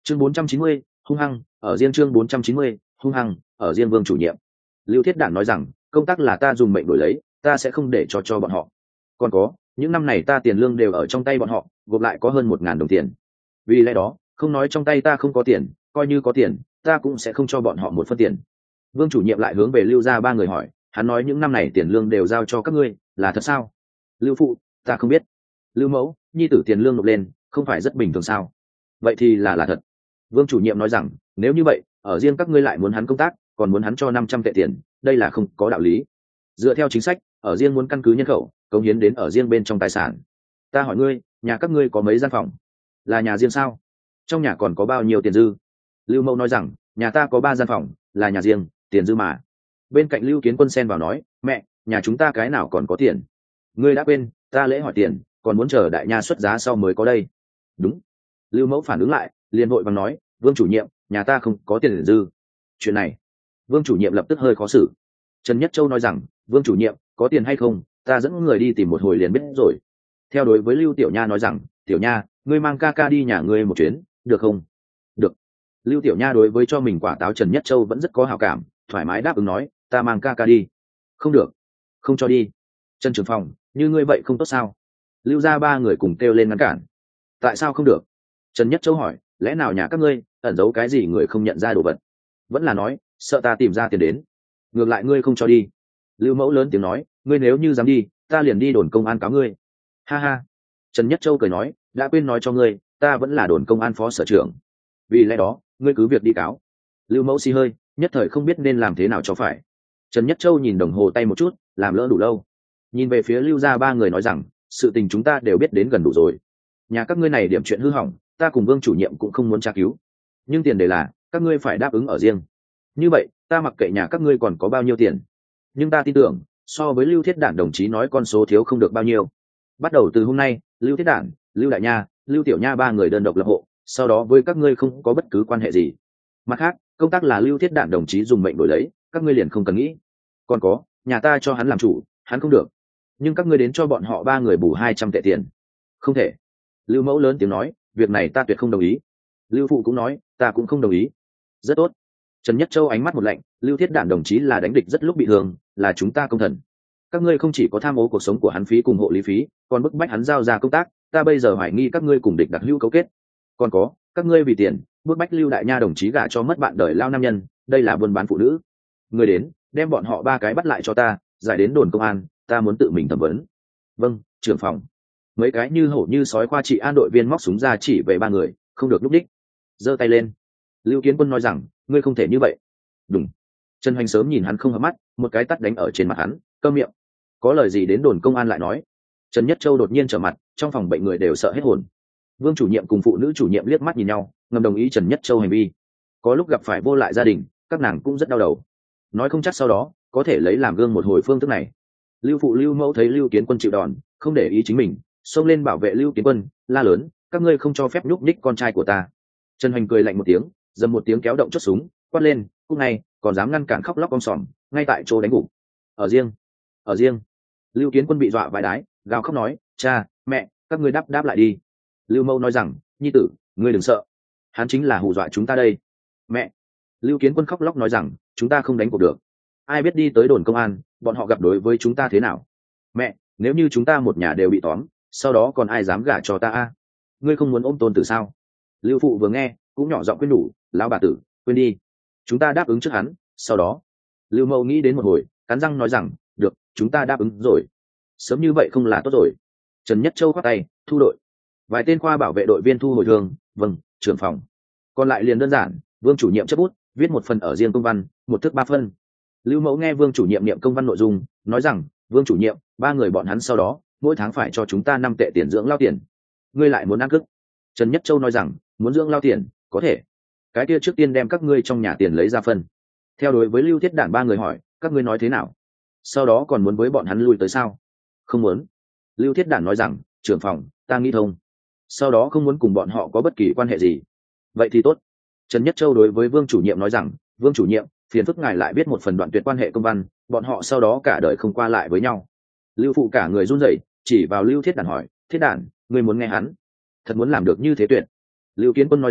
chương 490, hung hăng ở riêng chương 490, hung hăng ở riêng Vương chủ nhiệm. Lưu Thiết Đản nói rằng công tác là ta dùng mệnh đổi lấy, ta sẽ không để cho bọn họ. Còn có, những năm này ta tiền lương đều ở trong tay bọn họ, gộp lại có hơn 1.000 đồng tiền. Vì lẽ đó, không nói trong tay ta không có tiền, coi như có tiền, ta cũng sẽ không cho bọn họ một phân tiền. Vương chủ nhiệm lại hướng về Lưu gia ba người hỏi, hắn nói những năm này tiền lương đều giao cho các ngươi, là thật sao? Lưu phụ, ta không biết. Lưu mẫu, nhi tử tiền lương nộp lên, không phải rất bình thường sao? Vậy thì là thật. Vương chủ nhiệm nói rằng, nếu như vậy, ở riêng các ngươi lại muốn hắn công tác, còn muốn hắn cho 500 tệ tiền, đây là không có đạo lý. Dựa theo chính sách, ở riêng muốn căn cứ nhân khẩu, cống hiến đến ở riêng bên trong tài sản. Ta hỏi ngươi, nhà các ngươi có mấy gian phòng? Là nhà riêng sao? Trong nhà còn có bao nhiêu tiền dư? Lưu mẫu nói rằng, nhà ta có 3 gian phòng, là nhà riêng, tiền dư mà. Bên cạnh Lưu Kiến Quân xen vào nói, mẹ, nhà chúng ta cái nào còn có tiền? Ngươi đã quên, ta lễ hỏi tiền, còn muốn chờ đại nha xuất giá sau mới có đây. Đúng. Lưu mẫu phản ứng lại, liền vội vàng nói, Vương chủ nhiệm, nhà ta không có tiền dư. Chuyện này, Vương chủ nhiệm lập tức hơi khó xử. Trần Nhất Châu nói rằng, Vương chủ nhiệm, có tiền hay không, ta dẫn người đi tìm một hồi liền biết rồi. Theo đối với Lưu Tiểu Nha nói rằng, Tiểu Nha, ngươi mang ca ca đi nhà ngươi một chuyến, được không? Được. Lưu Tiểu Nha đối với cho mình quả táo Trần Nhất Châu vẫn rất có hảo cảm, thoải mái đáp ứng nói, ta mang ca ca đi. Không được, không cho đi. Trần Trường Phòng, như ngươi vậy không tốt sao? Lưu gia ba người cùng kêu lên ngăn cản. Tại sao không được? Trần Nhất Châu hỏi, lẽ nào nhà các ngươi ẩn giấu cái gì người không nhận ra đồ vật? Vẫn là nói, sợ ta tìm ra tiền đến. Ngược lại ngươi không cho đi. Lưu mẫu lớn tiếng nói, ngươi nếu như dám đi, ta liền đi đồn công an cáo ngươi. Ha ha. Trần Nhất Châu cười nói, đã quên nói cho ngươi, ta vẫn là đồn công an phó sở trưởng. Vì lẽ đó, ngươi cứ việc đi cáo. Lưu mẫu xì hơi, nhất thời không biết nên làm thế nào cho phải. Trần Nhất Châu nhìn đồng hồ tay một chút, làm lỡ đủ lâu. Nhìn về phía Lưu gia ba người nói rằng, sự tình chúng ta đều biết đến gần đủ rồi. Nhà các ngươi này điểm chuyện hư hỏng, ta cùng Vương chủ nhiệm cũng không muốn tra cứu. Nhưng tiền đề là, các ngươi phải đáp ứng ở riêng. Như vậy, ta mặc kệ nhà các ngươi còn có bao nhiêu tiền. Nhưng ta tin tưởng, so với Lưu Thiết Đản đồng chí nói con số thiếu không được bao nhiêu. Bắt đầu từ hôm nay, Lưu Thiết Đản, Lưu Đại Nha, Lưu Tiểu Nha ba người đơn độc lập hộ, sau đó với các ngươi không có bất cứ quan hệ gì. Mặt khác, công tác là Lưu Thiết Đản đồng chí dùng mệnh đổi lấy, các ngươi liền không cần nghĩ. Còn có, nhà ta cho hắn làm chủ, hắn không được. Nhưng các ngươi đến cho bọn họ ba người bù 200 tệ tiền. Không thể. Lưu mẫu lớn tiếng nói, việc này ta tuyệt không đồng ý. Lưu phụ cũng nói, ta cũng không đồng ý. Rất tốt. Trần Nhất Châu ánh mắt một lạnh, Lưu Thiết Đản đồng chí là đánh địch rất lúc bị thương, là chúng ta công thần. Các ngươi không chỉ có tham ô cuộc sống của hắn phí cùng hộ lý phí, còn bức bách hắn giao ra công tác, ta bây giờ hoài nghi các ngươi cùng địch đặc hữu cấu kết. Còn có, các ngươi vì tiền, bức bách Lưu Đại Nha đồng chí gả cho mất bạn đời lao nam nhân, đây là buôn bán phụ nữ. Người đến, đem bọn họ ba cái bắt lại cho ta, giải đến đồn công an, ta muốn tự mình thẩm vấn. Vâng, trưởng phòng. Mấy cái như hổ như sói khoa trị an đội viên móc súng ra chỉ về ba người, không được lúc đích. Giơ tay lên. Lưu Kiến Quân nói rằng, ngươi không thể như vậy. Đúng. Trần Hoành sớm nhìn hắn không hợp mắt, một cái tát đánh ở trên mặt hắn, câm miệng. Có lời gì đến đồn công an lại nói. Trần Nhất Châu đột nhiên trở mặt, trong phòng bệnh người đều sợ hết hồn. Vương chủ nhiệm cùng phụ nữ chủ nhiệm liếc mắt nhìn nhau, ngầm đồng ý Trần Nhất Châu hành vi. Có lúc gặp phải vô lại gia đình, các nàng cũng rất đau đầu. Nói không chắc sau đó có thể lấy làm gương một hồi phương thức này. Lưu phụ Lưu mẫu thấy Lưu Kiến Quân chịu đòn, không để ý chính mình, xông lên bảo vệ Lưu Kiến Quân, la lớn, các ngươi không cho phép nhúc nhích con trai của ta. Trần Hoành cười lạnh một tiếng, dầm một tiếng kéo động chốt súng, quát lên, cúc này còn dám ngăn cản khóc lóc om sòm, ngay tại chỗ đánh gục. Ở riêng, ở riêng. Lưu Kiến Quân bị dọa vài đái, gào khóc nói, cha, mẹ, các ngươi đáp lại đi. Lưu mẫu nói rằng, nhi tử, ngươi đừng sợ, hắn chính là hù dọa chúng ta đây. Mẹ. Lưu Kiến Quân khóc lóc nói rằng, chúng ta không đánh cuộc được, ai biết đi tới đồn công an, bọn họ gặp đối với chúng ta thế nào. Mẹ, nếu như chúng ta một nhà đều bị tóm, sau đó còn ai dám gả cho ta a? Ngươi không muốn ôm tôn tử sao? Lưu phụ vừa nghe, cũng nhỏ giọng khuyên nhủ, lão bà tử, quên đi, chúng ta đáp ứng trước hắn, sau đó. Lưu mẫu nghĩ đến một hồi, cắn răng nói rằng, được, chúng ta đáp ứng rồi. Sớm như vậy không là tốt rồi. Trần Nhất Châu khoát tay, thu đội. Vài tên khoa bảo vệ đội viên thu hồi thương, vâng, trưởng phòng. Còn lại liền đơn giản, Vương chủ nhiệm chấp bút, viết một phần ở riêng công văn, một thước 3 phân. Lưu mẫu nghe Vương chủ nhiệm niệm công văn nội dung, nói rằng, Vương chủ nhiệm, ba người bọn hắn sau đó mỗi tháng phải cho chúng ta 5 tệ tiền dưỡng lao tiền. Ngươi lại muốn ăn cức? Trần Nhất Châu nói rằng, muốn dưỡng lao tiền, có thể. Cái kia trước tiên đem các ngươi trong nhà tiền lấy ra phân. Theo đối với Lưu Thiết Đản ba người hỏi, các ngươi nói thế nào? Sau đó còn muốn với bọn hắn lui tới sao? Không muốn. Lưu Thiết Đản nói rằng, trưởng phòng, ta nghĩ thông. Sau đó không muốn cùng bọn họ có bất kỳ quan hệ gì. Vậy thì tốt. Trần Nhất Châu đối với Vương chủ nhiệm nói rằng, Vương chủ nhiệm, phiền phức ngài lại biết một phần đoạn tuyệt quan hệ công văn, bọn họ sau đó cả đời không qua lại với nhau. Lưu phụ cả người run rẩy, chỉ vào Lưu Thiết Đản hỏi, Thiết Đản, ngươi muốn nghe hắn? Thật muốn làm được như thế tuyệt. Lưu Kiến Quân nói rằng,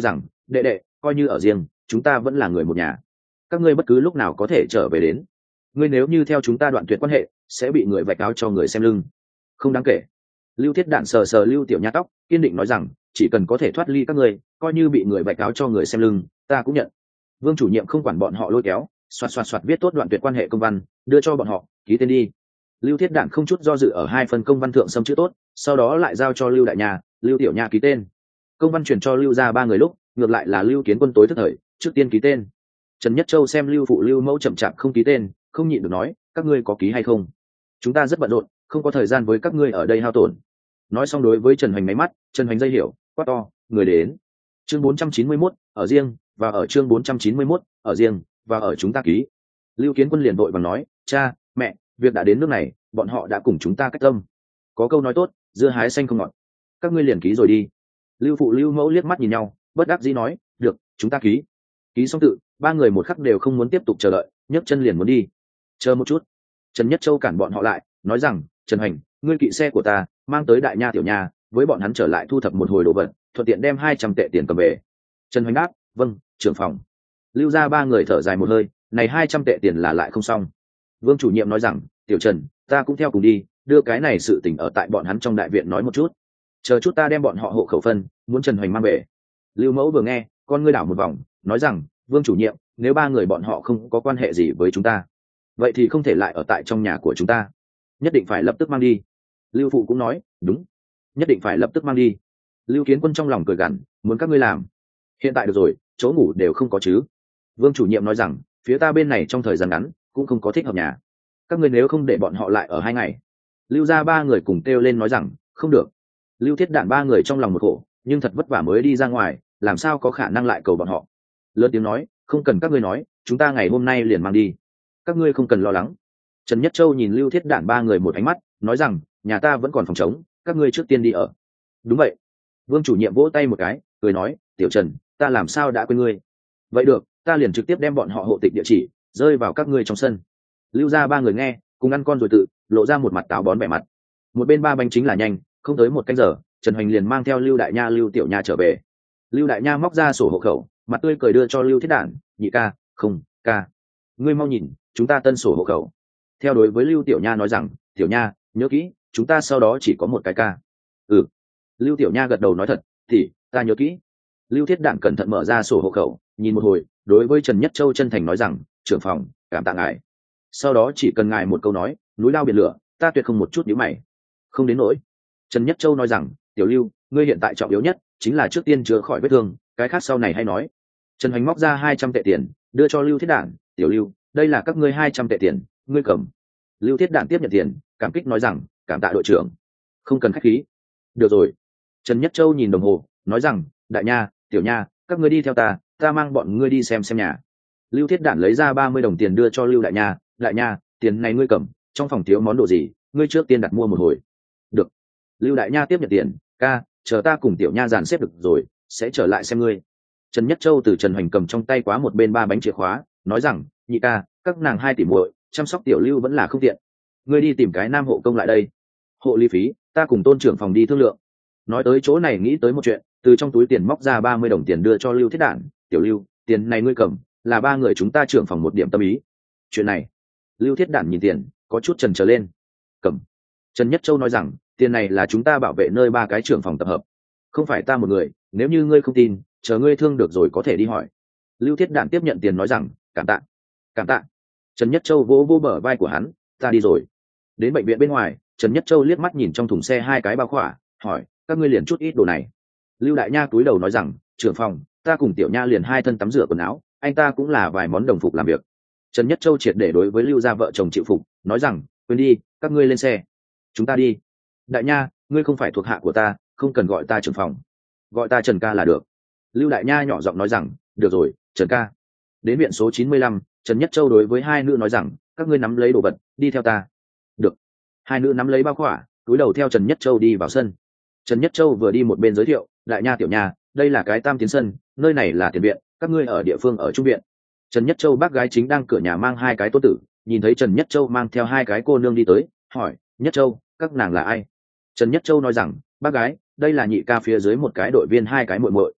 đệ đệ, coi như ở riêng, chúng ta vẫn là người một nhà, các ngươi bất cứ lúc nào có thể trở về đến. Ngươi nếu như theo chúng ta đoạn tuyệt quan hệ, sẽ bị người vạch áo cho người xem lưng. Không đáng kể. Lưu Thiết Đản sờ sờ Lưu Tiểu Nha tóc, kiên định nói rằng, chỉ cần có thể thoát ly các ngươi, coi như bị người vạch áo cho người xem lưng, ta cũng nhận. Vương chủ nhiệm không quản bọn họ lôi kéo, xoạt xoạt xoạt viết tốt đoạn tuyệt quan hệ công văn, đưa cho bọn họ, ký tên đi. Lưu Thiết Đản không chút do dự ở hai phần công văn thượng xâm chữ tốt, sau đó lại giao cho Lưu Đại Nha, Lưu Tiểu Nha ký tên. Công văn chuyển cho Lưu ra ba người lúc, ngược lại là Lưu Kiến Quân tối thức thời, trước tiên ký tên. Trần Nhất Châu xem Lưu phụ Lưu mẫu chậm chạp không ký tên, không nhịn được nói, các ngươi có ký hay không? Chúng ta rất bận rộn, không có thời gian với các ngươi ở đây hao tổn. Nói xong đối với Trần Hoành máy mắt, Trần Hoành dây hiểu, quát to, người đến. Chương 491, ở riêng, và ở chương 491, ở riêng, và ở chúng ta ký. Lưu Kiến Quân liền vội vàng nói, cha, mẹ, việc đã đến nước này, bọn họ đã cùng chúng ta cách tâm. Có câu nói tốt, dưa hái xanh không ngọt. Các ngươi liền ký rồi đi. Lưu phụ Lưu mẫu liếc mắt nhìn nhau, bất đắc dĩ nói, được, chúng ta ký. Ký xong tự, ba người một khắc đều không muốn tiếp tục chờ đợi, nhấc chân liền muốn đi. Chờ một chút. Trần Nhất Châu cản bọn họ lại, nói rằng, Trần Hoành, ngươi kỵ xe của ta, mang tới Đại Nha Tiểu Nha, với bọn hắn trở lại thu thập một hồi đồ vật, thuận tiện đem 200 tệ tiền cầm về. Trần Hoành đáp, vâng, trưởng phòng. Lưu ra ba người thở dài một hơi, này 200 tệ tiền là lại không xong. Vương chủ nhiệm nói rằng, Tiểu Trần, ta cũng theo cùng đi, đưa cái này sự tình ở tại bọn hắn trong đại viện nói một chút. Chờ chút ta đem bọn họ hộ khẩu phân, muốn Trần Hoành mang về. Lưu mẫu vừa nghe, con ngươi đảo một vòng, nói rằng, Vương chủ nhiệm, nếu ba người bọn họ không có quan hệ gì với chúng ta, vậy thì không thể lại ở tại trong nhà của chúng ta, nhất định phải lập tức mang đi. Lưu phụ cũng nói, đúng, nhất định phải lập tức mang đi. Lưu Kiến Quân trong lòng cười gằn, muốn các ngươi làm. Hiện tại được rồi, chỗ ngủ đều không có chứ. Vương chủ nhiệm nói rằng, phía ta bên này trong thời gian ngắn cũng không có thích hợp nhà, các ngươi nếu không để bọn họ lại ở 2 ngày. Lưu ra ba người cùng kêu lên nói rằng, không được. Lưu Thiết Đản ba người trong lòng một khổ, nhưng thật vất vả mới đi ra ngoài, làm sao có khả năng lại cầu bọn họ. Lớn tiếng nói, không cần các ngươi nói, chúng ta ngày hôm nay liền mang đi, các ngươi không cần lo lắng. Trần Nhất Châu nhìn Lưu Thiết Đản ba người một ánh mắt, nói rằng, nhà ta vẫn còn phòng trống, các ngươi trước tiên đi ở. Đúng vậy. Vương chủ nhiệm vỗ tay một cái, cười nói, Tiểu Trần, ta làm sao đã quên ngươi. Vậy được, ta liền trực tiếp đem bọn họ hộ tịch địa chỉ rơi vào các ngươi trong sân. Lưu ra ba người nghe, cùng ăn con rồi tự lộ ra một mặt táo bón vẻ mặt. Một bên ba bánh chính là nhanh, không tới 1 canh giờ, Trần Hoành liền mang theo Lưu Đại Nha Lưu Tiểu Nha trở về. Lưu Đại Nha móc ra sổ hộ khẩu, mặt tươi cười đưa cho Lưu Thiết Đản, nhị ca, không, ca, ngươi mau nhìn, chúng ta tân sổ hộ khẩu. Theo đối với Lưu Tiểu Nha nói rằng, Tiểu Nha, nhớ kỹ, chúng ta sau đó chỉ có 1 cái ca. Ừ. Lưu Tiểu Nha gật đầu nói thật, thì ta nhớ kỹ. Lưu Thiết Đản cẩn thận mở ra sổ hộ khẩu, nhìn một hồi, đối với Trần Nhất Châu chân thành nói rằng, trưởng phòng, cảm tạ ngài. Sau đó chỉ cần ngài một câu nói, núi lao biển lửa, ta tuyệt không một chút nhíu mày. Không đến nỗi. Trần Nhất Châu nói rằng, Tiểu Lưu, ngươi hiện tại trọng yếu nhất chính là trước tiên chữa khỏi vết thương, cái khác sau này hay nói. Trần Hoành móc ra 200 tệ tiền, đưa cho Lưu Thiết Đản, Tiểu Lưu, đây là các ngươi 200 tệ tiền, ngươi cầm. Lưu Thiết Đản tiếp nhận tiền, cảm kích nói rằng, cảm tạ đội trưởng. Không cần khách khí. Được rồi. Trần Nhất Châu nhìn đồng hồ, nói rằng, Đại Nha, Tiểu Nha, các ngươi đi theo ta, ta mang bọn ngươi đi xem nhà. Lưu Thiết Đản lấy ra 30 đồng tiền đưa cho Lưu Đại Nha, Đại Nha, tiền này ngươi cầm, trong phòng thiếu món đồ gì, ngươi trước tiên đặt mua một hồi. Được. Lưu Đại Nha tiếp nhận tiền, ca, chờ ta cùng Tiểu Nha dàn xếp được rồi, sẽ trở lại xem ngươi. Trần Nhất Châu từ Trần Hoành cầm trong tay quá một bên 3 bánh chìa khóa, nói rằng, nhị ca, các nàng 2 tỷ muội, chăm sóc Tiểu Lưu vẫn là không tiện. Ngươi đi tìm cái nam hộ công lại đây. Hộ lý phí, ta cùng Tôn trưởng phòng đi thương lượng. Nói tới chỗ này nghĩ tới một chuyện, từ trong túi tiền móc ra 30 đồng tiền đưa cho Lưu Thiết Đản, Tiểu Lưu, tiền này ngươi cầm, là 3 người chúng ta trưởng phòng một điểm tâm ý. Chuyện này. Lưu Thiết Đản nhìn tiền, có chút chần chờ lên. Cầm. Trần Nhất Châu nói rằng, tiền này là chúng ta bảo vệ nơi 3 cái trưởng phòng tập hợp, không phải ta một người, nếu như ngươi không tin, chờ ngươi thương được rồi có thể đi hỏi. Lưu Thiết Đản tiếp nhận tiền nói rằng, cảm tạ. Cảm tạ. Trần Nhất Châu vỗ vỗ bờ vai của hắn, ta đi rồi. Đến bệnh viện bên ngoài, Trần Nhất Châu liếc mắt nhìn trong thùng xe 2 cái bao khỏa, hỏi, các ngươi liền chút ít đồ này. Lưu Đại Nha cúi đầu nói rằng, trưởng phòng, ta cùng Tiểu Nha liền 2 thân tắm rửa quần áo, anh ta cũng là vài món đồng phục làm việc. Trần Nhất Châu triệt để đối với Lưu gia vợ chồng chịu phục, nói rằng, quên đi, các ngươi lên xe, chúng ta đi. Đại Nha, ngươi không phải thuộc hạ của ta, không cần gọi ta trưởng phòng, gọi ta Trần ca là được. Lưu Đại Nha nhỏ giọng nói rằng, được rồi, Trần ca. Đến viện số 95, Trần Nhất Châu đối với 2 nữ nói rằng, các ngươi nắm lấy đồ vật, đi theo ta. Được. 2 nữ nắm lấy bao khỏa, cúi đầu theo Trần Nhất Châu đi vào sân. Trần Nhất Châu vừa đi một bên giới thiệu, Đại Nha Tiểu Nha, đây là cái tam tiến sân, nơi này là tiền viện, các ngươi ở địa phương ở trung viện. Trần Nhất Châu bác gái chính đang cửa nhà mang 2 cái tôn tử, nhìn thấy Trần Nhất Châu mang theo 2 cái cô nương đi tới, hỏi, Nhất Châu, các nàng là ai? Trần Nhất Châu nói rằng, bác gái, đây là nhị ca phía dưới một cái đội viên 2 cái muội muội.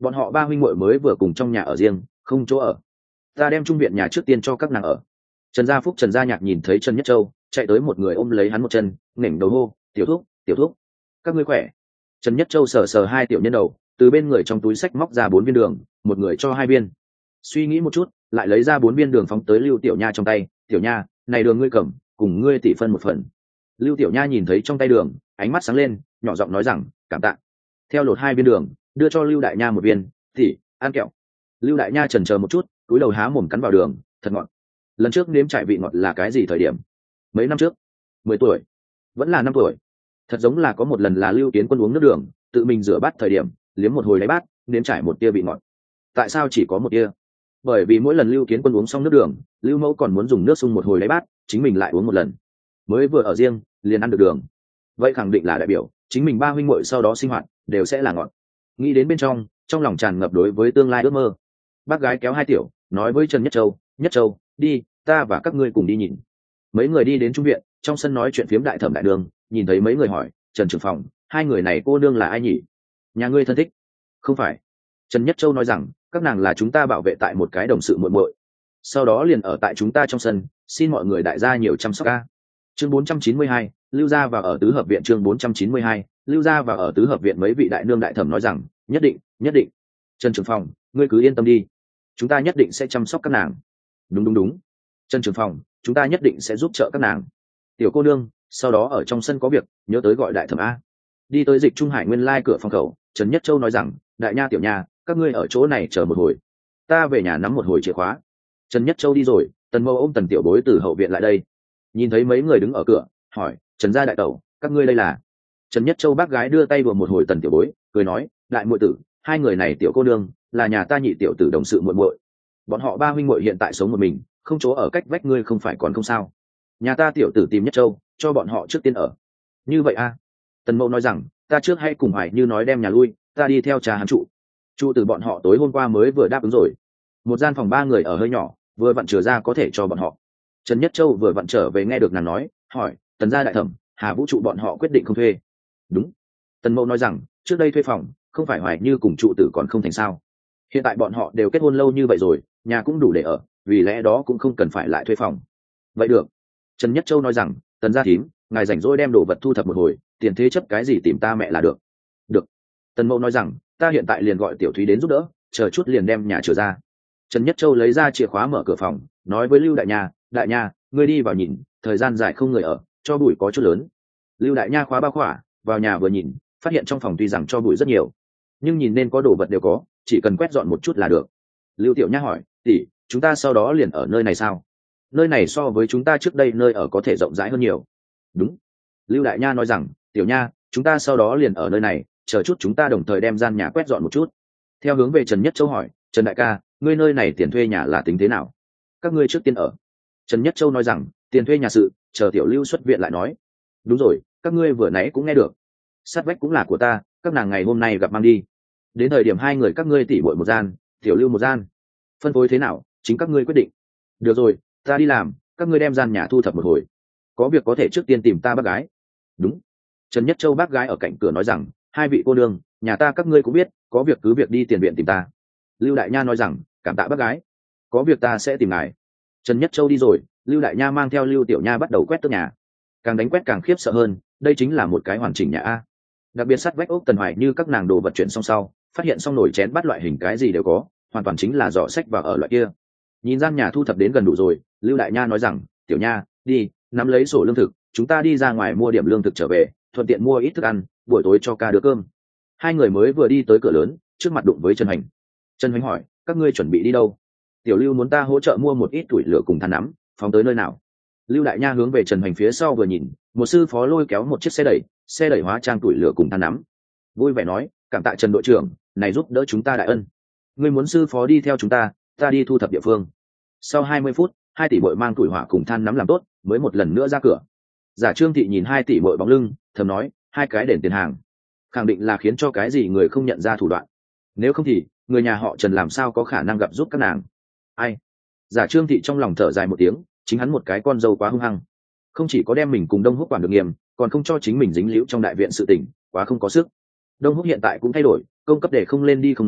bọn họ ba huynh muội mới vừa cùng trong nhà ở riêng, không chỗ ở. Ta đem trung viện nhà trước tiên cho các nàng ở. Trần Gia Phúc, Trần Gia Nhạc nhìn thấy Trần Nhất Châu, chạy tới một người ôm lấy hắn một chân, nghển đầu hô, tiểu thúc, tiểu thúc, các ngươi khỏe. Trần Nhất Châu sờ sờ hai tiểu nhân đầu, từ bên người trong túi sách móc ra 4 viên đường, một người cho 2 viên. Suy nghĩ một chút, lại lấy ra 4 viên đường phóng tới Lưu Tiểu Nha trong tay, tiểu nha, này đường ngươi cầm, cùng ngươi tỷ phân một phần. Lưu Tiểu Nha nhìn thấy trong tay đường, ánh mắt sáng lên, nhỏ giọng nói rằng, cảm tạ. Theo lột 2 viên đường, đưa cho Lưu Đại Nha một viên, tỷ, ăn kẹo. Lưu Đại Nha chần chờ một chút, túi đầu há mồm cắn vào đường, thật ngọt. Lần trước nếm trải vị ngọt là cái gì thời điểm? Mấy năm trước? 10 tuổi? Vẫn là 5 tuổi? Thật giống là có một lần là Lưu Kiến Quân uống nước đường, tự mình rửa bát thời điểm, liếm một hồi đáy bát, nếm trải một tia vị ngọt. Tại sao chỉ có một tia? Bởi vì mỗi lần Lưu Kiến Quân uống xong nước đường, Lưu Mẫu còn muốn dùng nước sung một hồi đáy bát, chính mình lại uống một lần. Mới vừa ở riêng, liền ăn được đường. Vậy khẳng định là đại biểu, chính mình ba huynh muội sau đó sinh hoạt đều sẽ là ngọt. Nghĩ đến bên trong lòng tràn ngập đối với tương lai ước mơ. Bác gái kéo hai tiểu, nói với Trần Nhất Châu, đi, ta và các ngươi cùng đi nhìn. Mấy người đi đến trung viện, trong sân nói chuyện phiếm đại thẩm đại đường, nhìn thấy mấy người hỏi, Trần trưởng phòng, hai người này cô nương là ai nhỉ? Nhà ngươi thân thích? Không phải. Trần Nhất Châu nói rằng, các nàng là chúng ta bảo vệ tại một cái đồng sự muội muội. Sau đó liền ở tại chúng ta trong sân, xin mọi người đại gia nhiều chăm sóc ca. Chương 492, Lưu gia vào ở tứ hợp viện. Chương 492, Lưu gia vào ở tứ hợp viện. Mấy vị đại nương đại thẩm nói rằng, nhất định. Trần trưởng phòng, ngươi cứ yên tâm đi, chúng ta nhất định sẽ chăm sóc các nàng. Đúng. Trần trưởng phòng, chúng ta nhất định sẽ giúp trợ các nàng. Tiểu cô nương, sau đó ở trong sân có việc, nhớ tới gọi đại thẩm a. Đi tới Dịch Trung Hải nguyên lai cửa phòng khẩu, Trần Nhất Châu nói rằng, đại nha tiểu nha, các ngươi ở chỗ này chờ một hồi, ta về nhà nắm một hồi chìa khóa. Trần Nhất Châu đi rồi, Tần Mâu ôm Tần tiểu bối từ hậu viện lại đây, nhìn thấy mấy người đứng ở cửa, hỏi, Trần gia đại tẩu, các ngươi đây là? Trần Nhất Châu bác gái đưa tay vừa một hồi Tần tiểu bối, cười nói, đại muội tử, hai người này tiểu cô nương là nhà ta nhị tiểu tử đồng sự muội muội, bọn họ ba huynh muội hiện tại sống một mình, không chỗ ở, cách vách ngươi không phải còn không sao? Nhà ta tiểu tử tìm Nhất Châu, cho bọn họ trước tiên ở. Như vậy a? Tần Mâu nói rằng, ta trước hay cùng Hoài Như nói đem nhà lui, ta đi theo cha hắn trụ từ bọn họ tối hôm qua mới vừa đáp ứng rồi. Một gian phòng 3 người ở hơi nhỏ, vừa vặn chừa ra có thể cho bọn họ. Trần Nhất Châu vừa vặn trở về nghe được nàng nói, hỏi, Tần gia đại thẩm, Hà Vũ trụ bọn họ quyết định không thuê? Đúng. Tần Mâu nói rằng, trước đây thuê phòng, không phải Hoài Như cùng trụ tử còn không thành sao? Hiện tại bọn họ đều kết hôn lâu như vậy rồi, nhà cũng đủ để ở, vì lẽ đó cũng không cần phải lại thuê phòng. Vậy được. Trần Nhất Châu nói rằng, Tần gia thím, ngài rảnh rỗi đem đồ vật thu thập một hồi, tiền thế chấp cái gì tìm ta mẹ là được. Được. Tần Mâu nói rằng, ta hiện tại liền gọi Tiểu Thúy đến giúp đỡ, chờ chút liền đem nhà chừa ra. Trần Nhất Châu lấy ra chìa khóa mở cửa phòng, nói với Lưu đại nha, ngươi đi vào nhìn, thời gian dài không người ở, cho bụi có chút lớn. Lưu đại nha khóa bao khỏa, vào nhà vừa nhìn, phát hiện trong phòng tuy rằng cho bụi rất nhiều, nhưng nhìn nên có đồ vật đều có, chỉ cần quét dọn một chút là được. Lưu Tiểu Nha hỏi, tỷ, chúng ta sau đó liền ở nơi này sao? Nơi này so với chúng ta trước đây nơi ở có thể rộng rãi hơn nhiều. Đúng. Lưu đại nha nói rằng, Tiểu Nha, chúng ta sau đó liền ở nơi này, chờ chút chúng ta đồng thời đem gian nhà quét dọn một chút. Theo hướng về Trần Nhất Châu hỏi, Trần đại ca, ngươi nơi này tiền thuê nhà là tính thế nào? Các ngươi trước tiên ở. Trần Nhất Châu nói rằng, tiền thuê nhà sự, chờ Tiểu Lưu xuất viện lại nói. Đúng rồi, các ngươi vừa nãy cũng nghe được, sát vách cũng là của ta, các nàng ngày hôm nay gặp mang đi. Đến thời điểm hai người các ngươi tỉ muội một gian, Tiểu Lưu một gian, phân phối thế nào, chính các ngươi quyết định. Được rồi, ta đi làm, các ngươi đem gian nhà thu thập một hồi, có việc có thể trước tiên tìm ta bác gái. Đúng. Trần Nhất Châu bác gái ở cạnh cửa nói rằng, hai vị cô nương, nhà ta các ngươi cũng biết, có việc cứ việc đi tiền viện tìm ta. Lưu đại nha nói rằng, cảm tạ bác gái, có việc ta sẽ tìm ngài. Trần Nhất Châu đi rồi, Lưu đại nha mang theo Lưu Tiểu Nha bắt đầu quét tước nhà, càng đánh quét càng khiếp sợ hơn, đây chính là một cái hoàn chỉnh nhà a. Đặc biệt sắt vách ốc Tần Hoài Như các nàng đồ vật chuyển xong sau, phát hiện xong nồi chén bát loại hình cái gì đều có, hoàn toàn chính là giỏ sách và ở loại kia. Nhìn gian nhà thu thập đến gần đủ rồi, Lưu đại nha nói rằng, Tiểu Nha, đi nắm lấy sổ lương thực, chúng ta đi ra ngoài mua điểm lương thực trở về, thuận tiện mua ít thức ăn, buổi tối cho ca đứa cơm. Hai người mới vừa đi tới cửa lớn, trước mặt đụng với Trần Hành. Trần Hành hỏi, các ngươi chuẩn bị đi đâu? Tiểu Lưu muốn ta hỗ trợ mua một ít củi lửa cùng than nắm, phóng tới nơi nào? Lưu đại nha hướng về Trần Hành phía sau vừa nhìn, một sư phó lôi kéo một chiếc xe đẩy hóa trang củi lửa cùng than nắm, vui vẻ nói, cảm tạ Trần đội trưởng, này giúp đỡ chúng ta đại ân. Ngươi muốn sư phó đi theo chúng ta, ta đi thu thập địa phương. Sau 20 phút, 2 tỷ muội mang củi hỏa cùng than nắm làm tốt, mới một lần nữa ra cửa. Giả Trương thị nhìn 2 tỷ muội bóng lưng, thầm nói, hai cái đền tiền hàng, khẳng định là khiến cho cái gì người không nhận ra thủ đoạn. Nếu không thì, người nhà họ Trần làm sao có khả năng gặp giúp các nàng? Ai? Giả Trương thị trong lòng thở dài một tiếng, chính hắn một cái con dâu quá hung hăng, không chỉ có đem mình cùng Đông Húc quản được nghiêm, còn không cho chính mình dính líu trong đại viện sự tình, quá không có sức. Đông Húc hiện tại cũng thay đổi, công cấp để không lên đi không nói,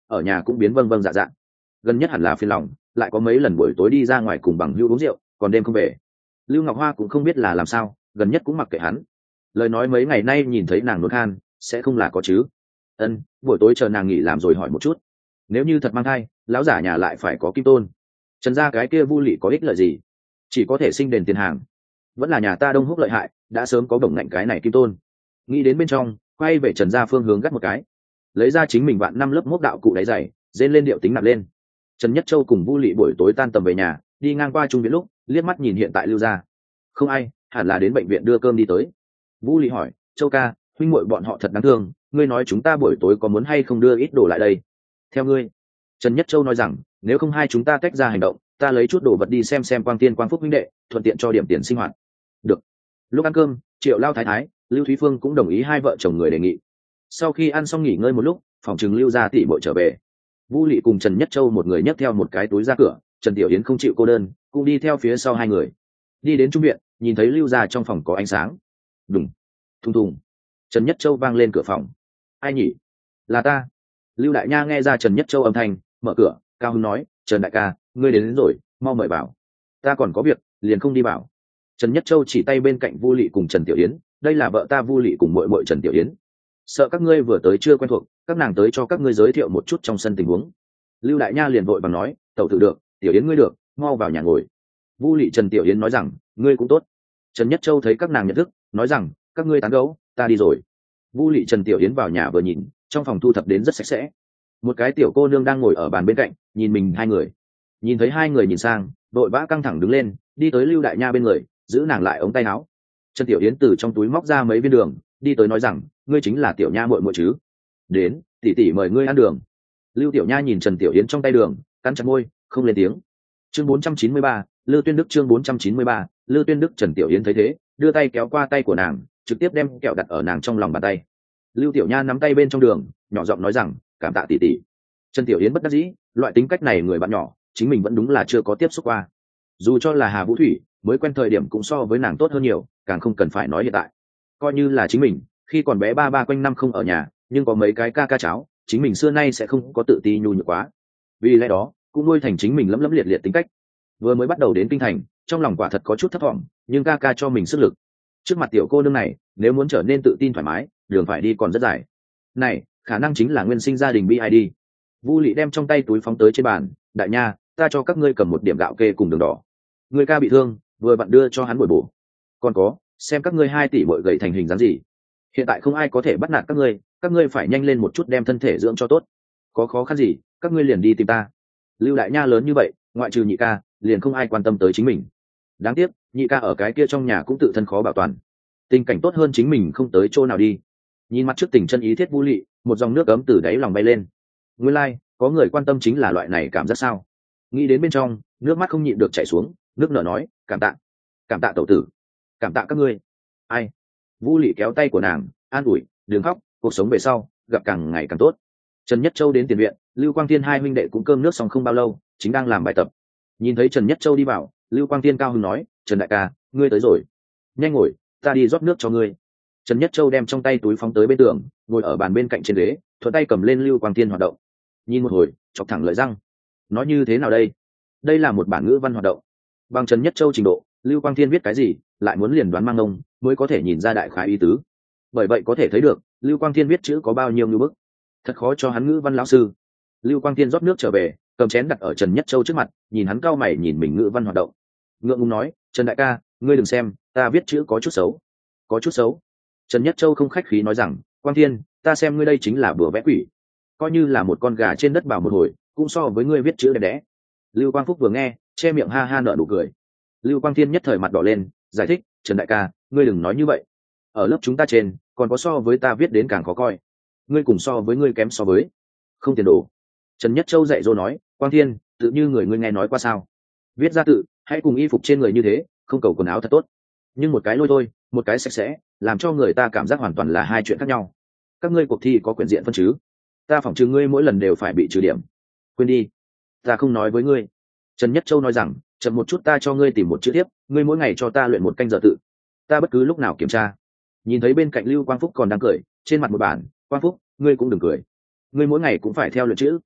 ở nhà cũng biến vâng vâng dạ dạ. Gần nhất hẳn là phiền lòng, lại có mấy lần buổi tối đi ra ngoài cùng bằng hữu uống rượu, còn đêm không về. Lưu Ngọc Hoa cũng không biết là làm sao, gần nhất cũng mặc kệ hắn. Lời nói mấy ngày nay nhìn thấy nàng nôn khan, sẽ không là có chứ. Buổi tối chờ nàng nghỉ làm rồi hỏi một chút. Nếu như thật mang thai, lão giả nhà lại phải có kim tôn. Trần gia cái kia Vu Lị có ích lợi gì? Chỉ có thể sinh đền tiền hàng. Vẫn là nhà ta Đông Húc lợi hại, đã sớm có bổng ngạnh cái này kim tôn. Nghĩ đến bên trong, quay về Trần gia phương hướng gắt một cái, lấy ra chính mình vạn năm lớp mốc đạo cụ đáy giày, rên lên điệu tính nạp lên. Trần Nhất Châu cùng Vu Lị buổi tối tan tầm về nhà, đi ngang qua trung viện lúc, liếc mắt nhìn hiện tại Lưu gia. Không ai, hẳn là đến bệnh viện đưa cơm đi tới. Vu Lị hỏi, Châu ca, huynh muội bọn họ thật đáng thương, ngươi nói chúng ta buổi tối có muốn hay không đưa ít đồ lại đây? Theo ngươi. Trần Nhất Châu nói rằng, nếu không hai chúng ta tách ra hành động, ta lấy chút đồ vật đi xem Quang Tiên Quang Phúc huynh đệ, thuận tiện cho điểm tiền sinh hoạt. Được. Lúc ăn cơm, Triệu Lao Thái Thái, Lưu Thúy Phương cũng đồng ý hai vợ chồng người đề nghị. Sau khi ăn xong nghỉ ngơi một lúc, phòng trường Lưu gia tỷ muội trở về. Vu Lị cùng Trần Nhất Châu một người nhấc theo một cái túi ra cửa, Trần Tiểu Yến không chịu cô đơn, cũng đi theo phía sau hai người. Đi đến trung viện, nhìn thấy Lưu gia trong phòng có ánh sáng. Đùng, thùng thùng. Trần Nhất Châu vang lên cửa phòng. Ai nhỉ? Là ta. Lưu Đại Nha nghe ra Trần Nhất Châu âm thanh, mở cửa, cao hứng nói, Trần đại ca, ngươi đến rồi, mau mời vào. Ta còn có việc, liền không đi vào. Trần Nhất Châu chỉ tay bên cạnh Vu Lị cùng Trần Tiểu Yến, đây là vợ ta Vu Lị cùng muội muội Trần Tiểu Yến. Sợ các ngươi vừa tới chưa quen thuộc, các nàng tới cho các ngươi giới thiệu một chút trong sân tình huống. Lưu Đại Nha liền vội bằng nói, tẩu tử được, Tiểu Yến ngươi được, mau vào nhà ngồi. Vu Lị Trần Tiểu Yến nói rằng, ngươi cũng tốt. Trần Nhất Châu thấy các nàng nhận thức, nói rằng, các ngươi tán gẫu, ta đi rồi. Vu Lị Trần Tiểu Yến vào nhà vừa nhìn, trong phòng thu thập đến rất sạch sẽ. Một cái tiểu cô nương đang ngồi ở bàn bên cạnh, nhìn mình hai người. Nhìn thấy hai người nhìn sang, vội vã căng thẳng đứng lên, đi tới Lưu Đại Nha bên người, giữ nàng lại ống tay áo. Trần Tiểu Yến từ trong túi móc ra mấy viên đường, đi tới nói rằng, ngươi chính là Tiểu Nha muội muội chứ? Đến, tỷ tỷ mời ngươi ăn đường. Lưu Tiểu Nha nhìn Trần Tiểu Yến trong tay đường, cắn chặt môi, không lên tiếng. Chương 493, Lư Tuyên Đức chương 493, Lư Tuyên Đức. Trần Tiểu Yến thấy thế, đưa tay kéo qua tay của nàng, trực tiếp đem kẹo đặt ở nàng trong lòng bàn tay. Lưu Tiểu Nha nắm tay bên trong đường, nhỏ giọng nói rằng, cảm tạ tỷ tỷ. Trần Tiểu Yến bất đắc dĩ, loại tính cách này người bạn nhỏ, chính mình vẫn đúng là chưa có tiếp xúc qua. Dù cho là Hà Vũ Thủy, mới quen thời điểm cũng so với nàng tốt hơn nhiều, càng không cần phải nói hiện tại. Coi như là chính mình, khi còn bé ba quanh năm không ở nhà, nhưng có mấy cái ca cháu, chính mình xưa nay sẽ không có tự ti nhu nhược quá. Vì lẽ đó, cũng nuôi thành chính mình lẫm liệt liệt tính cách. Vừa mới bắt đầu đến kinh thành, trong lòng quả thật có chút thất vọng, nhưng ca cho mình sức lực. Trước mặt tiểu cô nương này, nếu muốn trở nên tự tin thoải mái, đường phải đi còn rất dài. Này, khả năng chính là nguyên sinh gia đình BID. Vu Lị đem trong tay túi phóng tới trên bàn, đại nha, ta cho các ngươi cầm một điểm gạo kê cùng đường đỏ. Người ca bị thương, vừa vặn đưa cho hắn bồi bổ. Còn có, xem các ngươi 2 tỷ bội gầy thành hình dáng gì. Hiện tại không ai có thể bắt nạt các ngươi phải nhanh lên một chút đem thân thể dưỡng cho tốt. Có khó khăn gì, các ngươi liền đi tìm ta. Lưu Đại Nha lớn như vậy, ngoại trừ nhị ca, liền không ai quan tâm tới chính mình. Đáng tiếc, nhị ca ở cái kia trong nhà cũng tự thân khó bảo toàn. Tình cảnh tốt hơn chính mình không tới chỗ nào đi. Nhìn mặt trước tình chân ý thiết Vu Lị, một dòng nước ấm từ đáy lòng bay lên. Nguyên lai, có người quan tâm chính là loại này cảm giác sao? Nghĩ đến bên trong, nước mắt không nhịn được chảy xuống, nước nở nói, cảm tạ tẩu tử, cảm tạ các ngươi. Ai? Vu Lị kéo tay của nàng, an ủi, đừng khóc, cuộc sống về sau, gặp càng ngày càng tốt. Trần Nhất Châu đến tiền viện, Lưu Quang Tiên hai huynh đệ cũng cơm nước xong không bao lâu, chính đang làm bài tập. Nhìn thấy Trần Nhất Châu đi vào, Lưu Quang Tiên cao hứng nói, Trần đại ca, ngươi tới rồi, nhanh ngồi, ta đi rót nước cho ngươi. Trần Nhất Châu đem trong tay túi phóng tới bên tường, ngồi ở bàn bên cạnh trên ghế, thuận tay cầm lên Lưu Quang Tiên hoạt động. Nhìn một hồi, chọc thẳng lợi răng. Nói như thế nào đây? Đây là một bản ngữ văn hoạt động. Bằng Trần Nhất Châu trình độ, Lưu Quang Tiên viết cái gì, lại muốn liền đoán mang ngông, mới có thể nhìn ra đại khái ý tứ. Bởi vậy có thể thấy được, Lưu Quang Tiên viết chữ có bao nhiêu ngữ bức. Thật khó cho hắn ngữ văn lão sư. Lưu Quang Tiên rót nước trở về, cầm chén đặt ở Trần Nhất Châu trước mặt, nhìn hắn cau mày nhìn mình ngữ văn hoạt động. Ngượng ngùng nói, Trần đại ca, ngươi đừng xem, ta viết chữ có chút xấu. Có chút xấu. Trần Nhất Châu không khách khí nói rằng, Quang Thiên, ta xem ngươi đây chính là bừa vẽ quỷ. Coi như là một con gà trên đất bảo một hồi, cũng so với ngươi viết chữ đẹp đẽ. Lưu Quang Phúc vừa nghe, che miệng ha ha nở nụ cười. Lưu Quang Thiên nhất thời mặt đỏ lên, giải thích, Trần đại ca, ngươi đừng nói như vậy. Ở lớp chúng ta trên, còn có so với ta viết đến càng khó coi. Ngươi cùng so với ngươi kém so với. Không tiền đồ. Trần Nhất Châu dạy dỗ nói, Quang Thiên, tự như người ngươi nghe nói qua sao. Viết ra tự, hãy cùng y phục trên người như thế, không cầu quần áo thật tốt. Nhưng một cái lôi thôi, một cái sạch sẽ, làm cho người ta cảm giác hoàn toàn là hai chuyện khác nhau. Các ngươi cuộc thi có quyển diện phân chứ? Ta phỏng chừng ngươi mỗi lần đều phải bị trừ điểm. Quên đi, ta không nói với ngươi. Trần Nhất Châu nói rằng, chậm một chút ta cho ngươi tìm một chữ tiếp, ngươi mỗi ngày cho ta luyện một canh giờ tự. Ta bất cứ lúc nào kiểm tra. Nhìn thấy bên cạnh Lưu Quang Phúc còn đang cười, trên mặt một bản, Quang Phúc, ngươi cũng đừng cười. Ngươi mỗi ngày cũng phải theo luyện chữ,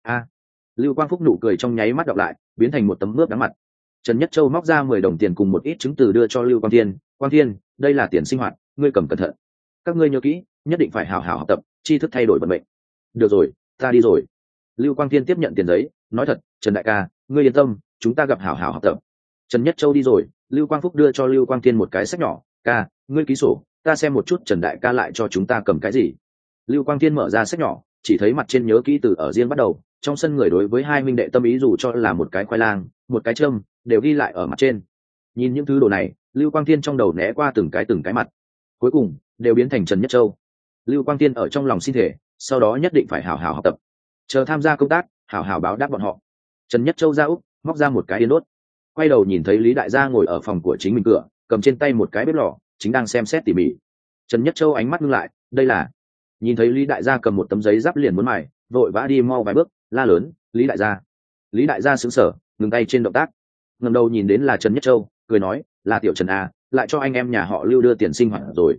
a Lưu Quang Phúc nụ cười trong nháy mắt đọc lại, biến thành một tấm mướp đắng mặt. Trần Nhất Châu móc ra 10 đồng tiền cùng một ít chứng từ đưa cho Lưu Quang Thiên. Quang Thiên, đây là tiền sinh hoạt, ngươi cầm cẩn thận. Các ngươi nhớ kỹ, nhất định phải hào hào học tập, tri thức thay đổi vận mệnh. Được rồi, ta đi rồi. Lưu Quang Thiên tiếp nhận tiền giấy, nói thật, Trần đại ca, ngươi yên tâm, chúng ta gặp hào hào học tập. Trần Nhất Châu đi rồi, Lưu Quang Phúc đưa cho Lưu Quang Thiên một cái sách nhỏ. Ca, ngươi ký sổ, ta xem một chút Trần đại ca lại cho chúng ta cầm cái gì. Lưu Quang Thiên mở ra sách nhỏ, chỉ thấy mặt trên nhớ kỹ từ ở riêng bắt đầu, trong sân người đối với hai huynh đệ tâm ý dù cho là một cái khoai lang, một cái châm, đều ghi lại ở mặt trên. Nhìn những thứ đồ này, Lưu Quang Thiên trong đầu né qua từng cái mặt, cuối cùng đều biến thành Trần Nhất Châu. Lưu Quang Thiên ở trong lòng xin thể, sau đó nhất định phải hào hào học tập, chờ tham gia công tác, hào hào báo đáp bọn họ. Trần Nhất Châu ra úc, móc ra một cái yên đốt, quay đầu nhìn thấy Lý đại gia ngồi ở phòng của chính mình cửa, cầm trên tay một cái bếp lò, chính đang xem xét tỉ mỉ. Trần Nhất Châu ánh mắt ngưng lại, đây là. Nhìn thấy Lý đại gia cầm một tấm giấy giáp liền muốn mài, vội vã đi mau vài bước, la lớn, Lý đại gia. Lý đại gia sững sờ, ngừng tay trên động tác, ngẩng đầu nhìn đến là Trần Nhất Châu, cười nói, là tiểu Trần à, lại cho anh em nhà họ Lưu đưa tiền sinh hoạt rồi.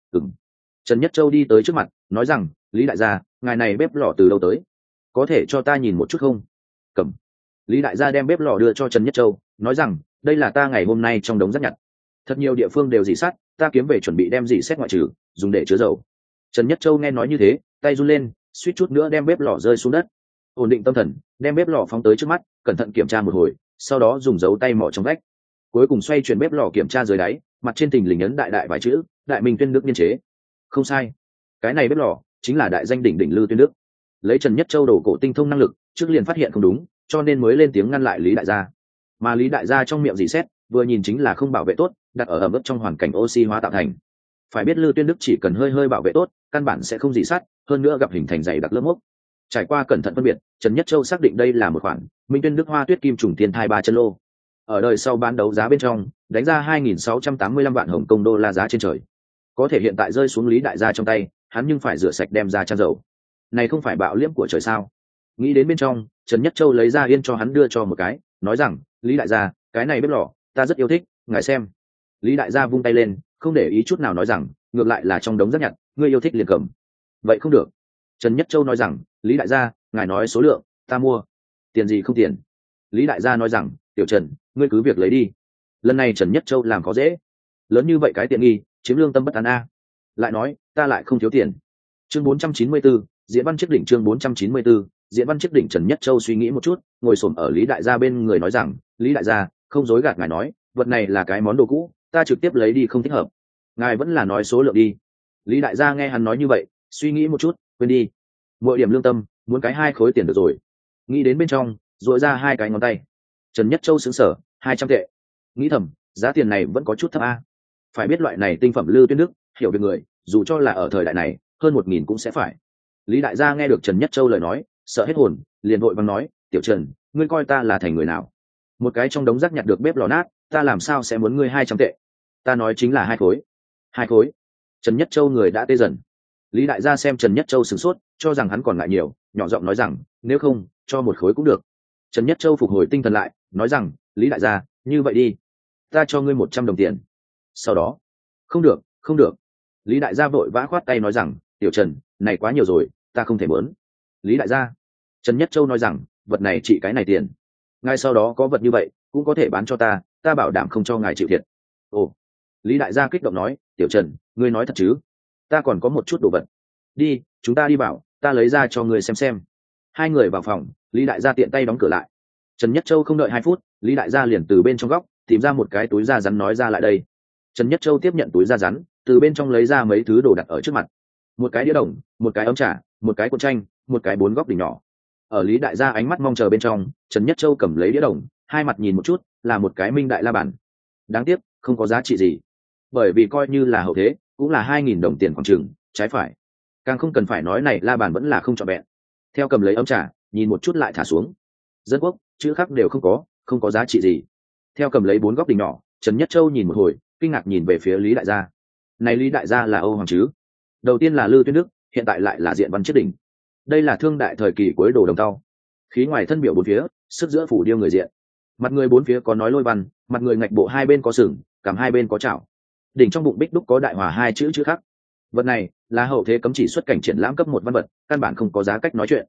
Trần Nhất Châu đi tới trước mặt, nói rằng, Lý đại gia, ngài này bếp lò từ đâu tới, có thể cho ta nhìn một chút không? Cầm. Lý đại gia đem bếp lò đưa cho Trần Nhất Châu, nói rằng, đây là ta ngày hôm nay trong đống rác nhặt, thật nhiều địa phương đều rỉ sắt, ta kiếm về chuẩn bị đem rỉ sét ngoại trừ, dùng để chứa dầu. Trần Nhất Châu nghe nói như thế, tay run lên, suýt chút nữa đem bếp lò rơi xuống đất. Ổn định tâm thần, đem bếp lò phóng tới trước mắt, cẩn thận kiểm tra một hồi, sau đó dùng dấu tay mỏ trong vách, cuối cùng xoay chuyển bếp lò kiểm tra dưới đáy, mặt trên thình lình ấn đại đại vài chữ, Đại Minh Tuyên Đức niên chế. Không sai, cái này bếp lò chính là đại danh đỉnh đỉnh Lư Tuyên Đức. Lấy Trần Nhất Châu đầu cổ tinh thông năng lực, trước liền phát hiện không đúng, cho nên mới lên tiếng ngăn lại Lý đại gia. Mà Lý đại gia trong miệng dì xét, vừa nhìn chính là không bảo vệ tốt, đặt ở ẩm ướt trong hoàn cảnh oxy hóa tạo thành. Phải biết Lư Tuyên Đức chỉ cần hơi hơi bảo vệ tốt, căn bản sẽ không dì sát, hơn nữa gặp hình thành dày đặc lớp mốc. Trải qua cẩn thận phân biệt, Trần Nhất Châu xác định đây là một khoản Minh Tuyên Đức Hoa Tuyết Kim trùng thiên thai 3 chân lô. Ở đời sau bán đấu giá bên trong, đánh ra 2.685 vạn Hồng Kông đô la giá trên trời. Có thể hiện tại rơi xuống Lý đại gia trong tay, hắn nhưng phải rửa sạch đem ra trang dầu. Này không phải bạo liễm của trời sao? Nghĩ đến bên trong, Trần Nhất Châu lấy ra yên cho hắn đưa cho một cái, nói rằng, Lý đại gia, cái này bếp lò, ta rất yêu thích, ngài xem. Lý đại gia vung tay lên, không để ý chút nào nói rằng, ngược lại là trong đống rác nhặt, ngươi yêu thích liền cầm. Vậy không được. Trần Nhất Châu nói rằng, Lý đại gia, ngài nói số lượng, ta mua. Tiền gì không tiền. Lý đại gia nói rằng, tiểu Trần, ngươi cứ việc lấy đi. Lần này Trần Nhất Châu làm có dễ, lớn như vậy cái tiện nghi, chiếm lương tâm bất an a. Lại nói, ta lại không thiếu tiền. Chương 494, diễn văn chiếc đỉnh. Chương 494, diễn văn chiếc đỉnh. Trần Nhất Châu suy nghĩ một chút, ngồi xổm ở Lý đại gia bên người nói rằng, Lý đại gia, không dối gạt ngài nói, vật này là cái món đồ cũ, ta trực tiếp lấy đi không thích hợp. Ngài vẫn là nói số lượng đi. Lý đại gia nghe hắn nói như vậy, suy nghĩ một chút, quên đi. Mỗi điểm lương tâm, muốn cái 2 khối tiền được rồi. Nghĩ đến bên trong, duỗi ra 2 cái ngón tay. Trần Nhất Châu sững sờ, 200 tệ. Nghĩ thầm, giá tiền này vẫn có chút thấp a. Phải biết loại này tinh phẩm Lư Tuyên Đức, hiểu về người, dù cho là ở thời đại này, hơn 1.000 cũng sẽ phải. Lý đại gia nghe được Trần Nhất Châu lời nói, sợ hết hồn, liền vội vàng nói, tiểu Trần, ngươi coi ta là thành người nào? Một cái trong đống rác nhặt được bếp lò nát, ta làm sao sẽ muốn ngươi 200 tệ? Ta nói chính là 2 khối. 2 khối. Trần Nhất Châu người đã tê dần. Lý đại gia xem Trần Nhất Châu sửng sốt, cho rằng hắn còn ngại nhiều, nhỏ giọng nói rằng, nếu không, cho 1 khối cũng được. Trần Nhất Châu phục hồi tinh thần lại, nói rằng, Lý đại gia, như vậy đi, ta cho ngươi 100 đồng tiền. Sau đó, không được, không được. Lý đại gia vội vã khoát tay nói rằng, tiểu Trần, này quá nhiều rồi, ta không thể muốn. Lý đại gia. Trần Nhất Châu nói rằng, vật này trị cái này tiền. Ngay sau đó có vật như vậy, cũng có thể bán cho ta bảo đảm không cho ngài chịu thiệt. Ồ. Lý đại gia kích động nói, tiểu Trần, ngươi nói thật chứ? Ta còn có một chút đồ vật. Đi, chúng ta đi vào, ta lấy ra cho ngươi xem. Hai người vào phòng, Lý đại gia tiện tay đóng cửa lại. Trần Nhất Châu không đợi 2 phút, Lý đại gia liền từ bên trong góc tìm ra một cái túi da rắn nói ra lại đây. Trần Nhất Châu tiếp nhận túi da rắn, từ bên trong lấy ra mấy thứ đồ đặt ở trước mặt. Một cái đĩa đồng, một cái ấm trà, một cái cuộn tranh, một cái 4 góc đỉnh nhỏ. Ở Lý đại gia ánh mắt mong chờ bên trong, Trần Nhất Châu cầm lấy đĩa đồng, hai mặt nhìn một chút, là một cái minh đại la bàn. Đáng tiếc, không có giá trị gì. Bởi vì coi như là hậu thế, cũng là 2.000 đồng tiền khoảng chừng, trái phải. Càng không cần phải nói này la bàn vẫn là không trọn vẹn. Theo cầm lấy ấm trà, nhìn một chút lại thả xuống. Dân quốc, chữ khắc đều không có giá trị gì. Theo cầm lấy 4 góc đỉnh nhỏ, Trần Nhất Châu nhìn một hồi, kinh ngạc nhìn về phía Lý đại gia. Này Lý đại gia là Âu Hoàng chứ? Đầu tiên là Lư Tuyên Đức, hiện tại lại là diện văn chiếc đỉnh. Đây là thương đại thời kỳ cuối đồ đồng tàu. Khí ngoài thân biểu 4 phía, sức giữa phủ điêu người diện. Mặt người 4 phía có nói lôi văn, mặt người ngạch bộ 2 bên có sừng, cằm 2 bên có chảo. Đỉnh trong bụng bích đúc có đại hòa 2 chữ khắc. Vật này là hậu thế cấm chỉ xuất cảnh triển lãm cấp 1 văn vật, căn bản không có giá cách nói chuyện.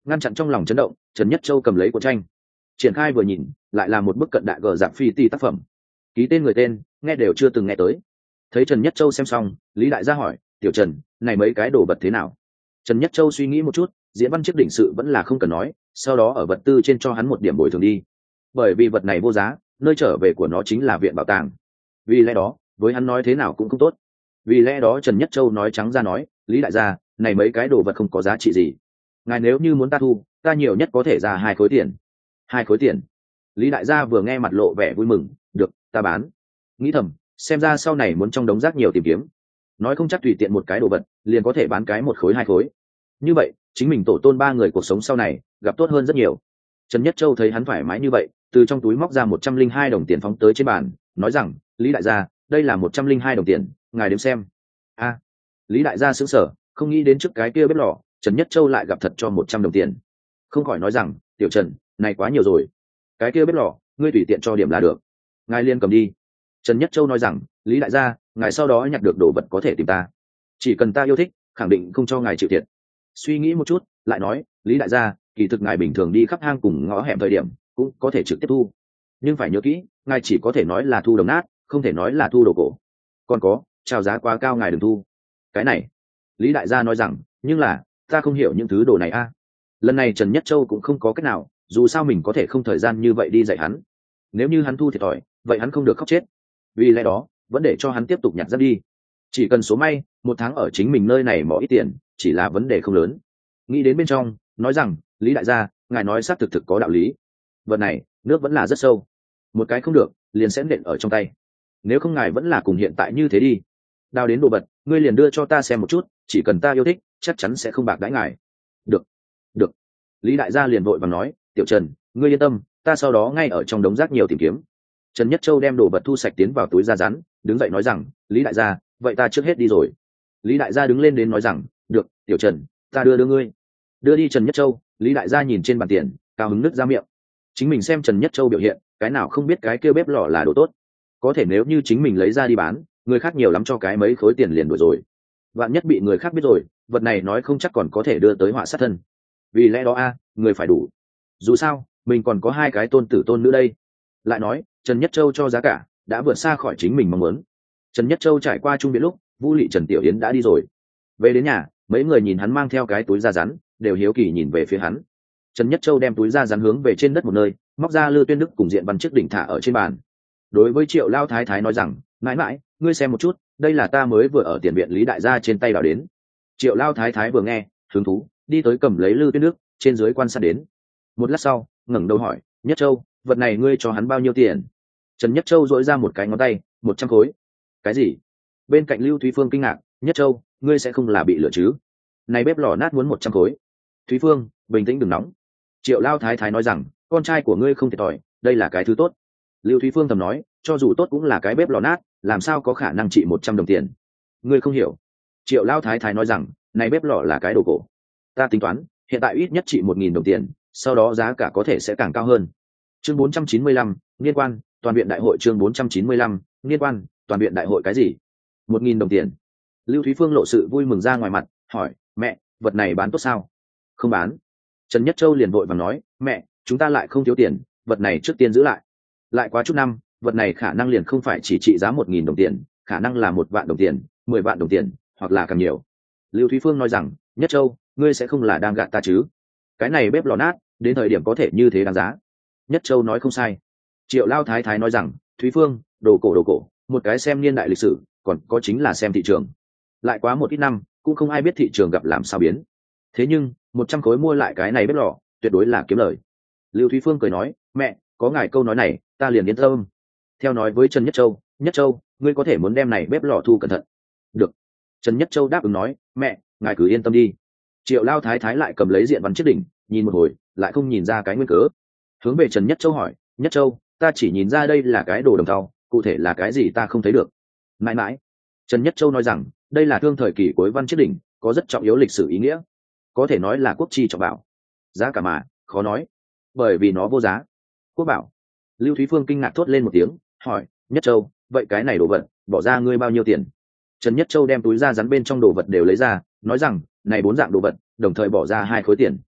ngăn chặn trong lòng chấn động, Trần Nhất Châu cầm lấy cuộn tranh triển khai vừa nhìn, lại là một bức cận đại gờ dạng phi ti tác phẩm, ký tên người tên nghe đều chưa từng nghe tới. Thấy Trần Nhất Châu xem xong, Lý Đại gia hỏi, tiểu Trần, này mấy cái đồ vật thế nào? Trần Nhất Châu suy nghĩ một chút, diễn văn chiếc đỉnh sự vẫn là không cần nói, sau đó ở vật tư trên cho hắn một điểm bồi thường đi, bởi vì vật này vô giá, nơi trở về của nó chính là viện bảo tàng. Vì lẽ đó với hắn nói thế nào cũng không tốt. Vì lẽ đó Trần Nhất Châu nói trắng ra nói, Lý Đại gia, này mấy cái đồ vật không có giá trị gì, ngài nếu như muốn ta thu, ta nhiều nhất có thể ra 2 khối tiền. 2 khối tiền? Lý Đại gia vừa nghe mặt lộ vẻ vui mừng, được, ta bán. Nghĩ thầm, xem ra sau này muốn trong đống rác nhiều tìm kiếm, nói không chắc tùy tiện một cái đồ vật liền có thể bán cái 1 khối 2 khối, như vậy chính mình tổ tôn 3 người cuộc sống sau này gặp tốt hơn rất nhiều. Trần Nhất Châu thấy hắn thoải mái như vậy, từ trong túi móc ra 102 đồng tiền phóng tới trên bàn, nói rằng, Lý Đại gia, đây là 102 đồng tiền, ngài đếm xem. A, Lý Đại gia sững sờ, không nghĩ đến trước cái kia bếp lò Trần Nhất Châu lại gặp thật cho 100 đồng tiền, không khỏi nói rằng, tiểu Trần, này quá nhiều rồi, cái kia bếp lò ngươi tùy tiện cho điểm là được, ngài liên cầm đi. Trần Nhất Châu nói rằng, Lý Đại gia, ngài sau đó nhặt được đồ vật có thể tìm ta, chỉ cần ta yêu thích, khẳng định không cho ngài chịu thiệt. Suy nghĩ một chút, lại nói, Lý Đại gia, kỳ thực ngài bình thường đi khắp hang cùng ngõ hẻm thời điểm cũng có thể trực tiếp thu, nhưng phải nhớ kỹ, ngài chỉ có thể nói là thu đồng nát, không thể nói là thu đồ cổ. Còn có, chào giá quá cao ngài đừng thu. Cái này, Lý Đại gia nói rằng, nhưng là ta không hiểu những thứ đồ này a. Lần này Trần Nhất Châu cũng không có cách nào, dù sao mình có thể không thời gian như vậy đi dạy hắn, nếu như hắn thu thiệt thòi, vậy hắn không được khóc chết. Vì lẽ đó vẫn để cho hắn tiếp tục nhặt rác đi, chỉ cần số may 1 tháng ở chính mình nơi này mỏ ít tiền, chỉ là vấn đề không lớn. Nghĩ đến bên trong, nói rằng, Lý Đại gia, ngài nói xác thực có đạo lý, vật này nước vẫn là rất sâu, một cái không được liền sẽ nện ở trong tay, nếu không ngài vẫn là cùng hiện tại như thế đi, đào đến đồ vật ngươi liền đưa cho ta xem một chút, chỉ cần ta yêu thích chắc chắn sẽ không bạc đãi ngài. Được, được. Lý Đại gia liền vội vàng nói, tiểu Trần, ngươi yên tâm, ta sau đó ngay ở trong đống rác nhiều tìm kiếm. Trần Nhất Châu đem đồ vật thu sạch tiến vào túi da rắn, đứng dậy nói rằng, Lý Đại gia, vậy ta trước hết đi rồi. Lý Đại gia đứng lên đến nói rằng, được, tiểu Trần, ta đưa ngươi. Đưa đi Trần Nhất Châu, Lý Đại gia nhìn trên bàn tiền, cao hứng nứt ra miệng. Chính mình xem Trần Nhất Châu biểu hiện, cái nào không biết cái kia bếp lò là đồ tốt, có thể nếu như chính mình lấy ra đi bán, người khác nhiều lắm cho cái mấy khối tiền liền đuổi rồi, vạn nhất bị người khác biết rồi, vật này nói không chắc còn có thể đưa tới họa sát thân. Vì lẽ đó người phải đủ, dù sao mình còn có 2 cái tôn tử tôn nữ đây. Lại nói Trần Nhất Châu cho giá cả đã vượt xa khỏi chính mình mong muốn. Trần Nhất Châu trải qua trung viện lúc, Vu Lị Trần Tiểu Yến đã đi rồi. Về đến nhà, mấy người nhìn hắn mang theo cái túi da rắn, đều hiếu kỳ nhìn về phía hắn. Trần Nhất Châu đem túi da rắn hướng về trên đất một nơi, móc ra Lư Tuyên Đức cùng Diện Văn chiếc đỉnh thả ở trên bàn. Đối với Triệu Lao Thái Thái nói rằng, mãi mãi, ngươi xem một chút, đây là ta mới vừa ở tiền viện Lý Đại gia trên tay đào đến. Triệu Lao Thái Thái vừa nghe, hứng thú, đi tới cầm lấy Lư Tuyên Đức, trên dưới quan sát đến. Một lát sau, ngẩng đầu hỏi, Nhất Châu, vật này ngươi cho hắn bao nhiêu tiền? Trần Nhất Châu dỗi ra một cái ngón tay, 100 khối. Cái gì? Bên cạnh Lưu Thúy Phương kinh ngạc, Nhất Châu, ngươi sẽ không là bị lừa chứ? Này bếp lò nát muốn 100 khối. Thúy Phương, bình tĩnh đừng nóng. Triệu Lao Thái Thái nói rằng, con trai của ngươi không thiệt thòi, đây là cái thứ tốt. Lưu Thúy Phương thầm nói, cho dù tốt cũng là cái bếp lò nát, làm sao có khả năng trị 100 đồng tiền? Ngươi không hiểu. Triệu Lao Thái Thái nói rằng, này bếp lò là cái đồ cổ, ta tính toán hiện tại ít nhất trị 1.000 đồng tiền, sau đó giá cả có thể sẽ càng cao hơn. Chương 495, liên quan toàn viện đại hội. Chương 495, liên quan toàn viện đại hội. Cái gì? 1.000 đồng tiền? Lưu Thúy Phương lộ sự vui mừng ra ngoài mặt, hỏi, mẹ, vật này bán tốt sao? Không bán. Trần Nhất Châu liền vội vàng nói, mẹ, chúng ta lại không thiếu tiền, vật này trước tiên giữ lại quá chút năm, vật này khả năng liền không phải chỉ trị giá 1.000 đồng tiền, khả năng là 1 vạn đồng tiền, 10 vạn đồng tiền, hoặc là càng nhiều. Lưu Thúy Phương nói rằng, Nhất Châu, ngươi sẽ không là đang gạt ta chứ? Cái này bếp lò nát, đến thời điểm có thể như thế đáng giá. Nhất Châu nói không sai. Triệu Lao Thái Thái nói rằng, Thúy Phương, đồ cổ, một cái xem niên đại lịch sử, còn có chính là xem thị trường. Lại quá một ít năm, cũng không ai biết thị trường gặp làm sao biến. Thế nhưng 100 khối mua lại cái này bếp lò, tuyệt đối là kiếm lời. Lưu Thúy Phương cười nói, mẹ, có ngài câu nói này, ta liền yên tâm. Theo nói với Trần Nhất Châu, Nhất Châu, ngươi có thể muốn đem này bếp lò thu cẩn thận. Được. Trần Nhất Châu đáp ứng nói, mẹ, ngài cứ yên tâm đi. Triệu Lao Thái Thái lại cầm lấy Diện Văn chiếc đỉnh, nhìn một hồi, lại không nhìn ra cái nguyên cớ. Hướng về Trần Nhất Châu hỏi, Nhất Châu, ta chỉ nhìn ra đây là cái đồ đồng thau, cụ thể là cái gì ta không thấy được. Mãi mãi. Trần Nhất Châu nói rằng, đây là thương thời kỳ cuối Văn chiếc đỉnh, có rất trọng yếu lịch sử ý nghĩa, có thể nói là quốc chi trọng bảo. Giá cả mà, khó nói, bởi vì nó vô giá. Quốc bảo. Lưu Thúy Phương kinh ngạc thốt lên một tiếng, hỏi, Nhất Châu, vậy cái này đồ vật, bỏ ra ngươi bao nhiêu tiền? Trần Nhất Châu đem túi da rắn bên trong đồ vật đều lấy ra, nói rằng, này 4 dạng đồ vật, đồng thời bỏ ra 2 khối tiền.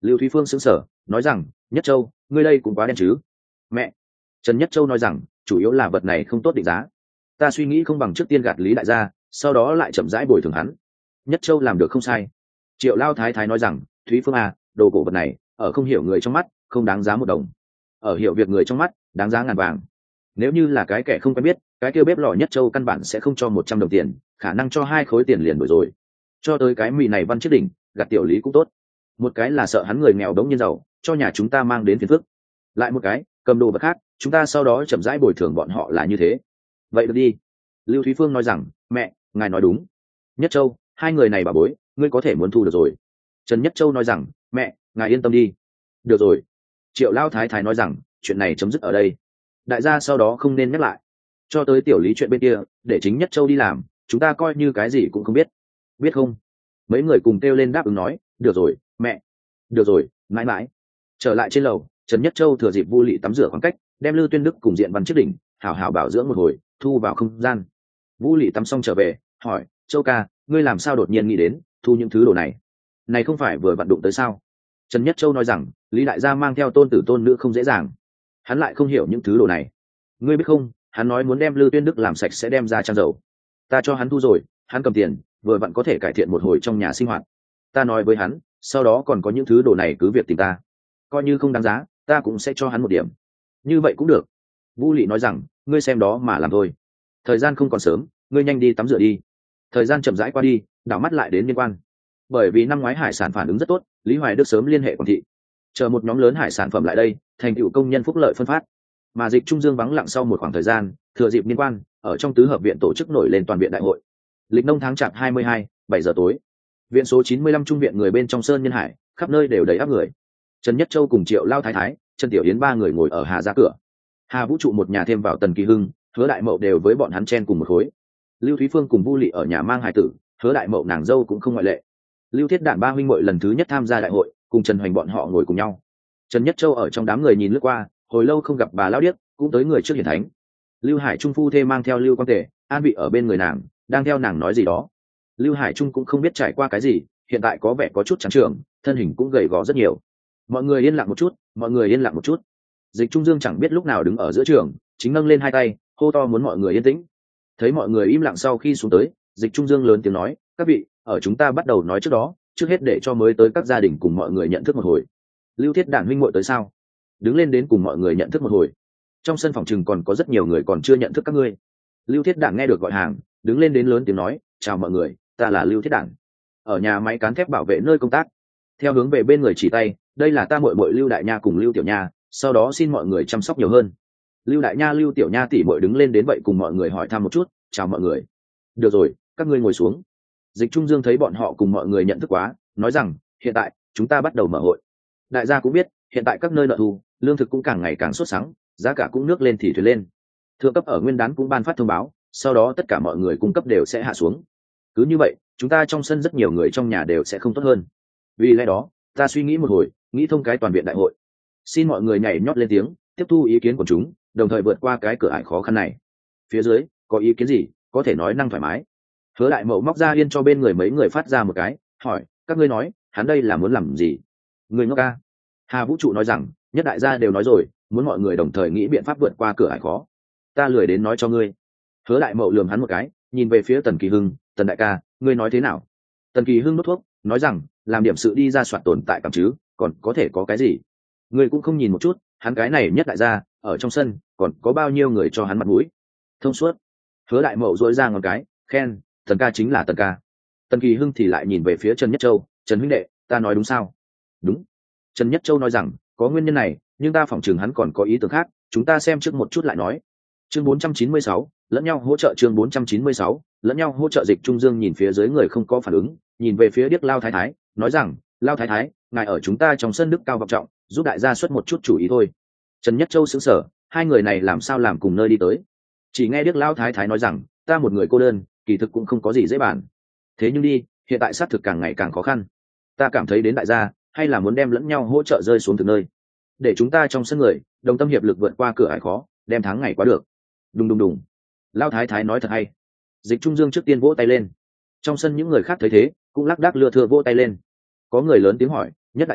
Lưu Thúy Phương sững sờ nói rằng, Nhất Châu, ngươi đây cũng quá đen chứ. Mẹ. Trần Nhất Châu nói rằng, chủ yếu là vật này không tốt định giá, ta suy nghĩ không bằng trước tiên gạt Lý đại gia, sau đó lại chậm rãi bồi thường hắn. Nhất Châu làm được không sai. Triệu Lao Thái Thái nói rằng, Thúy Phương à, đồ cổ vật này ở không hiểu người trong mắt không đáng giá 1 đồng, ở hiểu việc người trong mắt đáng giá ngàn vàng. Nếu như là cái kẻ không quen biết, cái kia bếp lò Nhất Châu căn bản sẽ không cho 100 đồng tiền, khả năng cho 2 khối tiền liền đổi rồi. Cho tới cái mì này Văn Chiết Đỉnh, gạt tiểu Lý cũng tốt. Một cái là sợ hắn người nghèo đống nhiên giàu, cho nhà chúng ta mang đến phiền phức. Lại một cái, cầm đồ vật khác, chúng ta sau đó chậm rãi bồi thường bọn họ là như thế. Vậy được đi. Lưu Thúy Phương nói rằng, mẹ, ngài nói đúng. Nhất Châu, 2 người này bà bối, ngươi có thể muốn thu được rồi. Trần Nhất Châu nói rằng, mẹ, ngài yên tâm đi. Được rồi. Triệu Lao Thái Thái nói rằng, chuyện này chấm dứt ở đây. Đại gia sau đó không nên nhắc lại. Cho tới tiểu Lý chuyện bên kia, để chính Nhất Châu đi làm, chúng ta coi như cái gì cũng không biết. Biết không? Mấy người cùng kêu lên đáp ứng nói, được rồi, mẹ. Được rồi, mãi mãi. Trở lại trên lầu, Trần Nhất Châu thừa dịp Vu Lị tắm rửa khoảng cách, đem Lưu Tuyên Đức cùng Diện Văn Chiết Đỉnh hảo hảo bảo dưỡng một hồi, thu vào không gian. Vu Lị tắm xong trở về, hỏi, Châu ca, ngươi làm sao đột nhiên nghĩ đến thu những thứ đồ này? Này không phải vừa vặn đụng tới sao? Trần Nhất Châu nói rằng, Lý đại gia mang theo tôn tử tôn nữ không dễ dàng, hắn lại không hiểu những thứ đồ này. Ngươi biết không, hắn nói muốn đem Lưu Tuyên Đức làm sạch sẽ đem ra trang dầu. Ta cho hắn thu rồi, hắn cầm tiền, vừa vặn có thể cải thiện một hồi trong nhà sinh hoạt. Ta nói với hắn, sau đó còn có những thứ đồ này cứ việc tìm ta, coi như không đáng giá, ta cũng sẽ cho hắn 1 điểm. Như vậy cũng được. Vu Lị nói rằng, ngươi xem đó mà làm thôi. Thời gian không còn sớm, ngươi nhanh đi tắm rửa đi. Thời gian chậm rãi qua đi, đảo mắt lại đến Liên Quan. Bởi vì năm ngoái hải sản phản ứng rất tốt, Lý Hoài Đức sớm liên hệ Quảng thị, chờ một nhóm lớn hải sản phẩm lại đây, thành tựu công nhân phúc lợi phân phát. Mà Dịch Trung Dương vắng lặng sau một khoảng thời gian, thừa dịp Liên Quan, ở trong tứ hợp viện tổ chức nổi lên toàn viện đại hội. Lịch nông tháng chạp 22, 7 giờ tối. Viện số 95 trung viện người bên trong Sơn Nhân Hải, khắp nơi đều đầy áp người. Trần Nhất Châu cùng Triệu Lao Thái Thái, Trần Tiểu Yến 3 người ngồi ở Hà ra cửa. Hà Vũ trụ một nhà thêm vào Tần Kỳ Hưng, Hứa Đại Mậu đều với bọn hắn chen cùng một khối. Lưu Thúy Phương cùng Vu Lị ở nhà mang hài tử, Hứa Đại Mậu nàng dâu cũng không ngoại lệ. Lưu Thiết Đản 3 huynh muội lần thứ nhất tham gia đại hội, cùng Trần Hoành bọn họ ngồi cùng nhau. Trần Nhất Châu ở trong đám người nhìn lướt qua, hồi lâu không gặp bà lão điếc, cũng tới người trước hiển thánh. Lưu Hải Trung phu thê mang theo Lưu Quang Tề, an vị ở bên người nàng, đang theo nàng nói gì đó. Lưu Hải Trung cũng không biết trải qua cái gì, hiện tại có vẻ có chút trắng trường, thân hình cũng gầy gò rất nhiều. Mọi người yên lặng một chút, mọi người yên lặng một chút. Dịch Trung Dương chẳng biết lúc nào đứng ở giữa trường, chính nâng lên 2 tay, hô to muốn mọi người yên tĩnh. Thấy mọi người im lặng sau khi xuống tới, Dịch Trung Dương lớn tiếng nói, các vị, ở chúng ta bắt đầu nói trước đó, trước hết để cho mới tới các gia đình cùng mọi người nhận thức một hồi. Lưu Thiết Đản huynh muội tới sao? Đứng lên đến cùng mọi người nhận thức một hồi. Trong sân phòng trừng còn có rất nhiều người còn chưa nhận thức các ngươi. Lưu Thiết Đản nghe được gọi hàng, đứng lên đến lớn tiếng nói, chào mọi người, ta là Lưu Thiết Đản, ở nhà máy cán thép bảo vệ nơi công tác. Theo hướng về bên người chỉ tay, đây là ta muội muội Lưu Đại Nha cùng Lưu Tiểu Nha, sau đó xin mọi người chăm sóc nhiều hơn. Lưu Đại Nha Lưu Tiểu Nha tỷ muội đứng lên đến vậy cùng mọi người hỏi thăm một chút, chào mọi người. Được rồi, các ngươi ngồi xuống. Dịch Trung Dương thấy bọn họ cùng mọi người nhận thức quá, nói rằng, hiện tại chúng ta bắt đầu mở hội. Đại gia cũng biết, hiện tại các nơi nợ thu, lương thực cũng càng ngày càng sốt sắng, giá cả cũng nước lên thì thuyền lên. Thượng cấp ở Nguyên đán cũng ban phát thông báo, sau đó tất cả mọi người cung cấp đều sẽ hạ xuống. Cứ như vậy, chúng ta trong sân rất nhiều người trong nhà đều sẽ không tốt hơn. Vì lẽ đó, ta suy nghĩ một hồi, nghĩ thông cái toàn viện đại hội. Xin mọi người nhảy nhót lên tiếng, tiếp thu ý kiến của chúng, đồng thời vượt qua cái cửa ải khó khăn này. Phía dưới, có ý kiến gì, có thể nói năng thoải mái. Hứa Đại Mậu móc ra yên cho bên người mấy người phát ra một cái, hỏi, các ngươi nói, hắn đây là muốn làm gì? Người ngốc ca. Hà Vũ trụ nói rằng, nhất đại gia đều nói rồi, muốn mọi người đồng thời nghĩ biện pháp vượt qua cửa ải khó. Ta lười đến nói cho ngươi. Hứa Đại Mậu lườm hắn một cái, nhìn về phía Tần Kỳ Hưng, Tần đại ca, ngươi nói thế nào? Tần Kỳ Hưng đốt thuốc, nói rằng, làm điểm sự đi ra soạt tồn tại cảm chứ, còn có thể có cái gì? Ngươi cũng không nhìn một chút, hắn cái này nhất đại gia, ở trong sân, còn có bao nhiêu người cho hắn mặt mũi? Thông suốt. Hứa Đại Mậu duỗi ra ngón cái, khen, Tần ca chính là Tần ca. Tần Kỳ Hưng thì lại nhìn về phía Trần Nhất Châu, Trần huynh đệ, ta nói đúng sao? Đúng. Trần Nhất Châu nói rằng, có nguyên nhân này, nhưng ta phỏng chừng hắn còn có ý tưởng khác, chúng ta xem trước một chút lại nói. Chương 496, lẫn nhau hỗ trợ. Chương 496, lẫn nhau hỗ trợ. Dịch Trung Dương nhìn phía dưới người không có phản ứng, nhìn về phía Điếc Lao Thái Thái, nói rằng, Lao Thái Thái, ngài ở chúng ta trong sân đức cao vọng trọng, giúp đại gia xuất một chút chủ ý thôi. Trần Nhất Châu sững sờ, hai người này làm sao làm cùng nơi đi tới? Chỉ nghe Điếc Lao Thái Thái nói rằng, ta một người cô đơn, kỳ thực cũng không có gì dễ bàn. Thế nhưng đi, hiện tại sát thực càng ngày càng khó khăn. Ta cảm thấy đến đại gia, hay là muốn đem lẫn nhau hỗ trợ rơi xuống từ nơi, để chúng ta trong sân người đồng tâm hiệp lực vượt qua cửa ải khó, đem tháng ngày qua được. Đùng đùng đùng. Lao Thái Thái nói thật hay. Dịch Trung Dương trước tiên vỗ tay lên. Trong sân những người khác thấy thế, cũng lắc đắc lưa thưa vỗ tay lên. Có người lớn tiếng hỏi, nhất đại gia,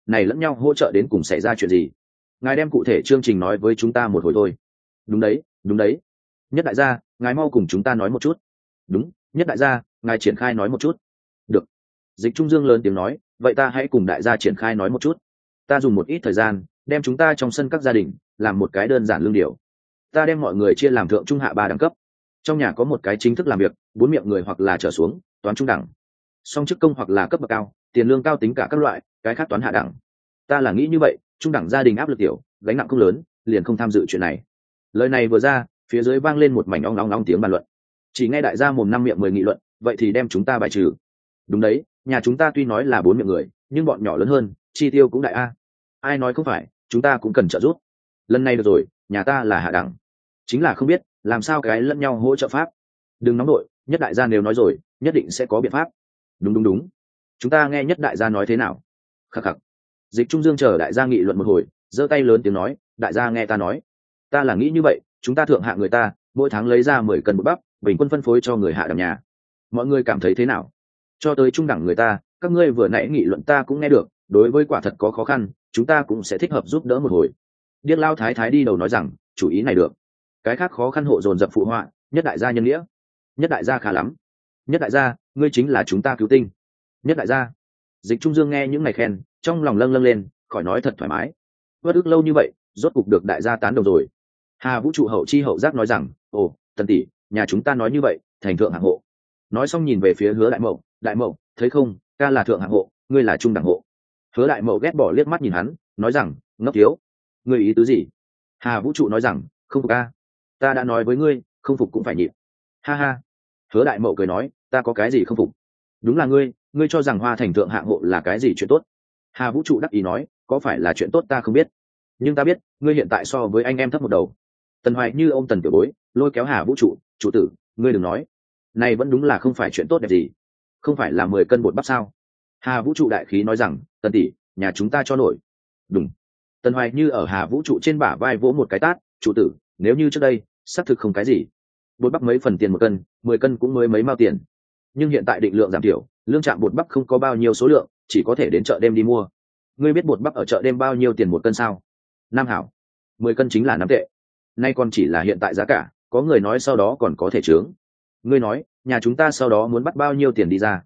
này lẫn nhau hỗ trợ đến cùng xảy ra chuyện gì? Ngài đem cụ thể chương trình nói với chúng ta một hồi thôi. Đúng đấy, đúng đấy. Nhất đại gia, ngài mau cùng chúng ta nói một chút. Đúng, Nhất đại gia, ngài triển khai nói một chút. Được. Dịch Trung Dương lớn tiếng nói, vậy ta hãy cùng đại gia triển khai nói một chút. Ta dùng một ít thời gian, đem chúng ta trong sân các gia đình làm một cái đơn giản lương điều. Ta đem mọi người chia làm thượng trung hạ 3 đẳng cấp. Trong nhà có một cái chính thức làm việc, 4 miệng người hoặc là trở xuống, toán trung đẳng. Song chức công hoặc là cấp bậc cao, tiền lương cao tính cả các loại, cái khác toán hạ đẳng. Ta là nghĩ như vậy, trung đẳng gia đình áp lực tiểu, gánh nặng không lớn, liền không tham dự chuyện này. Lời này vừa ra, phía dưới vang lên một mảnh ong ong ong tiếng bàn luận. Chỉ nghe đại gia mồm năm miệng 10 nghị luận, vậy thì đem chúng ta bài trừ. Đúng đấy, nhà chúng ta tuy nói là 4 miệng người, nhưng bọn nhỏ lớn hơn, chi tiêu cũng đại a. Ai nói không phải, chúng ta cũng cần trợ giúp. Lần này được rồi, nhà ta là hạ đẳng. Chính là không biết làm sao cái lẫn nhau hỗ trợ pháp. Đừng nóng đội, Nhất đại gia nếu nói rồi, nhất định sẽ có biện pháp. Đúng đúng đúng, chúng ta nghe Nhất đại gia nói thế nào. Khắc khắc. Dịch Trung Dương chờ đại gia nghị luận một hồi, giơ tay lớn tiếng nói, đại gia nghe ta nói. Ta là nghĩ như vậy, chúng ta thượng hạ người ta mỗi tháng lấy ra 10 cân bột bắp, bình quân phân phối cho người hạ đẳng nhà. Mọi người cảm thấy thế nào? Cho tới trung đẳng người ta, các ngươi vừa nãy nghị luận ta cũng nghe được, đối với quả thật có khó khăn, chúng ta cũng sẽ thích hợp giúp đỡ một hồi. Điếc Lao Thái Thái đi đầu nói rằng, chủ ý này được. Cái khác khó khăn hộ dồn dập phụ họa, Nhất đại gia nhân nghĩa. Nhất đại gia khá lắm. Nhất đại gia, ngươi chính là chúng ta cứu tinh. Nhất đại gia. Dịch Trung Dương nghe những ngày khen, trong lòng lâng lâng lên, khỏi nói thật thoải mái. Vất ức lâu như vậy, rốt cục được đại gia tán đồng rồi. Hà Vũ trụ hậu chi hậu giác nói rằng, ồ, Tần tỷ, nhà chúng ta nói như vậy, thành thượng hạng hộ. Nói xong nhìn về phía Hứa Đại Mậu, thấy không, ca là thượng hạng hộ, ngươi là trung đẳng hộ. Hứa Đại Mậu ghét bỏ liếc mắt nhìn hắn, nói rằng, ngốc thiếu, ngươi ý tứ gì? Hà Vũ trụ nói rằng, không phục ca, ta đã nói với ngươi, không phục cũng phải nhịn. Ha ha. Hứa Đại Mậu cười nói, ta có cái gì không phục? Đúng là ngươi cho rằng Hoa Thành thượng hạng hộ là cái gì chuyện tốt? Hà Vũ trụ đắc ý nói, có phải là chuyện tốt ta không biết, nhưng ta biết, ngươi hiện tại so với anh em thấp một đầu. Tần Hoài Như ôm Tần Tiểu Bối, lôi kéo Hà Vũ trụ, chủ tử, ngươi đừng nói, này vẫn đúng là không phải chuyện tốt đẹp gì. Không phải là 10 cân bột bắp sao? Hà Vũ trụ đại khí nói rằng, Tần tỷ, nhà chúng ta cho nổi. Đúng. Tần Hoài Như ở Hà Vũ trụ trên bả vai vỗ một cái tát, chủ tử, nếu như trước đây, xác thực không cái gì. Bột bắp mấy phần tiền 1 cân, 10 cân cũng mới mấy mao tiền. Nhưng hiện tại định lượng giảm thiểu, lương trạm bột bắp không có bao nhiêu số lượng, chỉ có thể đến chợ đêm đi mua. Ngươi biết bột bắp ở chợ đêm bao nhiêu tiền 1 cân sao? Nam hảo, 10 cân chính là 5 tệ. Nay còn chỉ là hiện tại giá cả, có người nói sau đó còn có thể trướng. Ngươi nói, nhà chúng ta sau đó muốn bắt bao nhiêu tiền đi ra?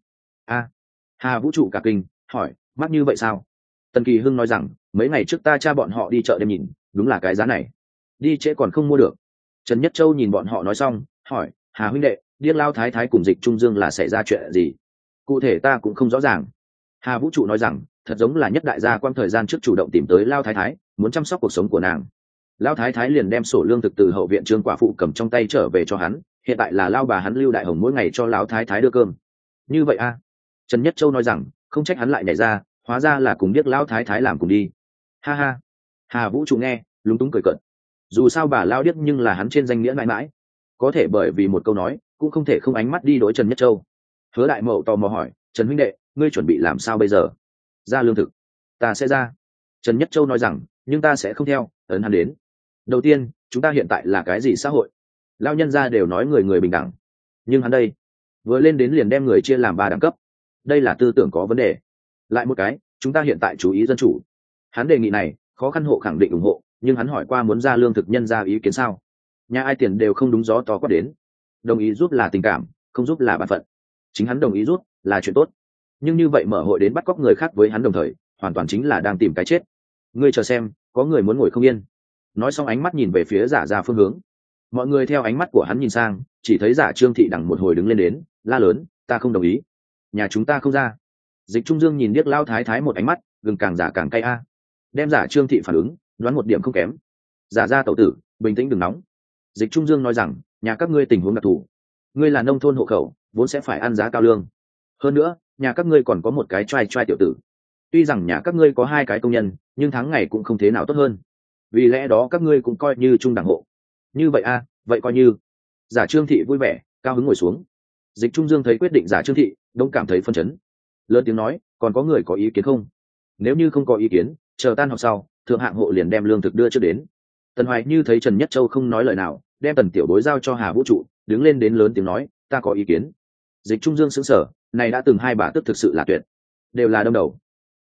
Hà Vũ trụ cả kinh, hỏi, mắc như vậy sao? Tần Kỳ Hưng nói rằng, mấy ngày trước ta cha bọn họ đi chợ đêm nhìn, đúng là cái giá này. Đi trễ còn không mua được. Trần Nhất Châu nhìn bọn họ nói xong, hỏi, Hà huynh đệ, Điếc Lao Thái Thái cùng Dịch Trung Dương là xảy ra chuyện gì? Cụ thể ta cũng không rõ ràng. Hà Vũ trụ nói rằng, thật giống là Nhất đại gia quang thời gian trước chủ động tìm tới Lao Thái Thái, muốn chăm sóc cuộc sống của nàng. Lao Thái Thái liền đem sổ lương thực từ hậu viện Trương quả phụ cầm trong tay trở về cho hắn, hiện tại là Lao bà hắn Lưu Đại Hồng mỗi ngày cho Lão Thái Thái đưa cơm. Như vậy a? Trần Nhất Châu nói rằng, không trách hắn lại nhảy ra, hóa ra là cùng Điếc Lão Thái Thái làm cùng đi. Ha ha. Hà Vũ trụ nghe, lúng túng cười cợt. Dù sao bà Lao Điếc nhưng là hắn trên danh nghĩa mãi mãi, có thể bởi vì một câu nói, cũng không thể không ánh mắt đi đối Trần Nhất Châu. Hứa Đại Mậu tò mò hỏi, Trần huynh đệ, ngươi chuẩn bị làm sao bây giờ? Ra lương thực. Ta sẽ ra. Trần Nhất Châu nói rằng, nhưng ta sẽ không theo, ấn hắn đến. Đầu tiên, chúng ta hiện tại là cái gì xã hội? Lao nhân gia đều nói người người bình đẳng, nhưng hắn đây vừa lên đến liền đem người chia làm 3 đẳng cấp, đây là tư tưởng có vấn đề. Lại một cái, chúng ta hiện tại chú ý dân chủ. Hắn đề nghị này, khó khăn hộ khẳng định ủng hộ, nhưng hắn hỏi qua muốn ra lương thực nhân ra ý kiến sao? Nhà ai tiền đều không đúng gió to quát đến. Đồng ý giúp là tình cảm, không giúp là bản phận. Chính hắn đồng ý giúp là chuyện tốt, nhưng như vậy mở hội đến bắt cóc người khác với hắn đồng thời, hoàn toàn chính là đang tìm cái chết. Ngươi chờ xem, có người muốn ngồi không yên. Nói xong ánh mắt nhìn về phía Giả ra phương hướng. Mọi người theo ánh mắt của hắn nhìn sang, chỉ thấy Giả Trương Thị đằng một hồi đứng lên đến, la lớn, ta không đồng ý, nhà chúng ta không ra. Dịch Trung Dương nhìn Điếc Lao Thái Thái một ánh mắt, gừng càng giả càng cay a. Đem Giả Trương Thị phản ứng, đoán một điểm không kém. Giả ra tẩu tử, bình tĩnh đừng nóng. Dịch Trung Dương nói rằng, nhà các ngươi tình huống đặc thù, ngươi là nông thôn hộ khẩu, vốn sẽ phải ăn giá cao lương. Hơn nữa, nhà các ngươi còn có một cái trai tiểu tử. Tuy rằng nhà các ngươi có 2 cái công nhân, nhưng tháng ngày cũng không thế nào tốt hơn. Vì lẽ đó các ngươi cũng coi như trung đẳng hộ. Như vậy a, vậy coi như. Giả Trương Thị vui vẻ, cao hứng ngồi xuống. Dịch Trung Dương thấy quyết định Giả Trương Thị, đông cảm thấy phân chấn. Lớn tiếng nói, còn có người có ý kiến không? Nếu như không có ý kiến, chờ tan học sau, thượng hạng hộ liền đem lương thực đưa trước đến. Tần Hoài Như thấy Trần Nhất Châu không nói lời nào, đem Tần Tiểu Bối giao cho Hà Vũ trụ, đứng lên đến lớn tiếng nói, ta có ý kiến. Dịch Trung Dương sững sờ, này đã từng 2 bà tức thực sự là tuyệt, đều là đâm đầu.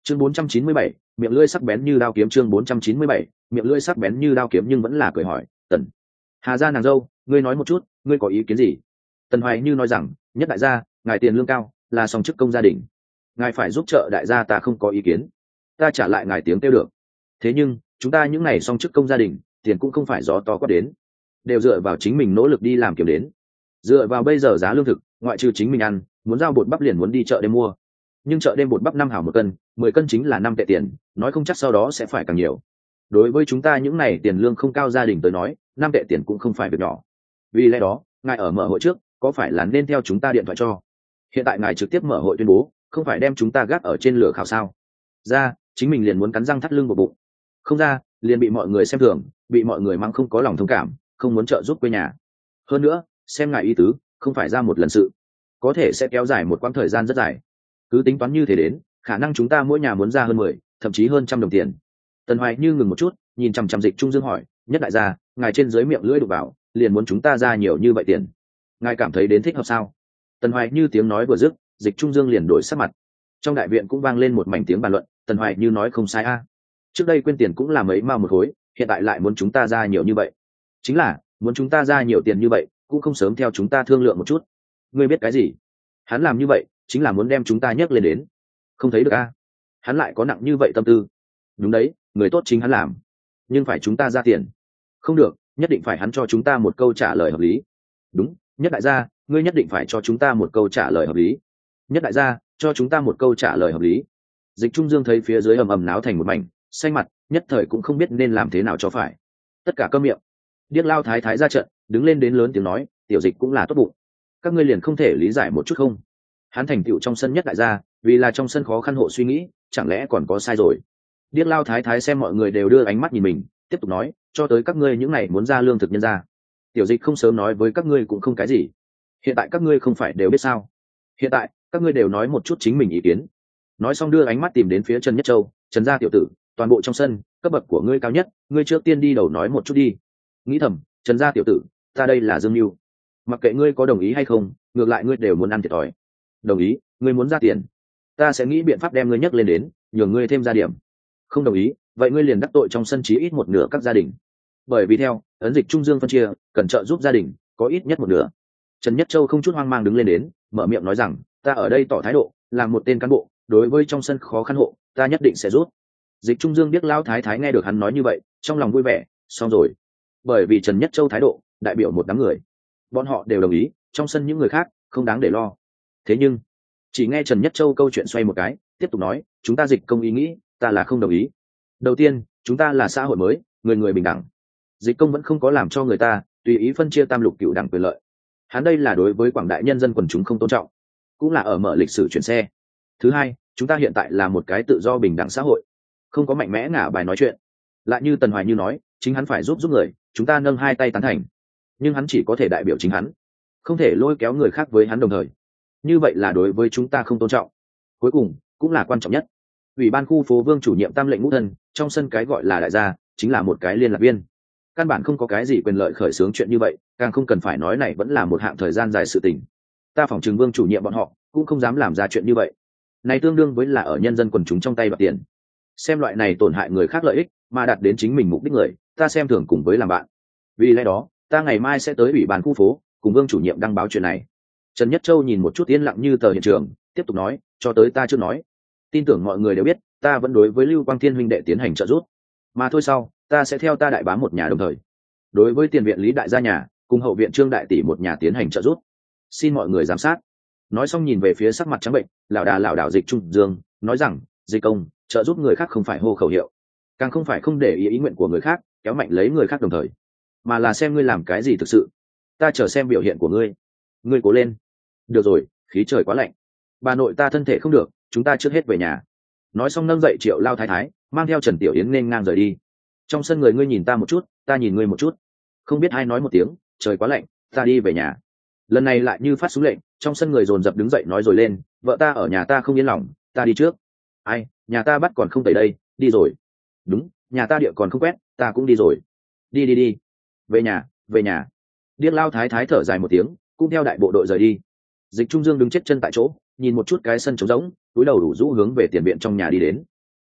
Chương 497, miệng lưỡi sắc bén như đao kiếm. Chương 497, miệng lưỡi sắc bén như đao kiếm, nhưng vẫn là cười hỏi, Tần Hà gia nàng dâu, ngươi nói một chút, ngươi có ý kiến gì? Tần Hoài Như nói rằng, nhất đại gia, ngài tiền lương cao, là song chức công gia đình, ngài phải giúp trợ đại gia, ta không có ý kiến, ta trả lại ngài tiếng kêu được. Thế nhưng chúng ta những này song chức công gia đình, tiền cũng không phải gió to quát đến, đều dựa vào chính mình nỗ lực đi làm kiếm đến. Dựa vào bây giờ giá lương thực, ngoại trừ chính mình ăn, muốn giao bột bắp liền muốn đi chợ đêm mua. Nhưng chợ đêm bột bắp 5 hảo một cân, 10 cân chính là 5 tệ tiền, nói không chắc sau đó sẽ phải càng nhiều. Đối với chúng ta những này tiền lương không cao gia đình tới nói, 5 tệ tiền cũng không phải việc nhỏ. Vì lẽ đó, ngài ở mở hội trước, có phải là nên theo chúng ta điện thoại cho? Hiện tại ngài trực tiếp mở hội tuyên bố, không phải đem chúng ta gác ở trên lửa khảo sao? Ra, chính mình liền muốn cắn răng thắt lưng một bụng. Không ra, liền bị mọi người xem thường, bị mọi người mắng không có lòng thông cảm, không muốn trợ giúp quê nhà. Hơn nữa, xem ngài ý tứ, không phải ra một lần sự, có thể sẽ kéo dài một quãng thời gian rất dài. Cứ tính toán như thế đến, khả năng chúng ta mỗi nhà muốn ra hơn 10, thậm chí hơn 100 đồng tiền. Tần Hoài Như ngừng một chút, nhìn chằm chằm Dịch Trung Dương hỏi, nhất đại gia, ngài trên dưới miệng lưỡi đục vào, liền muốn chúng ta ra nhiều như vậy tiền, ngài cảm thấy đến thích hợp sao? Tần Hoài Như tiếng nói vừa dứt, Dịch Trung Dương liền đổi sắc mặt. Trong đại viện cũng vang lên một mảnh tiếng bàn luận. Tần Hoài Như nói không sai a, trước đây quên tiền cũng là mấy mao một khối, hiện tại lại muốn chúng ta ra nhiều như vậy, chính là muốn chúng ta ra nhiều tiền như vậy, cũng không sớm theo chúng ta thương lượng một chút. Ngươi biết cái gì? Hắn làm như vậy chính là muốn đem chúng ta nhấc lên đến, không thấy được a? Hắn lại có nặng như vậy tâm tư. Đúng đấy, người tốt chính hắn làm, nhưng phải chúng ta ra tiền. Không được, nhất định phải hắn cho chúng ta một câu trả lời hợp lý. Đúng, nhất đại gia, ngươi nhất định phải cho chúng ta một câu trả lời hợp lý. Nhất đại gia, cho chúng ta một câu trả lời hợp lý. Dịch Trung Dương thấy phía dưới ầm ầm náo thành một mảnh, xanh mặt, nhất thời cũng không biết nên làm thế nào cho phải. Tất cả câm miệng. Điếc Lao Thái Thái ra trận, đứng lên đến lớn tiếng nói, tiểu Dịch cũng là tốt bụng, các ngươi liền không thể lý giải một chút không? Hắn thành tựu trong sân nhất đại gia, vì là trong sân khó khăn hộ suy nghĩ, chẳng lẽ còn có sai rồi? Điếc Lao Thái Thái xem mọi người đều đưa ánh mắt nhìn mình, tiếp tục nói, cho tới các ngươi những này muốn ra lương thực nhân ra, tiểu Dịch không sớm nói với các ngươi cũng không cái gì. Hiện tại các ngươi không phải đều biết sao? Hiện tại các ngươi đều nói một chút chính mình ý kiến. Nói xong đưa ánh mắt tìm đến phía Trần Nhất Châu, Trần gia tiểu tử, toàn bộ trong sân, cấp bậc của ngươi cao nhất, ngươi trước tiên đi đầu nói một chút đi. Nghĩ thầm, Trần gia tiểu tử, ta đây là Dương Mưu, mặc kệ ngươi có đồng ý hay không, ngược lại ngươi đều muốn ăn thiệt thòi. Đồng ý, ngươi muốn ra tiền, ta sẽ nghĩ biện pháp đem ngươi nhấc lên đến, nhường ngươi thêm ra điểm. Không đồng ý, vậy ngươi liền đắc tội trong sân chí ít một nửa các gia đình, bởi vì theo ấn Dịch Trung Dương phân chia, cần trợ giúp gia đình có ít nhất một nửa. Trần Nhất Châu không chút hoang mang đứng lên đến, mở miệng nói rằng, ta ở đây tỏ thái độ, làm một tên cán bộ, đối với trong sân khó khăn hộ, ta nhất định sẽ giúp. Dịch Trung Dương biết Lão Thái Thái nghe được hắn nói như vậy, trong lòng vui vẻ, xong rồi. Bởi vì Trần Nhất Châu thái độ, đại biểu một đám người, bọn họ đều đồng ý, trong sân những người khác không đáng để lo. Thế nhưng, chỉ nghe Trần Nhất Châu câu chuyện xoay một cái, tiếp tục nói, chúng ta Dịch công ý nghĩ, ta là không đồng ý. Đầu tiên, chúng ta là xã hội mới, người người bình đẳng. Dịch công vẫn không có làm cho người ta tùy ý phân chia tam lục cửu đẳng quyền lợi. Hắn đây là đối với quảng đại nhân dân quần chúng không tôn trọng, cũng là ở mở lịch sử chuyển xe. Thứ hai, chúng ta hiện tại là một cái tự do bình đẳng xã hội, không có mạnh mẽ ngả bài nói chuyện. Lại như Tần Hoài Như nói, chính hắn phải giúp người, chúng ta nâng hai tay tán thành, nhưng hắn chỉ có thể đại biểu chính hắn, không thể lôi kéo người khác với hắn đồng thời. Như vậy là đối với chúng ta không tôn trọng. Cuối cùng, cũng là quan trọng nhất, ủy ban khu phố Vương chủ nhiệm Tam lệnh ngũ thân, trong sân cái gọi là đại gia, chính là một cái liên lạc viên, căn bản không có cái gì quyền lợi khởi xướng chuyện như vậy, càng không cần phải nói này vẫn là một hạng thời gian dài sự tình. Ta phỏng chừng Vương chủ nhiệm bọn họ cũng không dám làm ra chuyện như vậy. Này tương đương với là ở nhân dân quần chúng trong tay bạc tiền, xem loại này tổn hại người khác lợi ích mà đạt đến chính mình mục đích người, ta xem thường cùng với làm bạn. Vì lẽ đó, ta ngày mai sẽ tới ủy ban khu phố cùng Vương chủ nhiệm đăng báo chuyện này. Trần Nhất Châu nhìn một chút yên lặng như tờ hiện trường, tiếp tục nói, cho tới ta chưa nói, tin tưởng mọi người đều biết, ta vẫn đối với Lưu Quang Thiên huynh đệ tiến hành trợ giúp, mà thôi sau, ta sẽ theo ta đại bá một nhà đồng thời, đối với tiền viện Lý đại gia nhà cùng hậu viện Trương đại tỷ một nhà tiến hành trợ giúp. Xin mọi người giám sát. Nói xong nhìn về phía sắc mặt trắng bệnh lảo đảo Dịch Trung Dương, nói rằng, Dịch công trợ giúp người khác không phải hô khẩu hiệu, càng không phải không để ý nguyện của người khác, kéo mạnh lấy người khác đồng thời, mà là xem ngươi làm cái gì thực sự. Ta chờ xem biểu hiện của ngươi. Ngươi cố lên. Được rồi, khí trời quá lạnh, bà nội ta thân thể không được, chúng ta trước hết về nhà. Nói xong nâng dậy Triệu Lao Thái Thái, mang theo Trần Tiểu Yến nên ngang rời đi. Trong sân người, ngươi nhìn ta một chút, ta nhìn ngươi một chút, không biết ai nói một tiếng, trời quá lạnh, ta đi về nhà. Lần này lại như phát xuống lệnh, trong sân người dồn dập đứng dậy nói rồi lên, vợ ta ở nhà ta không yên lòng, ta đi trước. Ai, nhà ta bắt còn không tẩy đây, đi rồi. Đúng, nhà ta địa còn không quét, ta cũng đi rồi. Đi, về nhà. Điếc Lao Thái Thái thở dài một tiếng, cũng theo đại bộ đội rời đi. Dịch Trung Dương đứng chết chân tại chỗ, nhìn một chút cái sân trống rỗng, túi đầu đủ rũ hướng về tiền viện trong nhà đi đến.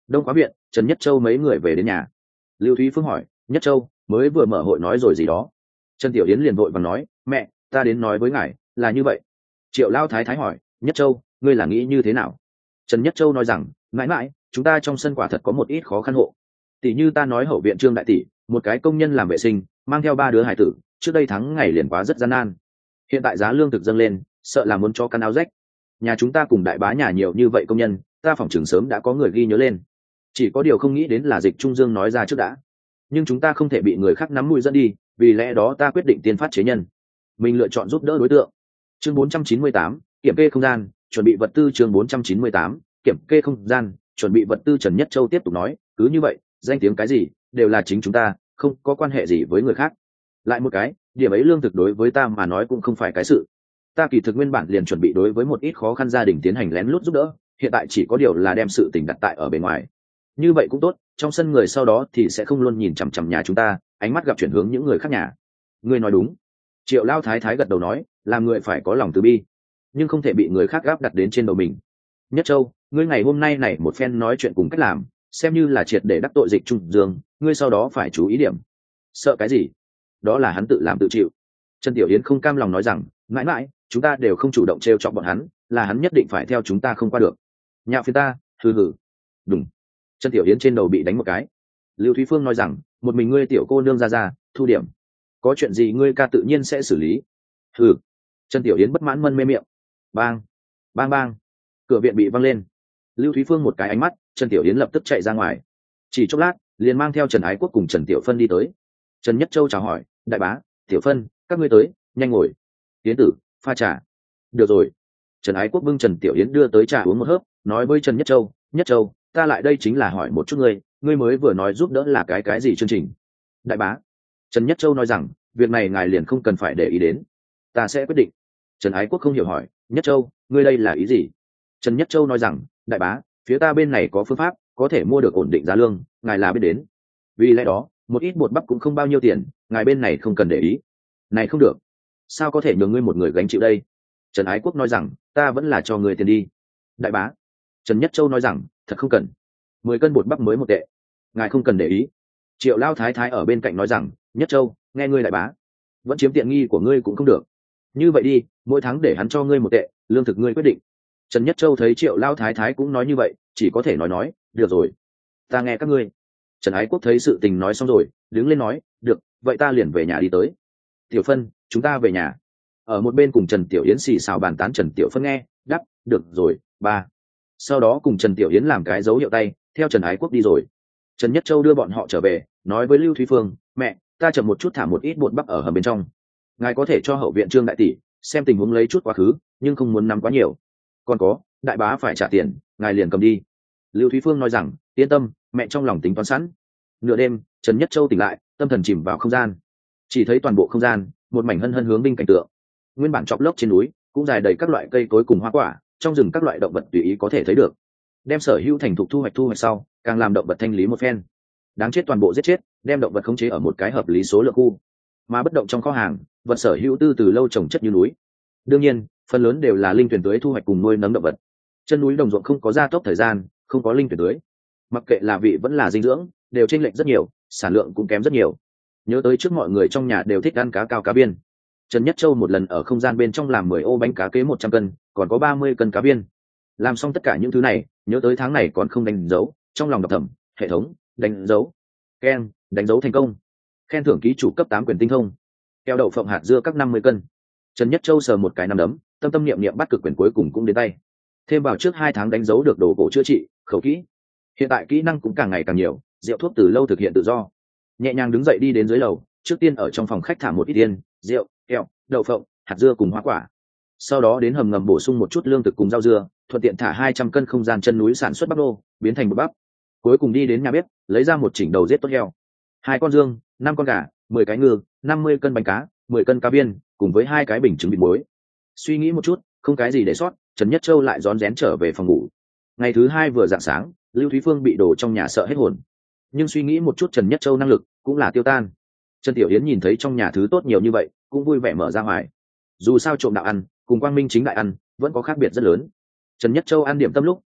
Đông khóa viện, Trần Nhất Châu mấy người về đến nhà. Lưu Thúy Phương hỏi, Nhất Châu mới vừa mở hội nói rồi gì đó. Trần Tiểu Yến liền vội vàng nói, mẹ, ta đến nói với ngài là như vậy. Triệu Lao Thái Thái hỏi, Nhất Châu ngươi là nghĩ như thế nào? Trần Nhất Châu nói rằng, mãi mãi chúng ta trong sân quả thật có một ít khó khăn hộ. Tỷ như ta nói hậu viện Trương đại tỷ, một cái công nhân làm vệ sinh mang theo 3 đứa hải tử, trước đây tháng ngày liền quá rất gian nan. Hiện tại giá lương thực dâng lên, sợ là muốn cho căn áo rách. Nhà chúng ta cùng đại bá nhà nhiều như vậy công nhân, ta phỏng chừng sớm đã có người ghi nhớ lên. Chỉ có điều không nghĩ đến là Dịch Trung Dương nói ra trước đã. Nhưng chúng ta không thể bị người khác nắm mũi dẫn đi, vì lẽ đó ta quyết định tiên phát chế nhân. Mình lựa chọn giúp đỡ đối tượng. Chương 498, kiểm kê không gian, chuẩn bị vật tư. Chương 498, kiểm kê không gian, chuẩn bị vật tư. Trần Nhất Châu tiếp tục nói, cứ như vậy, danh tiếng cái gì đều là chính chúng ta, không có quan hệ gì với người khác. Lại một cái, điểm ấy lương thực đối với ta mà nói cũng không phải cái sự. Ta kỳ thực nguyên bản liền chuẩn bị đối với một ít khó khăn gia đình tiến hành lén lút giúp đỡ, hiện tại chỉ có điều là đem sự tình đặt tại ở bên ngoài. Như vậy cũng tốt, trong sân người sau đó thì sẽ không luôn nhìn chằm chằm nhà chúng ta, ánh mắt gặp chuyển hướng những người khác nhà. Ngươi nói đúng. Triệu Lao Thái Thái gật đầu nói, làm người phải có lòng từ bi, nhưng không thể bị người khác gáp đặt đến trên đầu mình. Nhất Châu, ngươi ngày hôm nay này một phen nói chuyện cùng cách làm, xem như là triệt để đắc tội Dịch Trung Dương, ngươi sau đó phải chú ý điểm. Sợ cái gì? Đó là hắn tự làm tự chịu. Trần Tiểu Yến không cam lòng nói rằng, mãi mãi chúng ta đều không chủ động trêu chọc bọn hắn, là hắn nhất định phải theo chúng ta không qua được. Nhạo phiền ta, hừ hừ. Đúng. Trần Tiểu Yến trên đầu bị đánh một cái. Lưu Thúy Phương nói rằng, một mình ngươi tiểu cô nương ra thu điểm, có chuyện gì ngươi ca tự nhiên sẽ xử lý. Hừ. Trần Tiểu Yến bất mãn mân mê miệng. Bang bang bang, cửa viện bị văng lên. Lưu Thúy Phương một cái ánh mắt, Trần Tiểu Yến lập tức chạy ra ngoài. Chỉ chốc lát liền mang theo Trần Ái Quốc cùng Trần Tiểu Phân đi tới. Trần Nhất Châu chào hỏi, đại bá, Tiểu Phân, các ngươi tới, nhanh ngồi. Yến tử, pha trà. Được rồi. Trần Ái Quốc bưng Trần Tiểu Yến đưa tới trà uống một hớp, nói với Trần Nhất Châu, Nhất Châu, ta lại đây chính là hỏi một chút ngươi mới vừa nói giúp đỡ là cái gì chương trình? Đại bá. Trần Nhất Châu nói rằng, việc này ngài liền không cần phải để ý đến, ta sẽ quyết định. Trần Ái Quốc không hiểu hỏi, Nhất Châu ngươi đây là ý gì? Trần Nhất Châu nói rằng, đại bá, phía ta bên này có phương pháp có thể mua được ổn định giá lương, ngài là biết đến. Vì lẽ đó một ít bột bắp cũng không bao nhiêu tiền, ngài bên này không cần để ý. Này không được, sao có thể nhường ngươi một người gánh chịu đây? Trần Ái Quốc nói rằng, ta vẫn là cho người tiền đi. Đại bá. Trần Nhất Châu nói rằng, thật không cần, 10 cân bột bắp mới 1 tệ, ngài không cần để ý. Triệu Lao Thái Thái ở bên cạnh nói rằng, Nhất Châu, nghe ngươi đại bá, vẫn chiếm tiện nghi của ngươi cũng không được. Như vậy đi, mỗi tháng để hắn cho ngươi 1 tệ, lương thực ngươi quyết định. Trần Nhất Châu thấy Triệu Lao Thái Thái cũng nói như vậy, chỉ có thể nói, được rồi, ta nghe các ngươi. Trần Ái Quốc thấy sự tình nói xong rồi, đứng lên nói, được, vậy ta liền về nhà đi tới. Tiểu Phân, chúng ta về nhà. Ở một bên cùng Trần Tiểu Yến xì xào bàn tán. Trần Tiểu Phân nghe, đáp, được rồi, ba. Sau đó cùng Trần Tiểu Yến làm cái dấu hiệu tay, theo Trần Ái Quốc đi rồi. Trần Nhất Châu đưa bọn họ trở về, nói với Lưu Thúy Phương, mẹ, ta chậm một chút thả một ít bột bắp ở hầm bên trong. Ngài có thể cho hậu viện Trương đại tỷ xem tình huống lấy chút quá khứ, nhưng không muốn nắm quá nhiều. Còn có, đại bá phải trả tiền, ngài liền cầm đi. Lưu Thúy Phương nói rằng, yên tâm, mẹ trong lòng tính toán sẵn. Nửa đêm, Trần Nhất Châu tỉnh lại, tâm thần chìm vào không gian. Chỉ thấy toàn bộ không gian một mảnh hân hân hướng binh cảnh tượng. Nguyên bản chọc lốc trên núi cũng dài đầy các loại cây cối cùng hoa quả, trong rừng các loại động vật tùy ý có thể thấy được. Đem sở hữu thành thục thu hoạch sau, càng làm động vật thanh lý một phen. Đáng chết toàn bộ giết chết, đem động vật khống chế ở một cái hợp lý số lượng khu. Mà bất động trong kho hàng, vật sở hữu từ lâu trồng chất như núi. Đương nhiên, phần lớn đều là linh tuyển tưới thu hoạch cùng nuôi nấng động vật. Chân núi đồng ruộng không có gia tốc thời gian, không có linh tuyển tưới. Mặc kệ là vị vẫn là dinh dưỡng, đều chênh lệch rất nhiều, sản lượng cũng kém rất nhiều. Nhớ tới trước mọi người trong nhà đều thích ăn cá cao cá biên. Trần Nhất Châu một lần ở không gian bên trong làm 10 ô bánh cá kế 100 cân, còn có 30 cân cá biên. Làm xong tất cả những thứ này, nhớ tới tháng này còn không đánh dấu, trong lòng đọc thầm, hệ thống, đánh dấu. Keng, đánh dấu thành công. Khen thưởng ký chủ cấp 8 quyền tinh thông. Keo đậu phộng hạt dưa các 50 cân. Trần Nhất Châu sờ một cái nắm đấm, tâm tâm niệm niệm bắt cực quyền cuối cùng cũng đến tay. Thêm vào trước 2 tháng đánh dấu được đồ cổ chữa trị, khẩu kỹ. Hiện tại kỹ năng cũng càng ngày càng nhiều, rượu thuốc từ lâu thực hiện tự do. Nhẹ nhàng đứng dậy đi đến dưới lầu, trước tiên ở trong phòng khách thả một ít tiền, rượu, kẹo, đậu phộng, hạt dưa cùng hoa quả. Sau đó đến hầm ngầm bổ sung một chút lương thực cùng rau dưa, thuận tiện thả 200 cân không gian chân núi sản xuất bắp nô, biến thành bột bắp. Cuối cùng đi đến nhà bếp, lấy ra một chỉnh đầu giết tốt heo, 2 con dương, 5 con gà, 10 cái ngư, 50 cân bánh cá, 10 cân cá biên, cùng với 2 cái bình trứng vịt muối. Suy nghĩ một chút, không cái gì để sót, Trần Nhất Châu lại rón rén trở về phòng ngủ. Ngày thứ 2 vừa rạng sáng, Lưu Thúy Phương bị đồ trong nhà sợ hết hồn. Nhưng suy nghĩ một chút Trần Nhất Châu năng lực cũng là tiêu tan. Trần Tiểu Yến nhìn thấy trong nhà thứ tốt nhiều như vậy, cũng vui vẻ mở ra ngoài. Dù sao trộm đạo ăn cùng quang minh chính đại ăn vẫn có khác biệt rất lớn. Trần Nhất Châu ăn điểm tâm lúc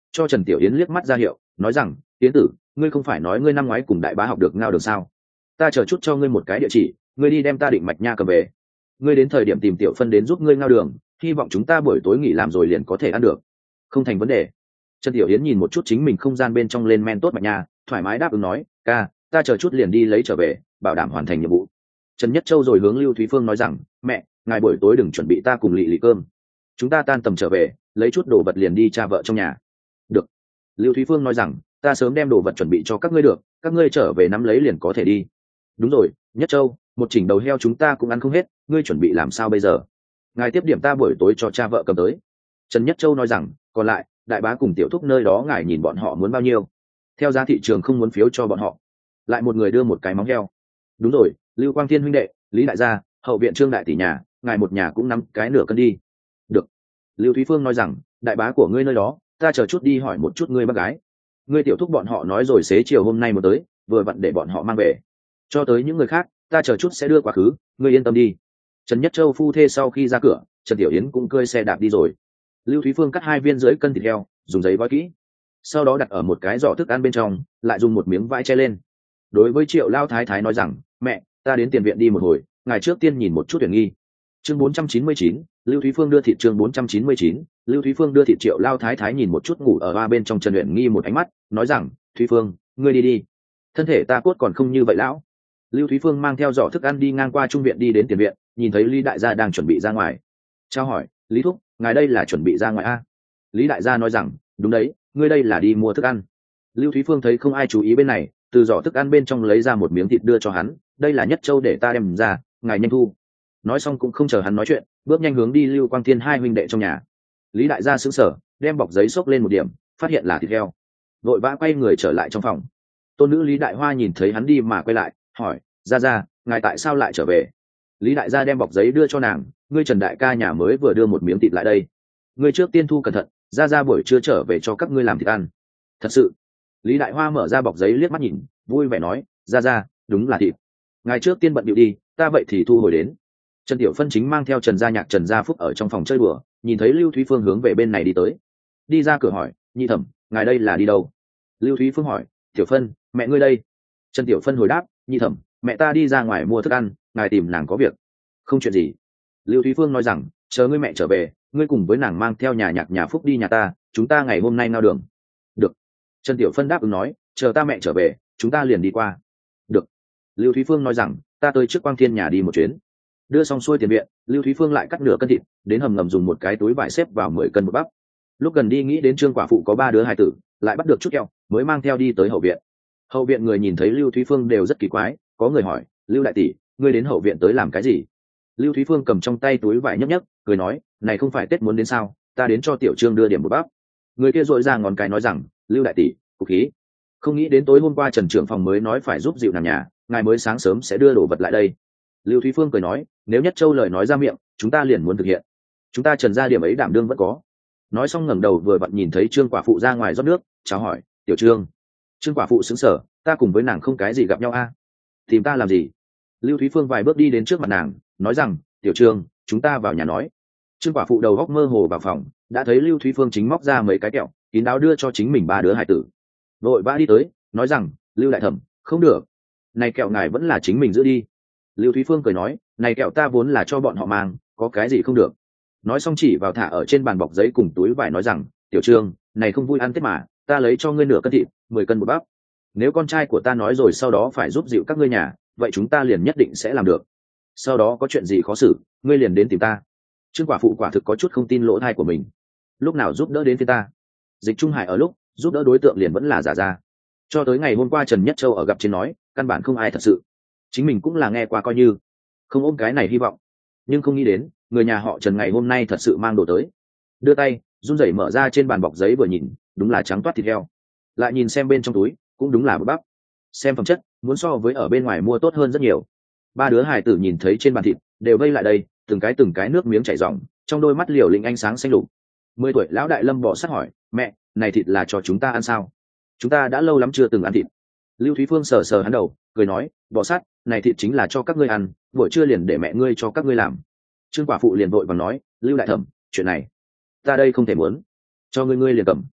cho Trần Tiểu Yến liếc mắt ra hiệu, nói rằng Yến tử, ngươi không phải nói ngươi năm ngoái cùng đại bá học được ngao đường sao? Ta chờ chút cho ngươi một cái địa chỉ, ngươi đi đem ta định mạch nha cầm về. Ngươi đến thời điểm tìm Tiểu Phân đến giúp ngươi ngao đường, hy vọng chúng ta buổi tối nghỉ làm rồi liền có thể ăn được. Không thành vấn đề. Trần Tiểu Yến nhìn một chút chính mình không gian bên trong lên men tốt mạch nha, thoải mái đáp ứng nói, ca, ta chờ chút liền đi lấy trở về, bảo đảm hoàn thành nhiệm vụ. Trần Nhất Châu rồi hướng Lưu Thúy Phương nói rằng, mẹ, ngài buổi tối đừng chuẩn bị ta cùng lị lị cơm, chúng ta tan tầm trở về, lấy chút đồ vật liền đi cha vợ trong nhà. Được. Lưu Thúy Phương nói rằng, ta sớm đem đồ vật chuẩn bị cho các ngươi được, các ngươi trở về nắm lấy liền có thể đi. Đúng rồi, Nhất Châu, một chỉnh đầu heo chúng ta cũng ăn không hết, ngươi chuẩn bị làm sao bây giờ? Ngài tiếp điểm ta buổi tối cho cha vợ cầm tới. Trần Nhất Châu nói rằng, còn lại, đại bá cùng tiểu thúc nơi đó ngài nhìn bọn họ muốn bao nhiêu, theo giá thị trường không muốn phiếu cho bọn họ. Lại một người đưa một cái móng heo. Đúng rồi, Lưu Quang Thiên huynh đệ, Lý đại gia, hậu viện Trương đại tỷ nhà, ngài một nhà cũng nắm cái nửa cân đi. Được. Lưu Thúy Phương nói rằng, đại bá của ngươi nơi đó, ta chờ chút đi hỏi một chút ngươi bác gái. Ngươi tiểu thúc bọn họ nói rồi xế chiều hôm nay mới tới, vừa vặn để bọn họ mang về. Cho tới những người khác, ta chờ chút sẽ đưa quá khứ, ngươi yên tâm đi. Trần Nhất Châu phu thê sau khi ra cửa, Trần Tiểu Yến cũng cơi xe đạp đi rồi. Lưu Thúy Phương cắt 2 viên dưới cân thịt heo, dùng giấy gói kỹ, sau đó đặt ở một cái giỏ thức ăn bên trong, lại dùng một miếng vải che lên. Đối với Triệu Lao Thái Thái nói rằng, mẹ, ta đến tiền viện đi một hồi, ngài trước tiên nhìn một chút tuyển nghi. Chương 499, Lưu Thúy Phương đưa thịt. Chương 499, Lưu Thúy Phương đưa thịt. Triệu Lao Thái Thái nhìn một chút ngủ ở ba bên trong Trần Uyển Nghi một ánh mắt, nói rằng, Thúy Phương, ngươi đi đi, thân thể ta cốt còn không như vậy lão. Lưu Thúy Phương mang theo giỏ thức ăn đi ngang qua trung viện đi đến tiền viện, nhìn thấy Lý đại gia đang chuẩn bị ra ngoài, trao hỏi, Lý thúc, ngài đây là chuẩn bị ra ngoài a? Lý đại gia nói rằng, đúng đấy, ngươi đây là đi mua thức ăn. Lưu Thúy Phương thấy không ai chú ý bên này, từ giỏ thức ăn bên trong lấy ra một miếng thịt đưa cho hắn, đây là Nhất Châu để ta đem ra, ngài nhanh thu. Nói xong cũng không chờ hắn nói chuyện, bước nhanh hướng đi Lưu Quang Thiên hai huynh đệ trong nhà. Lý đại gia sững sờ, đem bọc giấy xốc lên một điểm, phát hiện là thịt heo, vội vã quay người trở lại trong phòng. Tôn nữ Lý Đại Hoa nhìn thấy hắn đi mà quay lại, hỏi, gia, ngài tại sao lại trở về? Lý đại gia đem bọc giấy đưa cho nàng, ngươi Trần đại ca nhà mới vừa đưa một miếng thịt lại đây, ngươi trước tiên thu cẩn thận, gia buổi trưa trở về cho các ngươi làm thịt ăn. Thật sự? Lý Đại Hoa mở ra bọc giấy liếc mắt nhìn, vui vẻ nói, gia, đúng là thịt, ngài trước tiên bận điệu đi, ta vậy thì thu hồi đến. Trần Tiểu Phân chính mang theo Trần Gia Nhạc Trần Gia Phúc ở trong phòng chơi đùa, nhìn thấy Lưu Thúy Phương hướng về bên này đi tới, đi ra cửa hỏi, nhị thẩm, ngài đây là đi đâu? Lưu Thúy Phương hỏi, Tiểu Phân, mẹ ngươi đây? Trần Tiểu Phân hồi đáp, nhị thẩm, mẹ ta đi ra ngoài mua thức ăn, ngài tìm nàng có việc. Không chuyện gì. Lưu Thúy Phương nói rằng, chờ ngươi mẹ trở về, ngươi cùng với nàng mang theo nhà Nhạc nhà Phúc đi nhà ta, chúng ta ngày hôm nay ngao đường. Được. Trần Tiểu Phân đáp ứng nói, chờ ta mẹ trở về, chúng ta liền đi qua. Được. Lưu Thúy Phương nói rằng, ta tới trước Quang Thiên nhà đi một chuyến. Đưa xong xuôi tiền viện, Lưu Thúy Phương lại cắt nửa cân thịt, đến hầm ngầm dùng một cái túi vải xếp vào 10 cân bột bắp. Lúc gần đi nghĩ đến Trương quả phụ có 3 đứa hài tử, lại bắt được chút kẹo, mới mang theo đi tới hậu viện. Hậu viện người nhìn thấy Lưu Thúy Phương đều rất kỳ quái, có người hỏi, Lưu đại tỷ, ngươi đến hậu viện tới làm cái gì? Lưu Thúy Phương cầm trong tay túi vải nhấp nhấp, cười nói, này không phải Tết muốn đến sao, ta đến cho Tiểu Trương đưa điểm bột bắp. Người kia dội ra ngón cái nói rằng, Lưu đại tỷ, cục khí, không nghĩ đến tối hôm qua Trần trưởng phòng mới nói phải giúp dịu nàng nhà, ngài mới sáng sớm sẽ đưa đồ vật lại đây. Lưu Thúy Phương cười nói, nếu Nhất Châu lời nói ra miệng, chúng ta liền muốn thực hiện, chúng ta Trần gia điểm ấy đảm đương vẫn có. Nói xong ngẩng đầu vừa vặn nhìn thấy Trương quả phụ ra ngoài rót nước, chào hỏi, Tiểu Trương. Trương quả phụ sững sờ, ta cùng với nàng không cái gì gặp nhau a? Tìm ta làm gì? Lưu Thúy Phương vài bước đi đến trước mặt nàng, nói rằng, Tiểu Trương, chúng ta vào nhà nói. Trương quả phụ đầu góc mơ hồ vào phòng, đã thấy Lưu Thúy Phương chính móc ra mấy cái kẹo, kín đáo đưa cho chính mình 3 đứa hải tử. Vội vã đi tới, nói rằng, Lưu đại thẩm, không được, này kẹo ngài vẫn là chính mình giữ đi. Lưu Thúy Phương cười nói, này kẹo ta vốn là cho bọn họ mang, có cái gì không được. Nói xong chỉ vào thả ở trên bàn bọc giấy cùng túi vải nói rằng, Tiểu Trương, này không vui ăn Tết mà, ta lấy cho ngươi nửa cân thịt, 10 cân bột bắp. Nếu con trai của ta nói rồi sau đó phải giúp dịu các ngươi nhà, vậy chúng ta liền nhất định sẽ làm được. Sau đó có chuyện gì khó xử, ngươi liền đến tìm ta. Trương quả phụ quả thực có chút không tin lỗ thai của mình. Lúc nào giúp đỡ đến phía ta? Dịch Trung Hải ở lúc giúp đỡ đối tượng liền vẫn là giả ra. Cho tới ngày hôm qua Trần Nhất Châu ở gặp trên nói, căn bản không ai thật sự. Chính mình cũng là nghe qua coi như, không ôm cái này hy vọng. Nhưng không nghĩ đến, người nhà họ Trần ngày hôm nay thật sự mang đồ tới. Đưa tay, run rẩy mở ra trên bàn bọc giấy vừa nhìn, đúng là trắng toát thịt heo. Lại nhìn xem bên trong túi, cũng đúng là bột bắp. Xem phẩm chất, muốn so với ở bên ngoài mua tốt hơn rất nhiều. 3 đứa hài tử nhìn thấy trên bàn thịt, đều vây lại đây, từng cái nước miếng chảy ròng, trong đôi mắt liều lĩnh ánh sáng xanh lục. 10 tuổi lão đại Lâm bỏ sát hỏi, mẹ, này thịt là cho chúng ta ăn sao? Chúng ta đã lâu lắm chưa từng ăn thịt. Lưu Thúy Phương sờ sờ hắn đầu, cười nói, bỏ sát, này thịt chính là cho các ngươi ăn, buổi trưa liền để mẹ ngươi cho các ngươi làm. Trương quả phụ liền vội vàng nói, Lưu đại thẩm, chuyện này ta đây không thể muốn, cho ngươi liền cầm.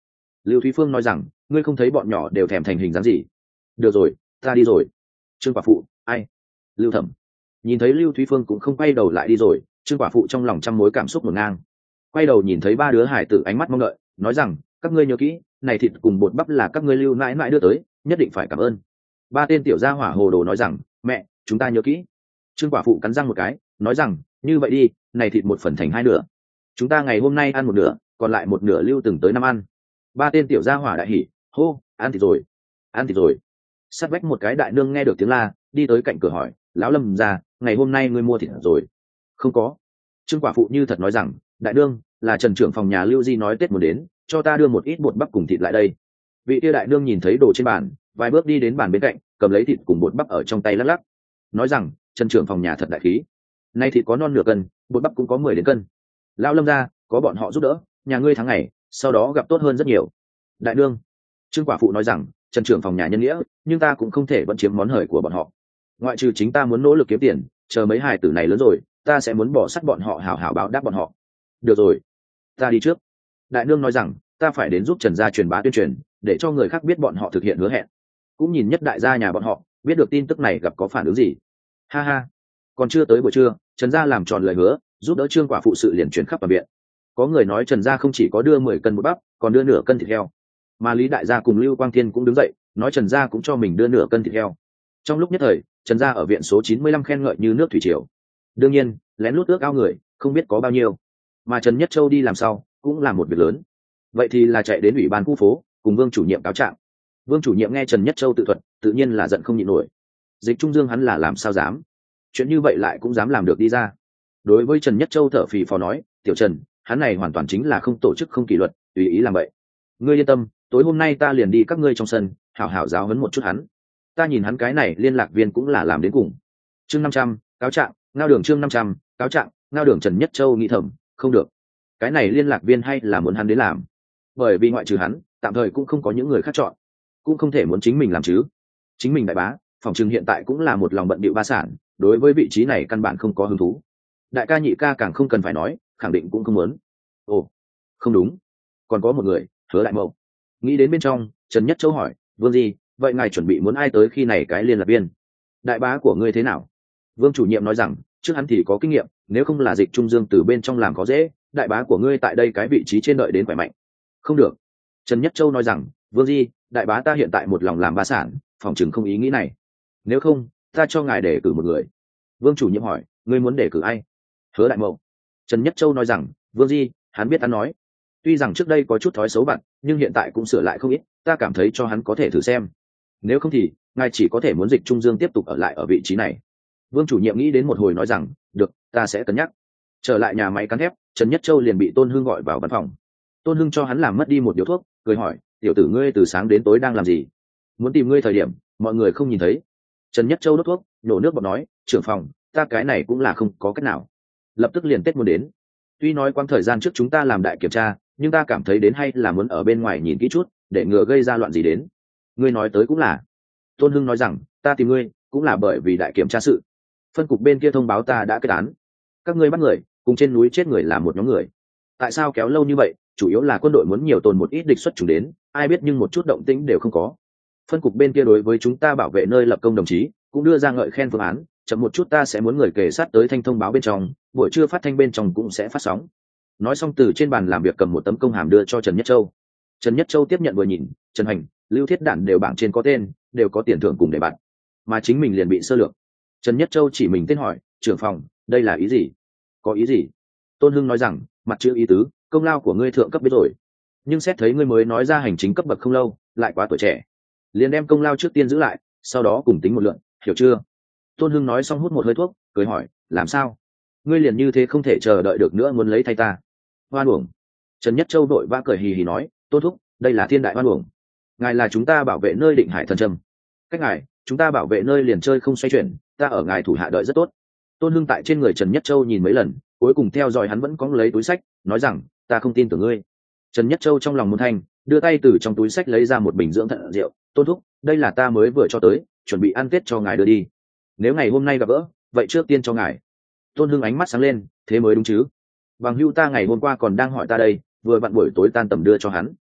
Lưu Thúy Phương nói rằng ngươi không thấy bọn nhỏ đều thèm thành hình dáng gì. Được rồi, ta đi rồi. Trương quả phụ, ai? Lưu Thẩm. Nhìn thấy Lưu Thúy Phương cũng không quay đầu lại đi rồi, Trương quả phụ trong lòng trăm mối cảm xúc ngổn ngang. Quay đầu nhìn thấy ba đứa hải tử ánh mắt mong đợi, nói rằng các ngươi nhớ kỹ, này thịt cùng bột bắp là các ngươi Lưu mãi mãi đưa tới, nhất định phải cảm ơn. Ba tên tiểu gia hỏa hồ đồ nói rằng mẹ, chúng ta nhớ kỹ. Trương quả phụ cắn răng một cái, nói rằng như vậy đi, này thịt một phần thành hai nửa, chúng ta ngày hôm nay ăn một nửa, còn lại một nửa Lưu từng tới năm ăn. Ba tên tiểu gia hỏa đại hỉ, hô, ăn thịt rồi, ăn thịt rồi. Sát vách một cái đại nương nghe được tiếng la, đi tới cạnh cửa hỏi, lão Lâm ra, ngày hôm nay ngươi mua thịt rồi? Không có. Trương quả phụ như thật nói rằng, đại nương, là Trần trưởng phòng nhà Lưu Di nói Tết muốn đến, cho ta đưa một ít bột bắp cùng thịt lại đây. Vị tia đại nương nhìn thấy đồ trên bàn, vài bước đi đến bàn bên cạnh, cầm lấy thịt cùng bột bắp ở trong tay lắc lắc, nói rằng Trần trưởng phòng nhà thật đại khí, nay thịt có non nửa cân, bột bắp cũng có 10 đến cân. Lão Lâm ra, có bọn họ giúp đỡ, nhà ngươi tháng ngày sau đó gặp tốt hơn rất nhiều. Đại nương. Trương quả phụ nói rằng Trần trưởng phòng nhà nhân nghĩa, nhưng ta cũng không thể vẫn chiếm món hời của bọn họ, ngoại trừ chính ta muốn nỗ lực kiếm tiền, chờ mấy hài tử này lớn rồi ta sẽ muốn bỏ sắt bọn họ hảo hảo báo đáp bọn họ. Được rồi, ta đi trước. Đại nương nói rằng ta phải đến giúp Trần gia truyền bá tuyên truyền, để cho người khác biết bọn họ thực hiện hứa hẹn, cũng nhìn nhất đại gia nhà bọn họ biết được tin tức này gặp có phản ứng gì. Ha ha, còn chưa tới buổi trưa, Trần gia làm tròn lời hứa, giúp đỡ Trương quả phụ sự liền chuyển khắp vào viện. Có người nói Trần gia không chỉ có đưa 10 cân bột bắp, còn đưa nửa cân thịt heo. Mà Lý đại gia cùng Lưu Quang Thiên cũng đứng dậy, nói Trần gia cũng cho mình đưa nửa cân thịt heo. Trong lúc nhất thời, Trần gia ở viện số 95 khen ngợi như nước thủy triều. Đương nhiên, lén lút ước ao người, không biết có bao nhiêu. Mà Trần Nhất Châu đi làm sau, cũng làm một việc lớn. Vậy thì là chạy đến ủy ban khu phố, cùng Vương chủ nhiệm cáo trạng. Vương chủ nhiệm nghe Trần Nhất Châu tự thuật, tự nhiên là giận không nhịn nổi. Dịch Trung Dương hắn là làm sao dám? Chuyện như vậy lại cũng dám làm được đi ra. Đối với Trần Nhất Châu thở phì phò nói, "Tiểu Trần, hắn này hoàn toàn chính là không tổ chức không kỷ luật, tùy ý làm vậy. Ngươi yên tâm, tối hôm nay ta liền đi các ngươi trong sân, hảo hảo giáo huấn một chút hắn. Ta nhìn hắn cái này liên lạc viên cũng là làm đến cùng." Chương 500, cáo trạng, ngao đường chương 500, cáo trạng, ngao đường. Trần Nhất Châu nghĩ thầm, không được. Cái này liên lạc viên hay là muốn hắn đến làm. Bởi vì ngoại trừ hắn, tạm thời cũng không có những người khác chọn, cũng không thể muốn chính mình làm chứ. Chính mình đại bá, phòng trừng hiện tại cũng là một lòng bận bịu ba sản, đối với vị trí này căn bản không có hứng thú. Đại ca nhị ca càng không cần phải nói, khẳng định cũng không muốn. Ồ, không đúng, còn có một người, Hứa Đại Mậu. Nghĩ đến bên trong, Trần Nhất Châu hỏi, Vương gì, vậy ngài chuẩn bị muốn ai tới khi này cái liên lạc viên? Đại bá của ngươi thế nào? Vương chủ nhiệm nói rằng, trước hắn thì có kinh nghiệm, nếu không là Dịch Trung Dương từ bên trong làm có dễ, đại bá của ngươi tại đây cái vị trí trên đợi đến khỏe mạnh. Không được. Trần Nhất Châu nói rằng, Vương Di, đại bá ta hiện tại một lòng làm ba sản, phòng chừng không ý nghĩ này. Nếu không, ta cho ngài đề cử một người. Vương chủ nhiệm hỏi, ngươi muốn đề cử ai? Hứa Đại Mậu. Trần Nhất Châu nói rằng, Vương Di, hắn biết ăn nói. Tuy rằng trước đây có chút thói xấu bạn, nhưng hiện tại cũng sửa lại không ít, ta cảm thấy cho hắn có thể thử xem. Nếu không thì, ngài chỉ có thể muốn Dịch Trung Dương tiếp tục ở lại ở vị trí này. Vương chủ nhiệm nghĩ đến một hồi nói rằng, được, ta sẽ cân nhắc. Trở lại nhà máy cán thép, Trần Nhất Châu liền bị Tôn Hưng gọi vào văn phòng. Tôn Hưng cho hắn làm mất đi một điếu thuốc, cười hỏi, tiểu tử ngươi từ sáng đến tối đang làm gì? Muốn tìm ngươi thời điểm, mọi người không nhìn thấy. Trần Nhất Châu đốt thuốc, nhổ nước bọt nói, trưởng phòng, ta cái này cũng là không có cách nào. Lập tức liền Tết muốn đến. Tuy nói quãng thời gian trước chúng ta làm đại kiểm tra, nhưng ta cảm thấy đến hay là muốn ở bên ngoài nhìn kỹ chút, để ngừa gây ra loạn gì đến. Ngươi nói tới cũng là. Tôn Hưng nói rằng, ta tìm ngươi cũng là bởi vì đại kiểm tra sự. Phân cục bên kia thông báo ta đã kết án. Các ngươi bắt người, cùng trên núi chết người là một nhóm người. Tại sao kéo lâu như vậy? Chủ yếu là quân đội muốn nhiều tồn một ít địch xuất chúng đến, ai biết nhưng một chút động tĩnh đều không có. Phân cục bên kia đối với chúng ta bảo vệ nơi lập công đồng chí cũng đưa ra ngợi khen phương án, chậm một chút ta sẽ muốn người kề sát tới thanh thông báo bên trong, buổi trưa phát thanh bên trong cũng sẽ phát sóng. Nói xong từ trên bàn làm việc cầm một tấm công hàm đưa cho Trần Nhất Châu. Trần Nhất Châu tiếp nhận vừa nhìn, Trần Hành, Lưu Thiết Đản đều bảng trên có tên, đều có tiền thưởng cùng đề bạt, mà chính mình liền bị sơ lược. Trần Nhất Châu chỉ mình tên hỏi, trưởng phòng, đây là ý gì? Có ý gì? Tôn Hưng nói rằng, mặt chữ ý tứ, công lao của ngươi thượng cấp biết rồi, nhưng xét thấy ngươi mới nói ra hành chính cấp bậc không lâu, lại quá tuổi trẻ, liền đem công lao trước tiên giữ lại, sau đó cùng tính một lượng, hiểu chưa? Tôn Hưng nói xong hút một hơi thuốc, cười hỏi, làm sao? Ngươi liền như thế không thể chờ đợi được nữa muốn lấy thay ta? Hoan uổng. Trần Nhất Châu đội vã cười hì hì nói, Tôn thúc, đây là thiên đại hoan uổng. Ngài là chúng ta bảo vệ nơi Định Hải Thần Trâm. Cách ngài, chúng ta bảo vệ nơi liền chơi không xoay chuyển, ta ở ngài thủ hạ đợi rất tốt. Tôn Hưng tại trên người Trần Nhất Châu nhìn mấy lần, cuối cùng theo dõi hắn vẫn có lấy túi sách, nói rằng, ta không tin tưởng ngươi. Trần Nhất Châu trong lòng muốn thanh, đưa tay từ trong túi sách lấy ra một bình dưỡng thận rượu, Tôn thúc, đây là ta mới vừa cho tới, chuẩn bị ăn Tết cho ngài đưa đi. Nếu ngày hôm nay gặp gỡ, vậy trước tiên cho ngài. Tôn Hưng ánh mắt sáng lên, thế mới đúng chứ. Bằng hữu ta ngày hôm qua còn đang hỏi ta đây, vừa vặn buổi tối tan tầm đưa cho hắn.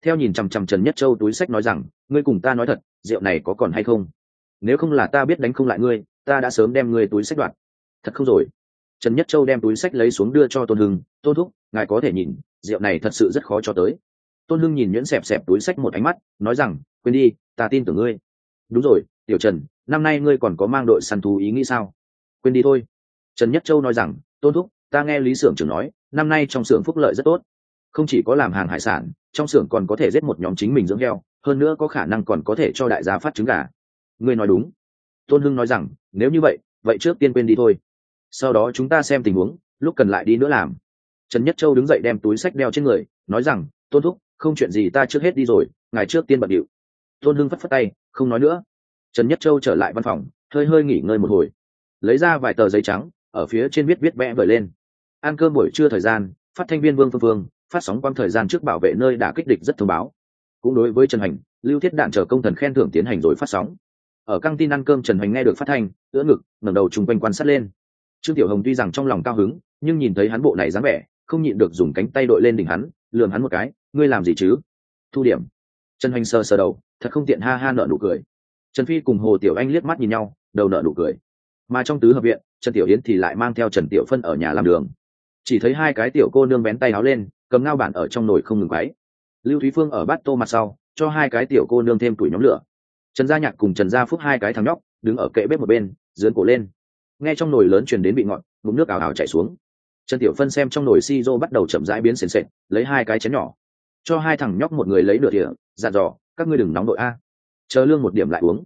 theo nhìn chằm chằm Trần Nhất Châu túi sách nói rằng, ngươi cùng ta nói thật, rượu này có còn hay không? Nếu không là ta biết đánh không lại ngươi, ta đã sớm đem ngươi túi sách đoạt. Thật không rồi. Trần Nhất Châu đem túi sách lấy xuống đưa cho Tôn Hưng, Tôn thúc, ngài có thể nhìn, rượu này thật sự rất khó cho tới. Tôn Hưng nhìn nhuyễn xẹp xẹp túi sách một ánh mắt, nói rằng, quên đi, ta tin tưởng ngươi. Đúng rồi, Tiểu Trần, năm nay ngươi còn có mang đội săn thú ý nghĩ sao? Quên đi thôi. Trần Nhất Châu nói rằng, Tôn thúc, ta nghe Lý xưởng trưởng nói, năm nay trong xưởng phúc lợi rất tốt, không chỉ có làm hàng hải sản, trong xưởng còn có thể giết một nhóm chính mình dưỡng heo, hơn nữa có khả năng còn có thể cho đại gia phát trứng gà. Ngươi nói đúng. Tôn Hưng nói rằng, nếu như vậy trước tiên quên đi thôi, sau đó chúng ta xem tình huống, lúc cần lại đi nữa làm. Trần Nhất Châu đứng dậy đem túi sách đeo trên người, nói rằng, Tôn thúc, không chuyện gì, ta trước hết đi rồi, ngài trước tiên bận điệu. Tôn Hưng phất phất tay, không nói nữa. Trần Nhất Châu trở lại văn phòng, hơi nghỉ ngơi một hồi, lấy ra vài tờ giấy trắng, ở phía trên viết vẽ vời lên. Ăn cơm buổi trưa thời gian, phát thanh viên Vương Phương Phương phát sóng quang thời gian trước bảo vệ nơi đã kích địch rất thông báo. Cũng đối với Trần Hành, Lưu Thiết Đạn chờ công thần khen thưởng tiến hành rồi phát sóng. Ở căng tin ăn cơm, Trần Hành nghe được phát thanh, ưỡn ngực, ngẩng đầu chung quanh quan sát lên. Trương Tiểu Hồng tuy rằng trong lòng cao hứng, nhưng nhìn thấy hắn bộ này dáng vẻ, không nhịn được dùng cánh tay đội lên đỉnh hắn, lườm hắn một cái, ngươi làm gì chứ? Thu điểm. Trần Hành sờ sờ đầu, thật không tiện, ha ha nở nụ cười. Trần Phi cùng Hồ Tiểu Anh liếc mắt nhìn nhau, đầu nở nụ cười. Mà trong tứ hợp viện, Trần Tiểu Yến thì lại mang theo Trần Tiểu Phân ở nhà làm đường. Chỉ thấy hai cái tiểu cô nương bén tay áo lên, cầm ngao bản ở trong nồi không ngừng quấy. Lưu Thúy Phương ở bát tô mặt sau, cho hai cái tiểu cô nương thêm tuổi nhóm lửa. Trần Gia Nhạc cùng Trần Gia Phúc hai cái thằng nhóc đứng ở kệ bếp một bên, dướn cổ lên. Nghe trong nồi lớn truyền đến vị ngọt, ngụm nước ảo ảo chảy xuống. Trần Tiểu Phân xem trong nồi si rô bắt đầu chậm rãi biến sền sệt, lấy hai cái chén nhỏ, cho hai thằng nhóc một người lấy nửa thìa, dặn dò, các ngươi đừng nóng đội a, chờ lương một điểm lại uống.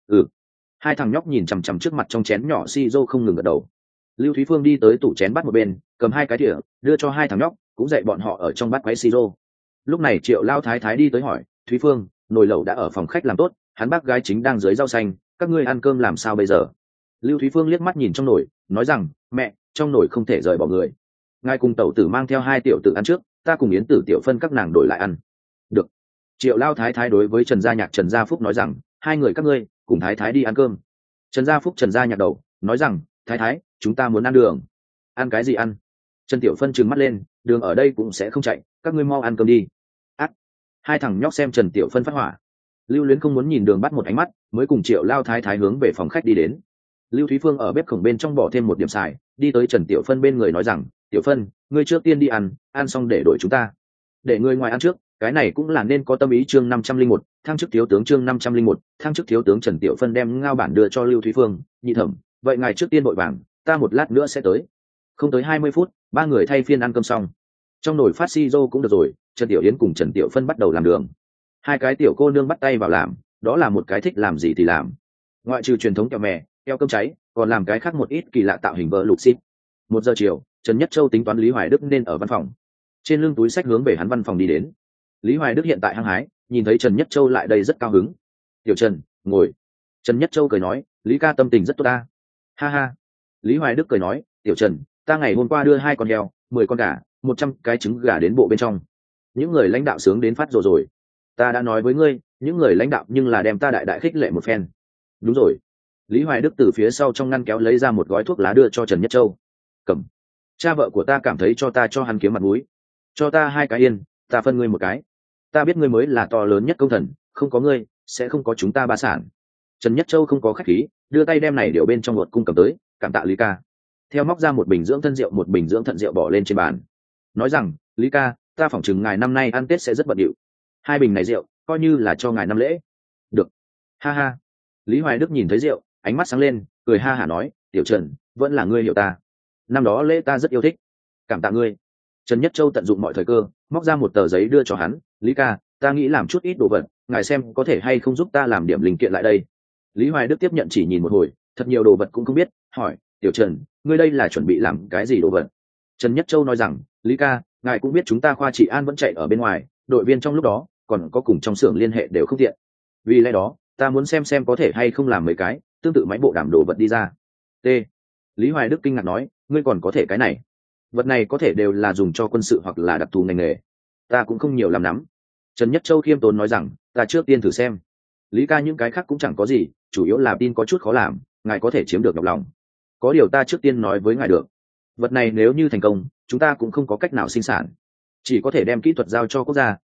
Hai thằng nhóc nhìn chằm chằm trước mặt trong chén nhỏ si rô không ngừng gật đầu. Lưu Thúy Phương đi tới tủ chén bắt một bên, cầm hai cái thìa, đưa cho hai thằng nhóc, cũng dạy bọn họ ở trong bát quấy si rô. Lúc này Triệu Lao Thái Thái đi tới hỏi, Thúy Phương, nồi lẩu đã ở phòng khách làm tốt, hắn bác gái chính đang dưới rau xanh, các ngươi ăn cơm làm sao bây giờ? Lưu Thúy Phương liếc mắt nhìn trong nồi, nói rằng, mẹ, trong nồi không thể rời bỏ người, ngài cùng tẩu tử mang theo hai tiểu tử ăn trước, ta cùng Yến Tử Tiểu Phân các nàng đổi lại ăn. Được. Triệu Lao Thái Thái đối với Trần Gia Nhạc Trần Gia Phúc nói rằng, hai người các ngươi cùng Thái Thái đi ăn cơm. Trần Gia Phúc Trần Gia Nhạc đầu nói rằng, Thái Thái, chúng ta muốn ăn đường. Ăn cái gì ăn? Trần Tiểu Phân trừng mắt lên, đường ở đây cũng sẽ không chạy, các ngươi mau ăn cơm đi. Ác. Hai thằng nhóc xem Trần Tiểu Phân phát hỏa. Lưu Luyến không muốn nhìn đường bắt một ánh mắt, mới cùng Triệu Lao Thái Thái hướng về phòng khách đi đến. Lưu Thúy Phương ở bếp cổng bên trong bỏ thêm một điểm xài, đi tới Trần Tiểu Phân bên người nói rằng, Tiểu Phân, ngươi trước tiên đi ăn, ăn xong để đổi chúng ta. Để ngươi ngoài ăn trước, cái này cũng là nên có tâm ý. Chương 501, thăng chức thiếu tướng. Chương 501, thăng chức thiếu tướng. Trần Tiểu Phân đem ngao bản đưa cho Lưu Thúy Phương, nhị thẩm, vậy ngài trước tiên vội vàng, ta một lát nữa sẽ tới. Không tới 20 phút, ba người thay phiên ăn cơm xong. Trong nồi phát si rô cũng được rồi, Trần Tiểu Yến cùng Trần Tiểu Phân bắt đầu làm đường. Hai cái tiểu cô nương bắt tay vào làm, đó là một cái thích làm gì thì làm. Ngoại trừ truyền thống kẹo mè, keo cơm cháy, còn làm cái khác một ít kỳ lạ tạo hình vỡ lục xít. 1 giờ chiều, Trần Nhất Châu tính toán Lý Hoài Đức nên ở văn phòng. Trên lưng túi sách hướng về hắn văn phòng đi đến. Lý Hoài Đức hiện tại hăng hái, nhìn thấy Trần Nhất Châu lại đây rất cao hứng. Tiểu Trần, ngồi. Trần Nhất Châu cười nói, Lý ca tâm tình rất tốt ta. Ha ha. Lý Hoài Đức cười nói, Tiểu Trần, ta ngày hôm qua đưa 2 con heo, 10 con gà, 100 cái trứng gà đến bộ bên trong. Những người lãnh đạo sướng đến phát rồi. Ta đã nói với ngươi, những người lãnh đạo nhưng là đem ta đại đại khích lệ một phen. Đúng rồi. Lý Hoài Đức từ phía sau trong ngăn kéo lấy ra một gói thuốc lá đưa cho Trần Nhất Châu. Cầm. Cha vợ của ta cảm thấy cho hắn kiếm mặt mũi. Cho ta 2 cái yên, ta phân ngươi 1 cái. Ta biết ngươi mới là to lớn nhất công thần, không có ngươi, sẽ không có chúng ta ba sản. Trần Nhất Châu không có khách khí, đưa tay đem này điều bên trong một cung cầm tới, cảm tạ Lý ca. Theo móc ra một bình dưỡng thân rượu, một bình dưỡng thận rượu bỏ lên trên bàn. Nói rằng, Lý ca, ta phỏng chừng ngài năm nay ăn Tết sẽ rất bận rộn. 2 bình này rượu, coi như là cho ngài năm lễ. Được. Ha ha. Lý Hoài Đức nhìn thấy rượu, ánh mắt sáng lên, cười ha hả nói, Tiểu Trần, vẫn là ngươi hiểu ta. Năm đó lễ ta rất yêu thích. Cảm tạ ngươi. Trần Nhất Châu tận dụng mọi thời cơ, móc ra một tờ giấy đưa cho hắn, Lý ca, ta nghĩ làm chút ít đồ vật, ngài xem có thể hay không giúp ta làm điểm linh kiện lại đây. Lý Hoài Đức tiếp nhận chỉ nhìn một hồi, thật nhiều đồ vật cũng không biết, hỏi, Tiểu Trần, ngươi đây là chuẩn bị làm cái gì đồ vật? Trần Nhất Châu nói rằng, Lý ca, ngài cũng biết chúng ta khoa trị an vẫn chạy ở bên ngoài, đội viên trong lúc đó còn có cùng trong xưởng liên hệ đều không tiện. Vì lẽ đó, ta muốn xem có thể hay không làm mấy cái tương tự máy bộ đàm đồ vật đi ra. T. Lý Hoài Đức kinh ngạc nói, ngươi còn có thể cái này? Vật này có thể đều là dùng cho quân sự hoặc là đặc thù ngành nghề. Ta cũng không nhiều làm nắm. Trần Nhất Châu khiêm tốn nói rằng, ta trước tiên thử xem. Lý ca, những cái khác cũng chẳng có gì, chủ yếu là tin có chút khó làm, ngài có thể chiếm được nhọc lòng. Có điều ta trước tiên nói với ngài được. Vật này nếu như thành công, chúng ta cũng không có cách nào sinh sản, chỉ có thể đem kỹ thuật giao cho quốc gia,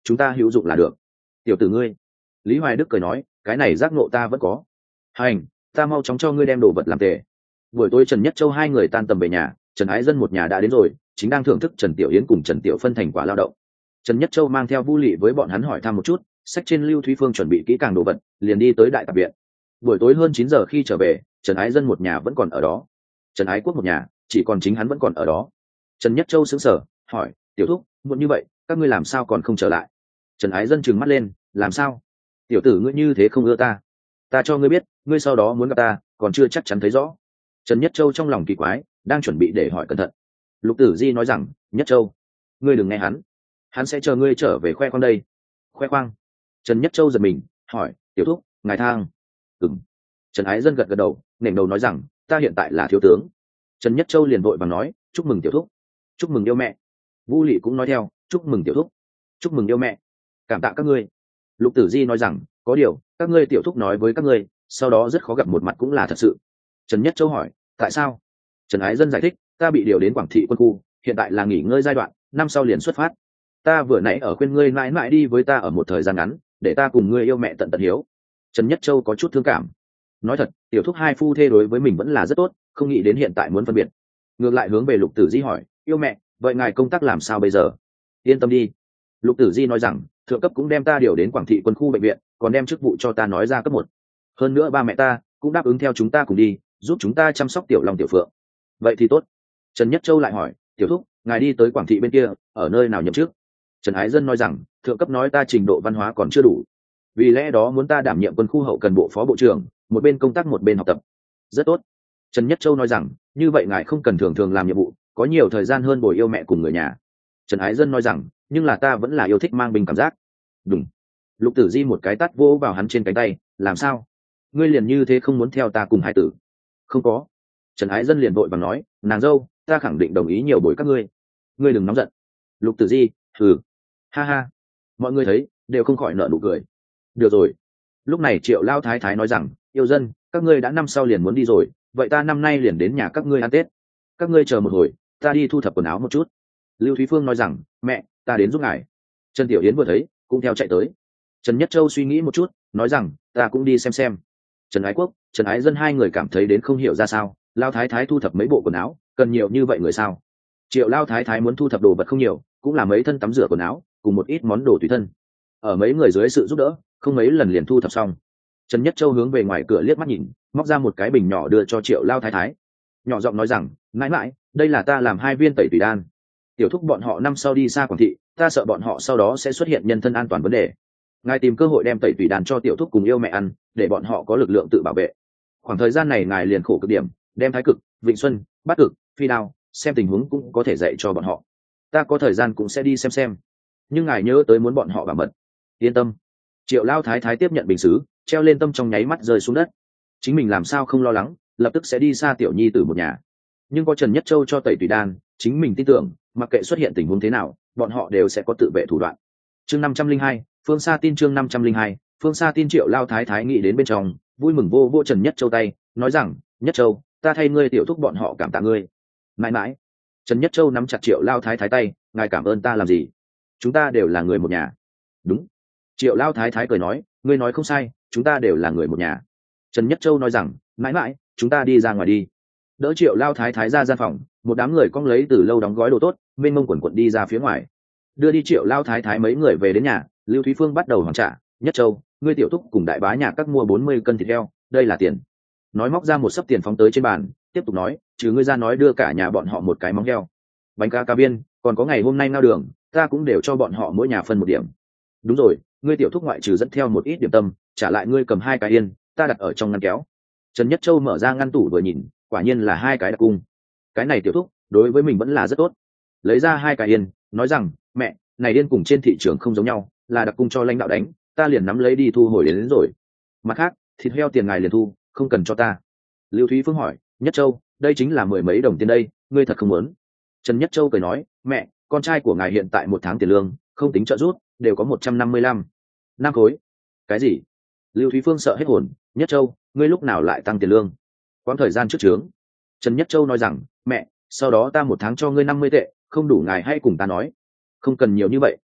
chúng ta hữu dụng là được. Tiểu tử ngươi, Lý Hoài Đức cười nói, cái này giác ngộ ta vẫn có. Hành, ta mau chóng cho ngươi đem đồ vật làm tề. Buổi tối Trần Nhất Châu hai người tan tầm về nhà, Trần Ái Dân một nhà đã đến rồi, chính đang thưởng thức Trần Tiểu Yến cùng Trần Tiểu Phân thành quả lao động. Trần Nhất Châu mang theo Vu Lị với bọn hắn hỏi thăm một chút, sách trên Lưu Thúy Phương chuẩn bị kỹ càng đồ vật, liền đi tới đại tạp viện. Buổi tối hơn 9 giờ khi trở về, Trần Ái Dân một nhà vẫn còn ở đó. Trần Ái Quốc một nhà, chỉ còn chính hắn vẫn còn ở đó. Trần Nhất Châu sững sờ, hỏi, tiểu thúc, muộn như vậy, các ngươi làm sao còn không trở lại? Trần Ái Dân trừng mắt lên, làm sao? Tiểu tử ngươi như thế không ưa ta? Ta cho ngươi biết, ngươi sau đó muốn gặp ta, còn chưa chắc chắn thấy rõ. Trần Nhất Châu trong lòng kỳ quái, đang chuẩn bị để hỏi cẩn thận. Lục Tử Di nói rằng, Nhất Châu, ngươi đừng nghe hắn sẽ chờ ngươi trở về khoe khoang đây. Khoe khoang? Trần Nhất Châu giật mình, hỏi, tiểu thúc, ngài thang? Ừm. Trần Ái Dân gật gật đầu, nểnh đầu nói rằng, ta hiện tại là thiếu tướng. Trần Nhất Châu liền vội vàng nói, chúc mừng tiểu thúc, chúc mừng yêu mẹ. Vu Lị cũng nói theo, chúc mừng tiểu thúc, chúc mừng yêu mẹ. Cảm tạ các ngươi. Lục Tử Di nói rằng, có điều, các ngươi tiểu thúc nói với các ngươi, sau đó rất khó gặp một mặt cũng là thật sự. Trần Nhất Châu hỏi, tại sao? Trần Ái Dân giải thích, ta bị điều đến Quảng Thị quân khu, hiện tại là nghỉ ngơi giai đoạn, năm sau liền xuất phát. Ta vừa nãy ở khuyên ngươi mãi mãi đi với ta ở một thời gian ngắn, để ta cùng ngươi yêu mẹ tận tận hiếu. Trần Nhất Châu có chút thương cảm. Nói thật, tiểu thúc hai phu thê đối với mình vẫn là rất tốt, không nghĩ đến hiện tại muốn phân biệt. Ngược lại hướng về Lục Tử Di hỏi, yêu mẹ, vậy ngài công tác làm sao bây giờ? Yên tâm đi. Lục Tử Di nói rằng, thượng cấp cũng đem ta điều đến Quảng Thị quân khu bệnh viện, còn đem chức vụ cho ta nói ra cấp 1. Hơn nữa ba mẹ ta cũng đáp ứng theo chúng ta cùng đi, giúp chúng ta chăm sóc tiểu long tiểu phượng. Vậy thì tốt. Trần Nhất Châu lại hỏi, tiểu thúc, ngài đi tới Quảng Thị bên kia, ở nơi nào nhậm chức? Trần Ái Dân nói rằng, thượng cấp nói ta trình độ văn hóa còn chưa đủ, vì lẽ đó muốn ta đảm nhiệm quân khu hậu cần bộ phó bộ trưởng, một bên công tác một bên học tập. Rất tốt. Trần Nhất Châu nói rằng, như vậy ngài không cần thường thường làm nhiệm vụ, có nhiều thời gian hơn bồi yêu mẹ cùng người nhà. Trần Ái Dân nói rằng, nhưng là ta vẫn là yêu thích mang binh cảm giác. Đúng. Lục Tử Di một cái tát vỗ vào hắn trên cánh tay, làm sao? Ngươi liền như thế không muốn theo ta cùng hai tử? Không có. Trần Ái Dân liền vội vàng nói, nàng dâu, ta khẳng định đồng ý nhiều bồi các ngươi. Ngươi đừng nóng giận. Lục Tử Di, hừ. Ha ha. Mọi người thấy, đều không khỏi nở nụ cười. Được rồi. Lúc này Triệu Lao Thái Thái nói rằng, yêu dân, các ngươi đã năm sau liền muốn đi rồi, vậy ta năm nay liền đến nhà các ngươi ăn Tết. Các ngươi chờ một hồi, ta đi thu thập quần áo một chút. Lưu Thúy Phương nói rằng, mẹ, ta đến giúp ngài. Trần Tiểu Yến vừa thấy, cũng theo chạy tới. Trần Nhất Châu suy nghĩ một chút, nói rằng, ta cũng đi xem. Trần Ái Quốc, Trần Ái Dân hai người cảm thấy đến không hiểu ra sao, Lao Thái Thái thu thập mấy bộ quần áo, cần nhiều như vậy người sao? Triệu Lao Thái Thái muốn thu thập đồ vật không nhiều, cũng là mấy thân tắm rửa quần áo, cùng một ít món đồ tùy thân. Ở mấy người dưới sự giúp đỡ, không mấy lần liền thu thập xong. Trần Nhất Châu hướng về ngoài cửa liếc mắt nhìn, móc ra một cái bình nhỏ đưa cho Triệu Lao Thái Thái. Nhỏ giọng nói rằng, mãi mãi, đây là ta làm 2 viên tẩy tùy đan. Tiểu thúc bọn họ năm sau đi xa Quảng Thị, ta sợ bọn họ sau đó sẽ xuất hiện nhân thân an toàn vấn đề. Ngài tìm cơ hội đem tẩy tùy đan cho tiểu thúc cùng yêu mẹ ăn, để bọn họ có lực lượng tự bảo vệ. Khoảng thời gian này ngài liền khổ cực điểm, đem thái cực, vịnh xuân, bát cực, phi đao, xem tình huống cũng có thể dạy cho bọn họ. Ta có thời gian cũng sẽ đi xem. Nhưng ngài nhớ tới muốn bọn họ bảo mật. Yên tâm. Triệu Lao Thái Thái tiếp nhận bình xứ, treo lên tâm trong nháy mắt rơi xuống đất. Chính mình làm sao không lo lắng, lập tức sẽ đi xa tiểu nhi tử một nhà. Nhưng có Trần Nhất Châu cho tẩy tùy đan, chính mình tin tưởng, mặc kệ xuất hiện tình huống thế nào, bọn họ đều sẽ có tự vệ thủ đoạn. Chương 502, Phương Sa tin chương 502, Phương Sa tin. Triệu Lao Thái Thái nghĩ đến bên trong, vui mừng vô Trần Nhất Châu tay, nói rằng, Nhất Châu, ta thay ngươi tiểu thúc bọn họ cảm tạ ngươi. Mãi mãi. Trần Nhất Châu nắm chặt Triệu Lao Thái Thái tay, ngài cảm ơn ta làm gì? Chúng ta đều là người một nhà. Đúng. Triệu Lao Thái Thái cười nói, ngươi nói không sai, chúng ta đều là người một nhà. Trần Nhất Châu nói rằng, mãi mãi, chúng ta đi ra ngoài đi. Đỡ Triệu Lao Thái Thái ra gian phòng, một đám người cong lấy từ lâu đóng gói đồ tốt, mênh mông quần quận đi ra phía ngoài. Đưa đi Triệu Lao Thái Thái mấy người về đến nhà, Lưu Thúy Phương bắt đầu hoàn trả. Nhất Châu, ngươi tiểu thúc cùng đại bá nhà các mua 40 cân thịt heo, đây là tiền. Nói móc ra một xấp tiền phóng tới trên bàn, tiếp tục nói, trừ ngươi ra nói đưa cả nhà bọn họ một cái móng heo, bánh cá viên, còn có ngày hôm nay ngao đường, ta cũng đều cho bọn họ mỗi nhà phân 1 điểm. Đúng rồi, ngươi tiểu thúc ngoại trừ dẫn theo một ít điểm tâm, trả lại ngươi cầm 2 cái yên, ta đặt ở trong ngăn kéo. Trần Nhất Châu mở ra ngăn tủ vừa nhìn, quả nhiên là 2 cái đặc cung. Cái này tiểu thúc đối với mình vẫn là rất tốt. Lấy ra 2 cái yên, nói rằng, mẹ, này yên cùng trên thị trường không giống nhau, là đặc cung cho lãnh đạo đánh, ta liền nắm lấy đi thu hồi đến rồi. Mặt khác, thịt heo tiền ngài liền thu, không cần cho ta. Lưu Thúy Phương hỏi, Nhất Châu, đây chính là 10 mấy đồng tiền đây, ngươi thật không muốn? Trần Nhất Châu cười nói, mẹ, con trai của ngài hiện tại 1 tháng tiền lương, không tính trợ giúp, đều có 155 năm khối. Cái gì? Lưu Thúy Phương sợ hết hồn. Nhất Châu, ngươi lúc nào lại tăng tiền lương? Quãng thời gian trước trướng. Trần Nhất Châu nói rằng, mẹ, sau đó ta 1 tháng cho ngươi 50 tệ, không đủ ngài hay cùng ta nói. Không cần nhiều như vậy.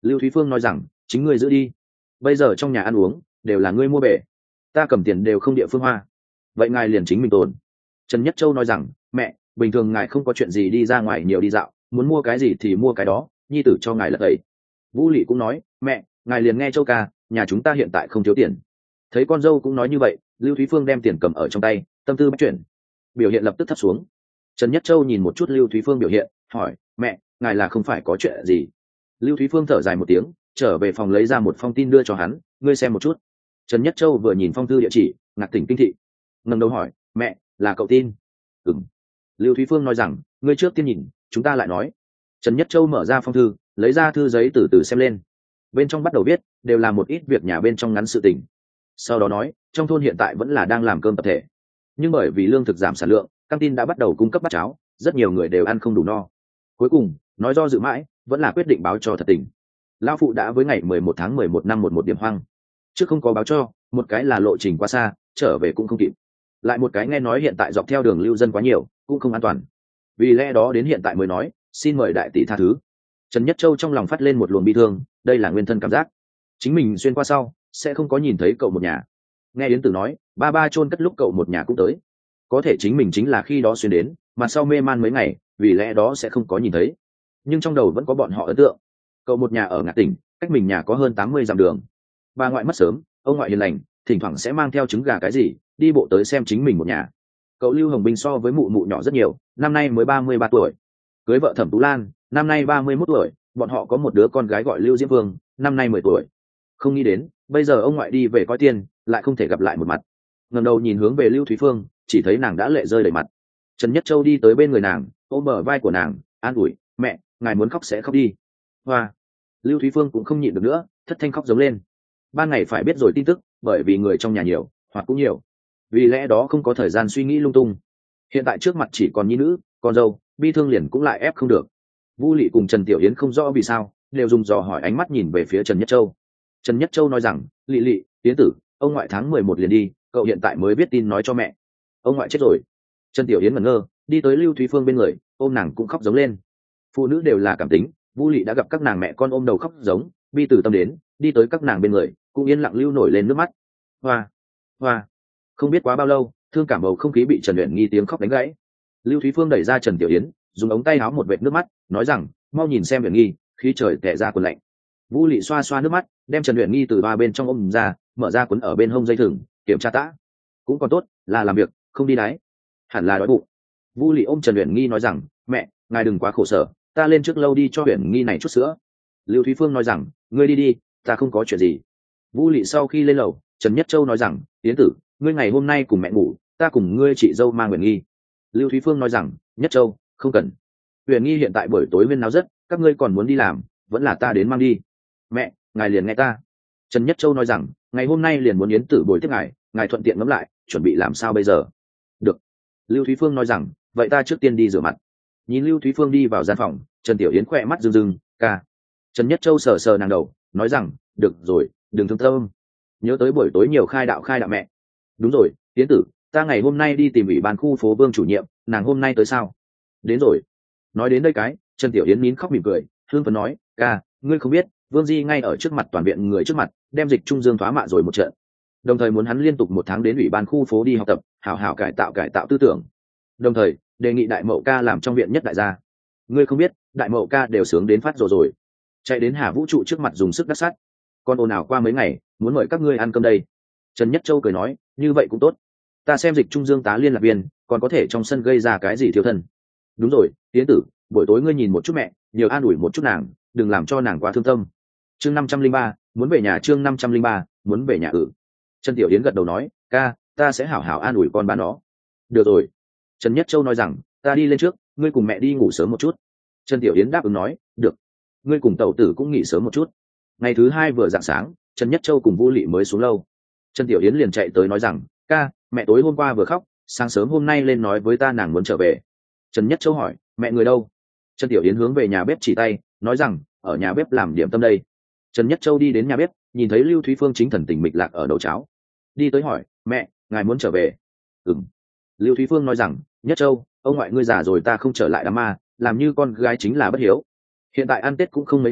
Lưu Thúy Phương nói rằng chính ngươi giữ đi, bây giờ trong nhà ăn uống đều là ngươi mua về, ta cầm tiền đều không địa phương hoa, vậy ngài liền chính mình tồn. Trần Nhất Châu nói rằng mẹ, bình thường ngài không có chuyện gì đi ra ngoài nhiều đi dạo, muốn mua cái gì thì mua cái đó, nhi tử cho ngài lật ấy. Vũ Lị cũng nói mẹ, ngài liền nghe Châu ca, nhà chúng ta hiện tại không thiếu tiền. Thấy con dâu cũng nói như vậy, Lưu Thúy Phương đem tiền cầm ở trong tay, tâm tư bắt chuyển, biểu hiện lập tức thấp xuống. Trần Nhất Châu nhìn một chút Lưu Thúy Phương biểu hiện, hỏi mẹ, ngài là không phải có chuyện gì? Lưu Thúy Phương thở dài một tiếng, trở về phòng lấy ra một phong tin đưa cho hắn, ngươi xem một chút. Trần Nhất Châu vừa nhìn phong thư địa chỉ, ngạc tỉnh kinh thị, ngẩng đầu hỏi mẹ, là cậu tin? Ừm. Lưu Thúy Phương nói rằng ngươi trước tiên nhìn, chúng ta lại nói. Trần Nhất Châu mở ra phong thư, lấy ra thư giấy từ từ xem lên, bên trong bắt đầu viết đều là một ít việc nhà bên trong ngắn sự tình. Sau đó nói trong thôn hiện tại vẫn là đang làm cơm tập thể, nhưng bởi vì lương thực giảm sản lượng, căng tin đã bắt đầu cung cấp bát cháo, rất nhiều người đều ăn không đủ no. Cuối cùng nói do dự mãi, vẫn là quyết định báo cho thật tình. Lão phụ đã với ngày 11 tháng 11 năm 11 điểm hoang, trước không có báo cho, một cái là lộ trình quá xa, trở về cũng không kịp, lại một cái nghe nói hiện tại dọc theo đường lưu dân quá nhiều, cũng không an toàn, vì lẽ đó đến hiện tại mới nói xin mời đại tỷ tha thứ. Trần Nhất Châu trong lòng phát lên một luồng bi thương, đây là nguyên thân cảm giác chính mình xuyên qua sau sẽ không có nhìn thấy cậu một nhà. Nghe Yến Tử nói ba ba chôn cất lúc cậu một nhà cũng tới, có thể chính mình chính là khi đó xuyên đến, mà sau mê man mấy ngày, vì lẽ đó sẽ không có nhìn thấy, nhưng trong đầu vẫn có bọn họ ấn tượng. Cậu một nhà ở Ngạc Tỉnh, cách mình nhà có hơn 80 dặm đường. Bà ngoại mất sớm, ông ngoại hiền lành, thỉnh thoảng sẽ mang theo trứng gà cái gì đi bộ tới xem chính mình một nhà. Cậu Lưu Hồng Bình so với mụ mụ nhỏ rất nhiều, năm nay mới 33 tuổi, cưới vợ Thẩm Tú Lan, năm nay 31 tuổi, bọn họ có một đứa con gái gọi Lưu Diễm Vương, năm nay 10 tuổi. Không nghĩ đến bây giờ ông ngoại đi về coi tiền, lại không thể gặp lại một mặt. Ngẩng đầu nhìn hướng về Lưu Thúy Phương, chỉ thấy nàng đã lệ rơi đầy mặt. Trần Nhất Châu đi tới bên người nàng, ôm bờ vai của nàng, an ủi mẹ, ngài muốn khóc sẽ khóc đi. Hoa. Lưu Thúy Phương cũng không nhịn được nữa, thất thanh khóc giống lên. Ban ngày phải biết rồi tin tức, bởi vì người trong nhà nhiều, hoặc cũng nhiều, vì lẽ đó không có thời gian suy nghĩ lung tung. Hiện tại trước mặt chỉ còn nhi nữ, con dâu, bi thương liền cũng lại ép không được. Vu Lị cùng Trần Tiểu Yến không rõ vì sao, đều dùng dò hỏi ánh mắt nhìn về phía Trần Nhất Châu. Trần Nhất Châu nói rằng Lị Lị, Yến tử, ông ngoại tháng 11 liền đi, cậu hiện tại mới biết tin nói cho mẹ. Ông ngoại chết rồi. Trần Tiểu Yến ngẩn ngơ, đi tới Lưu Thúy Phương bên người, ôm nàng cũng khóc giống lên. Phụ nữ đều là cảm tính, Vu Lị đã gặp các nàng mẹ con ôm đầu khóc giống, bi từ tâm đến, đi tới các nàng bên người, cũng yên lặng lưu nổi lên nước mắt. Hoa, hoa. Không biết quá bao lâu, thương cảm bầu không khí bị Trần Uyển Nghi tiếng khóc đánh gãy. Lưu Thúy Phương đẩy ra Trần Tiểu Yến, dùng ống tay áo một vệt nước mắt, nói rằng mau nhìn xem Uyển Nghi, khí trời tệ ra quần lạnh. Vu Lị xoa xoa nước mắt, đem Trần Uyển Nghi từ ba bên trong ôm ra, mở ra quấn ở bên hông dây thừng, kiểm tra tã. Cũng còn tốt, là làm việc, không đi đái, hẳn là đói bụng. Vu Lị ôm Trần Uyển Nghi nói rằng mẹ, ngài đừng quá khổ sở, ta lên trước lâu đi cho Uyển Nghi này chút sữa. Lưu Thúy Phương nói rằng ngươi đi đi, ta không có chuyện gì. Vu Lị sau khi lên lầu, Trần Nhất Châu nói rằng Yến tử, ngươi ngày hôm nay cùng mẹ ngủ, ta cùng ngươi chị dâu mang Uyển Nghi. Lưu Thúy Phương nói rằng Nhất Châu, không cần, Uyển Nghi hiện tại buổi tối huyên náo rất, các ngươi còn muốn đi làm, vẫn là ta đến mang đi. Mẹ, ngài liền nghe ta. Trần Nhất Châu nói rằng ngày hôm nay liền muốn Yến tử bồi tiếp ngài, ngài thuận tiện ngẫm lại chuẩn bị làm sao bây giờ. Được. Lưu Thúy Phương nói rằng vậy ta trước tiên đi rửa mặt. Nhìn Lưu Thúy Phương đi vào gian phòng, Trần Tiểu Yến khỏe mắt rưng rưng, ca. Trần Nhất Châu sờ sờ nàng đầu, nói rằng được rồi, đừng thương tâm, nhớ tới buổi tối nhiều khai đạo mẹ. Đúng rồi Yến tử, ta ngày hôm nay đi tìm ủy ban khu phố Vương chủ nhiệm, nàng hôm nay tới sao? Đến rồi. Nói đến đây cái, Trần Tiểu Yến nín khóc mỉm cười, hương phấn nói ca, ngươi không biết Vương Di ngay ở trước mặt toàn viện người trước mặt đem Dịch Trung Dương thoá mạ rồi một trận, đồng thời muốn hắn liên tục 1 tháng đến ủy ban khu phố đi học tập, hảo hảo cải tạo tư tưởng, đồng thời đề nghị đại mậu ca làm trong viện nhất đại gia. Ngươi không biết đại mậu ca đều sướng đến phát rồi, chạy đến Hà Vũ trụ trước mặt dùng sức đắc sắt, con ồn ào qua mấy ngày muốn mời các ngươi ăn cơm đây. Trần Nhất Châu cười nói như vậy cũng tốt, ta xem Dịch Trung Dương tá liên lạc viên còn có thể trong sân gây ra cái gì thiếu thân. Đúng rồi Tiến tử, buổi tối ngươi nhìn một chút mẹ, nhiều an ủi một chút nàng, đừng làm cho nàng quá thương tâm. Chương 503, muốn về nhà. Chương 503, muốn về nhà. Trần Tiểu Yến gật đầu nói ca, ta sẽ hảo hảo an ủi con bạn nó. Được rồi. Trần Nhất Châu nói rằng ta đi lên trước, ngươi cùng mẹ đi ngủ sớm một chút. Trần Tiểu Yến đáp ứng nói được, ngươi cùng tẩu tử cũng nghỉ sớm một chút. Ngày thứ 2 vừa rạng sáng, Trần Nhất Châu cùng Vu Lị mới xuống lâu. Trần Tiểu Yến liền chạy tới nói rằng ca, mẹ tối hôm qua vừa khóc, sáng sớm hôm nay lên nói với ta nàng muốn trở về. Trần Nhất Châu hỏi mẹ người đâu? Trần Tiểu Yến hướng về nhà bếp chỉ tay, nói rằng ở nhà bếp làm điểm tâm đây. Trần Nhất Châu đi đến nhà bếp, nhìn thấy Lưu Thúy Phương chính thần tình mịch lạc ở đầu cháo, đi tới hỏi mẹ, ngài muốn trở về? Ừm. Lưu Thúy Phương nói rằng Nhất Châu, ông ngoại ngươi già rồi, ta không trở lại đám ma, làm như con gái chính là bất hiếu. Hiện tại ăn Tết cũng không mấy ngày,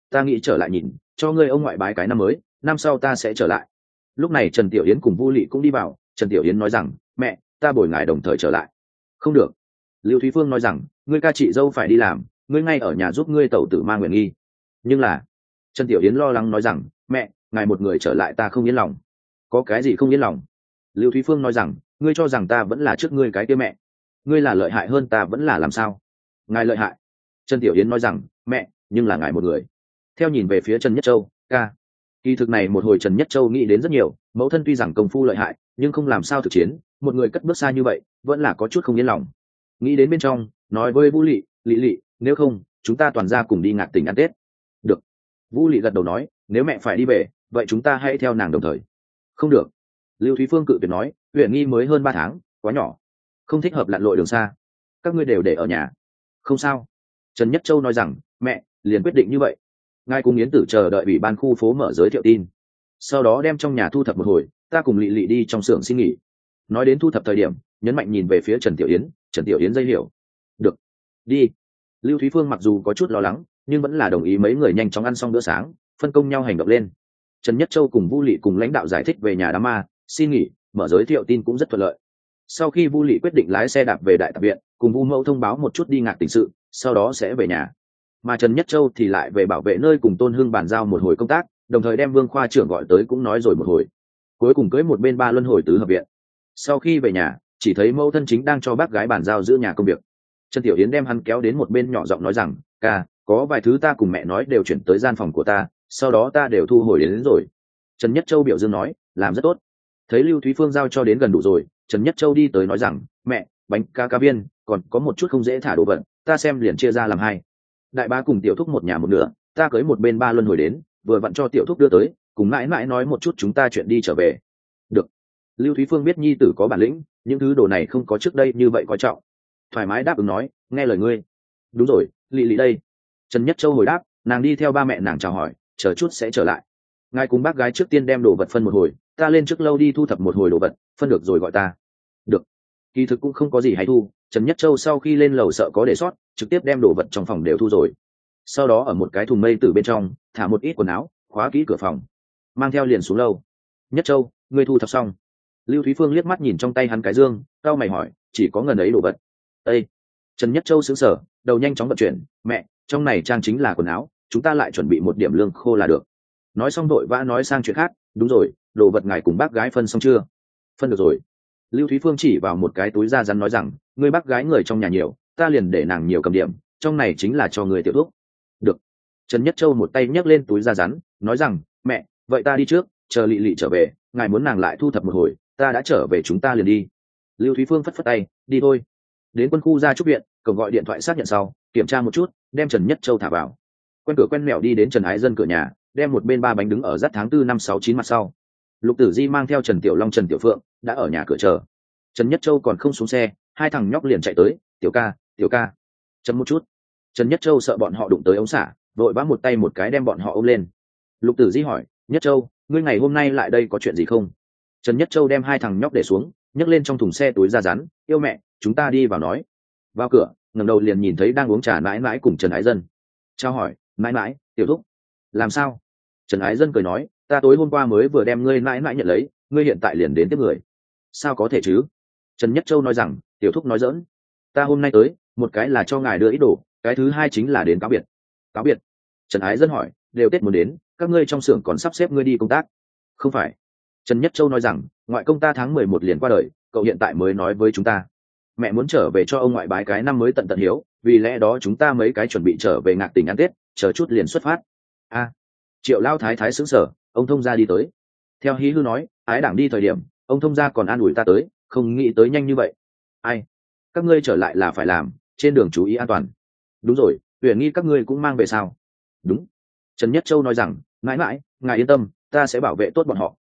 ta nghĩ trở lại nhìn cho ngươi ông ngoại bái cái năm mới, năm sau ta sẽ trở lại. Lúc này Trần Tiểu Yến cùng Vu Lị cũng đi vào. Trần Tiểu Yến nói rằng, mẹ, ta bồi ngài đồng thời trở lại. Không được. Lưu Thúy Phương nói rằng, ngươi ca chị dâu phải đi làm, ngươi ngay ở nhà giúp ngươi tẩu tử mang nguyện nghi. Nhưng là, Trần Tiểu Yến lo lắng nói rằng, mẹ, ngài một người trở lại ta không yên lòng. Có cái gì không yên lòng? Lưu Thúy Phương nói rằng, ngươi cho rằng ta vẫn là trước ngươi cái kia mẹ, ngươi là lợi hại hơn ta vẫn là làm sao? Ngài lợi hại. Trần Tiểu Yến nói rằng, mẹ, nhưng là ngài một người. Theo nhìn về phía Trần Nhất Châu, ca. Kỳ thực này một hồi Trần Nhất Châu nghĩ đến rất nhiều, mẫu thân tuy rằng công phu lợi hại, nhưng không làm sao thực chiến, một người cất bước xa như vậy, vẫn là có chút không yên lòng. Nghĩ đến bên trong, nói với Vũ Lị, Lị, nếu không, chúng ta toàn ra cùng đi Ngạc Tỉnh ăn Tết. Được. Vũ Lị gật đầu nói, nếu mẹ phải đi về, vậy chúng ta hãy theo nàng đồng thời. Không được. Lưu Thúy Phương cự tuyệt nói, huyện nghi mới hơn 3 tháng, quá nhỏ, không thích hợp lặn lội đường xa. Các ngươi đều để ở nhà. Không sao. Trần Nhất Châu nói rằng, mẹ, liền quyết định như vậy. Ngài cùng Yến Tử chờ đợi ủy ban khu phố mở giới thiệu tin, sau đó đem trong nhà thu thập một hồi, ta cùng Lị đi trong xưởng xin nghỉ. Nói đến thu thập thời điểm, nhấn mạnh nhìn về phía Trần Tiểu Yến. Trần Tiểu Yến dây hiểu. Được. Đi. Lưu Thúy Phương mặc dù có chút lo lắng, nhưng vẫn là đồng ý mấy người nhanh chóng ăn xong bữa sáng, phân công nhau hành động lên. Trần Nhất Châu cùng Vu Lị cùng lãnh đạo giải thích về nhà đám ma, xin nghỉ, mở giới thiệu tin cũng rất thuận lợi. Sau khi Vu Lị quyết định lái xe đạp về đại tập viện, cùng Vu Mẫu thông báo một chút đi Ngạc Tỉnh sự, sau đó sẽ về nhà. Mà Trần Nhất Châu thì lại về bảo vệ nơi cùng Tôn Hưng bàn giao một hồi công tác, đồng thời đem Vương khoa trưởng gọi tới cũng nói rồi một hồi. Cuối cùng cưới một bên ba luân hồi tứ hợp viện. Sau khi về nhà, chỉ thấy mẫu thân chính đang cho bác gái bàn giao giữ nhà công việc. Trần Tiểu Yến đem hắn kéo đến một bên nhỏ giọng nói rằng, ca, có vài thứ ta cùng mẹ nói đều chuyển tới gian phòng của ta, sau đó ta đều thu hồi đến rồi. Trần Nhất Châu biểu dương nói, làm rất tốt. Thấy Lưu Thúy Phương giao cho đến gần đủ rồi, Trần Nhất Châu đi tới nói rằng, mẹ, bánh ca viên, còn có một chút không dễ thả đồ vật, ta xem liền chia ra làm hai. Đại bá cùng tiểu thúc một nhà một nửa, ta cưới một bên ba luân hồi đến, vừa vặn cho tiểu thúc đưa tới, cùng mãi mãi nói một chút chúng ta chuyện đi trở về. Được. Lưu Thúy Phương biết nhi tử có bản lĩnh, những thứ đồ này không có trước đây như vậy coi trọng, thoải mái đáp ứng nói, nghe lời ngươi. Đúng rồi, Lị đây. Trần Nhất Châu hồi đáp, nàng đi theo ba mẹ nàng chào hỏi, chờ chút sẽ trở lại. Ngài cùng bác gái trước tiên đem đồ vật phân một hồi, ta lên trước lâu đi thu thập một hồi đồ vật, phân được rồi gọi ta. Được. Kỳ thực cũng không có gì hay thu, Trần Nhất Châu sau khi lên lầu sợ có để sót, trực tiếp đem đồ vật trong phòng đều thu rồi. Sau đó ở một cái thùng mây từ bên trong thả một ít quần áo, khóa kỹ cửa phòng, mang theo liền xuống lâu. Nhất Châu, ngươi thu thập xong? Lưu Thúy Phương liếc mắt nhìn trong tay hắn cái dương, cau mày hỏi, chỉ có ngần ấy đồ vật. Ê! Trần Nhất Châu sững sờ, đầu nhanh chóng vận chuyển, mẹ, trong này trang chính là quần áo, chúng ta lại chuẩn bị một điểm lương khô là được. Nói xong đội vã nói sang chuyện khác, đúng rồi, đồ vật ngài cùng bác gái phân xong chưa? Phân được rồi. Lưu Thúy Phương chỉ vào một cái túi da rắn nói rằng, ngươi bác gái người trong nhà nhiều, ta liền để nàng nhiều cầm điểm, trong này chính là cho người tiểu thuốc. Được. Trần Nhất Châu một tay nhấc lên túi da rắn, nói rằng, mẹ, vậy ta đi trước, chờ Lị trở về, ngài muốn nàng lại thu thập một hồi, ta đã trở về chúng ta liền đi. Lưu Thúy Phương phất phất tay, đi thôi. Đến quân khu gia trúc viện, cổng gọi điện thoại xác nhận sau, kiểm tra một chút, đem Trần Nhất Châu thả vào. Quen cửa quen mẹo đi đến Trần Ái Dân cửa nhà, đem một bên ba bánh đứng ở dắt tháng 4 năm 69 mặt sau. Lục Tử Di mang theo Trần Tiểu Long Trần Tiểu Phượng đã ở nhà cửa chờ. Trần Nhất Châu còn không xuống xe, hai thằng nhóc liền chạy tới, tiểu ca, chấm một chút. Trần Nhất Châu sợ bọn họ đụng tới ống xả, vội vã một tay một cái đem bọn họ ôm lên. Lục Tử Di hỏi, Nhất Châu, ngươi ngày hôm nay lại đây có chuyện gì không? Trần Nhất Châu đem hai thằng nhóc để xuống, nhấc lên trong thùng xe túi da rắn, yêu mẹ, chúng ta đi vào nói. Vào cửa, ngẩng đầu liền nhìn thấy đang uống trà mãi mãi cùng Trần Ái Dân. Trao hỏi, mãi mãi, tiểu thúc, làm sao? Trần Ái Dân cười nói, ta tối hôm qua mới vừa đem ngươi mãi mãi nhận lấy, ngươi hiện tại liền đến tiếp người. Sao có thể chứ? Trần Nhất Châu nói rằng, tiểu thúc nói giỡn, ta hôm nay tới, một cái là cho ngài đưa ít đồ, cái thứ hai chính là đến cáo biệt. Cáo biệt? Trần Ái Dân hỏi, đều Tết muốn đến, các ngươi trong xưởng còn sắp xếp ngươi đi công tác? Không phải. Trần Nhất Châu nói rằng, ngoại công ta tháng 11 liền qua đời, cậu hiện tại mới nói với chúng ta, mẹ muốn trở về cho ông ngoại bái cái năm mới tận tận hiếu, vì lẽ đó chúng ta mấy cái chuẩn bị trở về Ngạc Tỉnh ăn Tết, chờ chút liền xuất phát. A. Triệu Lao Thái Thái sững sờ, ông thông gia đi tới. Theo Hí Hư nói, ái đảng đi thời điểm, ông thông gia còn an ủi ta tới, không nghĩ tới nhanh như vậy. Ai? Các ngươi trở lại là phải làm, trên đường chú ý an toàn. Đúng rồi, Huyền Nghi các ngươi cũng mang về sao? Đúng. Trần Nhất Châu nói rằng, mãi mãi, ngài yên tâm, ta sẽ bảo vệ tốt bọn họ.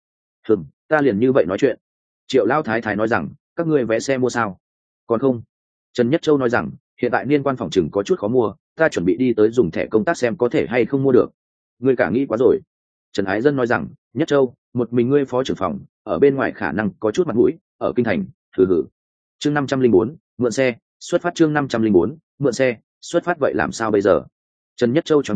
Ta liền như vậy nói chuyện. Triệu Lao Thái Thái nói rằng, các ngươi vé xe mua sao? Còn không. Trần Nhất Châu nói rằng, hiện tại niên quan phòng chừng có chút khó mua, ta chuẩn bị đi tới dùng thẻ công tác xem có thể hay không mua được. Ngươi cả nghĩ quá rồi. Trần Ái Dân nói rằng, Nhất Châu, một mình ngươi phó trưởng phòng, ở bên ngoài khả năng có chút mặt mũi, ở kinh thành, hừ. Chương 504, mượn xe, xuất phát chương 504, mượn xe, xuất phát vậy làm sao bây giờ? Trần Nhất Châu choáng váng,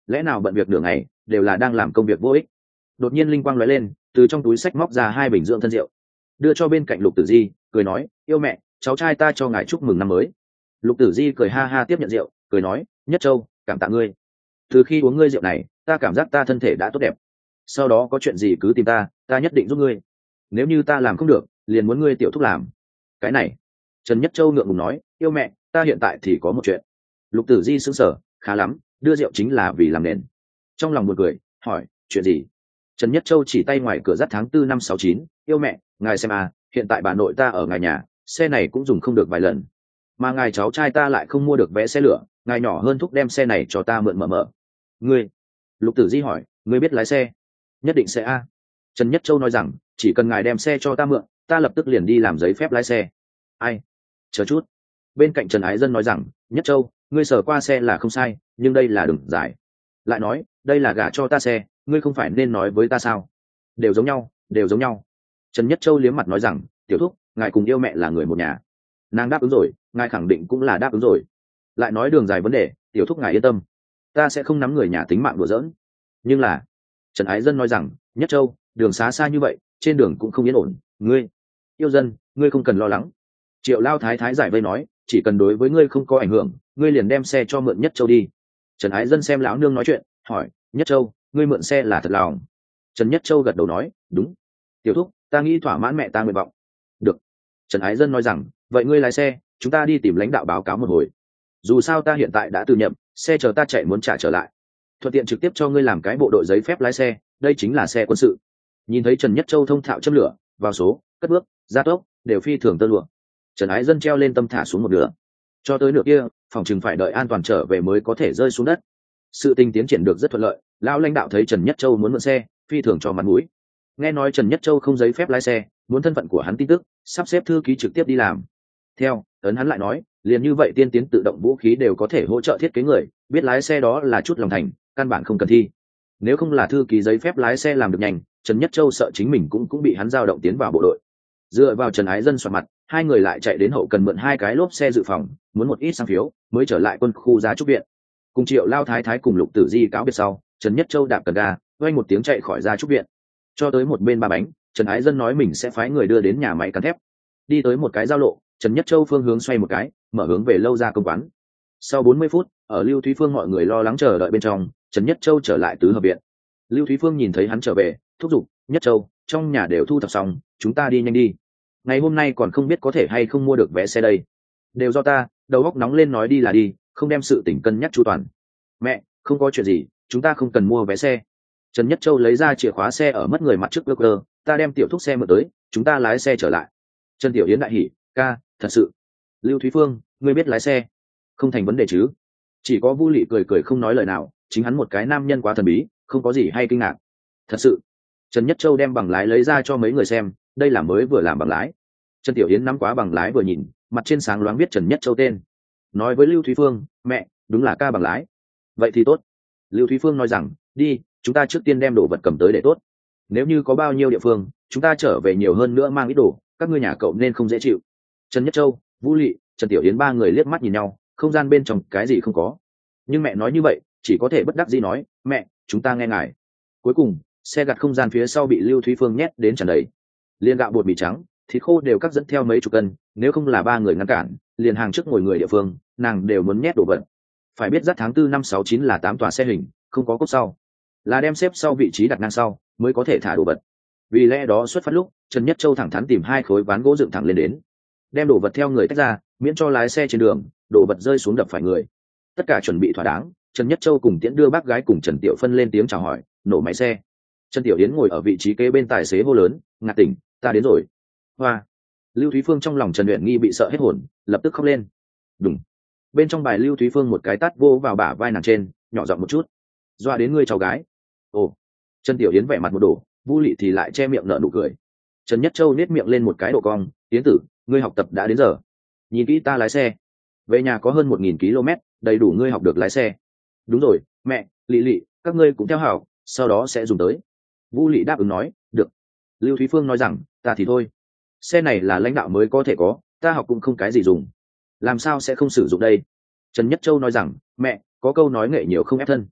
lẽ nào bận việc nửa ngày đều là đang làm công việc vô ích. Đột nhiên linh quang lóe lên, từ trong túi xách móc ra 2 bình dưỡng thân rượu, đưa cho bên cạnh Lục Tử Di, cười nói, yêu mẹ, cháu trai ta cho ngài chúc mừng năm mới. Lục Tử Di cười ha ha tiếp nhận rượu, cười nói, Nhất Châu, cảm tạ ngươi. Từ khi uống ngươi rượu này, ta cảm giác ta thân thể đã tốt đẹp. Sau đó có chuyện gì cứ tìm ta nhất định giúp ngươi. Nếu như ta làm không được, liền muốn ngươi tiểu thúc làm. Cái này, Trần Nhất Châu ngượng ngùng nói, yêu mẹ, ta hiện tại thì có một chuyện. Lục Tử Di sững sờ, khá lắm, đưa rượu chính là vì làm nền. Trong lòng buồn cười, hỏi, chuyện gì? Trần Nhất Châu chỉ tay ngoài cửa dắt tháng 4 năm 69, yêu mẹ, ngài xem à, hiện tại bà nội ta ở ngài nhà, xe này cũng dùng không được vài lần. Mà ngài cháu trai ta lại không mua được vé xe lửa, ngài nhỏ hơn thúc đem xe này cho ta mượn mở. Ngươi? Lục Tử Di hỏi, ngươi biết lái xe? Nhất định sẽ a. Trần Nhất Châu nói rằng, chỉ cần ngài đem xe cho ta mượn, ta lập tức liền đi làm giấy phép lái xe. Ai? Chờ chút. Bên cạnh Trần Ái Dân nói rằng, Nhất Châu, ngươi sờ qua xe là không sai, nhưng đây là đường dài. Lại nói, đây là gả cho ta xe, ngươi không phải nên nói với ta sao? Đều giống nhau, đều giống nhau. Trần Nhất Châu liếm mặt nói rằng, tiểu thúc, ngài cùng yêu mẹ là người một nhà. Nàng đáp ứng rồi, ngài khẳng định cũng là đáp ứng rồi. Lại nói đường dài vấn đề, tiểu thúc ngài yên tâm, ta sẽ không nắm người nhà tính mạng đùa giỡn. Nhưng là, Trần Ái Dân nói rằng, Nhất Châu, đường xá xa như vậy, trên đường cũng không yên ổn, ngươi yêu dân, ngươi không cần lo lắng. Triệu Lao Thái Thái giải vây nói, chỉ cần đối với ngươi không có ảnh hưởng, ngươi liền đem xe cho mượn Nhất Châu đi. Trần Ái Dân xem lão nương nói chuyện, hỏi, Nhất Châu, ngươi mượn xe là thật lòng? Trần Nhất Châu gật đầu nói, đúng. Tiểu thúc, ta nghĩ thỏa mãn mẹ ta nguyện vọng. Được. Trần Ái Dân nói rằng, vậy ngươi lái xe, chúng ta đi tìm lãnh đạo báo cáo một hồi. Dù sao ta hiện tại đã từ nhậm, xe chờ ta chạy muốn trả trở lại, thuận tiện trực tiếp cho ngươi làm cái bộ đội giấy phép lái xe, đây chính là xe quân sự. Nhìn thấy Trần Nhất Châu thông thạo châm lửa, vào số, cất bước, gia tốc, đều phi thường tơ lụa. Trần Ái Dân treo lên tâm thả xuống một nửa, cho tới nửa kia, phòng chừng phải đợi an toàn trở về mới có thể rơi xuống đất. Sự tình tiến triển được rất thuận lợi, lão lãnh đạo thấy Trần Nhất Châu muốn mượn xe, phi thường cho mặt mũi. Nghe nói Trần Nhất Châu không giấy phép lái xe, muốn thân phận của hắn tin tức, sắp xếp thư ký trực tiếp đi làm. Theo ấn hắn lại nói, liền như vậy tiên tiến tự động vũ khí đều có thể hỗ trợ thiết kế người, biết lái xe đó là chút lòng thành, căn bản không cần thi. Nếu không là thư ký giấy phép lái xe làm được nhanh, Trần Nhất Châu sợ chính mình cũng bị hắn dao động tiến vào bộ đội. Dựa vào Trần Ái Dân soạt mặt, hai người lại chạy đến hậu cần mượn 2 cái lốp xe dự phòng, muốn một ít sang phiếu, mới trở lại quân khu Gia Trúc viện. Cùng Triệu Lao Thái Thái cùng Lục Tử Di cáo biệt sau, Trần Nhất Châu đạp cần ga, vang một tiếng chạy khỏi Gia Trúc viện. Cho tới một bên ba bánh, Trần Ái Dân nói mình sẽ phái người đưa đến nhà máy cán thép. Đi tới một cái giao lộ, Trần Nhất Châu phương hướng xoay một cái, mở hướng về Lâu Gia công quán. Sau 40 phút, ở Lưu Thúy Phương mọi người lo lắng chờ đợi bên trong, Trần Nhất Châu trở lại tứ hợp viện. Lưu Thúy Phương nhìn thấy hắn trở về, thúc giục, Nhất Châu, trong nhà đều thu thập xong, chúng ta đi nhanh đi. Ngày hôm nay còn không biết có thể hay không mua được vé xe đây. Đều do ta, đầu óc nóng lên nói đi là đi, không đem sự tình cân nhắc chu toàn. Mẹ, không có chuyện gì, chúng ta không cần mua vé xe. Trần Nhất Châu lấy ra chìa khóa xe ở mất người mặt trước cơ, ta đem tiểu thúc xe mượn tới, chúng ta lái xe trở lại. Trần Tiểu Yến đại hỉ, ca, thật sự. Lưu Thúy Phương, ngươi biết lái xe? Không thành vấn đề chứ? Chỉ có Vu Lị cười cười không nói lời nào, chính hắn một cái nam nhân quá thần bí, không có gì hay kinh ngạc. Thật sự. Trần Nhất Châu đem bằng lái lấy ra cho mấy người xem, đây là mới vừa làm bằng lái. Trần Tiểu Yến nắm quá bằng lái vừa nhìn, mặt trên sáng loáng viết Trần Nhất Châu tên. Nói với Lưu Thúy Phương, mẹ, đúng là ca bằng lái. Vậy thì tốt. Lưu Thúy Phương nói rằng, đi, chúng ta trước tiên đem đồ vật cầm tới để tốt. Nếu như có bao nhiêu địa phương, chúng ta trở về nhiều hơn nữa mang ít đồ, các ngươi nhà cậu nên không dễ chịu. Trần Nhất Châu, Vũ Lị, Trần Tiểu Yến ba người liếc mắt nhìn nhau, không gian bên trong cái gì không có. Nhưng mẹ nói như vậy, chỉ có thể bất đắc dĩ nói, mẹ, chúng ta nghe ngài. Cuối cùng, xe gặt không gian phía sau bị Lưu Thúy Phương nhét đến tràn đầy. Liên gạo bột mì trắng, thịt khô đều cắt dẫn theo mấy chục cân, nếu không là ba người ngăn cản, liền hàng trước ngồi người địa phương, nàng đều muốn nhét đồ vật. Phải biết dắt tháng 4 năm 69 là 8 tòa xe hình, không có cốp sau, là đem xếp sau vị trí đặt ngang sau mới có thể thả đồ vật. Vì lẽ đó xuất phát lúc, Trần Nhất Châu thẳng thắn tìm 2 khối ván gỗ dựng thẳng lên đến, đem đồ vật theo người tách ra, miễn cho lái xe trên đường đồ vật rơi xuống đập phải người. Tất cả chuẩn bị thỏa đáng, Trần Nhất Châu cùng tiễn đưa bác gái cùng Trần Tiểu Phân lên tiếng chào hỏi, nổ máy xe. Trần Tiểu Yến ngồi ở vị trí kế bên tài xế hô lớn, ngạt tỉnh, ta đến rồi. Hoa. Lưu Thúy Phương trong lòng Trần Uyển Nghi bị sợ hết hồn, lập tức khóc lên. Đúng. Bên trong bài Lưu Thúy Phương một cái tát vô vào bả vai nàng trên, nhỏ giọng một chút, doa đến ngươi cháu gái. Ồ. Trần Tiểu Yến vẻ mặt một đổ, Vu Lị thì lại che miệng nở nụ cười. Trần Nhất Châu nết miệng lên một cái độ cong, Yến tử, ngươi học tập đã đến giờ. Nhìn kỹ ta lái xe. Về nhà có hơn 1000 km, đầy đủ ngươi học được lái xe. Đúng rồi, mẹ, Lị Lị, các ngươi cũng theo hảo, sau đó sẽ dùng tới. Vu Lị đáp ứng nói, được. Lưu Thúy Phương nói rằng, ta thì thôi. Xe này là lãnh đạo mới có thể có, ta học cũng không cái gì dùng. Làm sao sẽ không sử dụng đây? Trần Nhất Châu nói rằng, mẹ, có câu nói nghệ nhiều không ép thân.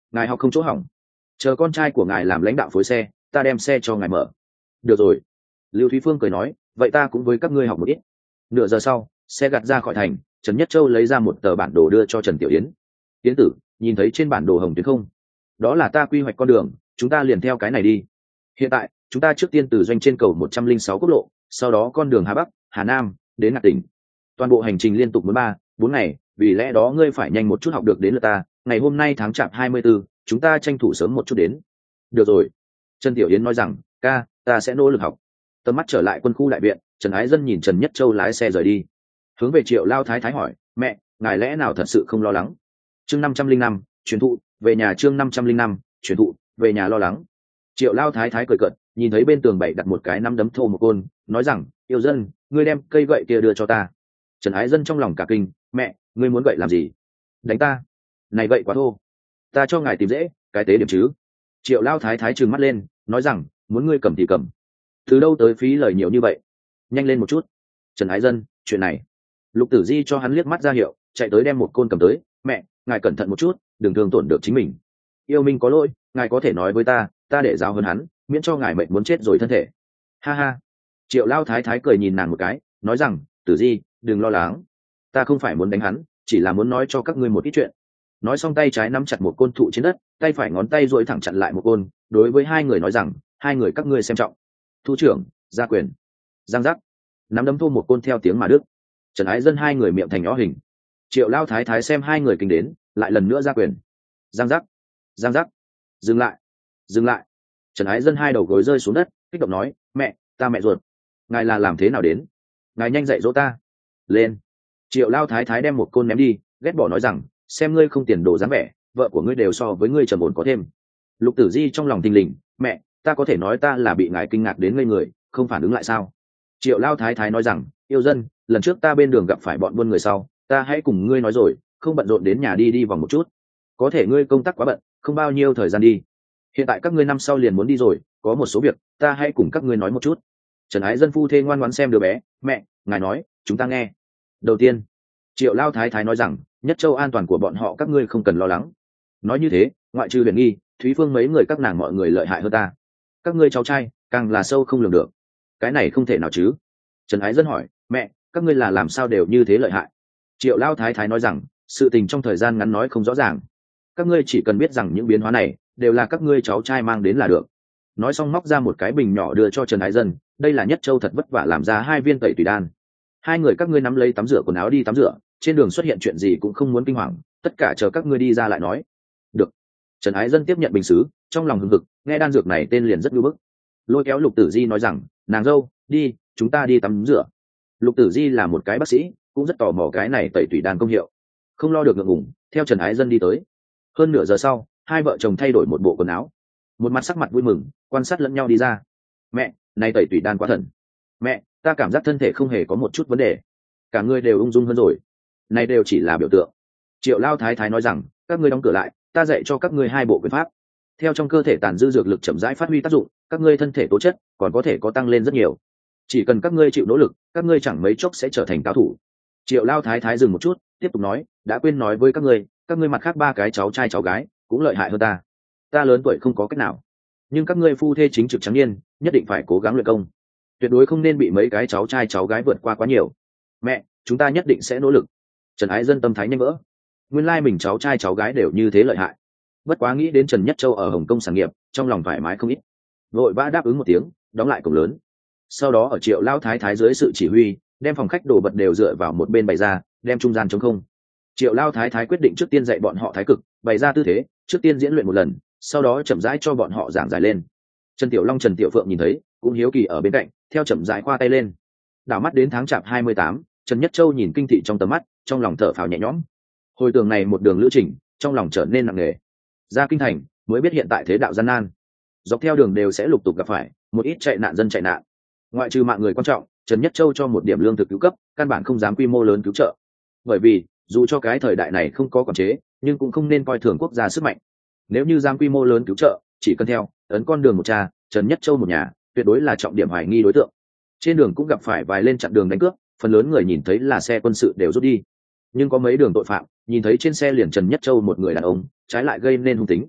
ngài học không chỗ hỏng, chờ con trai của ngài làm lãnh đạo phối xe, ta đem xe cho ngài mở. Được rồi, Lưu Thúy Phương cười nói, vậy ta cũng với các ngươi học một ít. Nửa giờ sau, xe gạt ra khỏi thành, Trần Nhất Châu lấy ra một tờ bản đồ đưa cho Trần Tiểu Yến. Yến tử, nhìn thấy trên bản đồ hồng tuyến không? Đó là ta quy hoạch con đường, chúng ta liền theo cái này đi. Hiện tại chúng ta trước tiên từ doanh trên cầu 106 quốc lộ, sau đó con đường Hà Bắc, Hà Nam đến Ngạc Tỉnh. Toàn bộ hành trình liên tục 4 ngày, vì lẽ đó ngươi phải nhanh một chút học được đến lượt ta. Ngày hôm nay tháng chạp 24, chúng ta tranh thủ sớm một chút đến. Được rồi, Trần Tiểu Yến nói rằng, ca, ta sẽ nỗ lực học. Tầm mắt trở lại quân khu đại viện, Trần Ái Dân nhìn Trần Nhất Châu lái xe rời đi, hướng về Triệu Lao Thái Thái hỏi, mẹ, ngài lẽ nào thật sự không lo lắng? Chương 505, truyền thụ về nhà. Chương 505, truyền thụ về nhà lo lắng. Triệu Lao Thái Thái cười cợt, nhìn thấy bên tường bày đặt một cái nắm đấm thô một côn, nói rằng, yêu dân, ngươi đem cây gậy kia đưa cho ta. Trần Ái Dân trong lòng cả kinh, mẹ, ngươi muốn gậy làm gì? Đánh ta? Này gậy quá thô, ta cho ngài tìm dễ, cái tế điểm chứ. Triệu Lao Thái Thái trừng mắt lên, nói rằng, muốn ngươi cầm thì cầm, từ đâu tới phí lời nhiều như vậy, nhanh lên một chút. Trần Ái Dân, chuyện này. Lục Tử Di cho hắn liếc mắt ra hiệu, chạy tới đem một côn cầm tới, mẹ, ngài cẩn thận một chút, đừng thương tổn được chính mình. Yêu Minh có lỗi, ngài có thể nói với ta để giáo hơn hắn, miễn cho ngài mệnh muốn chết rồi thân thể. Ha ha. Triệu Lao Thái Thái cười nhìn nàng một cái, nói rằng, Tử Di, đừng lo lắng, ta không phải muốn đánh hắn, chỉ là muốn nói cho các ngươi một ít chuyện. Nói xong tay trái nắm chặt một côn thụ trên đất, tay phải ngón tay duỗi thẳng chặn lại một côn, đối với hai người nói rằng, hai người các ngươi xem trọng. Thu trưởng, gia quyền. Giang giác. Nắm đấm thu một côn theo tiếng mà đứt. Trần Ái Dân hai người miệng thành nhỏ hình. Triệu Lao Thái Thái xem hai người kinh đến, lại lần nữa ra quyền. Giang giác. Giang giác. Dừng lại. Dừng lại. Trần Ái Dân hai đầu gối rơi xuống đất, kích động nói, mẹ, ta mẹ ruột, ngài là làm thế nào đến? Ngài nhanh dạy dỗ ta. Lên. Triệu Lao Thái Thái đem một côn ném đi, ghét bỏ nói rằng, xem ngươi không tiền đồ dáng vẻ, vợ của ngươi đều so với ngươi trầm ổn có thêm. Lục Tử Di trong lòng thình lình, mẹ, ta có thể nói ta là bị ngài kinh ngạc đến ngây người, không phản ứng lại sao? Triệu Lao Thái Thái nói rằng, yêu dân, lần trước ta bên đường gặp phải bọn buôn người sau, ta hãy cùng ngươi nói rồi, không bận rộn đến nhà đi vòng một chút. Có thể ngươi công tác quá bận, không bao nhiêu thời gian đi. Hiện tại các ngươi năm sau liền muốn đi rồi, có một số việc ta hãy cùng các ngươi nói một chút. Trần Ái Dân phu thê ngoan ngoãn xem đứa bé, mẹ, ngài nói, chúng ta nghe. Đầu tiên, Triệu Lao Thái Thái nói rằng, Nhất Châu an toàn của bọn họ các ngươi không cần lo lắng. Nói như thế, ngoại trừ Huyền Nghi, Thúy Phương mấy người các nàng mọi người lợi hại hơn ta. Các ngươi cháu trai càng là sâu không lường được. Cái này không thể nào chứ? Trần Ái Dân hỏi, mẹ, các ngươi là làm sao đều như thế lợi hại? Triệu Lao Thái Thái nói rằng, sự tình trong thời gian ngắn nói không rõ ràng, các ngươi chỉ cần biết rằng những biến hóa này đều là các ngươi cháu trai mang đến là được. Nói xong móc ra một cái bình nhỏ đưa cho Trần Ái Dân, đây là Nhất Châu thật vất vả làm ra 2 viên tẩy tùy đan. Hai người các ngươi nắm lấy tắm rửa quần áo đi tắm rửa, trên đường xuất hiện chuyện gì cũng không muốn kinh hoàng, tất cả chờ các ngươi đi ra lại nói. Được. Trần Ái Dân tiếp nhận bình sứ, trong lòng hừng hực, nghe đan dược này tên liền rất nhu bức. Lôi kéo Lục Tử Di nói rằng, nàng dâu, đi, chúng ta đi tắm rửa. Lục Tử Di là một cái bác sĩ, cũng rất tò mò cái này tẩy tùy đan công hiệu, không lo được ngượng ngùng, theo Trần Ái Dân đi tới. Hơn nửa giờ sau, hai vợ chồng thay đổi một bộ quần áo, một mặt sắc mặt vui mừng, quan sát lẫn nhau đi ra. Mẹ, này tẩy tùy đan quá thần. Mẹ, ta cảm giác thân thể không hề có một chút vấn đề, cả người đều ung dung hơn rồi. Này đều chỉ là biểu tượng. Triệu Lao Thái Thái nói rằng, các ngươi đóng cửa lại, ta dạy cho các ngươi 2 bộ quyền pháp. Theo trong cơ thể tàn dư dược lực chậm rãi phát huy tác dụng, các ngươi thân thể tố chất còn có thể có tăng lên rất nhiều. Chỉ cần các ngươi chịu nỗ lực, các ngươi chẳng mấy chốc sẽ trở thành cao thủ. Triệu Lao Thái Thái dừng một chút, tiếp tục nói, đã quên nói với các ngươi mặt khác 3 cái cháu trai cháu gái cũng lợi hại hơn ta. Ta lớn tuổi không có cách nào, nhưng các ngươi phu thê chính trực trắng niên, nhất định phải cố gắng luyện công, tuyệt đối không nên bị mấy cái cháu trai cháu gái vượt qua quá nhiều. Mẹ, chúng ta nhất định sẽ nỗ lực. Trần Ái Dân tâm thái nhanh vỡ, nguyên lai mình cháu trai cháu gái đều như thế lợi hại. Bất quá nghĩ đến Trần Nhất Châu ở Hồng Kông sản nghiệp, trong lòng thoải mái không ít, vội vã đáp ứng một tiếng, đóng lại cổng lớn. Sau đó ở Triệu Lao Thái Thái dưới sự chỉ huy, đem phòng khách đồ vật đều dựa vào một bên bày ra, đem trung gian trống không. Triệu Lao Thái Thái quyết định trước tiên dạy bọn họ thái cực, bày ra tư thế, trước tiên diễn luyện một lần, sau đó chậm rãi cho bọn họ giảng giải lên. Trần Tiểu Long Trần Tiểu Phượng nhìn thấy, cũng hiếu kỳ ở bên cạnh, theo chậm rãi khoa tay lên. Đảo mắt đến tháng chạp 28, Trần Nhất Châu nhìn kinh thị trong tầm mắt, trong lòng thở phào nhẹ nhõm. Hồi tưởng này một đường lữ trình, trong lòng trở nên nặng nề. Ra kinh thành, mới biết hiện tại thế đạo gian nan. Dọc theo đường đều sẽ lục tục gặp phải một ít chạy nạn dân chạy nạn. Ngoại trừ mạng người quan trọng, Trần Nhất Châu cho một điểm lương thực cứu cấp, căn bản không dám quy mô lớn cứu trợ. Bởi vì, dù cho cái thời đại này không có quản chế, nhưng cũng không nên coi thường quốc gia sức mạnh. Nếu như dám quy mô lớn cứu trợ, chỉ cần theo ấn con đường một cha, Trần Nhất Châu một nhà, tuyệt đối là trọng điểm hoài nghi đối tượng. Trên đường cũng gặp phải vài lên chặn đường đánh cướp, phần lớn người nhìn thấy là xe quân sự đều rút đi. Nhưng có mấy đường tội phạm, nhìn thấy trên xe liền Trần Nhất Châu một người đàn ông, trái lại gây nên hung tính,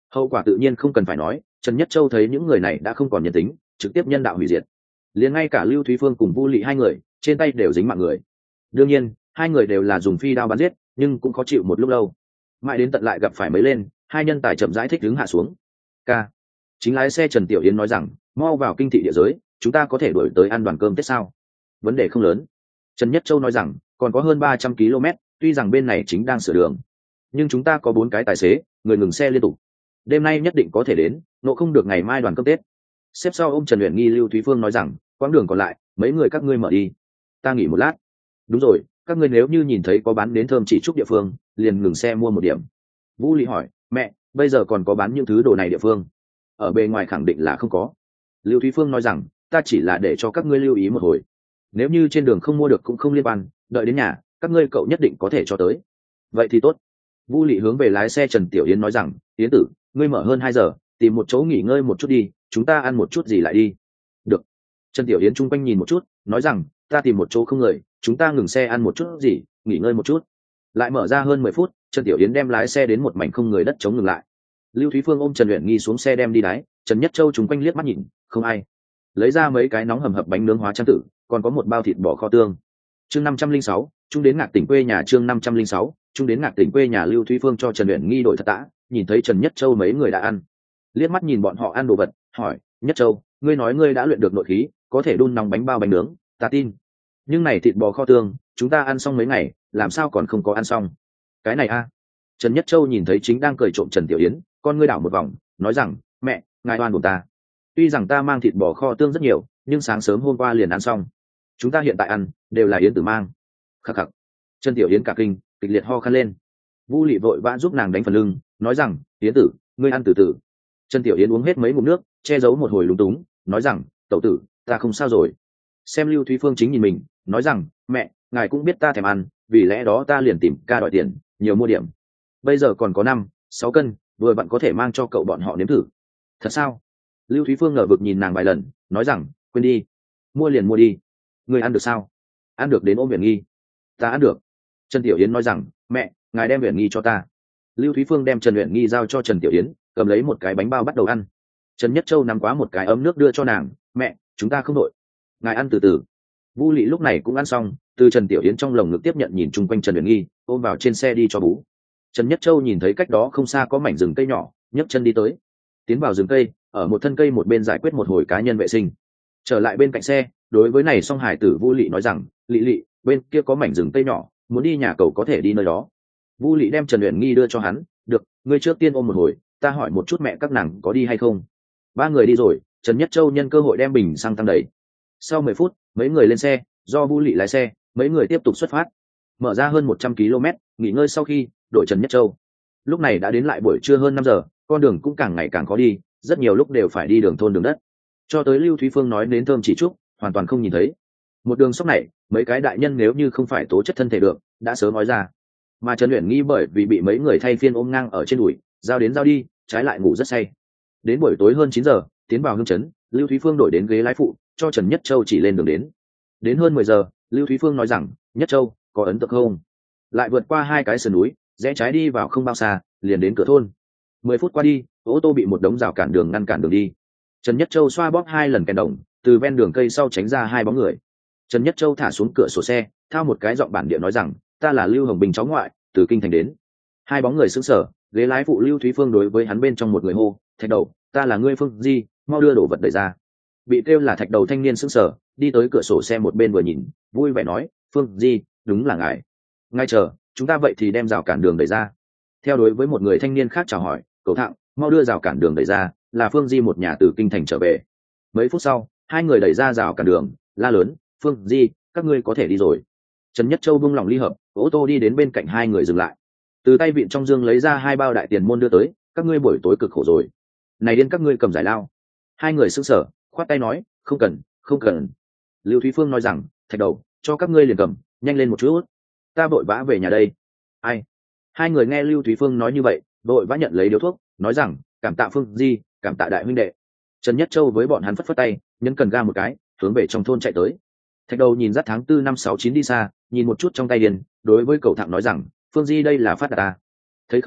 Hậu quả tự nhiên không cần phải nói, Trần Nhất Châu thấy những người này đã không còn nhân tính, trực tiếp nhân đạo hủy diệt. Liền ngay cả Lưu Thúy Phương cùng Vu Lị hai người trên tay đều dính mạng người. Đương nhiên hai người đều là dùng phi đao bắn giết, nhưng cũng khó chịu một lúc lâu, mãi đến tận lại gặp phải mấy lên, hai nhân tài chậm rãi thích đứng hạ xuống. K. Chính lái xe Trần Tiểu Yến nói rằng, mau vào kinh thị địa giới, chúng ta có thể đuổi tới ăn đoàn cơm Tết sao? Vấn đề không lớn. Trần Nhất Châu nói rằng, còn có hơn 300 km, tuy rằng bên này chính đang sửa đường, nhưng chúng ta có 4 cái tài xế, người ngừng xe liên tục. Đêm nay nhất định có thể đến, nộ không được ngày mai đoàn cơm Tết. Xếp sau ông Trần Uyển Nghi Lưu Thúy Phương nói rằng, quãng đường còn lại, mấy người các ngươi mở đi. Ta nghỉ một lát. Đúng rồi, các ngươi nếu như nhìn thấy có bán nến thơm chỉ trúc địa phương, liền ngừng xe mua một điểm. Vũ Lị hỏi, mẹ, bây giờ còn có bán những thứ đồ này địa phương? Ở bề ngoài khẳng định là không có. Lưu Thúy Phương nói rằng, ta chỉ là để cho các ngươi lưu ý một hồi. Nếu như trên đường không mua được cũng không liên quan, đợi đến nhà, các ngươi cậu nhất định có thể cho tới. Vậy thì tốt. Vũ Lị hướng về lái xe Trần Tiểu Yến nói rằng, Yến tử, ngươi mở hơn 2 giờ, tìm một chỗ nghỉ ngơi một chút đi, chúng ta ăn một chút gì lại đi. Được. Trần Tiểu Yến chung quanh nhìn một chút, nói rằng, ta tìm một chỗ không người, chúng ta ngừng xe ăn một chút gì, nghỉ ngơi một chút. Lại mở ra hơn 10 phút, Trần Tiểu Yến đem lái xe đến một mảnh không người đất trống ngừng lại. Lưu Thúy Phương ôm Trần Uyển Nghi xuống xe đem đi đái, Trần Nhất Châu chung quanh liếc mắt nhìn, không ai. Lấy ra mấy cái nóng hầm hập bánh nướng hóa trang tử, còn có một bao thịt bò kho tương. Chương 506, chúng đến ngạc tỉnh quê nhà chương 506, chúng đến ngạc tỉnh quê nhà. Lưu Thúy Phương cho Trần Uyển Nghi đổi thật tã, nhìn thấy Trần Nhất Châu mấy người đã ăn, liếc mắt nhìn bọn họ ăn đồ vật, hỏi, Nhất Châu, ngươi nói ngươi đã luyện được nội khí, có thể đun nóng bánh bao bánh nướng, ta tin. Nhưng này thịt bò kho tương, chúng ta ăn xong mấy ngày, làm sao còn không có ăn xong? Cái này a. Trần Nhất Châu nhìn thấy chính đang cười trộm Trần Tiểu Yến, con ngươi đảo một vòng, nói rằng, mẹ, ngài oan buồn ta. Tuy rằng ta mang thịt bò kho tương rất nhiều, nhưng sáng sớm hôm qua liền ăn xong. Chúng ta hiện tại ăn, đều là Yến tử mang. Khắc khắc. Trần Tiểu Yến cả kinh, kịch liệt ho khan lên. Vu Lị vội vã giúp nàng đánh phần lưng, nói rằng, Yến tử, ngươi ăn từ từ. Trần Tiểu Yến uống hết mấy ngụm nước, che giấu một hồi lúng túng, nói rằng, tẩu tử, ta không sao rồi. Xem Lưu Thúy Phương chính nhìn mình, nói rằng, mẹ, ngài cũng biết ta thèm ăn, vì lẽ đó ta liền tìm ca đòi tiền, nhiều mua điểm. Bây giờ còn có 5-6 cân, vừa vặn có thể mang cho cậu bọn họ nếm thử. Thật sao? Lưu Thúy Phương ngờ vực nhìn nàng vài lần, nói rằng, quên đi, mua liền mua đi. Người ăn được sao? Ăn được đến ôm Uyển Nghi. Ta ăn được. Trần Tiểu Yến nói rằng, mẹ, ngài đem Uyển Nghi cho ta. Lưu Thúy Phương đem Trần Uyển Nghi giao cho Trần Tiểu Yến, cầm lấy một cái bánh bao bắt đầu ăn. Trần Nhất Châu nắm quá một cái ấm nước đưa cho nàng, mẹ, chúng ta không đội, ngài ăn từ từ. Vu Lị lúc này cũng ăn xong, từ Trần Tiểu Yến trong lồng ngực tiếp nhận nhìn chung quanh Trần Uyển Nghi, ôm vào trên xe đi cho bú. Trần Nhất Châu nhìn thấy cách đó không xa có mảnh rừng cây nhỏ, nhấc chân đi tới, tiến vào rừng cây, ở một thân cây một bên giải quyết một hồi cá nhân vệ sinh, trở lại bên cạnh xe, đối với này song hải tử Vu Lị nói rằng, Lị Lị, bên kia có mảnh rừng cây nhỏ, muốn đi nhà cầu có thể đi nơi đó. Vu Lị đem Trần Uyển Nghi đưa cho hắn, được, ngươi trước tiên ôm một hồi, ta hỏi một chút mẹ các nàng có đi hay không. 3 người đi rồi, Trần Nhất Châu nhân cơ hội đem bình xăng tăng đầy. Sau 10 phút, mấy người lên xe, do Vu Lị lái xe, mấy người tiếp tục xuất phát. Mở ra hơn 100 km, nghỉ ngơi sau khi, đội Trần Nhất Châu. Lúc này đã đến lại buổi trưa hơn 5 giờ, con đường cũng càng ngày càng khó đi, rất nhiều lúc đều phải đi đường thôn đường đất. Cho tới Lưu Thúy Phương nói đến thơm chỉ trúc, hoàn toàn không nhìn thấy. Một đường sóc này, mấy cái đại nhân nếu như không phải tố chất thân thể được, đã sớm nói ra. Mà Trần Uyển Nghi bởi vì bị mấy người thay phiên ôm ngang ở trên đùi, giao đến giao đi, trái lại ngủ rất say. Đến buổi tối hơn 9 giờ, tiến vào Hương Trấn, Lưu Thúy Phương đổi đến ghế lái phụ, cho Trần Nhất Châu chỉ lên đường đến. Đến hơn 10 giờ, Lưu Thúy Phương nói rằng, Nhất Châu, có ấn tượng không? Lại vượt qua 2 cái sườn núi, rẽ trái đi vào không bao xa, liền đến cửa thôn. 10 phút qua đi, ô tô bị một đống rào cản đường ngăn cản đường đi. Trần Nhất Châu xoa bóp 2 lần kèn đồng, từ ven đường cây sau tránh ra 2 bóng người. Trần Nhất Châu thả xuống cửa sổ xe, thao một cái giọng bản địa nói rằng, ta là Lưu Hồng Bình cháu ngoại, từ kinh thành đến. 2 bóng người sững sờ, ghế lái phụ Lưu Thúy Phương đối với hắn bên trong một người hô, Thạch Đầu, ta là ngươi Phương Di, mau đưa đồ vật đẩy ra. Bị kêu là Thạch Đầu thanh niên sững sờ, đi tới cửa sổ xe một bên vừa nhìn, vui vẻ nói, Phương Di, đúng là ngài. Ngay chờ, chúng ta vậy thì đem rào cản đường đẩy ra. Theo đối với một người thanh niên khác chào hỏi, cậu Thạng, mau đưa rào cản đường đẩy ra, là Phương Di một nhà từ kinh thành trở về. Mấy phút sau, 2 người đẩy ra rào cản đường, la lớn, Phương Di, các ngươi có thể đi rồi. Trần Nhất Châu buông lỏng ly hợp, ô tô đi đến bên cạnh 2 người dừng lại, từ tay vịn trong dương lấy ra 2 bao đại tiền môn đưa tới, các ngươi buổi tối cực khổ rồi, này điên các ngươi cầm giải lao. 2 người sững sờ, khoát tay nói, không cần, không cần. Lưu Thúy Phương nói rằng, Thạch Đầu, cho các ngươi liền cầm, nhanh lên một chút, ta vội vã về nhà đây. Ai? 2 người nghe Lưu Thúy Phương nói như vậy, vội vã nhận lấy điếu thuốc, nói rằng, cảm tạ Phương Di, cảm tạ đại huynh đệ. Trần Nhất Châu với bọn hắn phất phất tay, nhấn cần ga một cái, hướng về trong thôn chạy tới. Thạch Đầu nhìn dắt tháng 4 năm 69 đi xa, nhìn một chút trong tay điền, đối với cậu Thạng nói rằng, Phương Di đây là phát đạt ta. Thấy không,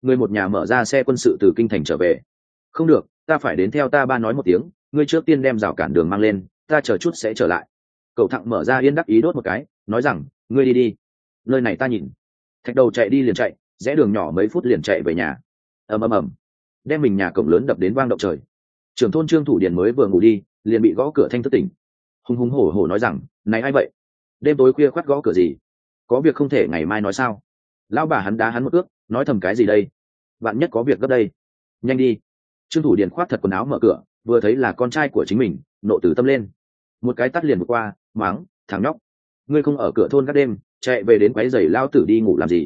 người một nhà mở ra xe quân sự từ kinh thành trở về. Không được, ta phải đến theo ta ba nói một tiếng, ngươi trước tiên đem rào cản đường mang lên, ta chờ chút sẽ trở lại. Cậu Thặng mở ra yên đắc ý đốt một cái, nói rằng, ngươi đi đi, nơi này ta nhìn. Thạch Đầu chạy đi liền chạy, rẽ đường nhỏ mấy phút liền chạy về nhà. ầm ầm ầm, đem mình nhà cổng lớn đập đến vang động trời. Trưởng thôn Trương Thủ Điền mới vừa ngủ đi, liền bị gõ cửa thanh thức tỉnh. Hùng hùng hổ hổ nói rằng, này ai vậy? Đêm tối khuya khoắt gõ cửa gì? Có việc không thể ngày mai nói sao? Lão bà hắn đá hắn một ước, nói thầm cái gì đây? Bạn nhất có việc gấp đây, nhanh đi. Trương Thủ Điền khoác thật quần áo mở cửa, vừa thấy là con trai của chính mình, nộ tử tâm lên, một cái tắt liền vượt qua, mắng, thằng nhóc, ngươi không ở cửa thôn các đêm, chạy về đến quấy giày lao tử đi ngủ làm gì?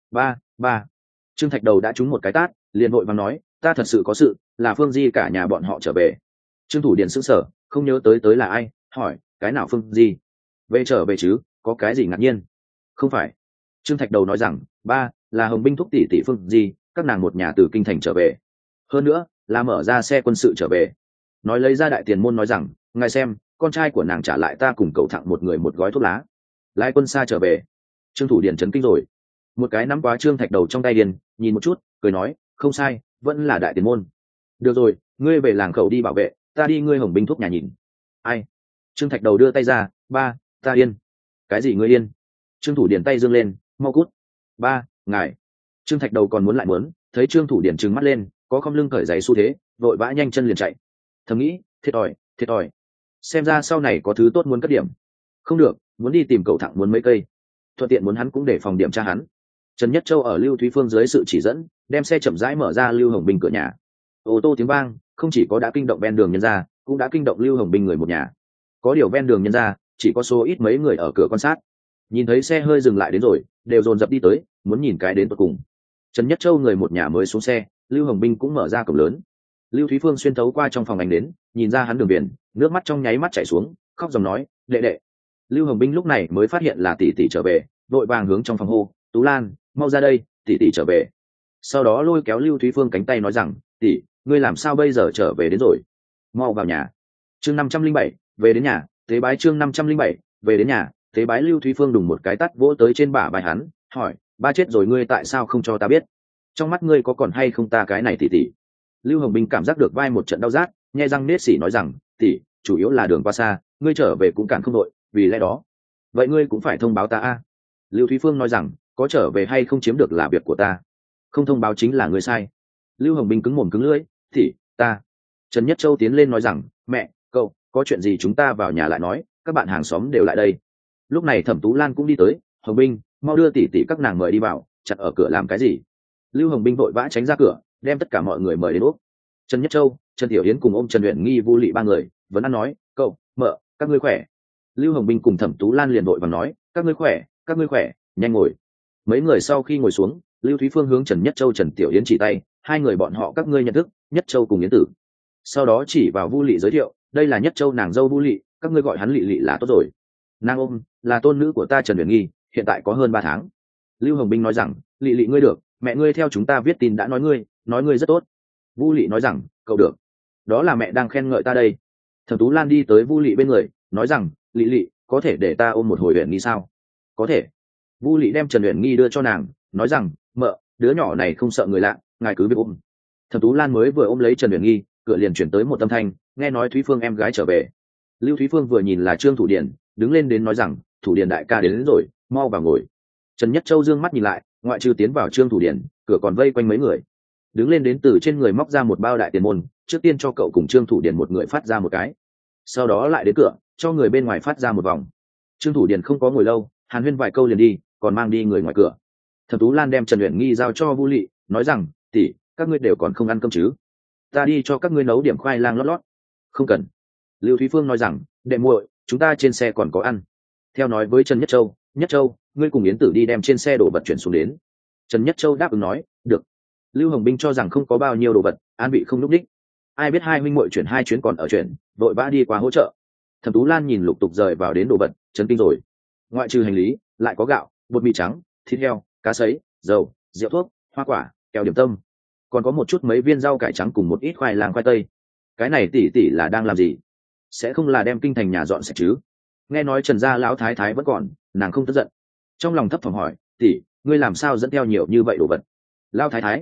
Ba. Trương Thạch Đầu đã trúng một cái tát, liền vội vàng nói, ta thật sự có sự, là Phương Di cả nhà bọn họ trở về. Trương Thủ Điền sững sờ, không nhớ tới là ai, hỏi, cái nào Phương Di? Về trở về chứ, có cái gì ngạc nhiên? Không phải. Trương Thạch Đầu nói rằng, ba, là Hồng Binh thúc tỷ tỷ Phương Di, các nàng một nhà từ kinh thành trở về. Hơn nữa, là mở ra xe quân sự trở về. Nói lấy ra đại tiền môn nói rằng, ngài xem, con trai của nàng trả lại ta cùng cậu Thặng một người một gói thuốc lá. Lái quân xa trở về. Trương Thủ Điền chấn kinh rồi. Một cái nắm quá Trương Thạch Đầu trong tay điền, nhìn một chút, cười nói, không sai, vẫn là đại tiền môn. Được rồi, ngươi về làng khẩu đi bảo vệ, ta đi ngươi Hồng Binh thúc nhà nhìn. Ai? Trương Thạch Đầu đưa tay ra, ba, ta yên. Cái gì ngươi yên? Trương Thủ Điền tay giương lên, mau cút. Ba, ngài. Trương Thạch Đầu còn muốn lại muốn, thấy Trương Thủ Điền trừng mắt lên, có không lưng cởi giày xu thế, vội vã nhanh chân liền chạy. Thầm nghĩ, thiệt thòi, xem ra sau này có thứ tốt muốn cất điểm. Không được, muốn đi tìm cậu Thặng muốn mấy cây, thuận tiện muốn hắn cũng để phòng điểm tra hắn. Trần Nhất Châu ở Lưu Thúy Phương dưới sự chỉ dẫn, đem xe chậm rãi mở ra Lưu Hồng Binh cửa nhà. Ô tô tiếng vang, không chỉ có đã kinh động ven đường nhân gia, cũng đã kinh động Lưu Hồng Binh người một nhà. Có điều ven đường nhân gia, chỉ có số ít mấy người ở cửa quan sát. Nhìn thấy xe hơi dừng lại đến rồi, đều dồn dập đi tới, muốn nhìn cái đến tận cùng. Trần Nhất Châu người một nhà mới xuống xe, Lưu Hồng Binh cũng mở ra cổng lớn. Lưu Thúy Phương xuyên thấu qua trong phòng ánh đến, nhìn ra hắn đường biển, nước mắt trong nháy mắt chảy xuống, khóc dòng nói, đệ đệ. Lưu Hồng Binh lúc này mới phát hiện là tỷ tỷ trở về, vội vàng hướng trong phòng hô, Tú Lan, mau ra đây, tỷ tỷ trở về. Sau đó lôi kéo Lưu Thúy Phương cánh tay nói rằng, tỷ, ngươi làm sao bây giờ trở về đến rồi? Mau vào nhà. Chương 507, về đến nhà. Tế bái chương 507, về đến nhà. Tế bái. Lưu Thúy Phương đùng một cái tát vỗ tới trên bả vai hắn, hỏi, ba chết rồi ngươi tại sao không cho ta biết? Trong mắt ngươi có còn hay không ta cái này tỷ tỷ? Lưu Hồng Binh cảm giác được vai một trận đau rát, nhe răng nết sỉ nói rằng, tỷ, chủ yếu là đường qua xa, ngươi trở về cũng cản không đội, vì lẽ đó, vậy ngươi cũng phải thông báo ta a. Lưu Thúy Phương nói rằng, có trở về hay không chiếm được là việc của ta, không thông báo chính là ngươi sai. Lưu Hồng Binh cứng mồm cứng lưỡi, tỷ, ta. Trần Nhất Châu tiến lên nói rằng, mẹ, cậu, có chuyện gì chúng ta vào nhà lại nói, các bạn hàng xóm đều lại đây. Lúc này Thẩm Tú Lan cũng đi tới, Hồng Binh, mau đưa tỷ tỷ các nàng mời đi vào, chặt ở cửa làm cái gì? Lưu Hồng Binh vội vã tránh ra cửa, đem tất cả mọi người mời đến úp. Trần Nhất Châu, Trần Tiểu Yến cùng ôm Trần Uyển Nghi, Vu Lị ba người vẫn ăn nói, cậu, mợ, các ngươi khỏe. Lưu Hồng Binh cùng Thẩm Tú Lan liền vội vàng nói, các ngươi khỏe, nhanh ngồi. Mấy người sau khi ngồi xuống, Lưu Thúy Phương hướng Trần Nhất Châu, Trần Tiểu Yến chỉ tay, hai người bọn họ các ngươi nhận thức, Nhất Châu cùng Yến Tử. Sau đó chỉ vào Vu Lị giới thiệu, đây là Nhất Châu nàng dâu Vu Lị, các ngươi gọi hắn Lị Lị là tốt rồi. Nàng ôm, là tôn nữ của ta Trần Uyển Nghi, hiện tại có hơn 3 tháng. Lưu Hồng Binh nói rằng, Lị Lị ngươi được, mẹ ngươi theo chúng ta viết tin đã nói ngươi rất tốt. Vu Lị nói rằng, cậu được, đó là mẹ đang khen ngợi ta đây. Thẩm Tú Lan đi tới Vu Lị bên người, nói rằng, Lị Lị, có thể để ta ôm một hồi Uyển Nghi sao? Có thể. Vu Lị đem Trần Uyển Nghi đưa cho nàng, nói rằng, mợ, đứa nhỏ này không sợ người lạ, ngài cứ việc ôm. Thẩm Tú Lan mới vừa ôm lấy Trần Uyển Nghi, cửa liền chuyển tới một âm thanh, nghe nói Thúy Phương em gái trở về. Lưu Thúy Phương vừa nhìn là Trương Thủ Điền, đứng lên đến nói rằng, Thủ Điền đại ca đến rồi, mau vào ngồi. Trần Nhất Châu dương mắt nhìn lại, ngoại trừ tiến vào Trương Thủ Điền, cửa còn vây quanh mấy người. Đứng lên đến từ trên người móc ra một bao đại tiền môn, trước tiên cho cậu cùng Trương Thủ Điền một người phát ra một cái, sau đó lại đến cửa cho người bên ngoài phát ra một vòng. Trương Thủ Điền không có ngồi lâu, hàn huyên vài câu liền đi, còn mang đi người ngoài cửa. Thẩm Tú Lan đem Trần Uyển Nghi giao cho Vu Lị, nói rằng, tỷ, các ngươi đều còn không ăn cơm chứ? Ta đi cho các ngươi nấu điểm khoai lang lót lót. Không cần. Lưu Thúy Phương nói rằng, đệ muội, chúng ta trên xe còn có ăn. Theo nói với Trần Nhất Châu, ngươi cùng Yến Tử đi đem trên xe đồ vật chuyển xuống đến. Trần Nhất Châu đáp ứng nói, được. Lưu Hồng Binh cho rằng không có bao nhiêu đồ vật, an vị không lúc đích. Ai biết hai huynh muội chuyển 2 chuyến còn ở chuyển, vội vã đi qua hỗ trợ. Thẩm Tú Lan nhìn lục tục rời vào đến đồ vật, chấn kinh rồi. Ngoại trừ hành lý, lại có gạo, bột mì trắng, thịt heo, cá sấy, dầu, rượu thuốc, hoa quả, kẹo điểm tâm, còn có một chút mấy viên rau cải trắng cùng một ít khoai lang khoai tây. Cái này tỷ tỷ là đang làm gì? Sẽ không là đem kinh thành nhà dọn sạch chứ? Nghe nói Trần gia lão thái thái vẫn còn, nàng không tức giận. Trong lòng thấp thỏm hỏi, tỷ, ngươi làm sao dẫn theo nhiều như vậy đồ vật? Lão thái thái,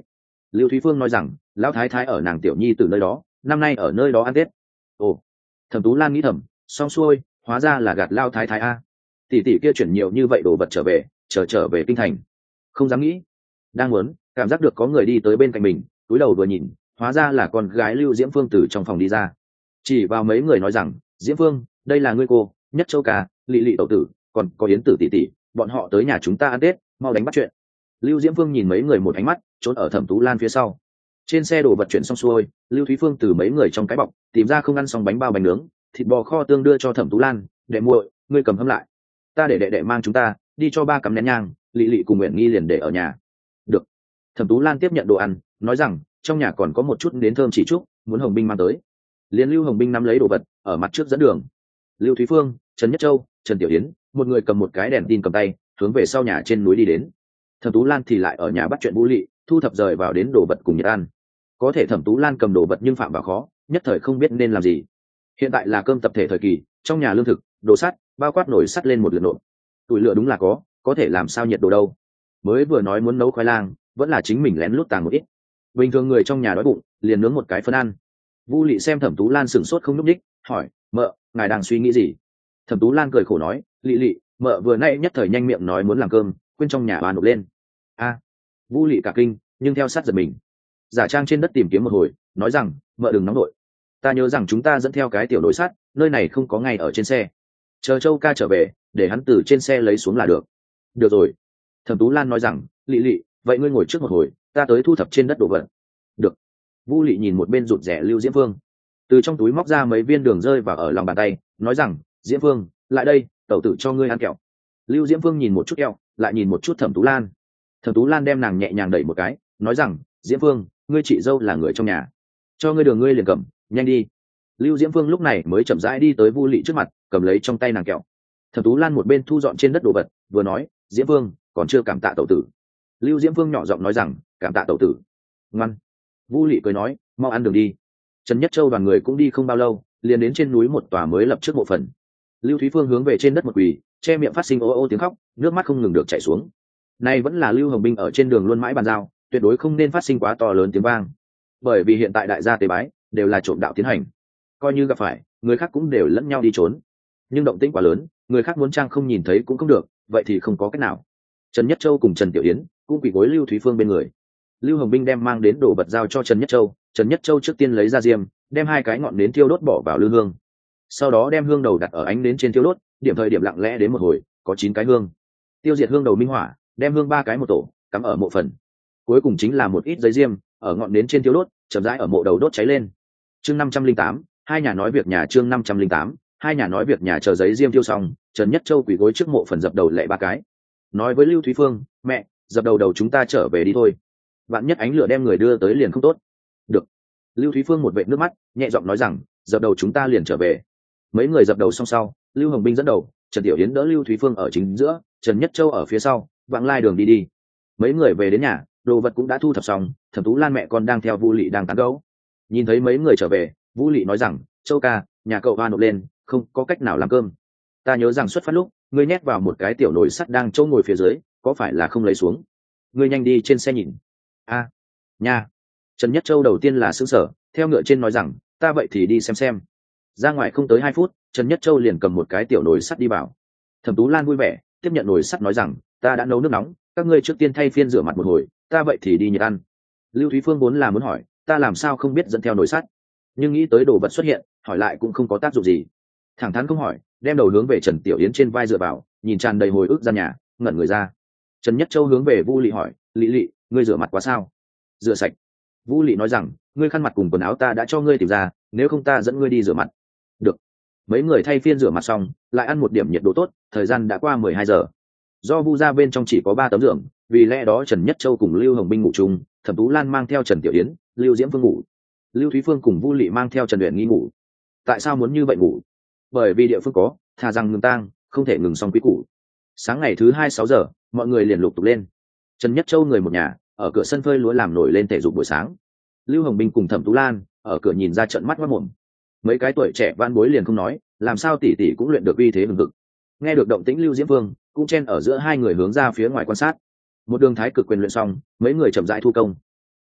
Lưu Thúy Phương nói rằng lão thái thái ở nàng tiểu nhi từ nơi đó, năm nay ở nơi đó ăn tết. Ồ, Thẩm Tú Lan nghĩ thầm, xong xuôi, hóa ra là gạt lao thái thái a. Tỷ tỷ kia chuyển nhiều như vậy đồ vật trở về, trở về kinh thành. Không dám nghĩ, đang muốn, cảm giác được có người đi tới bên cạnh mình, cúi đầu vừa nhìn, hóa ra là con gái Lưu Diễm Phương từ trong phòng đi ra, chỉ vào mấy người nói rằng, Diễm Phương, đây là ngươi cô, Nhất Châu Ca, Lị Lị tẩu tử, còn có Yến Tử tỷ tỷ, bọn họ tới nhà chúng ta ăn tết, mau đánh bắt chuyện. Lưu Diễm Phương nhìn mấy người một ánh mắt, trốn ở Thẩm Tú Lan phía sau. Trên xe đồ vật chuyển xong xuôi, Lưu Thúy Phương từ mấy người trong cái bọc tìm ra không ăn xong bánh bao bánh nướng, thịt bò kho tương đưa cho Thẩm Tú Lan, đệ muội, ngươi cầm hâm lại, ta để đệ mang chúng ta đi cho ba cắm nén nhang, Lị Lị cùng Nguyện Nghi liền để ở nhà. Được. Thẩm Tú Lan tiếp nhận đồ ăn, nói rằng trong nhà còn có một chút nến thơm chỉ trúc, muốn Hồng Binh mang tới. Liên Lưu Hồng Binh nắm lấy đồ vật, ở mặt trước dẫn đường. Lưu Thúy Phương, Trần Nhất Châu, Trần Tiểu Yến, một người cầm một cái đèn tin cầm tay, hướng về sau nhà trên núi đi đến. Thẩm Tú Lan thì lại ở nhà bắt chuyện Vũ Lị, thu thập rời vào đến đồ vật cùng nhiệt ăn. Có thể Thẩm Tú Lan cầm đồ vật nhưng phạm vào khó, nhất thời không biết nên làm gì. Hiện tại là cơm tập thể thời kỳ, trong nhà lương thực, đồ sắt, bao quát nồi sắt lên một lượt nộp. Tuổi lửa đúng là có thể làm sao nhiệt đồ đâu. Mới vừa nói muốn nấu khoai lang, vẫn là chính mình lén lút tàng một ít. Bình thường người trong nhà đói bụng, liền nướng một cái phân ăn. Vu Lị xem Thẩm Tú Lan sửng sốt không nhúc nhích, hỏi, mợ, ngài đang suy nghĩ gì? Thẩm Tú Lan cười khổ nói, Lị Lị, mợ vừa nay nhất thời nhanh miệng nói muốn làm cơm, quên trong nhà bà nộp lên. A, Vu Lị cả kinh, nhưng theo sát giật mình. Giả trang trên đất tìm kiếm một hồi, nói rằng, mợ đừng nóng nổi, ta nhớ rằng chúng ta dẫn theo cái tiểu nồi sắt, nơi này không có ngay ở trên xe, chờ Châu Ca trở về, để hắn từ trên xe lấy xuống là được. Được rồi. Thẩm Tú Lan nói rằng, Lị Lị, vậy ngươi ngồi trước một hồi, ta tới thu thập trên đất đồ vật. Được. Vu Lị nhìn một bên rụt rẻ Lưu Diễm Phương, từ trong túi móc ra mấy viên đường rơi vào ở lòng bàn tay, nói rằng, Diễm Phương, lại đây, tẩu tử cho ngươi ăn kẹo. Lưu Diễm Phương nhìn một chút kẹo, lại nhìn một chút Thẩm Tú Lan. Thẩm Tú Lan đem nàng nhẹ nhàng đẩy một cái, nói rằng, Diễm Phương, ngươi chị dâu là người trong nhà, cho ngươi đường ngươi liền cầm, nhanh đi. Lưu Diễm Phương lúc này mới chậm rãi đi tới Vu Lị trước mặt, cầm lấy trong tay nàng kẹo. Thẩm Tú Lan một bên thu dọn trên đất đồ vật, vừa nói, Diễm Phương, còn chưa cảm tạ tẩu tử. Lưu Diễm Phương nhỏ giọng nói rằng, cảm tạ tẩu tử. Ngoan. Vu Lị cười nói, mau ăn đường đi. Trần Nhất Châu đoàn người cũng đi không bao lâu, liền đến trên núi một tòa mới lập trước mộ phần. Lưu Thúy Phương hướng về trên đất một quỳ, che miệng phát sinh ô ô tiếng khóc, nước mắt không ngừng được chảy xuống. Nay vẫn là Lưu Hồng Binh ở trên đường luôn mãi bàn giao, tuyệt đối không nên phát sinh quá to lớn tiếng vang, bởi vì hiện tại đại gia tế bái đều là trộm đạo tiến hành, coi như gặp phải người khác cũng đều lẫn nhau đi trốn, nhưng động tĩnh quá lớn, người khác muốn trang không nhìn thấy cũng không được, vậy thì không có cách nào. Trần Nhất Châu cùng Trần Tiểu Yến cũng quỳ gối Lưu Thúy Phương bên người. Lưu Hồng Binh đem mang đến đồ vật giao cho Trần Nhất Châu, Trần Nhất Châu trước tiên lấy ra diêm, đem 2 cái ngọn nến thiêu đốt bỏ vào lư hương, sau đó đem hương đầu đặt ở ánh nến trên thiêu đốt, điểm thời điểm lặng lẽ đến một hồi, có 9 cái hương. Tiêu diệt hương đầu minh hỏa, đem hương 3 cái một tổ, cắm ở mộ phần. Cuối cùng chính là một ít giấy diêm, ở ngọn nến trên thiêu đốt, chậm rãi ở mộ đầu đốt cháy lên. Chương 508, hai nhà nói việc nhà. Chương 508, hai nhà nói việc nhà. Chờ giấy diêm thiêu xong, Trần Nhất Châu quỳ gối trước mộ phần dập đầu lạy 3 cái, nói với Lưu Thúy Phương, mẹ, dập đầu chúng ta trở về đi thôi, vạn nhất ánh lửa đem người đưa tới liền không tốt. Được. Lưu Thúy Phương một vệt nước mắt, nhẹ giọng nói rằng, dập đầu chúng ta liền trở về. Mấy người dập đầu xong sau, Lưu Hồng Binh dẫn đầu, Trần Tiểu Yến đỡ Lưu Thúy Phương ở chính giữa, Trần Nhất Châu ở phía sau, vạng lai đường đi. Mấy người về đến nhà, đồ vật cũng đã thu thập xong, Thẩm Tú Lan mẹ con đang theo Vu Lị đang tán gẫu. Nhìn thấy mấy người trở về, Vu Lị nói rằng, Châu ca, nhà cậu hoa nộp lên, không có cách nào làm cơm. Ta nhớ rằng xuất phát lúc, ngươi nhét vào một cái tiểu nồi sắt đang chỗ ngồi phía dưới, có phải là không lấy xuống? Ngươi nhanh đi trên xe nhìn. A, nha. Trần Nhất Châu đầu tiên là sững sờ, theo ngựa trên nói rằng, ta vậy thì đi xem. Ra ngoài không tới 2 phút, Trần Nhất Châu liền cầm một cái tiểu nồi sắt đi vào. Thẩm Tú Lan vui vẻ tiếp nhận nồi sắt nói rằng, ta đã nấu nước nóng, các ngươi trước tiên thay phiên rửa mặt một hồi, ta vậy thì đi nhiệt ăn. Lưu Thúy Phương vốn là muốn hỏi, ta làm sao không biết dẫn theo nồi sắt, nhưng nghĩ tới đồ vật xuất hiện, hỏi lại cũng không có tác dụng gì, thẳng thắn không hỏi, đem đầu hướng về Trần Tiểu Yến trên vai dựa vào, nhìn tràn đầy hồi ức gian nhà, ngẩn người ra. Trần Nhất Châu hướng về Vu Lị hỏi, Lị Lị, ngươi rửa mặt quá sao? Rửa sạch. Vu Lị nói rằng, ngươi khăn mặt cùng quần áo ta đã cho ngươi tìm ra, nếu không ta dẫn ngươi đi rửa mặt. Được. Mấy người thay phiên rửa mặt xong, lại ăn một điểm nhiệt độ tốt, thời gian đã qua 12 giờ. Do Vu gia bên trong chỉ có 3 tấm giường, vì lẽ đó Trần Nhất Châu cùng Lưu Hồng Binh ngủ chung, Thẩm Tú Lan mang theo Trần Tiểu Yến, Lưu Diễm Phương ngủ, Lưu Thúy Phương cùng Vu Lị mang theo Trần Uyển Nghi ngủ. Tại sao muốn như vậy ngủ? Bởi vì địa phương có, thà rằng ngừng tang, không thể ngừng xong quý củ. Sáng ngày thứ 2 6 giờ, mọi người liền lục tục lên. Trần Nhất Châu người một nhà, ở cửa sân phơi lúa làm nổi lên thể dục buổi sáng. Lưu Hồng Binh cùng Thẩm Tú Lan ở cửa nhìn ra trận mắt mắt mồm. Mấy cái tuổi trẻ van bối liền không nói, làm sao tỷ tỷ cũng luyện được uy thế hừng hực. Nghe được động tĩnh Lưu Diễm Vương cũng chen ở giữa 2 người hướng ra phía ngoài quan sát. Một đường thái cực quyền luyện xong, mấy người chậm rãi thu công.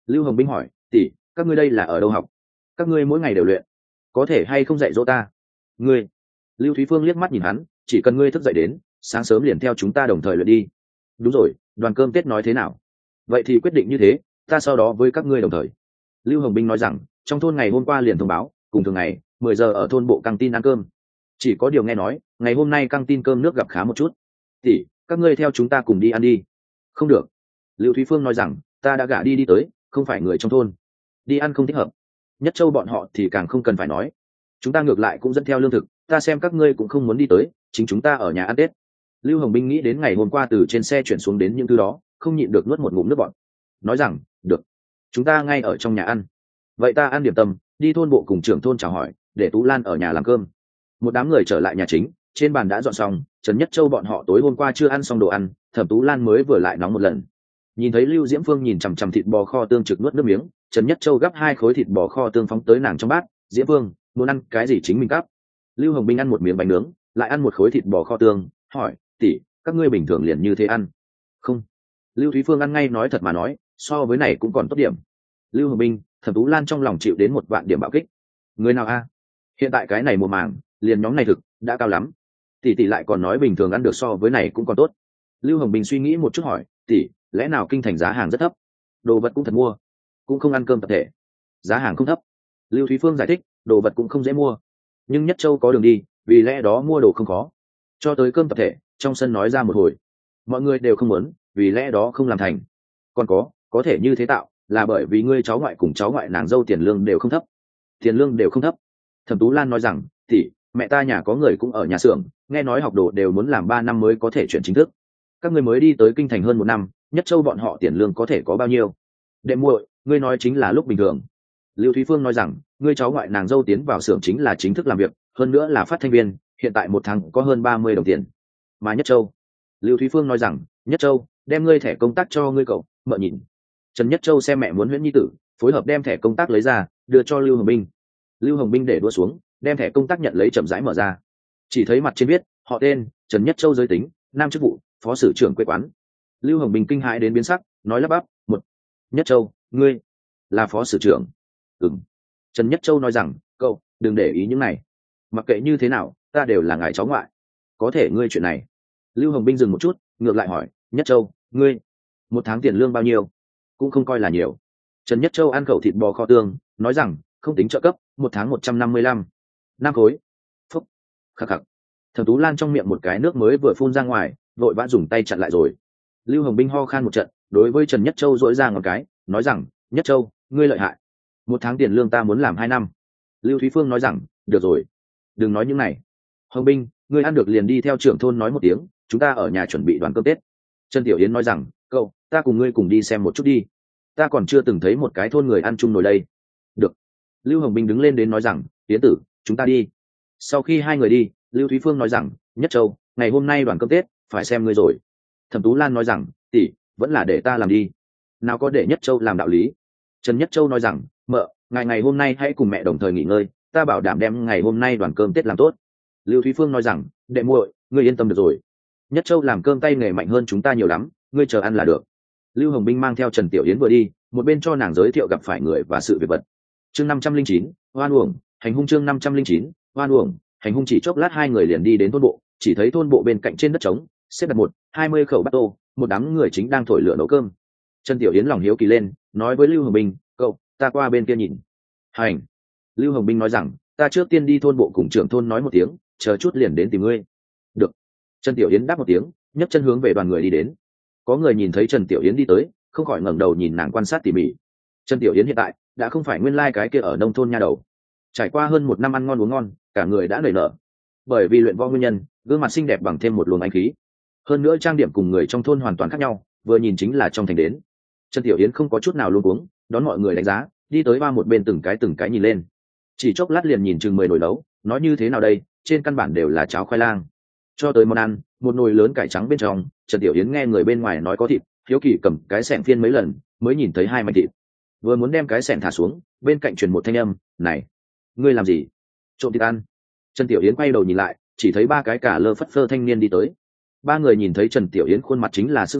Lưu Hồng Binh hỏi, tỷ, các ngươi đây là ở đâu học? Các ngươi mỗi ngày đều luyện, có thể hay không dạy dỗ ta? Ngươi? Lưu Thúy Phương liếc mắt nhìn hắn, chỉ cần ngươi thức dậy đến, sáng sớm liền theo chúng ta đồng thời luyện đi. Đúng rồi, đoàn cơm Tết nói thế nào? Vậy thì quyết định như thế, ta sau đó với các ngươi đồng thời. Lưu Hồng Binh nói rằng, trong thôn ngày hôm qua liền thông báo, cùng thường ngày 10 giờ ở thôn bộ căng tin ăn cơm. Chỉ có điều nghe nói, ngày hôm nay căng tin cơm nước gặp khá một chút. Tỷ, các ngươi theo chúng ta cùng đi ăn đi. Không được. Lưu Thúy Phương nói rằng, ta đã gả đi tới, không phải người trong thôn, đi ăn không thích hợp. Nhất Châu bọn họ thì càng không cần phải nói, chúng ta ngược lại cũng dẫn theo lương thực, ta xem các ngươi cũng không muốn đi tới, chính chúng ta ở nhà ăn Tết. Lưu Hồng Binh nghĩ đến ngày hôm qua từ trên xe chuyển xuống đến những thứ đó, không nhịn được nuốt một ngụm nước bọt, nói rằng, được, chúng ta ngay ở trong nhà ăn. Vậy ta ăn điểm tâm, đi thôn bộ cùng trưởng thôn chào hỏi, để Tú Lan ở nhà làm cơm. Một đám người trở lại nhà chính, trên bàn đã dọn xong, Trần Nhất Châu bọn họ tối hôm qua chưa ăn xong đồ ăn, Thẩm Tú Lan mới vừa lại nóng một lần. Nhìn thấy Lưu Diễm Phương nhìn chằm chằm thịt bò kho tương trực nuốt nước miếng, Trần Nhất Châu gắp 2 khối thịt bò kho tương phóng tới nàng trong bát. Diễm Phương, muốn ăn cái gì chính mình gắp. Lưu Hồng Binh ăn một miếng bánh nướng, lại ăn một khối thịt bò kho tương, hỏi, tỷ, các ngươi bình thường liền như thế ăn? Không. Lưu Thúy Phương ăn ngay nói thật mà nói, so với này cũng còn tốt điểm. Lưu Hồng Binh, Thẩm Tú Lan trong lòng chịu đến một vạn điểm bạo kích. Người nào a? Hiện tại cái này mùa màng, liền nhóm này thực đã cao lắm. Tỷ lại còn nói bình thường ăn được so với này cũng còn tốt. Lưu Hồng Bình suy nghĩ một chút hỏi, tỷ, lẽ nào kinh thành giá hàng rất thấp, đồ vật cũng thật mua, cũng không ăn cơm tập thể, giá hàng không thấp. Lưu Thúy Phương giải thích, đồ vật cũng không dễ mua, nhưng Nhất Châu có đường đi, vì lẽ đó mua đồ không khó. Cho tới cơm tập thể, trong sân nói ra một hồi, mọi người đều không muốn, vì lẽ đó không làm thành. Còn có thể như thế tạo, là bởi vì ngươi cháu ngoại cùng cháu ngoại nàng dâu tiền lương đều không thấp. Tiền lương đều không thấp. Thẩm Tú Lan nói rằng, tỷ, mẹ ta nhà có người cũng ở nhà xưởng, nghe nói học đồ đều muốn làm 3 năm mới có thể chuyển chính thức. Các người mới đi tới kinh thành hơn 1 năm, Nhất Châu bọn họ tiền lương có thể có bao nhiêu? Đệ muội, ngươi nói chính là lúc bình thường. Lưu Thúy Phương nói rằng, ngươi cháu ngoại nàng dâu tiến vào xưởng chính là chính thức làm việc, hơn nữa là phát thanh viên, hiện tại 1 tháng có hơn 30 đồng tiền. Mà Nhất Châu, Lưu Thúy Phương nói rằng, Nhất Châu, đem ngươi thẻ công tác cho ngươi cậu, mợ nhìn. Trần Nhất Châu xem mẹ muốn huyễn nhi tử, phối hợp đem thẻ công tác lấy ra, đưa cho Lưu Hồng Binh. Lưu Hồng Binh để đua xuống, đem thẻ công tác nhận lấy, chậm rãi mở ra. Chỉ thấy mặt trên viết, họ tên Trần Nhất Châu, giới tính nam, chức vụ phó sử trưởng quê quán. Lưu Hồng Bình kinh hãi đến biến sắc, nói lắp bắp, một, Nhất Châu, ngươi là phó sử trưởng? Ừm. Trần Nhất Châu nói rằng, cậu đừng để ý những này, mặc kệ như thế nào, ta đều là ngài cháu ngoại, có thể ngươi chuyện này. Lưu Hồng Binh dừng một chút, ngược lại hỏi, Nhất Châu, ngươi 1 tháng tiền lương bao nhiêu? Cũng không coi là nhiều. Trần Nhất Châu ăn khẩu thịt bò kho tương, nói rằng, không tính trợ cấp, 1 tháng 155 5 khối. Phúc, khắc khắc. Thẩm Tú Lan trong miệng một cái nước mới vừa phun ra ngoài, vội vã dùng tay chặn lại rồi. Lưu Hồng Binh ho khan một trận, đối với Trần Nhất Châu dỗi ra một cái, nói rằng, Nhất Châu, ngươi lợi hại, 1 tháng tiền lương ta muốn làm 2 năm. Lưu Thúy Phương nói rằng, được rồi, đừng nói những này. Hồng Binh, ngươi ăn được liền đi theo trưởng thôn nói một tiếng, chúng ta ở nhà chuẩn bị đoàn cơm Tết. Trần Tiểu Yến nói rằng, cậu, ta cùng ngươi cùng đi xem một chút đi, ta còn chưa từng thấy một cái thôn người ăn chung nồi đây. Được. Lưu Hồng Binh đứng lên đến nói rằng, Yến tử, chúng ta đi. Sau khi hai người đi, Lưu Thúy Phương nói rằng, Nhất Châu, ngày hôm nay đoàn cơm Tết phải xem ngươi rồi. Thẩm Tú Lan nói rằng, tỷ, vẫn là để ta làm đi, nào có để Nhất Châu làm đạo lý. Trần Nhất Châu nói rằng, mợ, ngày hôm nay hãy cùng mẹ đồng thời nghỉ ngơi, ta bảo đảm đem ngày hôm nay đoàn cơm Tết làm tốt. Lưu Thúy Phương nói rằng, đệ muội, ngươi yên tâm được rồi, Nhất Châu làm cơm tay nghề mạnh hơn chúng ta nhiều lắm, ngươi chờ ăn là được. Lưu Hồng Binh mang theo Trần Tiểu Yến vừa đi, một bên cho nàng giới thiệu gặp phải người và sự việc vật. Chương 509, hoan uổng hành hung. Chương 509, hoan uổng hành hung. Chỉ chốc lát hai người liền đi đến thôn bộ, chỉ thấy thôn bộ bên cạnh trên đất trống xếp đặt 20 khẩu bát tô, một đám người chính đang thổi lửa nấu cơm. Trần Tiểu Yến lòng hiếu kỳ lên, nói với Lưu Hồng Binh, cậu, ta qua bên kia nhìn. Hành. Lưu Hồng Binh nói rằng, ta trước tiên đi thôn bộ cùng trưởng thôn nói một tiếng, chờ chút liền đến tìm ngươi. Được. Trần Tiểu Yến đáp một tiếng, nhấc chân hướng về đoàn người đi đến. Có người nhìn thấy Trần Tiểu Yến đi tới, không khỏi ngẩng đầu nhìn nàng quan sát tỉ mỉ. Trần Tiểu Yến hiện tại đã không phải nguyên lai cái kia ở nông thôn nha đầu, trải qua hơn 1 năm ăn ngon uống ngon, cả người đã nảy nở. Bởi vì luyện võ nguyên nhân, gương mặt xinh đẹp bằng thêm một luồng ánh khí. Hơn nữa trang điểm cùng người trong thôn hoàn toàn khác nhau, vừa nhìn chính là trong thành đến. Trần Tiểu Yến không có chút nào luống cuống, đón mọi người đánh giá, đi tới ba một bên từng cái nhìn lên. Chỉ chốc lát liền nhìn chừng 10 nồi nấu, nói như thế nào đây, trên căn bản đều là cháo khoai lang. Cho tới món ăn, một nồi lớn cải trắng bên trong, Trần Tiểu Yến nghe người bên ngoài nói có thịt, hiếu kỳ cầm cái xẻng phiên mấy lần, mới nhìn thấy 2 mảnh thịt. Vừa muốn đem cái xẻng thả xuống, bên cạnh truyền một thanh âm, "Này, ngươi làm gì? Trộm thịt ăn?" Trần Tiểu Yến quay đầu nhìn lại, chỉ thấy 3 cái cả lơ phất phơ thanh niên đi tới. 3 người nhìn thấy Trần Tiểu Yến khuôn mặt chính là sững sờ,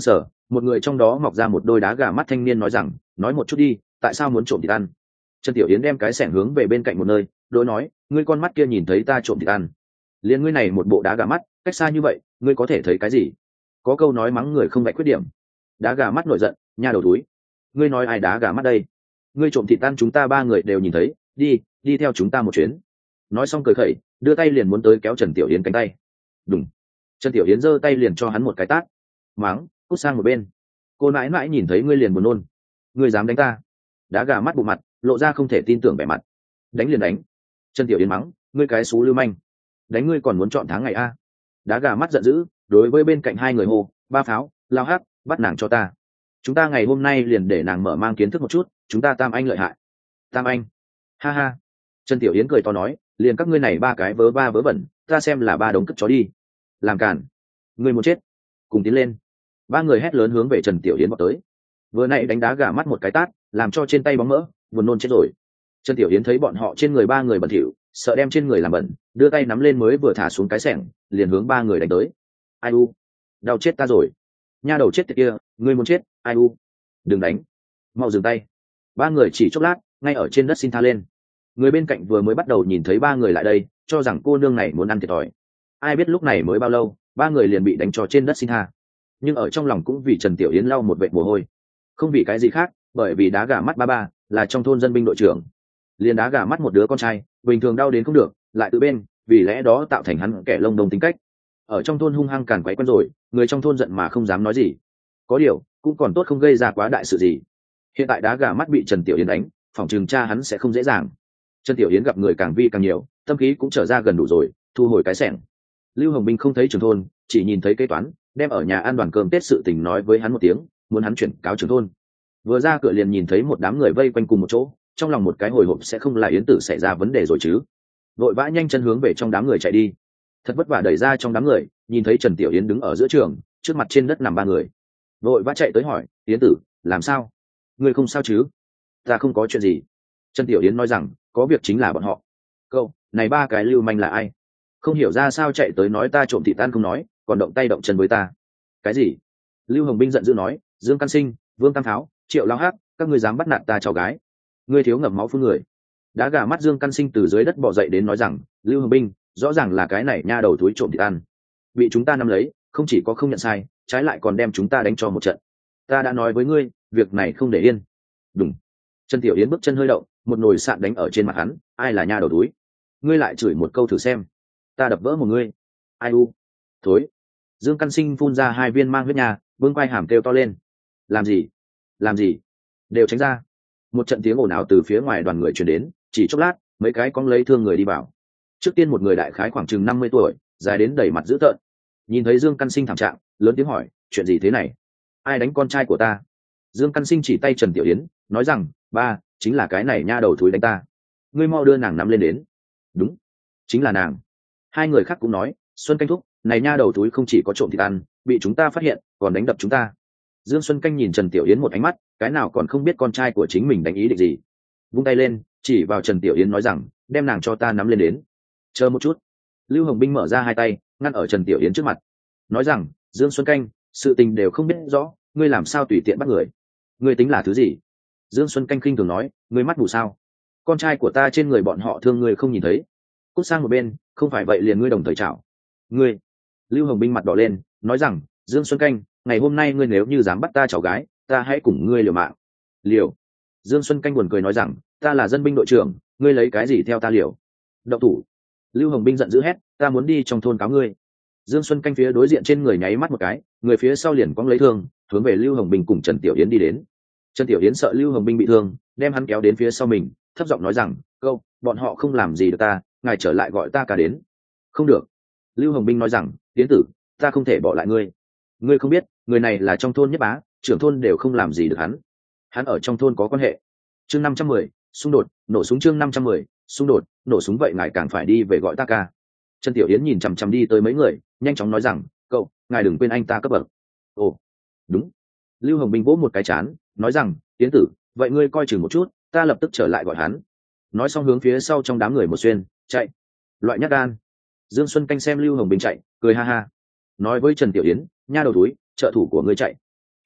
một người trong đó mọc ra một đôi đá gà mắt thanh niên nói rằng, nói một chút đi, tại sao muốn trộm thịt ăn? Trần Tiểu Yến đem cái xẻng hướng về bên cạnh một nơi, đối nói, ngươi con mắt kia nhìn thấy ta trộm thịt ăn, liền ngươi này một bộ đá gà mắt, cách xa như vậy ngươi có thể thấy cái gì? Có câu nói mắng người không vạch khuyết điểm. Đá gà mắt nổi giận, nha đầu túi, ngươi nói ai đá gà mắt đây? Ngươi trộm thịt ăn chúng ta ba người đều nhìn thấy, đi theo chúng ta một chuyến. Nói xong cười khẩy, đưa tay liền muốn tới kéo Trần Tiểu Yến cánh tay. Đùng. Trần Tiểu Yến giơ tay liền cho hắn một cái tát. Mắng, cút sang một bên. Cô nãi nãi nhìn thấy ngươi liền buồn nôn. Ngươi dám đánh ta? Đá gà mắt bụng mặt, lộ ra không thể tin tưởng vẻ mặt. Đánh liền đánh. Trần Tiểu Yến mắng, ngươi cái xú lưu manh. Đánh ngươi còn muốn chọn tháng ngày a? Đá gà mắt giận dữ, đối với bên cạnh hai người hô, ba pháo, lao hắc, bắt nàng cho ta. Chúng ta ngày hôm nay liền để nàng mở mang kiến thức một chút, chúng ta tam anh lợi hại. Tam anh. Ha ha. Trần Tiểu Yến cười to nói, liền các ngươi này ba cái vớ va vớ vẩn, ta xem là ba đống cất chó đi. Làm cản. Ngươi muốn chết. Cùng tiến lên. Ba người hét lớn hướng về Trần Tiểu Yến vọt tới. Vừa nãy đánh đá gà mắt một cái tát, làm cho trên tay bóng mỡ, buồn nôn chết rồi. Trần Tiểu Yến thấy bọn họ trên người ba người bẩn thỉu, sợ đem trên người làm bẩn, đưa tay nắm lên mới vừa thả xuống cái xẻng, liền hướng ba người đánh tới. Ai u, đau chết ta rồi. Nha đầu chết tiệt kia, ngươi muốn chết, ai u. Đừng đánh. Mau dừng tay. Ba người chỉ chốc lát, ngay ở trên đất xin tha lên. Người bên cạnh vừa mới bắt đầu nhìn thấy ba người lại đây, cho rằng cô nương này muốn ăn thiệt thòi. Ai biết lúc này mới bao lâu, ba người liền bị đánh cho trên đất xin tha. Nhưng ở trong lòng cũng vì Trần Tiểu Yến lau một vệt mồ hôi. Không vì cái gì khác, bởi vì đá gà mắt ba là trong thôn dân binh đội trưởng. Liền đá gà mắt một đứa con trai, bình thường đau đến không được, lại tự bên, vì lẽ đó tạo thành hắn kẻ lông đông tính cách. Ở trong thôn hung hăng càn quấy quen rồi, người trong thôn giận mà không dám nói gì. Có điều, cũng còn tốt không gây ra quá đại sự gì. Hiện tại đá gà mắt bị Trần Tiểu Yến đánh, phòng trường cha hắn sẽ không dễ dàng. Trần Tiểu Yến gặp người càng vi càng nhiều, tâm khí cũng trở ra gần đủ rồi, thu hồi cái xẻng. Lưu Hồng Binh không thấy trưởng thôn, chỉ nhìn thấy kế toán, đem ở nhà ăn đoàn cơm Tết sự tình nói với hắn một tiếng, muốn hắn chuyển cáo trưởng thôn. Vừa ra cửa liền nhìn thấy một đám người vây quanh cùng một chỗ, trong lòng một cái hồi hộp sẽ không là Yến Tử xảy ra vấn đề rồi chứ. Vội vã nhanh chân hướng về trong đám người chạy đi. Thật vất vả đẩy ra trong đám người, nhìn thấy Trần Tiểu Yến đứng ở giữa trường, trước mặt trên đất nằm ba người. Vội vã chạy tới hỏi, Yến Tử, làm sao? Ngươi không sao chứ? Ta không có chuyện gì. Trần Tiểu Yến nói rằng, có việc chính là bọn họ. Cậu, này ba cái lưu manh là ai? Không hiểu ra sao chạy tới nói ta trộm thịt tan không nói, còn động tay động chân với ta. Cái gì? Lưu Hồng Binh giận dữ nói, Dương Căn Sinh, Vương Tam Tháo, Triệu Lao Hắc, các ngươi dám bắt nạt ta cháu gái? Ngươi thiếu ngậm máu phun người. Đá gà mắt Dương Căn Sinh từ dưới đất bò dậy đến nói rằng, Lưu Hồng Binh, rõ ràng là cái này nha đầu túi trộm thịt ăn, bị chúng ta nắm lấy, không chỉ có không nhận sai, trái lại còn đem chúng ta đánh cho một trận. Ta đã nói với ngươi, việc này không để yên. Đúng. Trần Tiểu Yến bước chân hơi động, một nồi sạn đánh ở trên mặt hắn, ai là nha đầu túi? Ngươi lại chửi một câu thử xem, ta đập vỡ một ngươi. Ai u? Thối. Dương Căn Sinh phun ra hai viên mang huyết nha, vương quay hàm kêu to lên. Làm gì? Làm gì? Đều tránh ra. Một trận tiếng ồn ào từ phía ngoài đoàn người truyền đến, chỉ chốc lát, mấy cái cong lấy thương người đi vào. Trước tiên một người đại khái khoảng chừng 50 tuổi, dài đến đầy mặt dữ tợn. Nhìn thấy Dương Căn Sinh thảm trạng, lớn tiếng hỏi, chuyện gì thế này? Ai đánh con trai của ta? Dương Căn Sinh chỉ tay Trần Tiểu Yến, nói rằng, ba, chính là cái này nha đầu thúi đánh ta. Ngươi mau đưa nàng nắm lên đến. Đúng, chính là nàng. Hai người khác cũng nói, Xuân Canh thúc, này nha đầu thúi không chỉ có trộm thịt ăn, bị chúng ta phát hiện, còn đánh đập chúng ta. Dương Xuân Canh nhìn Trần Tiểu Yến một ánh mắt, cái nào còn không biết con trai của chính mình đánh ý định gì. Vung tay lên, chỉ vào Trần Tiểu Yến nói rằng, đem nàng cho ta nắm lên đến. Chờ một chút. Lưu Hồng Binh mở ra hai tay, ngăn ở Trần Tiểu Yến trước mặt, nói rằng, Dương Xuân Canh, sự tình đều không biết rõ, ngươi làm sao tùy tiện bắt người? Ngươi tính là thứ gì? Dương Xuân Canh khinh thường nói, ngươi mắt mù sao? Con trai của ta trên người bọn họ thương ngươi không nhìn thấy. Cút sang một bên, không phải vậy liền ngươi đồng thời chảo. Ngươi. Lưu Hồng Binh mặt đỏ lên, nói rằng, Dương Xuân Canh, ngày hôm nay ngươi nếu như dám bắt ta cháu gái, ta hãy cùng ngươi liều mạng. Liều? Dương Xuân Canh buồn cười nói rằng, ta là dân binh đội trưởng, ngươi lấy cái gì theo ta liều? Động thủ. Lưu Hồng Binh giận dữ hét, ta muốn đi trong thôn cáo ngươi. Dương Xuân Canh phía đối diện trên người nháy mắt một cái, người phía sau liền quăng lấy thương, hướng về Lưu Hồng Binh cùng Trần Tiểu Yến đi đến. Trần Tiểu Yến sợ Lưu Hồng Binh bị thương, đem hắn kéo đến phía sau mình, thấp giọng nói rằng, câu, bọn họ không làm gì được ta, ngài trở lại gọi ta cả đến. Không được. Lưu Hồng Binh nói rằng, Tiến tử, ta không thể bỏ lại ngươi. Ngươi không biết, người này là trong thôn nhất bá, trưởng thôn đều không làm gì được hắn. Hắn ở trong thôn có quan hệ. Chương 510, xung đột, nổ súng. Chương 510, xung đột, nổ súng. Vậy ngài càng phải đi về gọi ta ca. Trần Tiểu Yến nhìn chằm chằm đi tới mấy người, nhanh chóng nói rằng, cậu, ngài đừng quên anh ta cấp bậc. Ồ, đúng. Lưu Hồng Binh vỗ một cái chán, nói rằng, Tiến tử, vậy ngươi coi chừng một chút, ta lập tức trở lại gọi hắn. Nói xong hướng phía sau trong đám người một xuyên, chạy. Loại nhát gan. Dương Xuân Canh xem Lưu Hồng Binh chạy, cười ha ha. Nói với Trần Tiểu Yến, nha đầu túi, trợ thủ của ngươi chạy.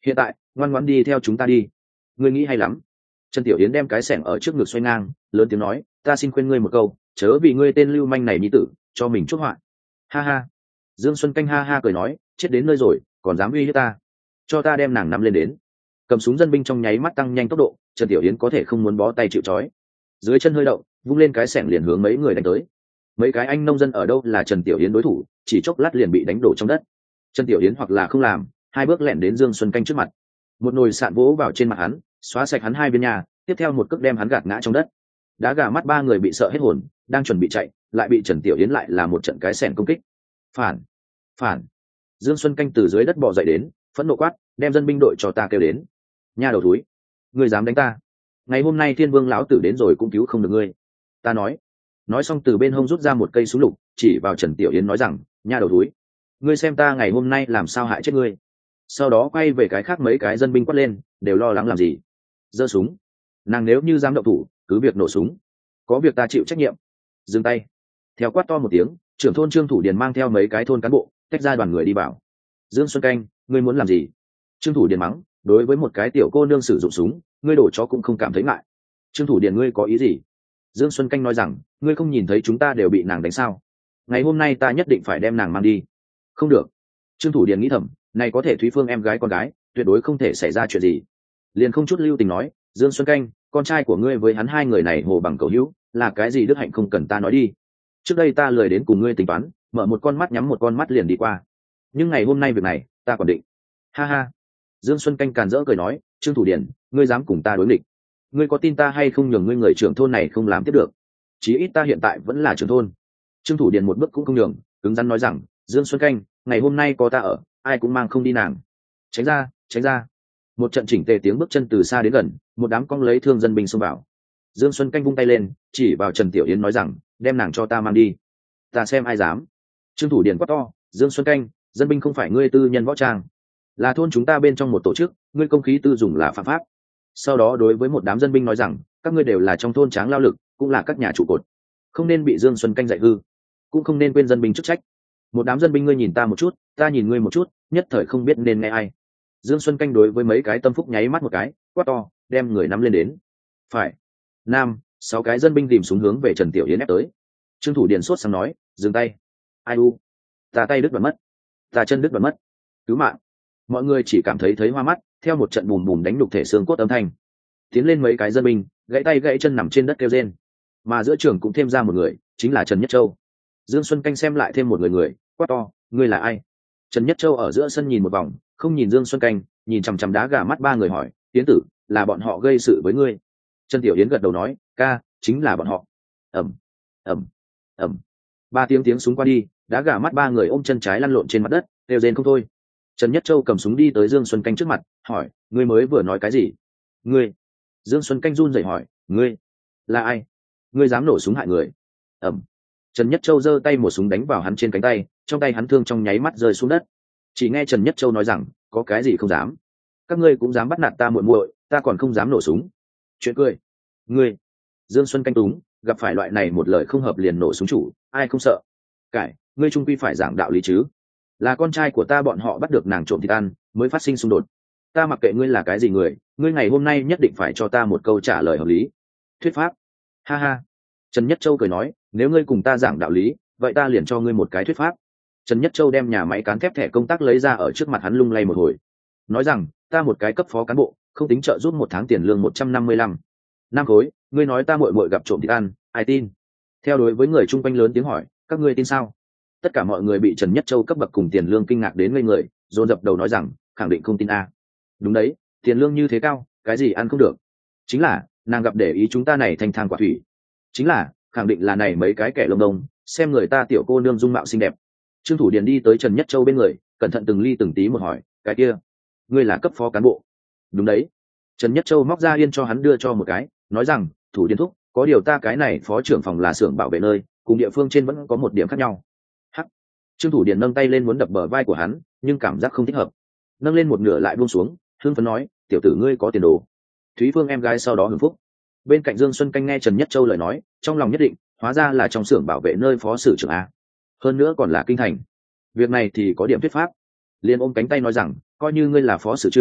hiện tại ngoan ngoãn đi theo chúng ta đi. Ngươi nghĩ hay lắm. Trần Tiểu Yến đem cái xẻng ở trước ngực xoay ngang, lớn tiếng nói, ta xin khuyên ngươi một câu, chớ vì ngươi tên lưu manh này nhi tử cho mình chuốc họa. Ha ha. Dương Xuân Canh ha ha cười nói, chết đến nơi rồi còn dám uy hiếp ta, cho ta đem nàng nắm lên đến. Cầm súng dân binh trong nháy mắt tăng nhanh tốc độ, Trần Tiểu Yến có thể không muốn bó tay chịu trói, dưới chân hơi động, vung lên cái xẻng liền hướng mấy người đánh tới. Mấy cái anh nông dân ở đâu là Trần Tiểu Yến đối thủ, chỉ chốc lát liền bị đánh đổ trong đất. Trần Tiểu Yến hoặc là không làm, hai bước lẻn đến Dương Xuân Canh trước mặt, một nồi sạn vỗ vào trên mặt hắn, xóa sạch hắn hai bên nhà, tiếp theo một cước đem hắn gạt ngã trong đất. Đá gà mắt ba người bị sợ hết hồn, đang chuẩn bị chạy, lại bị Trần Tiểu Yến lại là một trận cái xẻng công kích. Phản, phản. Dương Xuân Canh từ dưới đất bò dậy đến, phẫn nộ quát, đem dân binh đội cho ta kêu đến. Nha đầu thúi, ngươi dám đánh ta? Ngày hôm nay Thiên Vương lão tử đến rồi cũng cứu không được ngươi. Ta nói xong từ bên hông rút ra một cây súng lục, chỉ vào Trần Tiểu Yến nói rằng, nha đầu thúi, ngươi xem ta ngày hôm nay làm sao hại chết ngươi. Sau đó quay về cái khác mấy cái dân binh quát lên, đều lo lắng làm gì? Giơ súng. Nàng nếu như dám động thủ, cứ việc nổ súng, có việc ta chịu trách nhiệm. Dừng tay. Theo quát to một tiếng, trưởng thôn Trương Thủ Điền mang theo mấy cái thôn cán bộ tách ra đoàn người đi bảo. Dương Xuân Canh, ngươi muốn làm gì? Trương Thủ Điền mắng, đối với một cái tiểu cô nương sử dụng súng, ngươi đổ chó cũng không cảm thấy ngại. Trương Thủ Điền, ngươi có ý gì? Dương Xuân Canh nói rằng, ngươi không nhìn thấy chúng ta đều bị nàng đánh sao? Ngày hôm nay ta nhất định phải đem nàng mang đi. Không được. Trương Thủ Điền nghĩ thầm, này có thể Thúy Phương em gái con gái, tuyệt đối không thể xảy ra chuyện gì. Liền không chút lưu tình nói, Dương Xuân Canh, con trai của ngươi với hắn hai người này hồ bằng cầu hữu, là cái gì đức hạnh không cần ta nói đi. Trước đây ta lười đến cùng ngươi tính toán, mở một con mắt nhắm một con mắt liền đi qua. Nhưng ngày hôm nay việc này, ta còn định. Ha ha. Dương Xuân Canh càn rỡ cười nói, Trương Thủ Điền, ngươi dám cùng ta đối nghịch? Ngươi có tin ta hay không nhường ngươi người trưởng thôn này không làm tiếp được? Chí ít ta hiện tại vẫn là trưởng thôn. Trương Thủ Điền một bước cũng không nhường, cứng rắn nói rằng, Dương Xuân Canh, ngày hôm nay có ta ở, ai cũng mang không đi nàng. Tránh ra, tránh ra. Một trận chỉnh tề tiếng bước chân từ xa đến gần, một đám cong lấy thương dân binh xông vào. Dương Xuân Canh vung tay lên, chỉ vào Trần Tiểu Yến nói rằng, đem nàng cho ta mang đi. Ta xem ai dám. Trương Thủ Điền quát to, Dương Xuân Canh, dân binh không phải ngươi tư nhân võ trang, là thôn chúng ta bên trong một tổ chức, ngươi công khí tư dùng là phạm pháp. Sau đó đối với một đám dân binh nói rằng, các ngươi đều là trong thôn tráng lao lực, cũng là các nhà trụ cột, không nên bị Dương Xuân Canh dạy hư, cũng không nên quên dân binh chức trách. Một đám dân binh ngươi nhìn ta một chút, ta nhìn ngươi một chút, nhất thời không biết nên nghe ai. Dương Xuân Canh đối với mấy cái tâm phúc nháy mắt một cái, quát to, đem người nắm lên đến. Phải. Nam, 6 cái dân binh tìm súng hướng về Trần Tiểu Yến ép tới. Trương Thủ Điền sốt sáng nói, dừng tay. Ai u? Ta tay đứt đoạn mất, ta chân đứt đoạn mất, cứu mạng. Mọi người chỉ cảm thấy hoa mắt, theo một trận bùm bùm đánh đục thể xương cốt âm thanh. Tiến lên mấy cái dân binh, gãy tay gãy chân nằm trên đất kêu rên. Mà giữa trường cũng thêm ra một người, chính là Trần Nhất Châu. Dương Xuân Canh xem lại thêm một người, quát to, ngươi là ai? Trần Nhất Châu ở giữa sân nhìn một vòng, không nhìn Dương Xuân Canh, nhìn chằm chằm đá gà mắt ba người hỏi, Yến tử, là bọn họ gây sự với ngươi? Trần Tiểu Yến gật đầu nói, ca, chính là bọn họ. Ầm, ầm, ầm. 3 tiếng súng qua đi, đá gà mắt ba người ôm chân trái lăn lộn trên mặt đất, đều rên không thôi. Trần Nhất Châu cầm súng đi tới Dương Xuân Canh trước mặt, hỏi, ngươi mới vừa nói cái gì? Ngươi? Dương Xuân Canh run rẩy hỏi, ngươi là ai? Ngươi dám nổ súng hại người? Ầm. Trần Nhất Châu giơ tay một súng đánh vào hắn trên cánh tay, trong tay hắn thương trong nháy mắt rơi xuống đất. Chỉ nghe Trần Nhất Châu nói rằng, có cái gì không dám? Các ngươi cũng dám bắt nạt ta muội muội, ta còn không dám nổ súng. Chuyện cười. Ngươi? Dương Xuân Canh túng, gặp phải loại này một lời không hợp liền nổ súng chủ, ai không sợ? Cải, ngươi trung quy phải giảng đạo lý chứ? Là con trai của ta bọn họ bắt được nàng trộm thịt ăn, mới phát sinh xung đột. Ta mặc kệ ngươi là cái gì người, ngươi ngày hôm nay nhất định phải cho ta một câu trả lời hợp lý. Thuyết pháp. Ha ha. Trần Nhất Châu cười nói, nếu ngươi cùng ta giảng đạo lý, vậy ta liền cho ngươi một cái thuyết pháp. Trần Nhất Châu đem nhà máy cán thép thẻ công tác lấy ra ở trước mặt hắn lung lay một hồi, nói rằng, ta một cái cấp phó cán bộ, không tính trợ giúp một tháng tiền lương 155 năm khối, ngươi nói ta muội muội gặp trộm thịt ăn, ai tin? Theo đối với người chung quanh lớn tiếng hỏi, các ngươi tin sao? Tất cả mọi người bị Trần Nhất Châu cấp bậc cùng tiền lương kinh ngạc đến ngây người, dồn dập đầu nói rằng, khẳng định không tin a. Đúng đấy, tiền lương như thế cao, cái gì ăn không được? Chính là, nàng gặp để ý chúng ta này thanh thang quả thủy. Chính là, khẳng định là này mấy cái kẻ lông đông, xem người ta tiểu cô nương dung mạo xinh đẹp. Trương Thủ Điền đi tới Trần Nhất Châu bên người, cẩn thận từng ly từng tí một hỏi, cái kia, ngươi là cấp phó cán bộ? Đúng đấy. Trần Nhất Châu móc ra yên cho hắn đưa cho một cái, nói rằng, Thủ Điền thúc, có điều ta cái này phó trưởng phòng là xưởng bảo vệ nơi, cùng địa phương trên vẫn có một điểm khác nhau. Hắc. Trương Thủ Điền nâng tay lên muốn đập bờ vai của hắn, nhưng cảm giác không thích hợp, nâng lên một nửa lại buông xuống, hưng phấn nói, tiểu tử ngươi có tiền đồ. Thúy Phương em gái sau đó hưởng phúc. Bên cạnh Dương Xuân Canh nghe Trần Nhất Châu lời nói, trong lòng nhất định, hóa ra là trong xưởng bảo vệ nơi phó sử trưởng a, hơn nữa còn là kinh thành. Việc này thì có điểm thuyết pháp. Liên ôm cánh tay nói rằng, coi như ngươi là phó sử trưởng,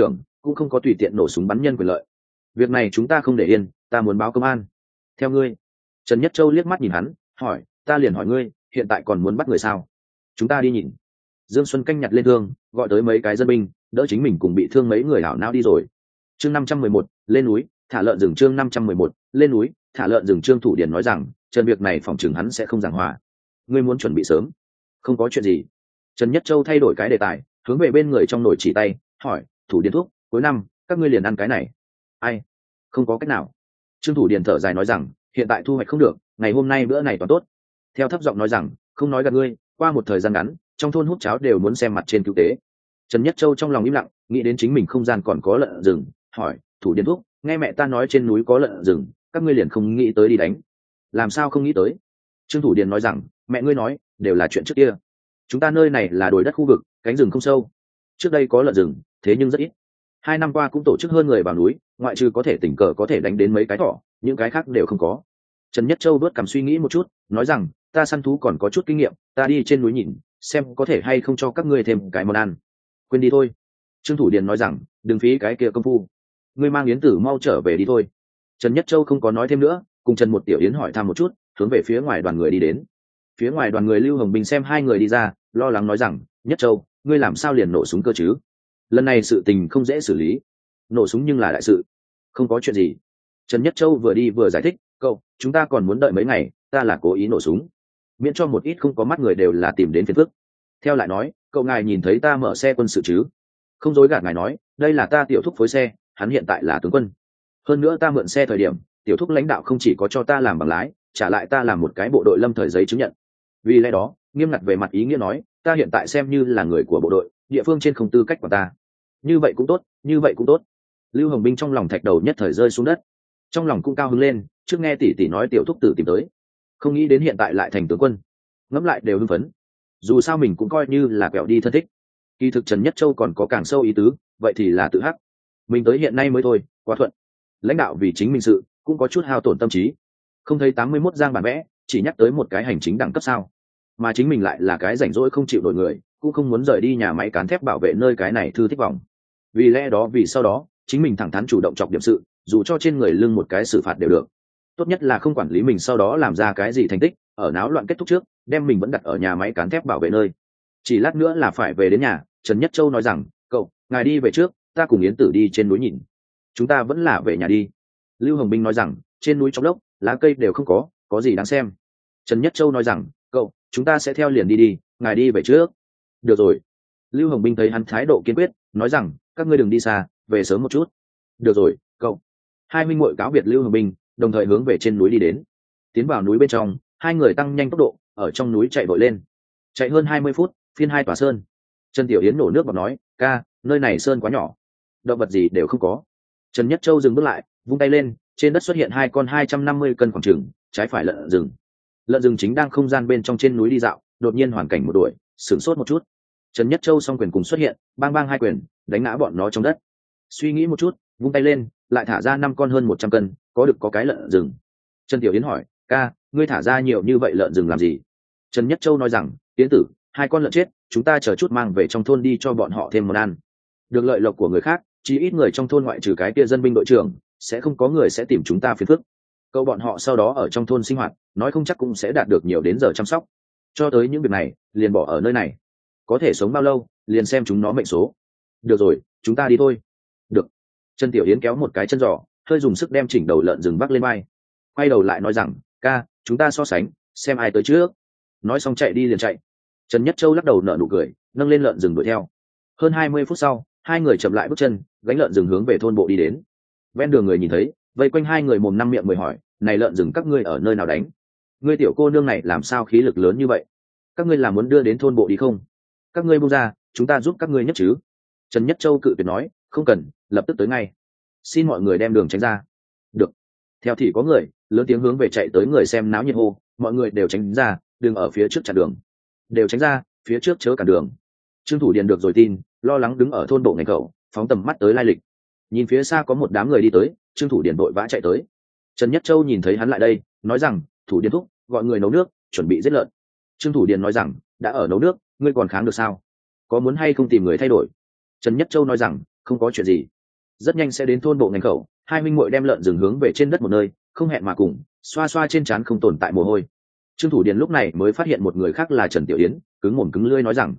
cũng không có tùy tiện nổ súng bắn nhân quyền lợi. Việc này chúng ta không để yên, ta muốn báo công an. Theo ngươi. Trần Nhất Châu liếc mắt nhìn hắn, hỏi, ta liền hỏi ngươi, hiện tại còn muốn bắt người sao? Chúng ta đi nhìn. Dương Xuân Canh nhặt lên thương, gọi tới mấy cái dân binh, đỡ chính mình cùng bị thương mấy người hảo não đi rồi. Chương 511, lên núi, thả lợn rừng. Chương 511, lên núi, thả lợn rừng. Trương Thủ Điền nói rằng, Trần việc này phòng chừng hắn sẽ không giảng hòa. Ngươi muốn chuẩn bị sớm. Không có chuyện gì. Trần Nhất Châu thay đổi cái đề tài, hướng về bên người trong nồi chỉ tay, hỏi, Thủ Điền thúc, cuối năm các ngươi liền ăn cái này. Ai? Không có cách nào. Trương Thủ Điền thở dài nói rằng, hiện tại thu hoạch không được, ngày hôm nay bữa này toàn tốt. Theo thấp giọng nói rằng, không nói gạt ngươi, qua một thời gian ngắn, trong thôn hút cháo đều muốn xem mặt trên cứu tế. Trần Nhất Châu trong lòng im lặng, nghĩ đến chính mình không gian còn có lợn rừng, hỏi, Thủ Điền thúc, nghe mẹ ta nói trên núi có lợn rừng, các ngươi liền không nghĩ tới đi đánh. Làm sao không nghĩ tới? Trương Thủ Điền nói rằng, mẹ ngươi nói đều là chuyện trước kia, chúng ta nơi này là đồi đất khu vực, cánh rừng không sâu, trước đây có lợn rừng, thế nhưng rất ít. 2 năm qua cũng tổ chức hơn người vào núi, ngoại trừ có thể tình cờ có thể đánh đến mấy cái thỏ, những cái khác đều không có. Trần Nhất Châu đuốt cằm suy nghĩ một chút, nói rằng, ta săn thú còn có chút kinh nghiệm, ta đi trên núi nhìn, xem có thể hay không cho các ngươi thêm cái món ăn. Quên đi thôi. Trương Thủ Điền nói rằng, đừng phí cái kia công phu, ngươi mang Yến Tử mau trở về đi thôi. Trần Nhất Châu không có nói thêm nữa, cùng Trần Một Tiểu Yến hỏi thăm một chút, hướng về phía ngoài đoàn người đi đến. Phía ngoài đoàn người Lưu Hồng Bình xem hai người đi ra, lo lắng nói rằng, Nhất Châu, ngươi làm sao liền nổ súng cơ chứ? Lần này sự tình không dễ xử lý. Nổ súng nhưng là đại sự. Không có chuyện gì. Trần Nhất Châu vừa đi vừa giải thích, cậu, chúng ta còn muốn đợi mấy ngày, ta là cố ý nổ súng, miễn cho một ít không có mắt người đều là tìm đến phiền phức. Theo lại nói, cậu ngài nhìn thấy ta mở xe quân sự chứ? Không dối gạt ngài nói, đây là ta tiểu thúc phối xe, hắn hiện tại là tướng quân. Hơn nữa ta mượn xe thời điểm, tiểu thúc lãnh đạo không chỉ có cho ta làm bằng lái, trả lại ta làm một cái bộ đội lâm thời giấy chứng nhận. Vì lẽ đó, nghiêm ngặt về mặt ý nghĩa nói, ta hiện tại xem như là người của bộ đội, địa phương trên không tư cách của ta. Như vậy cũng tốt, như vậy cũng tốt. Lưu Hồng Binh trong lòng thạch đầu nhất thời rơi xuống đất, trong lòng cũng cao hứng lên, trước nghe tỷ tỷ nói tiểu thúc tử tìm tới, không nghĩ đến hiện tại lại thành tướng quân, ngẫm lại đều hưng phấn. Dù sao mình cũng coi như là quẹo đi thân thích. Kỳ thực Trần Nhất Châu còn có càng sâu ý tứ, vậy thì là tự hắc. Mình tới hiện nay mới thôi, quá thuận. Lãnh đạo vì chính mình sự, cũng có chút hao tổn tâm trí. Không thấy 81 giang bản vẽ, chỉ nhắc tới một cái hành chính đẳng cấp sao? Mà chính mình lại là cái rảnh rỗi không chịu nổi người, cũng không muốn rời đi nhà máy cán thép bảo vệ nơi cái này thư thích vòng. Vì lẽ đó vì sau đó, chính mình thẳng thắn chủ động chọc điểm sự, dù cho trên người lưng một cái xử phạt đều được. Tốt nhất là không quản lý mình sau đó làm ra cái gì thành tích, ở náo loạn kết thúc trước, đem mình vẫn đặt ở nhà máy cán thép bảo vệ nơi. Chỉ lát nữa là phải về đến nhà, Trần Nhất Châu nói rằng, cậu, ngài đi về trước, ta cùng Yến Tử đi trên núi nhìn. Chúng ta vẫn là về nhà đi. Lưu Hồng Binh nói rằng, trên núi trong lốc, lá cây đều không có gì đáng xem. Trần Nhất Châu nói rằng, cậu, chúng ta sẽ theo liền đi, ngài đi về trước. Được rồi. Lưu Hồng Binh thấy hắn thái độ kiên quyết, nói rằng, các ngươi đừng đi xa, về sớm một chút. Được rồi, cậu. Hai minh muội cáo biệt Lưu Hồng Binh, đồng thời hướng về trên núi đi đến. Tiến vào núi bên trong, hai người tăng nhanh tốc độ, ở trong núi chạy vội lên. Chạy hơn 20 phút, phiên hai tòa sơn. Trần Tiểu Yến nổ nước bọt nói, ca, nơi này sơn quá nhỏ, động vật gì đều không có. Trần Nhất Châu dừng bước lại, vung tay lên, trên đất xuất hiện hai con 250 cân khoảng trừng, trái phải lợn rừng. Lợn rừng chính đang không gian bên trong trên núi đi dạo, đột nhiên hoàn cảnh một đuổi, sửng sốt một chút. Trần Nhất Châu song quyền cùng xuất hiện, bang bang hai quyền, đánh ngã bọn nó trong đất. Suy nghĩ một chút, vung tay lên, lại thả ra 5 con hơn 100 cân, có cái lợn rừng. Trần Tiểu Yến hỏi, ca, ngươi thả ra nhiều như vậy lợn rừng làm gì? Trần Nhất Châu nói rằng, Yến tử, 2 con lợn chết, chúng ta chờ chút mang về trong thôn đi cho bọn họ thêm món ăn. Được lợi lộc của người khác, chỉ ít người trong thôn ngoại trừ cái kia dân binh đội trưởng, sẽ không có người sẽ tìm chúng ta phiền phức. Câu bọn họ sau đó ở trong thôn sinh hoạt, nói không chắc cũng sẽ đạt được nhiều đến giờ chăm sóc. Cho tới những việc này, liền bỏ ở nơi này. Có thể sống bao lâu, liền xem chúng nó mệnh số. Được rồi, chúng ta đi thôi. Được. Trần Tiểu Yến kéo một cái chân giò, hơi dùng sức đem chỉnh đầu lợn rừng vác lên vai. Quay đầu lại nói rằng, ca, chúng ta so sánh, xem ai tới trước. Nói xong chạy đi liền chạy. Trần Nhất Châu lắc đầu nở nụ cười, nâng lên lợn rừng đuổi theo. Hơn 20 phút sau, hai người chậm lại bước chân, gánh lợn rừng hướng về thôn bộ đi đến. Ven đường người nhìn thấy, vây quanh hai người mồm năm miệng mười hỏi, này lợn rừng các ngươi ở nơi nào đánh? Ngươi tiểu cô nương này làm sao khí lực lớn như vậy? Các ngươi là muốn đưa đến thôn bộ đi không? Các ngươi buông ra, chúng ta giúp các ngươi nhất chứ? Trần Nhất Châu cự tuyệt nói, không cần, lập tức tới ngay. Xin mọi người đem đường tránh ra. Được. Theo thì có người lớn tiếng hướng về chạy tới người xem náo nhiệt hô, mọi người đều tránh ra, đừng ở phía trước chặn đường. Đều tránh ra, phía trước chớ cản đường. Trương Thủ Điền được rồi tin, lo lắng đứng ở thôn bộ ngành khẩu, phóng tầm mắt tới lai lịch. Nhìn phía xa có một đám người đi tới, Trương Thủ Điền vội vã chạy tới. Trần Nhất Châu nhìn thấy hắn lại đây, nói rằng, Thủ Điền thúc, gọi người nấu nước, chuẩn bị giết lợn. Trương Thủ Điền nói rằng, đã ở nấu nước, ngươi còn kháng được sao? Có muốn hay không tìm người thay đổi? Trần Nhất Châu nói rằng, không có chuyện gì. rất nhanh sẽ đến thôn bộ ngành khẩu. Hai minh muội đem lợn rừng hướng về trên đất một nơi, không hẹn mà cùng xoa xoa trên trán không tồn tại mồ hôi. Trương Thủ Điền lúc này mới phát hiện một người khác là Trần Tiểu Yến, cứng mồm cứng lưỡi nói rằng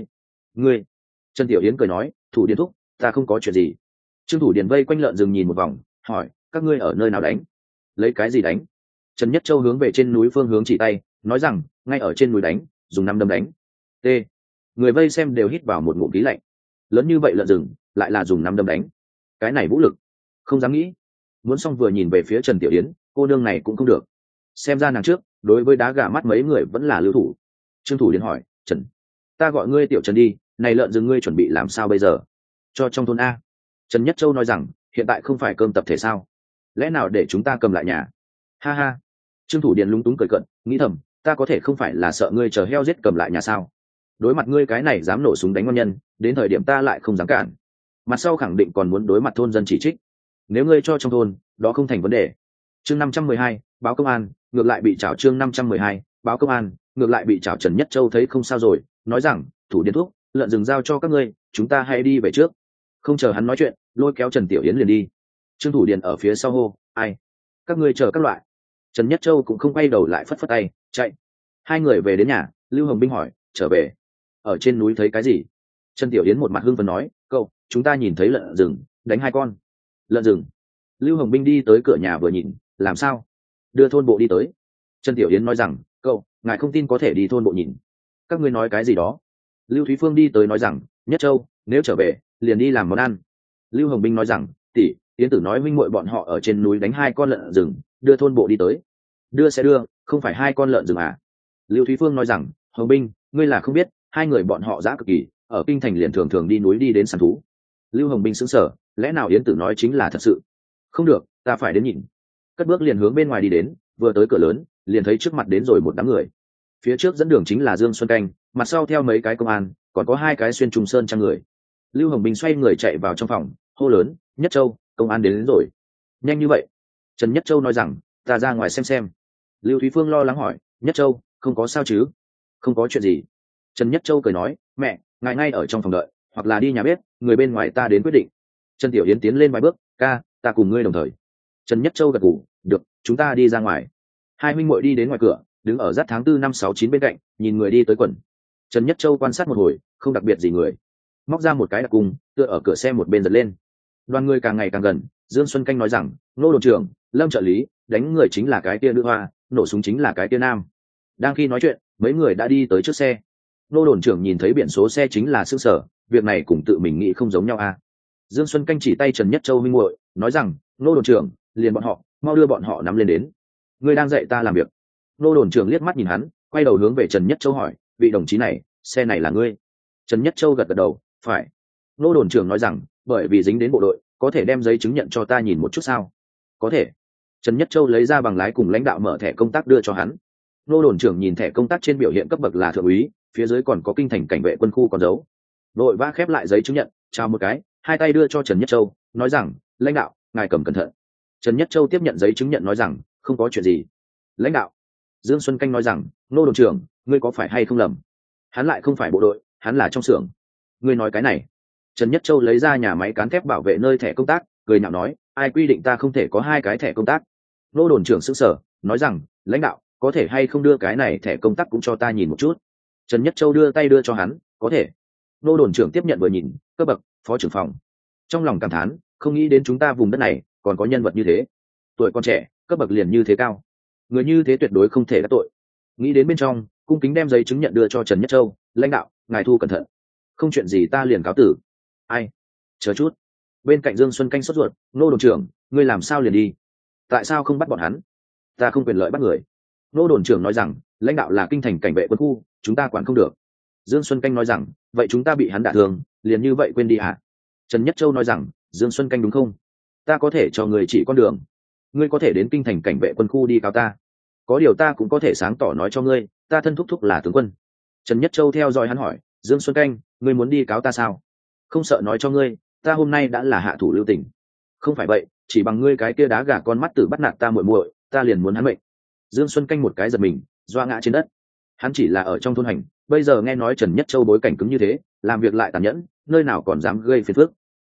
ngươi. Trần Tiểu Yến cười nói, Thủ Điền thúc, ta không có chuyện gì. Trương Thủ Điền vây quanh lợn rừng nhìn một vòng, hỏi, các ngươi ở nơi nào đánh? Lấy cái gì đánh? Trần Nhất Châu hướng về trên núi phương hướng chỉ tay, nói rằng, ngay ở trên núi đánh, dùng năm đấm đánh. T. Người vây xem đều hít vào một ngụm khí lạnh. Lớn như vậy lợn rừng, lại là dùng năm đấm đánh. Cái này vũ lực, không dám nghĩ. Muốn xong vừa nhìn về phía Trần Tiểu Yến, cô nương này cũng không được. Xem ra nàng trước, đối với đá gà mắt mấy người vẫn là lưu thủ. Trương Thủ Điền hỏi, Trần, ta gọi ngươi Tiểu Trần đi, này lợn rừng ngươi chuẩn bị làm sao bây giờ? Cho trong thôn A. Trần Nhất Châu nói rằng, hiện tại không phải cơm tập thể sao? Lẽ nào để chúng ta cầm lại nhà? Ha ha. Trương Thủ Điền lúng túng cười cận, nghĩ thầm, ta có thể không phải là sợ ngươi chờ heo giết cầm lại nhà sao? Đối mặt ngươi cái này dám nổ súng đánh ngon nhân, đến thời điểm ta lại không dám cản. Mặt sau khẳng định còn muốn đối mặt thôn dân chỉ trích. Nếu ngươi cho trong thôn, đó không thành vấn đề. Chương 512, báo công an, ngược lại bị trảo. Chương 512, báo công an, ngược lại bị trảo. Trần Nhất Châu thấy không sao rồi, nói rằng, Thủ Điền thúc, lợn rừng giao cho các ngươi, chúng ta hãy đi về trước. Không chờ hắn nói chuyện, lôi kéo Trần Tiểu Yến liền đi. Trương Thủ Điền ở phía sau hô, ai? Các ngươi chờ các loại. Trần Nhất Châu cũng không quay đầu lại, phất phất tay, chạy. Hai người về đến nhà, Lưu Hồng Binh hỏi, trở về, ở trên núi thấy cái gì? Trần Tiểu Yến một mặt hưng phấn nói, cậu, chúng ta nhìn thấy lợn rừng, đánh hai con. Lợn rừng? Lưu Hồng Binh đi tới cửa nhà vừa nhìn, làm sao? Đưa thôn bộ đi tới. Trần Tiểu Yến nói rằng, cậu, ngài không tin có thể đi thôn bộ nhìn. Các ngươi nói cái gì đó? Lưu Thúy Phương đi tới nói rằng, Nhất Châu, nếu trở về, liền đi làm món ăn. Lưu Hồng Binh nói rằng, tỷ, Yến Tử nói huynh muội bọn họ ở trên núi đánh hai con lợn rừng, đưa thôn bộ đi tới. Đưa sẽ đưa, không phải hai con lợn rừng à? Lưu Thúy Phương nói rằng, Hồng Binh, ngươi là không biết, hai người bọn họ dã cực kỳ, ở kinh thành liền thường thường đi núi đi đến săn thú. Lưu Hồng Binh sững sờ, lẽ nào Yến Tử nói chính là thật sự? Không được, ta phải đến nhìn. Cất bước liền hướng bên ngoài đi đến, vừa tới cửa lớn, liền thấy trước mặt đến rồi một đám người. Phía trước dẫn đường chính là Dương Xuân Canh, mặt sau theo mấy cái công an, còn có hai cái xuyên trùng sơn trang người. Lưu Hồng Bình xoay người chạy vào trong phòng, hô lớn, Nhất Châu, công an đến rồi. Nhanh như vậy? Trần Nhất Châu nói rằng, ta ra ngoài xem. Lưu Thúy Phương lo lắng hỏi, Nhất Châu, không có sao chứ? Không có chuyện gì. Trần Nhất Châu cười nói, mẹ, ngài ngay ở trong phòng đợi, hoặc là đi nhà bếp, người bên ngoài ta đến quyết định. Trần Tiểu Yến tiến lên vài bước, ca, ta cùng ngươi đồng thời. Trần Nhất Châu gật gù, được, chúng ta đi ra ngoài. Hai huynh muội đi đến ngoài cửa, đứng ở giáp tháng 4 năm 69 bên cạnh, nhìn người đi tới quần. Trần Nhất Châu quan sát một hồi, không đặc biệt gì người, móc ra một cái đặc cung, tựa ở cửa xe một bên giật lên. Đoàn người càng ngày càng gần, Dương Xuân Canh nói rằng, Nô đồn trưởng, Lâm trợ lý, đánh người chính là cái tia nữ hoa, nổ súng chính là cái tia nam. Đang khi nói chuyện, mấy người đã đi tới trước xe. Nô đồn trưởng nhìn thấy biển số xe chính là xương sở, việc này cùng tự mình nghĩ không giống nhau à? Dương Xuân Canh chỉ tay Trần Nhất Châu huynh muội, nói rằng, Nô đồn trưởng, liền bọn họ, mau đưa bọn họ nắm lên đến. Ngươi đang dạy ta làm việc. Nô đồn trưởng liếc mắt nhìn hắn, quay đầu hướng về Trần Nhất Châu hỏi, vị đồng chí này, xe này là ngươi? Trần Nhất Châu gật gật đầu, phải. Nô đồn trưởng nói rằng, bởi vì dính đến bộ đội, có thể đem giấy chứng nhận cho ta nhìn một chút sao? Có thể. Trần Nhất Châu lấy ra bằng lái cùng lãnh đạo mở thẻ công tác đưa cho hắn. Nô đồn trưởng nhìn thẻ công tác trên biểu hiện cấp bậc là thượng úy, phía dưới còn có kinh thành cảnh vệ quân khu còn dấu. Đội vã khép lại giấy chứng nhận, chào một cái, hai tay đưa cho Trần Nhất Châu, nói rằng, lãnh đạo, ngài cầm cẩn thận. Trần Nhất Châu tiếp nhận giấy chứng nhận nói rằng, không có chuyện gì. Lãnh đạo. Dương Xuân Canh nói rằng, Nô đồn trưởng, ngươi có phải hay không lầm? Hắn lại không phải bộ đội, hắn là trong xưởng. Ngươi nói cái này? Trần Nhất Châu lấy ra nhà máy cán thép bảo vệ nơi thẻ công tác, cười nhạo nói, ai quy định ta không thể có hai cái thẻ công tác? Nô đồn trưởng sững sờ, nói rằng, lãnh đạo, có thể hay không đưa cái này thẻ công tác cũng cho ta nhìn một chút? Trần Nhất Châu đưa tay đưa cho hắn, có thể. Nô đồn trưởng tiếp nhận vừa nhìn, cấp bậc, phó trưởng phòng. Trong lòng cảm thán, không nghĩ đến chúng ta vùng đất này còn có nhân vật như thế, tuổi còn trẻ, cấp bậc liền như thế cao, người như thế tuyệt đối không thể đắc tội. Nghĩ đến bên trong, cung kính đem giấy chứng nhận đưa cho Trần Nhất Châu, lãnh đạo, ngài thu cẩn thận. Không chuyện gì ta liền cáo tử. Ai? Chờ chút. Bên cạnh Dương Xuân Canh sốt ruột, Nô đồn trưởng, ngươi làm sao liền đi? Tại sao không bắt bọn hắn? Ta không quyền lợi bắt người. Nô đồn trưởng nói rằng, lãnh đạo là kinh thành cảnh vệ quân khu, chúng ta quản không được. Dương Xuân Canh nói rằng, vậy chúng ta bị hắn đả thương, liền như vậy quên đi hả? Trần Nhất Châu nói rằng, Dương Xuân Canh đúng không? Ta có thể cho người chỉ con đường. Ngươi có thể đến kinh thành cảnh vệ quân khu đi cáo ta. Có điều ta cũng có thể sáng tỏ nói cho ngươi, ta thân thúc thúc là tướng quân. Trần Nhất Châu theo dõi hắn hỏi, Dương Xuân Canh, ngươi muốn đi cáo ta sao? Không sợ nói cho ngươi, ta hôm nay đã là hạ thủ lưu tình. Không phải vậy, chỉ bằng ngươi cái kia đá gà con mắt tử bắt nạt ta muội muội, ta liền muốn hắn mệnh. Dương Xuân Canh một cái giật mình, doa ngã trên đất. Hắn chỉ là ở trong thôn hành, bây giờ nghe nói Trần Nhất Châu bối cảnh cứng như thế, làm việc lại tàn nhẫn, nơi nào còn dám gây phiền phức.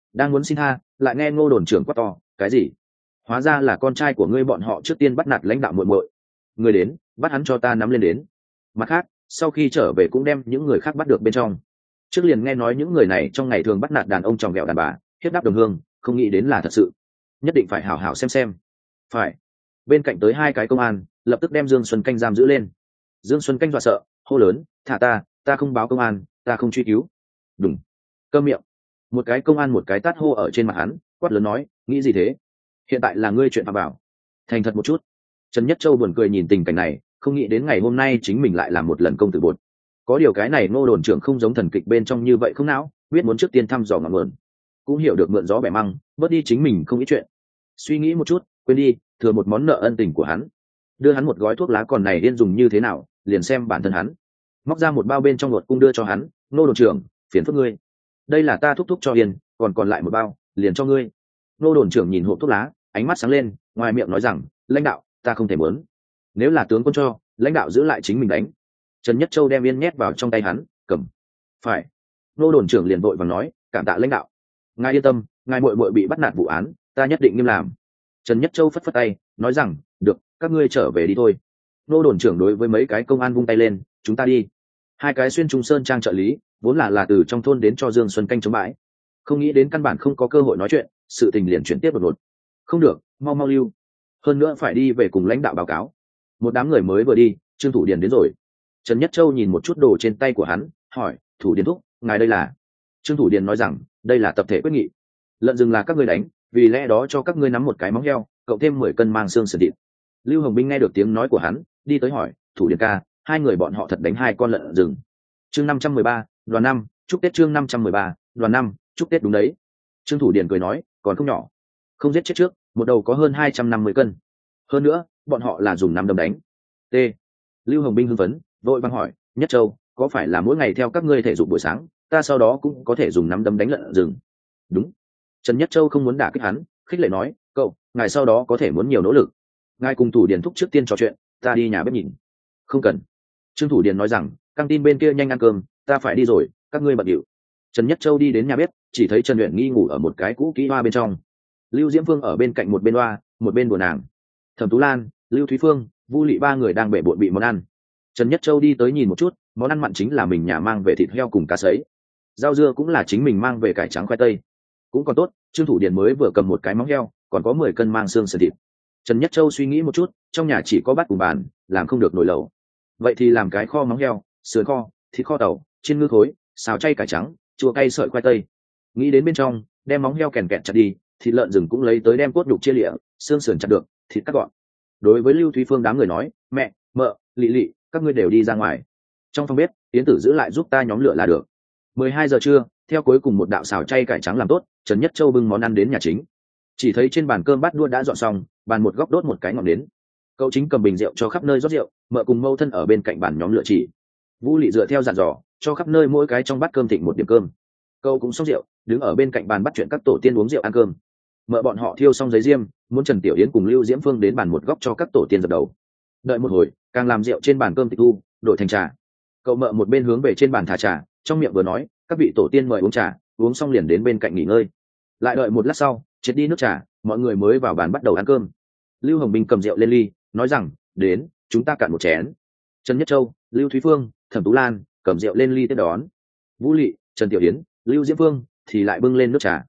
đang muốn xin tha, lại nghe Ngô đồn trưởng quát to, cái gì? Hóa ra là con trai của ngươi, bọn họ trước tiên bắt nạt lãnh đạo muội muội. Ngươi đến, bắt hắn cho ta nắm lên đến. Mặt khác, sau khi trở về cũng đem những người khác bắt được bên trong. Trước liền nghe nói những người này trong ngày thường bắt nạt đàn ông tròng ghẹo đàn bà, hiếp đáp đồng hương, không nghĩ đến là thật sự. Nhất định phải hảo hảo xem. Phải. Bên cạnh tới 2 cái công an, lập tức đem Dương Xuân Canh giam giữ lên. Dương Xuân Canh dọa sợ, hô lớn, thả ta không báo công an, ta không truy cứu. Đúng. Câm miệng. Một cái công an một cái tát hô ở trên mặt hắn, quát lớn nói, nghĩ gì thế? Hiện tại là ngươi chuyện phạm bảo. Thành thật một chút. Trần Nhất Châu buồn cười nhìn tình cảnh này, không nghĩ đến ngày hôm nay chính mình lại làm một lần công tử bột. Có điều cái này Ngô đồn trưởng không giống thần kịch bên trong như vậy không não, biết muốn trước tiên thăm dò ngọn nguồn, cũng hiểu được mượn gió bẻ măng, bớt đi chính mình không ít chuyện. Suy nghĩ một chút, quên đi, thừa một món nợ ân tình của hắn. Đưa hắn một gói thuốc lá còn này điên dùng như thế nào, liền xem bản thân hắn. Móc ra một bao bên trong luật cung đưa cho hắn, Ngô đồn trưởng, phiền phức ngươi. Đây là ta thúc cho Yên, còn lại một bao, liền cho ngươi. Ngô đồn trưởng nhìn hộp thuốc lá, ánh mắt sáng lên, ngoài miệng nói rằng, lãnh đạo, ta không thể muốn. Nếu là tướng quân cho, lãnh đạo giữ lại chính mình đánh. Trần Nhất Châu đem yên nhét vào trong tay hắn, cầm. Phải. Ngô đồn trưởng liền vội vàng nói, cảm tạ lãnh đạo. Ngài yên tâm, ngài muội muội bị bắt nạt vụ án, ta nhất định nghiêm làm. Trần Nhất Châu phất phất tay, nói rằng, được, các ngươi trở về đi thôi. Ngô đồn trưởng đối với mấy cái công an vung tay lên, chúng ta đi. 2 cái xuyên Trung Sơn trang trợ lý, vốn là từ trong thôn đến cho Dương Xuân Canh chống bãi, không nghĩ đến căn bản không có cơ hội nói chuyện, sự tình liền chuyển tiếp đột ngột. Không được, mau lưu. Hơn nữa phải đi về cùng lãnh đạo báo cáo. Một đám người mới vừa đi, Trương Thủ Điền đến rồi. Trần Nhất Châu nhìn một chút đồ trên tay của hắn, hỏi, Thủ Điền thúc, ngài đây là? Trương Thủ Điền nói rằng, đây là tập thể quyết nghị. Lợn rừng là các ngươi đánh, vì lẽ đó cho các ngươi nắm một cái móng heo, cộng thêm 10 cân mang xương sườn thịt. Lưu Hồng Binh nghe được tiếng nói của hắn, đi tới hỏi, Thủ Điền ca, 2 người bọn họ thật đánh 2 con lợn rừng. Chương 513, đoàn 5, chúc Tết. Chương 513, đoàn 5, chúc Tết. Đúng đấy. Trương Thủ Điền cười nói, còn không nhỏ. Không giết chết trước, một đầu có hơn 250 cân. Hơn nữa, bọn họ là dùng nắm đấm đánh. T. Lưu Hồng Binh hưng phấn, vội vàng hỏi, Nhất Châu, có phải là mỗi ngày theo các ngươi thể dục buổi sáng, ta sau đó cũng có thể dùng nắm đấm đánh lợn rừng? Đúng. Trần Nhất Châu không muốn đả kích hắn, khích lệ nói, cậu, ngài sau đó có thể muốn nhiều nỗ lực. Ngài cùng Thủ Điền thúc trước tiên trò chuyện, ta đi nhà bếp nhìn. Không cần. Trương Thủ Điền nói rằng, căng tin bên kia nhanh ăn cơm, ta phải đi rồi, các ngươi bận điệu. Trần Nhất Châu đi đến nhà bếp, chỉ thấy Trần Uyển Nghi ngủ ở một cái cũ kỹ hoa bên trong. Lưu Diễm Phương ở bên cạnh một bên hoa, một bên đùa nàng. Thẩm Tú Lan, Lưu Thúy Phương, Vu Lị 3 người đang bể bộn bị món ăn. Trần Nhất Châu đi tới nhìn một chút, món ăn mặn chính là mình nhà mang về thịt heo cùng cá sấy. Rau dưa cũng là chính mình mang về cải trắng khoai tây. Cũng còn tốt, Trương Thủ Điền mới vừa cầm một cái móng heo, còn có 10 cân mang xương sườn thịt. Trần Nhất Châu suy nghĩ một chút, trong nhà chỉ có bát cùng bàn, làm không được nồi lẩu. Vậy thì làm cái kho móng heo, sườn kho, thịt kho tàu, chiên ngư khối, xào chay cải trắng, chua cay sợi khoai tây. Nghĩ đến bên trong, đem móng heo kèn kẹt chặt đi, thịt lợn rừng cũng lấy tới đem cốt nhục chia lịa, xương sườn chặt được, thịt cắt gọn. Đối với Lưu Thúy Phương đám người nói, mẹ, mợ, Lị, các ngươi đều đi ra ngoài. Trong phòng bếp, Yến Tử giữ lại giúp ta nhóm lửa là được. 12 giờ trưa, theo cuối cùng một đạo xào chay cải trắng làm tốt, Trần Nhất Châu bưng món ăn đến nhà chính. Chỉ thấy trên bàn cơm bát đũa đã dọn xong, bàn một góc đốt một cái ngọn nến. Cậu chính cầm bình rượu cho khắp nơi rót rượu, mợ cùng mâu thân ở bên cạnh bàn nhóm lửa chỉ. Vũ Lị dựa theo dặn dò, cho khắp nơi mỗi cái trong bát cơm thịnh một điểm cơm. Cậu cũng xong rượu, đứng ở bên cạnh bàn bắt chuyện các tổ tiên uống rượu ăn cơm. Mợ bọn họ thiêu xong giấy diêm, muốn Trần Tiểu Yến cùng Lưu Diễm Phương đến bàn một góc cho các tổ tiên dập đầu. Đợi một hồi, càng làm rượu trên bàn cơm tịch thu, đổi thành trà. Cậu mợ một bên hướng về trên bàn thả trà, trong miệng vừa nói, các vị tổ tiên mời uống trà, uống xong liền đến bên cạnh nghỉ ngơi. Lại đợi một lát sau, triệt đi nước trà, mọi người mới vào bàn bắt đầu ăn cơm. Lưu Hồng Bình cầm rượu lên ly, nói rằng, đến, chúng ta cạn một chén. Trần Nhất Châu, Lưu Thúy Phương, Thẩm Tú Lan cầm rượu lên ly tiếp đón. Vũ Lị, Trần Tiểu Yến, Lưu Diễm Phương thì lại bưng lên nước trà.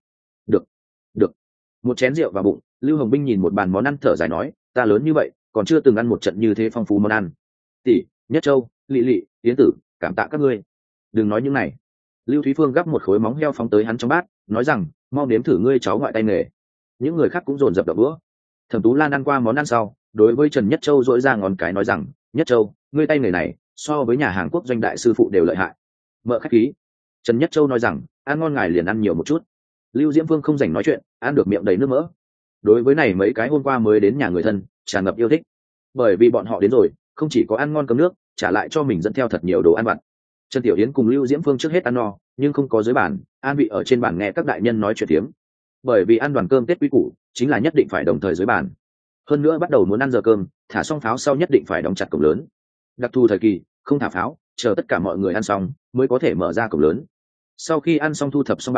Được. Một chén rượu vào bụng, Lưu Hồng Binh nhìn một bàn món ăn thở dài nói, ta lớn như vậy, còn chưa từng ăn một trận như thế phong phú món ăn. Tỷ, Nhất Châu, Lị, Yến Tử, cảm tạ các ngươi. Đừng nói những này. Lưu Thúy Phương gắp một khối móng heo phóng tới hắn trong bát, nói rằng, mau nếm thử ngươi cháu ngoại tay nghề. Những người khác cũng dồn dập đập bữa. Thẩm Tú Lan ăn qua món ăn sau, đối với Trần Nhất Châu dỗi ra ngón cái nói rằng, Nhất Châu, ngươi tay nghề này so với nhà hàng quốc doanh đại sư phụ đều lợi hại. Mợ khách khí. Trần Nhất Châu nói rằng, ăn ngon ngài liền ăn nhiều một chút. Lưu Diễm Phương không dành nói chuyện, ăn được miệng đầy nước mỡ. Đối với này mấy cái hôm qua mới đến nhà người thân, tràn ngập yêu thích. Bởi vì bọn họ đến rồi, không chỉ có ăn ngon cơm nước, trả lại cho mình dẫn theo thật nhiều đồ ăn vặt. Trần Tiểu Yến cùng Lưu Diễm Phương trước hết ăn no, nhưng không có dưới bàn, an vị ở trên bàn nghe các đại nhân nói chuyện tiếm. Bởi vì ăn đoàn cơm Tết quý củ, chính là nhất định phải đồng thời dưới bàn. Hơn nữa bắt đầu muốn ăn giờ cơm, thả xong pháo sau nhất định phải đóng chặt cổng lớn. Đặc thù thời kỳ, không thả pháo, chờ tất cả mọi người ăn xong mới có thể mở ra cổng lớn. Sau khi ăn xong thu thập xong bàn,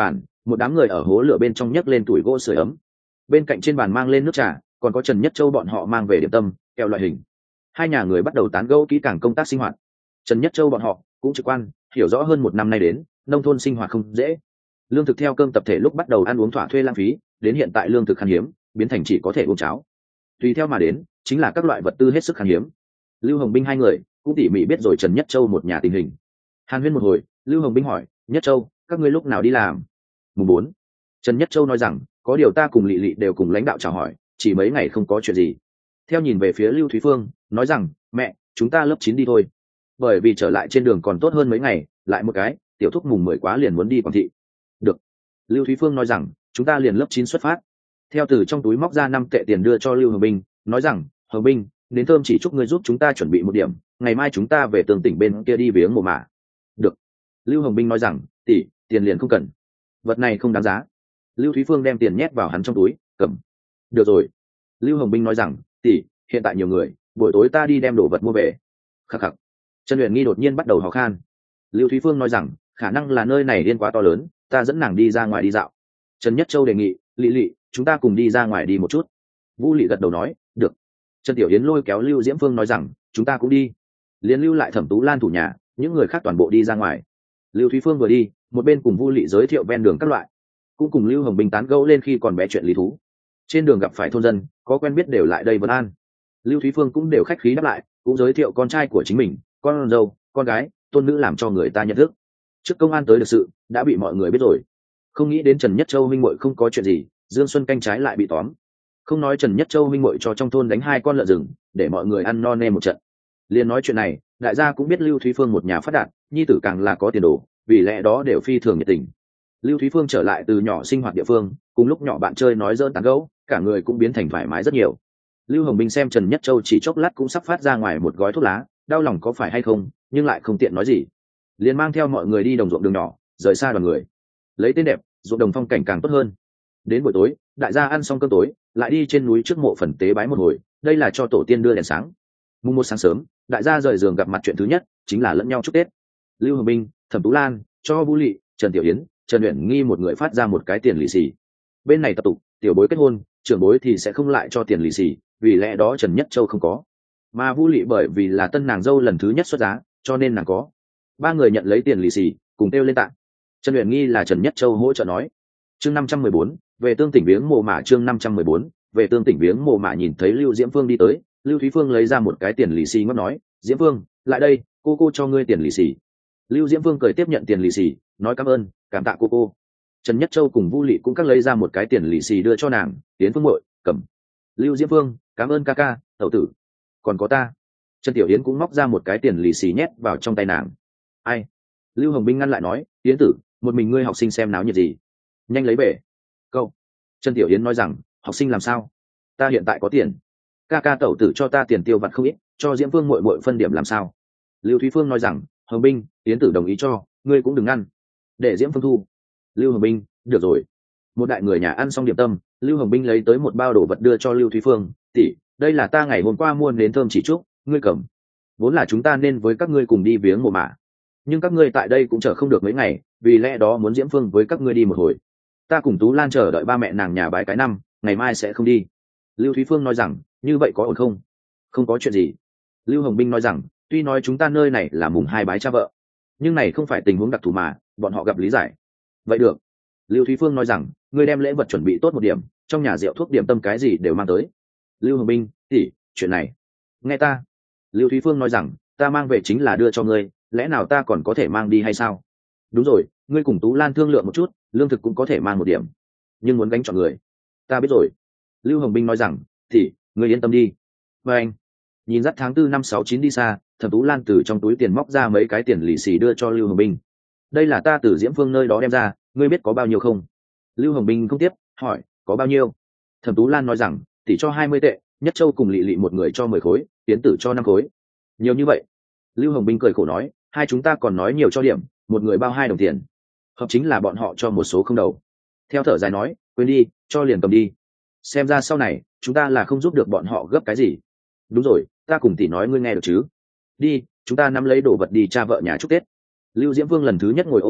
một đám người ở hố lửa bên trong nhấc lên tuổi gỗ sưởi ấm, bên cạnh trên bàn mang lên nước trà, còn có Trần Nhất Châu bọn họ mang về điểm tâm kẹo loại hình. Hai nhà người bắt đầu tán gẫu kỹ càng công tác sinh hoạt. Trần Nhất Châu bọn họ cũng trực quan hiểu rõ hơn một năm nay đến nông thôn sinh hoạt không dễ, lương thực theo cơm tập thể lúc bắt đầu ăn uống thỏa thuê lãng phí, đến hiện tại lương thực khan hiếm biến thành chỉ có thể uống cháo, tùy theo mà đến chính là các loại vật tư hết sức khan hiếm. Lưu Hồng Binh hai người cũng tỉ mỉ biết rồi Trần Nhất Châu một nhà tình hình. Hàn huyên một hồi, Lưu Hồng Binh hỏi: Nhất Châu, các ngươi lúc nào đi làm? Mùng 4. Trần Nhất Châu nói rằng: có điều ta cùng Lệ Lệ đều cùng lãnh đạo chào hỏi, chỉ mấy ngày không có chuyện gì. Theo nhìn về phía Lưu Thúy Phương, nói rằng: mẹ, chúng ta lớp 9 đi thôi. Bởi vì trở lại trên đường còn tốt hơn mấy ngày, lại một cái, tiểu thúc mùng 10 quá liền muốn đi Quảng Thị. Được. Lưu Thúy Phương nói rằng: chúng ta liền lớp 9 xuất phát. Theo từ trong túi móc ra 5 tệ tiền đưa cho Lưu Hồng Binh, nói rằng: Hồng Binh, đến thơm chỉ chúc ngươi giúp chúng ta chuẩn bị một điểm, ngày mai chúng ta về Tường tỉnh bên kia đi viếng mồ mả. Được. Lưu Hồng Binh nói rằng: tỷ, tiền liền không cần, vật này không đáng giá. Lưu Thúy Phương đem tiền nhét vào hắn trong túi, cầm. Được rồi. Lưu Hồng Binh nói rằng: tỷ, hiện tại nhiều người, buổi tối ta đi đem đồ vật mua về. Khắc khắc. Trần Uyển Nghi đột nhiên bắt đầu hò khan. Lưu Thúy Phương nói rằng: khả năng là nơi này điên quá to lớn, ta dẫn nàng đi ra ngoài đi dạo. Trần Nhất Châu đề nghị: Lị Lị, chúng ta cùng đi ra ngoài đi một chút. Vũ Lị gật đầu nói: được. Trần Tiểu Yến lôi kéo Lưu Diễm Phương nói rằng: chúng ta cũng đi. Liên lưu lại Thẩm Tú Lan thủ nhà, những người khác toàn bộ đi ra ngoài. Lưu Thúy Phương vừa đi, một bên cùng Vũ Lị giới thiệu ven đường các loại, cũng cùng Lưu Hồng Bình tán gẫu lên khi còn bé chuyện lý thú. Trên đường gặp phải thôn dân, có quen biết đều lại đây vấn an. Lưu Thúy Phương cũng đều khách khí đáp lại, cũng giới thiệu con trai của chính mình, con dâu, con gái, tôn nữ làm cho người ta nhận thức. Trước công an tới được sự đã bị mọi người biết rồi, không nghĩ đến Trần Nhất Châu huynh muội không có chuyện gì, Dương Xuân canh trái lại bị tóm. Không nói Trần Nhất Châu huynh muội cho trong thôn đánh 2 con lợn rừng để mọi người ăn no nê một trận, liền nói chuyện này đại gia cũng biết Lưu Thúy Phương một nhà phát đạt, nhi tử càng là có tiền đồ, vì lẽ đó đều phi thường nhiệt tình. Lưu Thúy Phương trở lại từ nhỏ sinh hoạt địa phương, cùng lúc nhỏ bạn chơi nói giỡn tán gẫu, cả người cũng biến thành thoải mái rất nhiều. Lưu Hồng Bình xem Trần Nhất Châu chỉ chốc lát cũng sắp phát ra ngoài một gói thuốc lá, đau lòng có phải hay không, nhưng lại không tiện nói gì, liền mang theo mọi người đi đồng ruộng đường nhỏ, rời xa đoàn người. Lấy tên đẹp, ruộng đồng phong cảnh càng tốt hơn. Đến buổi tối, đại gia ăn xong cơm tối, lại đi trên núi trước mộ phần tế bái một hồi, đây là cho tổ tiên đưa đèn sáng. Mùng 1 sáng sớm, đại gia rời giường gặp mặt chuyện thứ nhất chính là lẫn nhau chúc Tết. Lưu Hồng Bình, Thẩm Tú Lan cho Vũ Lị, Trần Tiểu Yến, Trần Uyển Nghi một người phát ra một cái tiền lì xì. Bên này tập tục, tiểu bối kết hôn, trưởng bối thì sẽ không lại cho tiền lì xì, vì lẽ đó Trần Nhất Châu không có. Mà Vũ Lị bởi vì là tân nàng dâu lần thứ nhất xuất giá, cho nên nàng có. 3 người nhận lấy tiền lì xì, cùng kêu lên tạ. Trần Uyển Nghi là Trần Nhất Châu hỗ trợ nói. Chương 514, về Tương tỉnh viếng mồ mả. Chương 514, về Tương tỉnh viếng mồ mả. Nhìn thấy Lưu Diễm Phương đi tới, Lưu Thúy Phương lấy ra một cái tiền lì xì ngót nói: Diễm Phương, lại đây, cô cho ngươi tiền lì xì. Lưu Diễm Phương cười tiếp nhận tiền lì xì, nói cảm ơn, cảm tạ cô. Trần Nhất Châu cùng Vũ Lị cũng các lấy ra một cái tiền lì xì đưa cho nàng, Tiến Phương muội, cầm. Lưu Diễm Phương, cảm ơn ca ca, tẩu tử. Còn có ta. Trần Tiểu Yến cũng móc ra một cái tiền lì xì nhét vào trong tay nàng. Ai? Lưu Hồng Binh ngăn lại nói: Yến tử, một mình ngươi học sinh xem náo nhiệt gì, nhanh lấy về. Câu. Trần Tiểu Yến nói rằng: học sinh làm sao? Ta hiện tại có tiền, ca ca tẩu tử cho ta tiền tiêu vặt không ít, cho Diễm Phương muội muội phân điểm làm sao? Lưu Thúy Phương nói rằng: Hồng Binh, Yến tử đồng ý cho, ngươi cũng đừng ngăn, để Diễm Phương thu. Lưu Hồng Binh: được rồi. Một đại người nhà ăn xong điểm tâm, Lưu Hồng Binh lấy tới một bao đồ vật đưa cho Lưu Thúy Phương: tỷ, đây là ta ngày hôm qua mua đến thơm chỉ trúc, ngươi cầm. Vốn là chúng ta nên với các ngươi cùng đi viếng mồ mả, nhưng các ngươi tại đây cũng chờ không được mấy ngày, vì lẽ đó muốn Diễm Phương với các ngươi đi một hồi. Ta cùng Tú Lan chờ đợi ba mẹ nàng nhà bái cái năm, ngày mai sẽ không đi. Lưu Thúy Phương nói rằng: như vậy có ổn không? Không có chuyện gì. Lưu Hồng Binh nói rằng: tuy nói chúng ta nơi này là mùng 2 bái cha vợ, nhưng này không phải tình huống đặc thù mà, bọn họ gặp lý giải. Vậy được. Lưu Thúy Phương nói rằng: ngươi đem lễ vật chuẩn bị tốt một điểm, trong nhà rượu thuốc điểm tâm cái gì đều mang tới. Lưu Hồng Binh: tỷ, chuyện này nghe ta. Lưu Thúy Phương nói rằng: ta mang về chính là đưa cho ngươi, lẽ nào ta còn có thể mang đi hay sao? Đúng rồi, ngươi cùng Tú Lan thương lượng một chút, lương thực cũng có thể mang một điểm, nhưng muốn gánh chọn người. Ta biết rồi. Lưu Hồng Binh nói rằng: tỷ, ngươi yên tâm đi. Và anh nhìn dắt tháng 4 năm 69 đi xa, Thẩm Tú Lan từ trong túi tiền móc ra mấy cái tiền lì xì đưa cho Lưu Hồng Binh. Đây là ta từ Diễm Phương nơi đó đem ra, ngươi biết có bao nhiêu không? Lưu Hồng Binh không tiếp, hỏi: có bao nhiêu? Thẩm Tú Lan nói rằng: tỷ cho 20 tệ, Nhất Châu cùng Lị Lị một người cho 10 khối, Tiến tử cho 5 khối. Nhiều như vậy? Lưu Hồng Binh cười khổ nói: hai chúng ta còn nói nhiều cho điểm, một người bao 2 đồng tiền. Hợp chính là bọn họ cho một số không đầu. Theo thở dài nói: quên đi, cho liền cầm đi. Xem ra sau này chúng ta là không giúp được bọn họ gấp cái gì. Đúng rồi, ta cùng tỷ nói ngươi nghe được chứ? Đi, chúng ta nắm lấy đồ vật đi cha vợ nhà chúc Tết. Lưu Diễm Vương lần thứ nhất ngồi ô tô,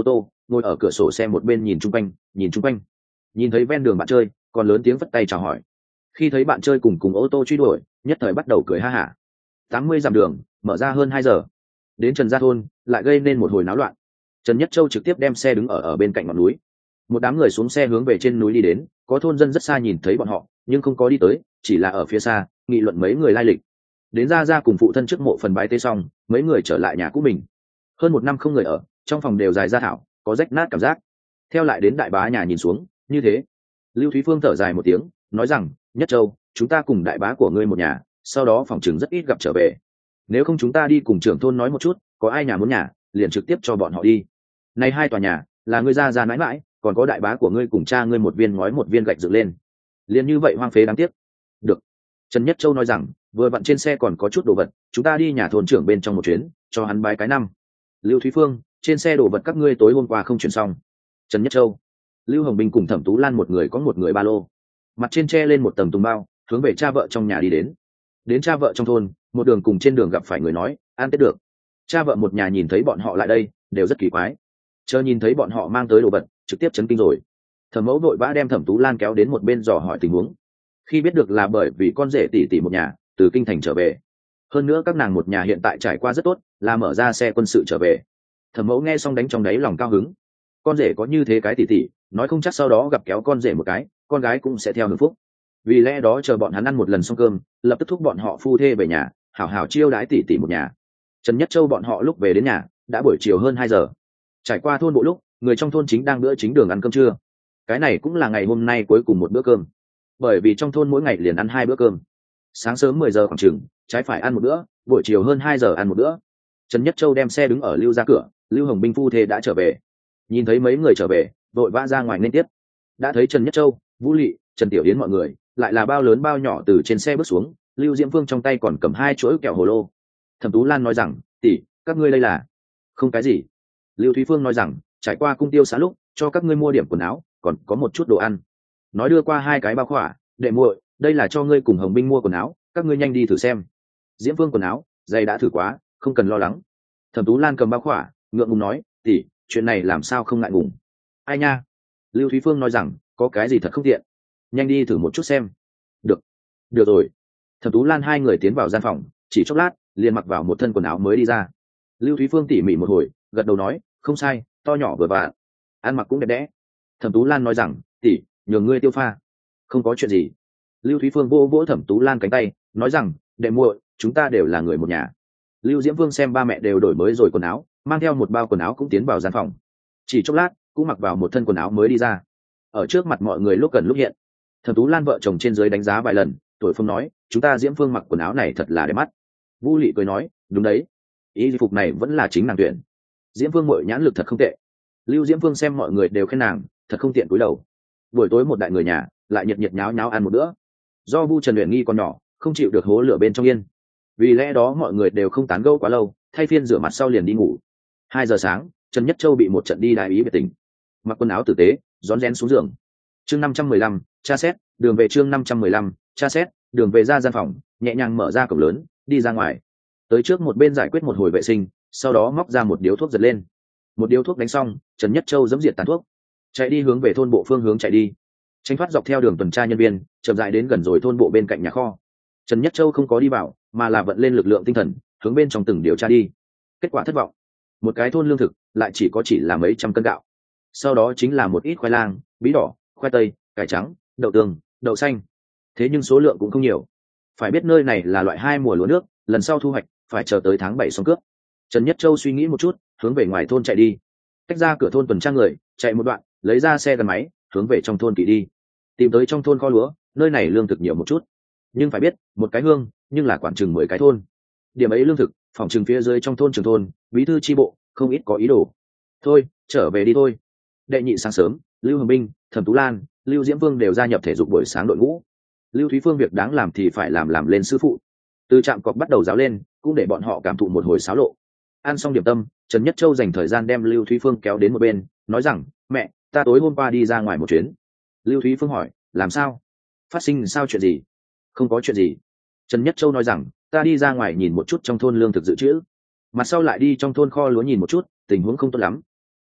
ngồi ở cửa sổ xe một bên nhìn chung quanh nhìn thấy ven đường bạn chơi còn lớn tiếng vất tay chào hỏi. Khi thấy bạn chơi cùng ô tô truy đuổi, nhất thời bắt đầu cười ha hả. 80 dặm đường mở ra hơn 2 giờ, đến Trần Gia thôn lại gây nên một hồi náo loạn. Trần Nhất Châu trực tiếp đem xe đứng ở bên cạnh ngọn núi, một đám người xuống xe hướng về trên núi đi đến. Có thôn dân rất xa nhìn thấy bọn họ nhưng không có đi tới, chỉ là ở phía xa nghị luận mấy người lai lịch. Đến Gia cùng phụ thân trước mộ phần bái tế xong, mấy người trở lại nhà cũ mình. Hơn 1 năm không người ở, trong phòng đều dài ra thảo, có rách nát cảm giác. Theo lại đến đại bá nhà nhìn xuống như thế, Lưu Thúy Phương thở dài một tiếng, nói rằng: Nhất Châu, chúng ta cùng đại bá của ngươi một nhà, sau đó phòng chừng rất ít gặp trở về. Nếu không chúng ta đi cùng trưởng thôn nói một chút, có ai nhà muốn nhà liền trực tiếp cho bọn họ đi. Này 2 tòa nhà là ngươi Gia mãi mãi, còn có đại bá của ngươi cùng cha ngươi một viên ngói một viên gạch dựng lên, liền như vậy hoang phế đáng tiếc. Được. Trần Nhất Châu nói rằng, vừa vặn trên xe còn có chút đồ vật, chúng ta đi nhà thôn trưởng bên trong một chuyến, cho hắn bái cái năm. Lưu Thúy Phương, trên xe đồ vật các ngươi tối hôm qua không chuyển xong. Trần Nhất Châu, Lưu Hồng Bình cùng Thẩm Tú Lan một người có một người ba lô, mặt trên che lên một tầng tùng bao, hướng về cha vợ trong nhà đi đến cha vợ trong thôn. Một đường cùng trên đường gặp phải người nói ăn tết được. Cha vợ một nhà nhìn thấy bọn họ lại đây đều rất kỳ quái, chờ nhìn thấy bọn họ mang tới đồ vật trực tiếp chấn kinh rồi. Thẩm mẫu vội vã đem Thẩm Tú Lan kéo đến một bên dò hỏi tình huống. Khi biết được là bởi vì con rể tỷ tỷ một nhà từ kinh thành trở về, hơn nữa các nàng một nhà hiện tại trải qua rất tốt, là mở ra xe quân sự trở về. Thẩm mẫu nghe xong đánh trong đáy lòng cao hứng, con rể có như thế cái tỷ tỷ, nói không chắc sau đó gặp kéo con rể một cái, con gái cũng sẽ theo hưởng phúc. Vì lẽ đó chờ bọn hắn ăn một lần xong cơm, lập tức thúc bọn họ phu thê về nhà, hảo hảo chiêu đái tỷ tỷ một nhà. Trần Nhất Châu bọn họ lúc về đến nhà đã buổi chiều hơn 2 giờ. Trải qua thôn bộ lúc, người trong thôn chính đang bữa chính đường ăn cơm trưa. Cái này cũng là ngày hôm nay cuối cùng một bữa cơm, bởi vì trong thôn mỗi ngày liền ăn 2 bữa cơm. Sáng sớm 10 giờ khoảng chừng trái phải ăn một bữa, buổi chiều hơn 2 giờ ăn một bữa. Trần Nhất Châu đem xe đứng ở Lưu gia cửa, Lưu Hồng Binh phu thê đã trở về. Nhìn thấy mấy người trở về, vội vã ra ngoài nên tiếp. Đã thấy Trần Nhất Châu, Vũ Lị, Trần Tiểu Yến mọi người, lại là bao lớn bao nhỏ từ trên xe bước xuống. Lưu Diễm Phương trong tay còn cầm 2 chuỗi kẹo hồ lô. Thẩm Tú Lan nói rằng, tỷ, các ngươi đây là? Không cái gì. Lưu Thúy Phương nói rằng, trải qua cung tiêu xã lúc, cho các ngươi mua điểm quần áo, còn có một chút đồ ăn. Nói đưa qua 2 cái bao khỏa, đệ muội, đây là cho ngươi cùng Hồng Binh mua quần áo, các ngươi nhanh đi thử xem. Diễm Phương quần áo, giày đã thử quá, không cần lo lắng. Thẩm Tú Lan cầm bao khỏa, ngượng ngùng nói, tỷ, chuyện này làm sao không ngại ngùng. Ai nha. Lưu Thúy Phương nói rằng, có cái gì thật không tiện, nhanh đi thử một chút xem. Được rồi. Thẩm Tú Lan 2 người tiến vào gian phòng, chỉ chốc lát liền mặc vào một thân quần áo mới đi ra. Lưu Thúy Phương tỉ mỉ một hồi, gật đầu nói, không sai, to nhỏ vừa vặn, ăn mặc cũng đẹp đẽ. Thẩm Tú Lan nói rằng, tỷ, nhường ngươi tiêu pha. Không có chuyện gì. Lưu Thúy Phương vỗ vỗ Thẩm Tú Lan cánh tay, nói rằng, đệ muội, chúng ta đều là người một nhà. Lưu Diễm Vương xem ba mẹ đều đổi mới rồi quần áo, mang theo một bao quần áo cũng tiến vào gian phòng. Chỉ chốc lát cũng mặc vào một thân quần áo mới đi ra. Ở trước mặt mọi người lúc gần lúc hiện, Thẩm Tú Lan vợ chồng trên dưới đánh giá vài lần, tuổi phương nói, chúng ta Diễm Phương mặc quần áo này thật là đẹp mắt. Vu Lị cười nói, đúng đấy, y phục này vẫn là chính nàng tuyển. Diễm Phương mội nhãn lực thật không tệ. Lưu Diễm Phương xem mọi người đều khen nàng, thật không tiện cúi đầu. Buổi tối một đại người nhà lại nhiệt nhiệt nháo nháo ăn một bữa. Do Vu Trần Uyển Nghi còn nhỏ, không chịu được hố lửa bên trong yên, vì lẽ đó mọi người đều không tán gẫu quá lâu, thay phiên rửa mặt sau liền đi ngủ. 2 giờ sáng, Trần Nhất Châu bị một trận đi đại ý biệt tình, mặc quần áo tử tế, rón rén xuống giường. Chương 515, tra xét, đường về chương 515, tra xét, đường về ra gian phòng, nhẹ nhàng mở ra cổng lớn, đi ra ngoài. Tới trước một bên giải quyết một hồi vệ sinh, sau đó móc ra một điếu thuốc giật lên. Một điếu thuốc đánh xong, Trần Nhất Châu giẫm diệt tàn thuốc, chạy đi hướng về thôn bộ phương hướng chạy đi, tránh thoát dọc theo đường tuần tra nhân viên, chậm rãi đến gần rồi thôn bộ bên cạnh nhà kho. Trần Nhất Châu không có đi vào, mà là vận lên lực lượng tinh thần, hướng bên trong từng điều tra đi. Kết quả thất vọng, một cái thôn lương thực lại chỉ là mấy trăm cân gạo, sau đó chính là một ít khoai lang, bí đỏ, khoai tây, cải trắng, đậu tương, đậu xanh. Thế nhưng số lượng cũng không nhiều. Phải biết nơi này là loại 2 mùa lúa nước, lần sau thu hoạch phải chờ tới tháng 7 xong cướp. Trần Nhất Châu suy nghĩ một chút, hướng về ngoài thôn chạy đi. Cách ra cửa thôn tuần tra người, chạy một đoạn, lấy ra xe gắn máy, hướng về trong thôn kỵ đi. Tìm tới trong thôn kho lúa, nơi này lương thực nhiều một chút. Nhưng phải biết, một cái hương, nhưng là quản chừng 10 cái thôn. Điểm ấy lương thực, phòng chừng phía dưới trong thôn trường thôn, bí thư chi bộ, không ít có ý đồ. Thôi, trở về đi thôi. Đệ nhị sáng sớm, Lưu Hồng Binh, Thẩm Tú Lan, Lưu Diễm Vương đều gia nhập thể dục buổi sáng đội ngũ. Lưu Thúy Phương việc đáng làm thì phải làm lên sư phụ. Từ trạm cọc bắt đầu giáo lên, cũng để bọn họ cảm thụ một hồi xáo lộ. Ăn xong điểm tâm, Trần Nhất Châu dành thời gian đem Lưu Thúy Phương kéo đến một bên, nói rằng, mẹ, ta tối hôm qua đi ra ngoài một chuyến. Lưu Thúy Phương hỏi, làm sao? Phát sinh sao chuyện gì? Không có chuyện gì. Trần Nhất Châu nói rằng, ta đi ra ngoài nhìn một chút trong thôn lương thực dự trữ, mặt sau lại đi trong thôn kho lúa nhìn một chút, tình huống không tốt lắm.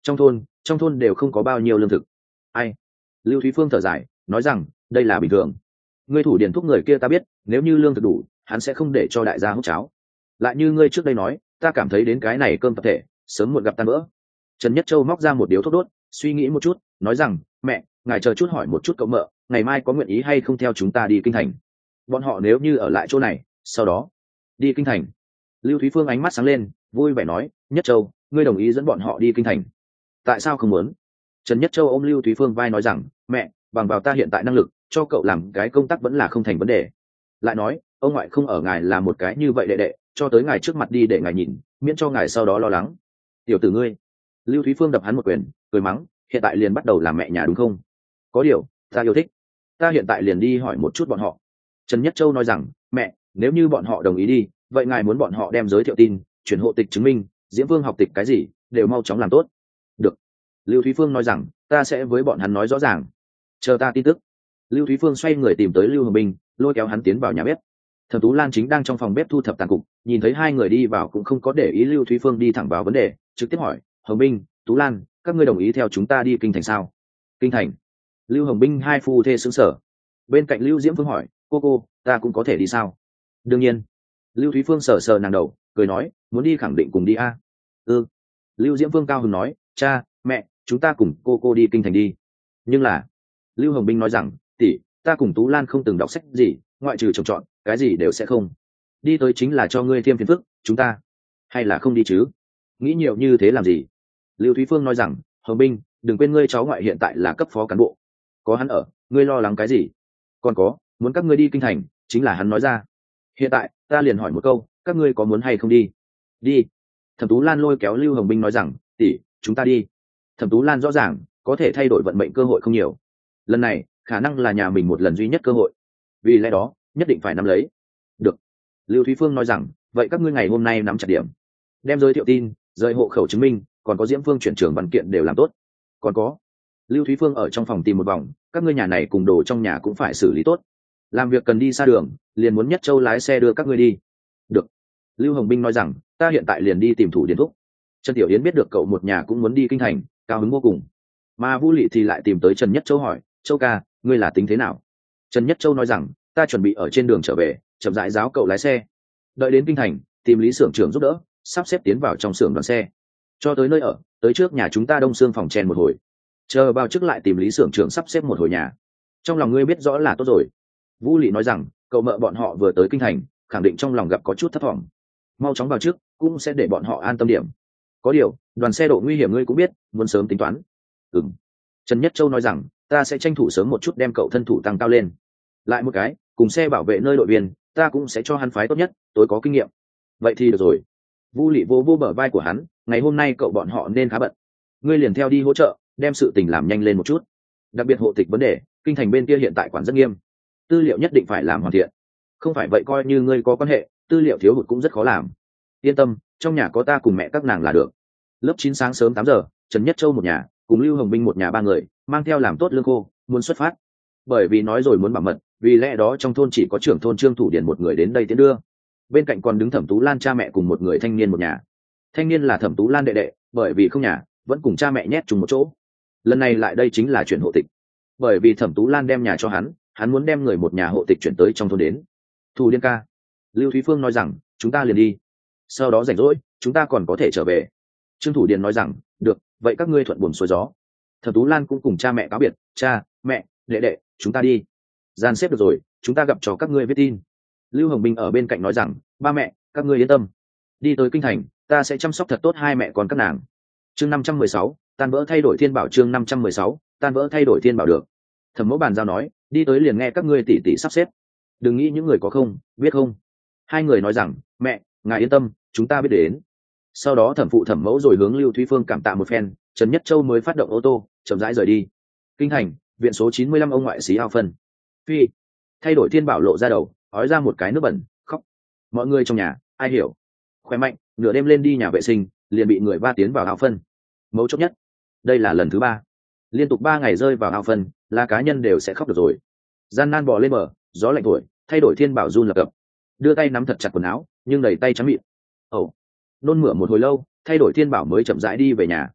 Trong thôn đều không có bao nhiêu lương thực. Ai? Lưu Thúy Phương thở dài nói rằng đây là bình thường. Ngươi thủ điền thúc người kia ta biết, nếu như lương thực đủ hắn sẽ không để cho đại gia hút cháo. Lại như ngươi trước đây nói, ta cảm thấy đến cái này cơm tập thể sớm muộn gặp tan vỡ. Trần Nhất Châu móc ra một điếu thuốc đốt, suy nghĩ một chút nói rằng mẹ, ngài chờ chút hỏi một chút cậu mợ, ngày mai có nguyện ý hay không theo chúng ta đi kinh thành. Bọn họ nếu như ở lại chỗ này sau đó đi kinh thành. Lưu Thúy Phương ánh mắt sáng lên vui vẻ nói, Nhất Châu, ngươi đồng ý dẫn bọn họ đi kinh thành? Tại sao không muốn? Trần Nhất Châu ôm Lưu Thúy Phương vai nói rằng mẹ, bằng vào ta hiện tại năng lực cho cậu làm cái công tác vẫn là không thành vấn đề. Lại nói ông ngoại không ở ngài là một cái như vậy đệ đệ, cho tới ngài trước mặt đi để ngài nhìn, miễn cho ngài sau đó lo lắng. Tiểu tử ngươi. Lưu Thúy Phương đập hắn một quyền cười mắng, hiện tại liền bắt đầu làm mẹ nhà đúng không? Có điều ta yêu thích, ta hiện tại liền đi hỏi một chút bọn họ. Trần Nhất Châu nói rằng mẹ, nếu như bọn họ đồng ý đi, vậy ngài muốn bọn họ đem giới thiệu tin, chuyển hộ tịch chứng minh, Diễm Vương học tịch cái gì đều mau chóng làm tốt. Được. Lưu Thúy Phương nói rằng ta sẽ với bọn hắn nói rõ ràng, chờ ta tin tức. Lưu Thúy Phương xoay người tìm tới Lưu Hồng Bình, lôi kéo hắn tiến vào nhà bếp. Thẩm Tú Lan chính đang trong phòng bếp thu thập tàn cục, nhìn thấy hai người đi vào cũng không có để ý Lưu Thúy Phương đi thẳng vào vấn đề, trực tiếp hỏi, Hồng Bình, Tú Lan, các ngươi đồng ý theo chúng ta đi kinh thành sao? Kinh thành? Lưu Hồng Bình hai phu thê sững sờ. Bên cạnh Lưu Diễm Phương hỏi, cô, ta cũng có thể đi sao? Đương nhiên. Lưu Thúy Phương sờ sờ nàng đầu, cười nói, muốn đi khẳng định cùng đi a. Ừ. Lưu Diễm Phương cao hứng nói, cha, mẹ, chúng ta cùng cô đi kinh thành đi. Nhưng là, Lưu Hồng Bình nói rằng, tỷ, ta cùng Tú Lan không từng đọc sách gì, ngoại trừ trồng trọt, cái gì đều sẽ không. Đi tới chính là cho ngươi thêm phiền phức, chúng ta hay là không đi chứ? Nghĩ nhiều như thế làm gì? Lưu Thúy Phương nói rằng, Hồng Bình, đừng quên ngươi cháu ngoại hiện tại là cấp phó cán bộ, có hắn ở, ngươi lo lắng cái gì? Còn có, muốn các ngươi đi kinh thành, chính là hắn nói ra. Hiện tại ta liền hỏi một câu, các ngươi có muốn hay không đi? Đi. Thẩm Tú Lan lôi kéo Lưu Hồng Bình nói rằng, tỷ, chúng ta đi. Thẩm Tú Lan rõ ràng có thể thay đổi vận mệnh cơ hội không nhiều, lần này khả năng là nhà mình một lần duy nhất cơ hội, vì lẽ đó nhất định phải nắm lấy. Được. Lưu Thúy Phương nói rằng, vậy các ngươi ngày hôm nay nắm chặt điểm, đem giới thiệu tin, rời hộ khẩu chứng minh, còn có Diễm Phương chuyển trường văn kiện đều làm tốt. Còn có, Lưu Thúy Phương ở trong phòng tìm một vòng, các ngươi nhà này cùng đồ trong nhà cũng phải xử lý tốt, làm việc cần đi xa đường liền muốn Nhất Châu lái xe đưa các ngươi đi. Được. Lưu Hồng Bình nói rằng, ta hiện tại liền đi tìm thủ điền thúc. Trần Tiểu Yến biết được cậu một nhà cũng muốn đi kinh thành, cao hứng vô cùng, mà Vu Lệ thì lại tìm tới Trần Nhất Châu hỏi, Châu ca, ngươi là tính thế nào? Trần Nhất Châu nói rằng, ta chuẩn bị ở trên đường trở về, chậm rãi giáo cậu lái xe, đợi đến kinh thành tìm Lý xưởng trưởng giúp đỡ, sắp xếp tiến vào trong xưởng đoàn xe, cho tới nơi ở, tới trước nhà chúng ta Đông Xương phòng chen một hồi, chờ vào trước lại tìm Lý xưởng trưởng sắp xếp một hồi nhà. Trong lòng ngươi biết rõ là tốt rồi. Vu Lệ nói rằng, cậu mợ bọn họ vừa tới kinh thành, khẳng định trong lòng gặp có chút thất vọng, mau chóng vào trước cũng sẽ để bọn họ an tâm điểm. Có điều đoàn xe độ nguy hiểm ngươi cũng biết, muốn sớm tính toán. Trần Nhất Châu nói rằng, ta sẽ tranh thủ sớm một chút đem cậu thân thủ tăng cao lên. Lại một cái, cùng xe bảo vệ nơi đội viên, ta cũng sẽ cho hắn phái tốt nhất, tối có kinh nghiệm. Vậy thì được rồi. Vu Lệ vô bờ vai của hắn, ngày hôm nay cậu bọn họ nên khá bận, ngươi liền theo đi hỗ trợ, đem sự tình làm nhanh lên một chút. Đặc biệt hộ tịch vấn đề, kinh thành bên kia hiện tại quản rất nghiêm, tư liệu nhất định phải làm hoàn thiện, không phải vậy coi như ngươi có quan hệ, tư liệu thiếu hụt cũng rất khó làm. Yên tâm, trong nhà có ta cùng mẹ các nàng là được. Lớp 9 sáng sớm 8 giờ, Trần Nhất Châu một nhà cùng Lưu Hồng Bình một nhà 3 người mang theo làm tốt lương khô, muốn xuất phát. Bởi vì nói rồi muốn bảo mật, vì lẽ đó trong thôn chỉ có trưởng thôn Trương Thủ Điền một người đến đây tiễn đưa, bên cạnh còn đứng Thẩm Tú Lan cha mẹ cùng một người thanh niên một nhà. Thanh niên là Thẩm Tú Lan đệ đệ, bởi vì không nhà vẫn cùng cha mẹ nhét chung một chỗ, lần này lại đây chính là chuyển hộ tịch, bởi vì Thẩm Tú Lan đem nhà cho hắn muốn đem người một nhà hộ tịch chuyển tới trong thôn đến. Thủ Điền ca, Lưu Thúy Phương nói rằng, chúng ta liền đi, sau đó rảnh rỗi chúng ta còn có thể trở về. Trương Thủ Điền nói rằng, được, vậy các ngươi thuận buồm xuôi gió. Thẩm Tú Lan cũng cùng cha mẹ cáo biệt, cha mẹ đệ đệ, chúng ta đi, gian xếp được rồi, chúng ta gặp cho các ngươi viết tin. Lưu Hồng Bình ở bên cạnh nói rằng, ba mẹ các ngươi yên tâm, đi tới kinh thành ta sẽ chăm sóc thật tốt hai mẹ con các nàng. Chương 516, tan vỡ thay đổi thiên bảo. Chương 516, tan vỡ thay đổi thiên bảo. Được. Thẩm Mẫu bàn giao nói, đi tới liền nghe các ngươi tỉ tỉ sắp xếp, đừng nghĩ những người có không biết không. Hai người nói rằng, mẹ ngài yên tâm, chúng ta biết đến. Sau đó thẩm phụ Thẩm Mẫu rồi hướng Lưu Thúy Phương cảm tạ một phen, Trần Nhất Châu mới phát động ô tô chậm rãi rời đi. Kinh thành viện số 95 ông ngoại xí ao phân. Phi thay đổi thiên bảo lộ ra đầu, ói ra một cái nước bẩn, khóc. Mọi người trong nhà ai hiểu, khỏe mạnh nửa đêm lên đi nhà vệ sinh liền bị người va tiến vào ao phân. Mấu chốt nhất, đây là lần thứ 3, liên tục 3 ngày rơi vào ao phân, là cá nhân đều sẽ khóc được rồi. Gian nan bò lên bờ, gió lạnh thổi, thay đổi thiên bảo run lập cập, đưa tay nắm thật chặt quần áo nhưng đầy tay trắng mịn. Nôn mửa một hồi lâu, thay đổi thiên bảo mới chậm rãi đi về nhà.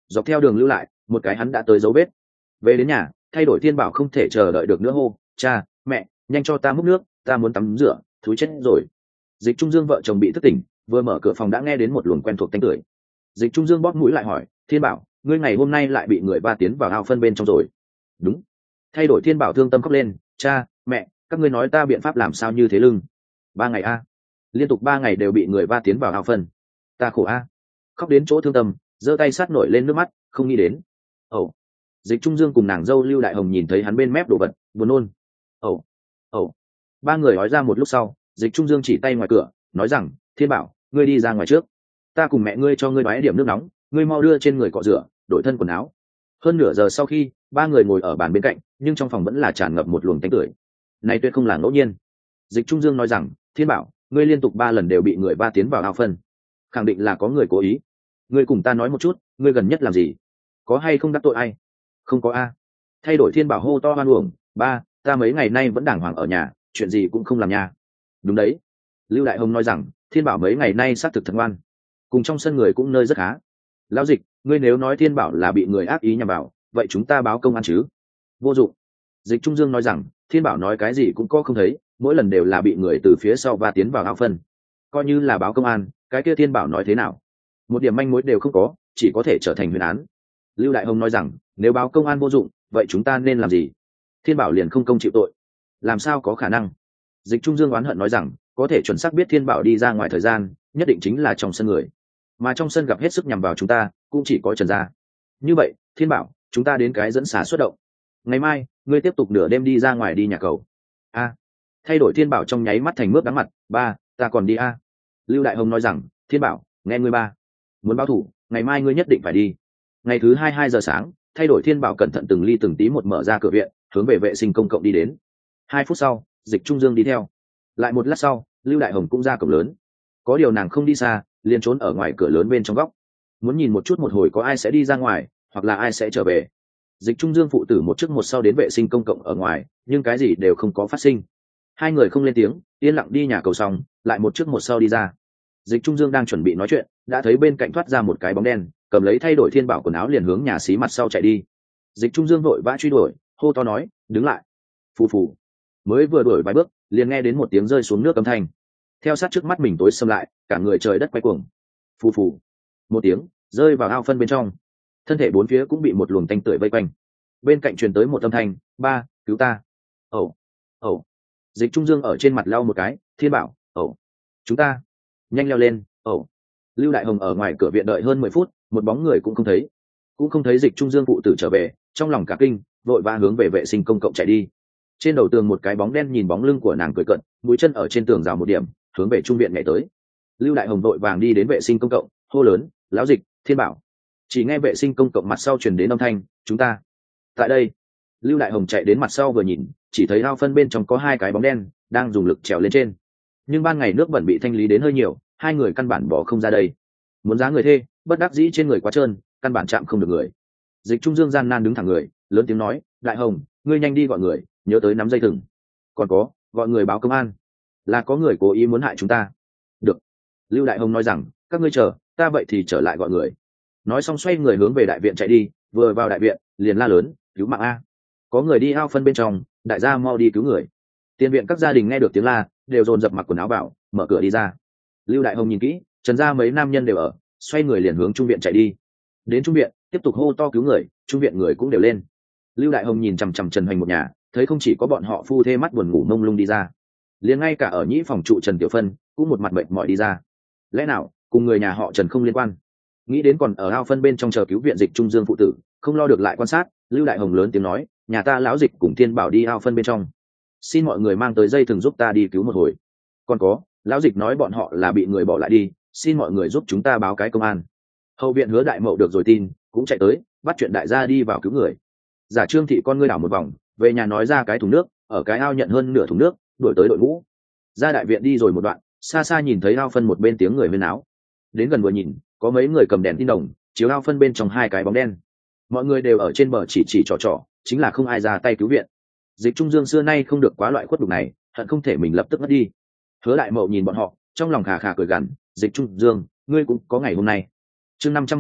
dọc theo đường lưu lại một cái hắn đã tới dấu vết. Về đến nhà thay đổi thiên bảo không thể chờ đợi được nữa, hô cha mẹ nhanh cho ta múc nước, ta muốn tắm rửa, thúi chết rồi. Dịch Trung Dương vợ chồng bị thức tỉnh, vừa mở cửa phòng đã nghe đến một luồng quen thuộc tanh tưởi. Dịch Trung Dương bóp mũi lại hỏi, thiên bảo ngươi ngày hôm nay lại bị người ba tiến vào ao phân bên trong rồi? Đúng. Thay đổi thiên bảo thương tâm khóc lên, cha mẹ các ngươi nói ta biện pháp làm sao như thế lưng? 3 ngày a, liên tục 3 ngày đều bị người ba tiến vào ao phân, ta khổ a. Khóc đến chỗ thương tâm, giơ tay sát nổi lên nước mắt, không nghĩ đến. Ẩu. Dịch Trung Dương cùng nàng dâu Lưu Đại Hồng nhìn thấy hắn bên mép đồ vật, buồn nôn. Ẩu. Ẩu. Ba người nói ra một lúc sau, Dịch Trung Dương chỉ tay ngoài cửa, nói rằng, thiên bảo ngươi đi ra ngoài trước, ta cùng mẹ ngươi cho ngươi đoái điểm nước nóng, ngươi mau đưa trên người cọ rửa, đổi thân quần áo. Hơn nửa giờ sau khi ba người ngồi ở bàn bên cạnh, nhưng trong phòng vẫn là tràn ngập một luồng tanh tưởi. Này tuyệt không là ngẫu nhiên. Dịch Trung Dương nói rằng, thiên bảo ngươi liên tục 3 lần đều bị người ba tiến vào ao phân, khẳng định là có người cố ý. Ngươi cùng ta nói một chút, ngươi gần nhất làm gì? Có hay không đắc tội ai? Không có a. Thay đổi thiên bảo hô to hoan uổng, ba ta mấy ngày nay vẫn đàng hoàng ở nhà, chuyện gì cũng không làm nha. Đúng đấy. Lưu Đại Hồng nói rằng, thiên bảo mấy ngày nay xác thực thật ngoan, cùng trong sân người cũng nơi rất khá. Lão Dịch, ngươi nếu nói thiên bảo là bị người ác ý nhằm vào, vậy chúng ta báo công an chứ? Vô dụng. Dịch Trung Dương nói rằng, thiên bảo nói cái gì cũng có không thấy, mỗi lần đều là bị người từ phía sau va tiến vào ao phân. Coi như là báo công an, cái kia thiên bảo nói thế nào? Một điểm manh mối đều không có, chỉ có thể trở thành huyền án. Lưu Đại Hồng nói rằng, nếu báo công an vô dụng, vậy chúng ta nên làm gì? Thiên bảo liền không công chịu tội, làm sao có khả năng? Dịch Trung Dương oán hận nói rằng, có thể chuẩn xác biết thiên bảo đi ra ngoài thời gian, nhất định chính là trong sân người, mà trong sân gặp hết sức nhằm vào chúng ta cũng chỉ có Trần gia. Như vậy thiên bảo, chúng ta đến cái dẫn xả xuất động. Ngày mai ngươi tiếp tục nửa đêm đi ra ngoài đi nhà cầu. A. Thay đổi thiên bảo trong nháy mắt thành mướp đắng mặt, ba ta còn đi a. Lưu Đại Hồng nói rằng, thiên bảo nghe ngươi ba, muốn báo thủ ngày mai ngươi nhất định phải đi. Ngày thứ 2 giờ sáng, thay đổi thiên bảo cẩn thận từng ly từng tí một mở ra cửa viện, hướng về vệ sinh công cộng đi đến. 2 phút sau, Dịch Trung Dương đi theo. Lại một lát sau, Lưu Đại Hồng cũng ra cổng lớn. Có điều nàng không đi xa, liền trốn ở ngoài cửa lớn bên trong góc, muốn nhìn một chút một hồi có ai sẽ đi ra ngoài, hoặc là ai sẽ trở về. Dịch Trung Dương phụ tử một trước một sau đến vệ sinh công cộng ở ngoài, nhưng cái gì đều không có phát sinh. Hai người không lên tiếng, yên lặng đi nhà cầu xong, lại một trước một sau đi ra. Dịch Trung Dương đang chuẩn bị nói chuyện, đã thấy bên cạnh thoát ra một cái bóng đen, cầm lấy thay đổi thiên bảo quần áo liền hướng nhà xí mặt sau chạy đi. Dịch Trung Dương vội vã truy đuổi, hô to nói, đứng lại. Phù phù. Mới vừa đuổi vài bước, liền nghe đến một tiếng rơi xuống nước âm thanh. Theo sát trước mắt mình tối xâm lại, cả người trời đất quay cuồng. Phù phù. Một tiếng, rơi vào ao phân bên trong. Thân thể bốn phía cũng bị một luồng tanh tưởi vây quanh. Bên cạnh truyền tới một âm thanh, ba cứu ta. Ẩu. Ẩu. Dịch Trung Dương ở trên mặt lau một cái, thiên bảo, ẩu. Chúng ta nhanh leo lên, ẩu. Lưu Đại Hồng ở ngoài cửa viện đợi hơn 10 phút, một bóng người cũng không thấy. Cũng không thấy Dịch Trung Dương phụ tử trở về, trong lòng cả kinh, vội vã hướng về vệ sinh công cộng chạy đi. Trên đầu tường một cái bóng đen nhìn bóng lưng của nàng cười cận, mũi chân ở trên tường rào một điểm, hướng về trung viện nhảy tới. Lưu Đại Hồng vội vàng đi đến vệ sinh công cộng, hô lớn, lão Dịch, thiên bảo. Chỉ nghe vệ sinh công cộng mặt sau truyền đến âm thanh, chúng ta tại đây. Lưu Đại Hồng chạy đến mặt sau vừa nhìn, chỉ thấy ao phân bên trong có 2 cái bóng đen đang dùng lực trèo lên trên, nhưng ban ngày nước bẩn bị thanh lý đến hơi nhiều, 2 người căn bản bỏ không ra đây. Muốn giá người thê, bất đắc dĩ trên người quá trơn, căn bản chạm không được người. Dịch Trung Dương gian nan đứng thẳng người, lớn tiếng nói, Đại Hồng, ngươi nhanh đi gọi người, nhớ tới nắm dây thừng. Còn có, gọi người báo công an, là có người cố ý muốn hại chúng ta. Được. Lưu Đại Hồng nói rằng, các ngươi chờ, ta vậy thì trở lại gọi người. Nói xong xoay người hướng về đại viện chạy đi, vừa vào đại viện liền la lớn, cứu mạng a, có người đi ao phân bên trong, đại gia mau đi cứu người. Tiền viện các gia đình nghe được tiếng la, đều dồn dập mặc quần áo vào, mở cửa đi ra. Lưu Đại Hồng nhìn kỹ, Trần gia mấy nam nhân đều ở, xoay người liền hướng trung viện chạy đi. Đến trung viện tiếp tục hô to cứu người, trung viện người cũng đều lên. Lưu Đại Hồng nhìn chằm chằm Trần Hoành một nhà, thấy không chỉ có bọn họ phu thê mắt buồn ngủ mông lung đi ra, liền ngay cả ở nhĩ phòng trụ Trần Tiểu Phân cũng một mặt mệt mỏi đi ra. Lẽ nào cùng người nhà họ Trần không liên quan? Nghĩ đến còn ở ao phân bên trong chờ cứu viện Dịch Trung Dương phụ tử, không lo được lại quan sát, Lưu Đại Hồng lớn tiếng nói, nhà ta lão Dịch cùng Thiên Bảo đi ao phân bên trong, xin mọi người mang tới dây thừng giúp ta đi cứu một hồi. Còn có, lão Dịch nói bọn họ là bị người bỏ lại đi, xin mọi người giúp chúng ta báo cái công an. Hậu viện Hứa Đại Mậu được rồi tin, cũng chạy tới, bắt chuyện đại gia đi vào cứu người. Giả Trương thị con ngươi đảo một vòng, về nhà nói ra cái thùng nước, ở cái ao nhận hơn nửa thùng nước, đuổi tới đội ngũ. Ra đại viện đi rồi một đoạn, xa xa nhìn thấy ao phân một bên tiếng người huyên náo. Đến gần vừa nhìn, có mấy người cầm đèn tin đồng, chiếu ao phân bên trong 2 cái bóng đen. Mọi người đều ở trên bờ chỉ trò, chính là không ai ra tay cứu viện. Dịch Trung Dương xưa nay không được quá loại khuất đục này, hận không thể mình lập tức mất đi. Hứa Đại Mậu nhìn bọn họ, trong lòng khà khà cười gằn, Dịch Trung Dương, ngươi cũng có ngày hôm nay. Chương 517,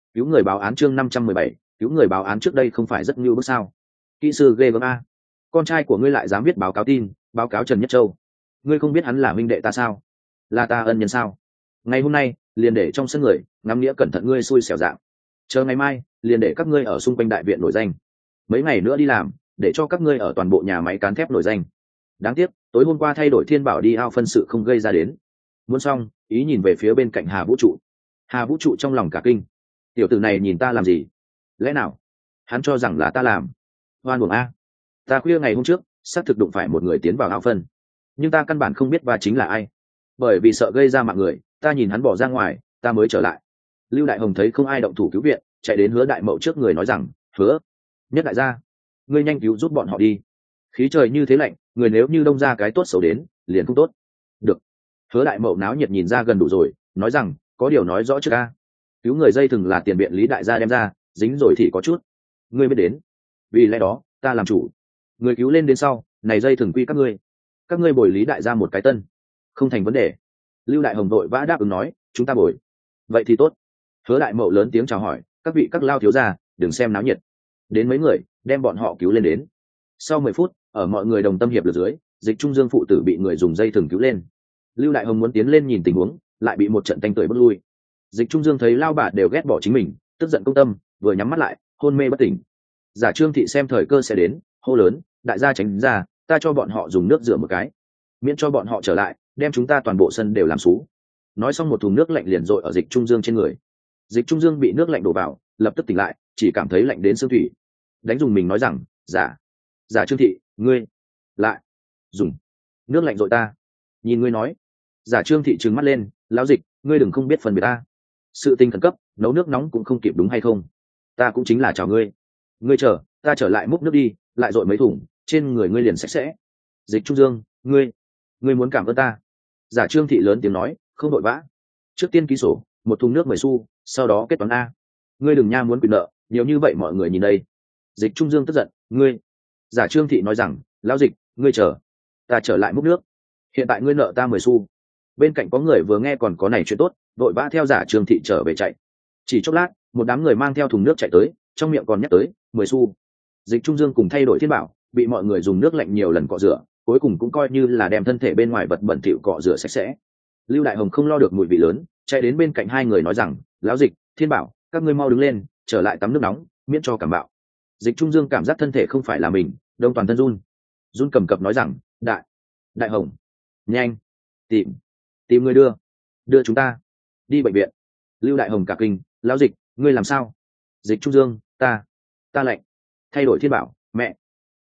Cứu người báo án chương 517, cứu người báo án trước đây không phải rất ngưu bức sao? Kỹ sư ghê gớm a. Con trai của ngươi lại dám viết báo cáo tin, báo cáo Trần Nhất Châu. Ngươi không biết hắn là huynh đệ ta sao? Là ta ân nhân sao? Ngày hôm nay liền để trong sân người ngắm nghĩa cẩn thận ngươi xui xẻo dạng. Chờ ngày mai liền để các ngươi ở xung quanh đại viện nổi danh. Mấy ngày nữa đi làm, để cho các ngươi ở toàn bộ nhà máy cán thép nổi danh. Đáng tiếc tối hôm qua thay đổi Thiên Bảo đi ao phân sự không gây ra đến. Muốn xong, ý nhìn về phía bên cạnh Hà Vũ Trụ. Hà Vũ Trụ trong lòng cả kinh. Tiểu tử này nhìn ta làm gì? Lẽ nào hắn cho rằng là ta làm? Hoan uổng a. Ta khuya ngày hôm trước xác thực đụng phải một người tiến vào ao phân, nhưng ta căn bản không biết và chính là ai. Bởi vì sợ gây ra mạng người, ta nhìn hắn bỏ ra ngoài, ta mới trở lại. Lưu Đại Hồng thấy không ai động thủ cứu viện, chạy đến Hứa Đại Mậu trước người nói rằng: Hứa Nhất đại gia, ngươi nhanh cứu giúp bọn họ đi. Khí trời như thế lạnh, người nếu như đông ra cái tốt xấu đến, liền không tốt. Được. Hứa Đại Mậu náo nhiệt nhìn ra gần đủ rồi, nói rằng: có điều nói rõ trước a. Cứu người dây thừng là tiền biện Lý đại gia đem ra, dính rồi thì có chút. Ngươi biết đến. Vì lẽ đó, ta làm chủ. Người cứu lên đến sau, này dây thừng quy các ngươi bồi Lý đại gia một cái tân, không thành vấn đề. Lưu Đại Hồng đội vã đáp ứng nói: chúng ta bồi. Vậy thì tốt. Hứa Đại Mậu lớn tiếng chào hỏi: các vị các lao thiếu gia, đừng xem náo nhiệt. Đến mấy người, đem bọn họ cứu lên đến. Sau 10 phút, ở mọi người đồng tâm hiệp lực dưới, Dịch Trung Dương phụ tử bị người dùng dây thừng cứu lên. Lưu Đại Hồng muốn tiến lên nhìn tình huống, lại bị một trận tanh tưởi bước lui. Dịch Trung Dương thấy lao bà đều ghét bỏ chính mình, tức giận công tâm, vừa nhắm mắt lại, hôn mê bất tỉnh. Giả Trương Thị xem thời cơ sẽ đến, hô lớn: đại gia tránh ra, ta cho bọn họ dùng nước rửa một cái, miễn cho bọn họ trở lại, đem chúng ta toàn bộ sân đều làm xú. Nói xong một thùng nước lạnh liền dội ở Dịch Trung Dương trên người. Dịch Trung Dương bị nước lạnh đổ vào, lập tức tỉnh lại, chỉ cảm thấy lạnh đến xương thủy. Đánh dùng mình nói rằng: giả Trương Thị, ngươi lại dùng nước lạnh dội ta. Nhìn ngươi nói. Giả Trương Thị trừng mắt lên: lão Dịch, ngươi đừng không biết phần biệt ta. Sự tình khẩn cấp, nấu nước nóng cũng không kịp đúng hay không? Ta cũng chính là chào ngươi. Ngươi chờ, ta trở lại múc nước đi, lại dội mấy thùng, trên người ngươi liền sạch sẽ. Dịch Trung Dương, ngươi muốn cảm ơn ta. Giả Trương Thị lớn tiếng nói: không vội vã. Trước tiên ký sổ, một thùng nước 10 xu, sau đó kết toán a. Ngươi đừng nha muốn quyền nợ, nhiều như vậy mọi người nhìn đây. Dịch Trung Dương tức giận: ngươi. Giả Trương Thị nói rằng: lão Dịch, ngươi chờ, ta trở lại múc nước. Hiện tại ngươi nợ ta 10 xu. Bên cạnh có người vừa nghe còn có này chuyện tốt, vội vã theo Giả Trương Thị trở về chạy. Chỉ chốc lát, một đám người mang theo thùng nước chạy tới, trong miệng còn nhắc tới 10 xu. Dịch Trung Dương cùng thay đổi Thiên Bảo, bị mọi người dùng nước lạnh nhiều lần cọ rửa, cuối cùng cũng coi như là đem thân thể bên ngoài vật bẩn thỉu cọ rửa sạch sẽ. Lưu Đại Hồng không lo được mùi vị lớn, chạy đến bên cạnh hai người nói rằng: lão Dịch, Thiên Bảo, các ngươi mau đứng lên, trở lại tắm nước nóng, miễn cho cảm bạo. Dịch Trung Dương cảm giác thân thể không phải là mình, đông toàn thân run cầm cập nói rằng: Đại Hồng, nhanh tìm người đưa chúng ta đi bệnh viện. Lưu Đại Hồng cả kinh: lão Dịch, ngươi làm sao? Dịch Trung Dương: ta lạnh. Thay đổi Thiên Bảo: mẹ,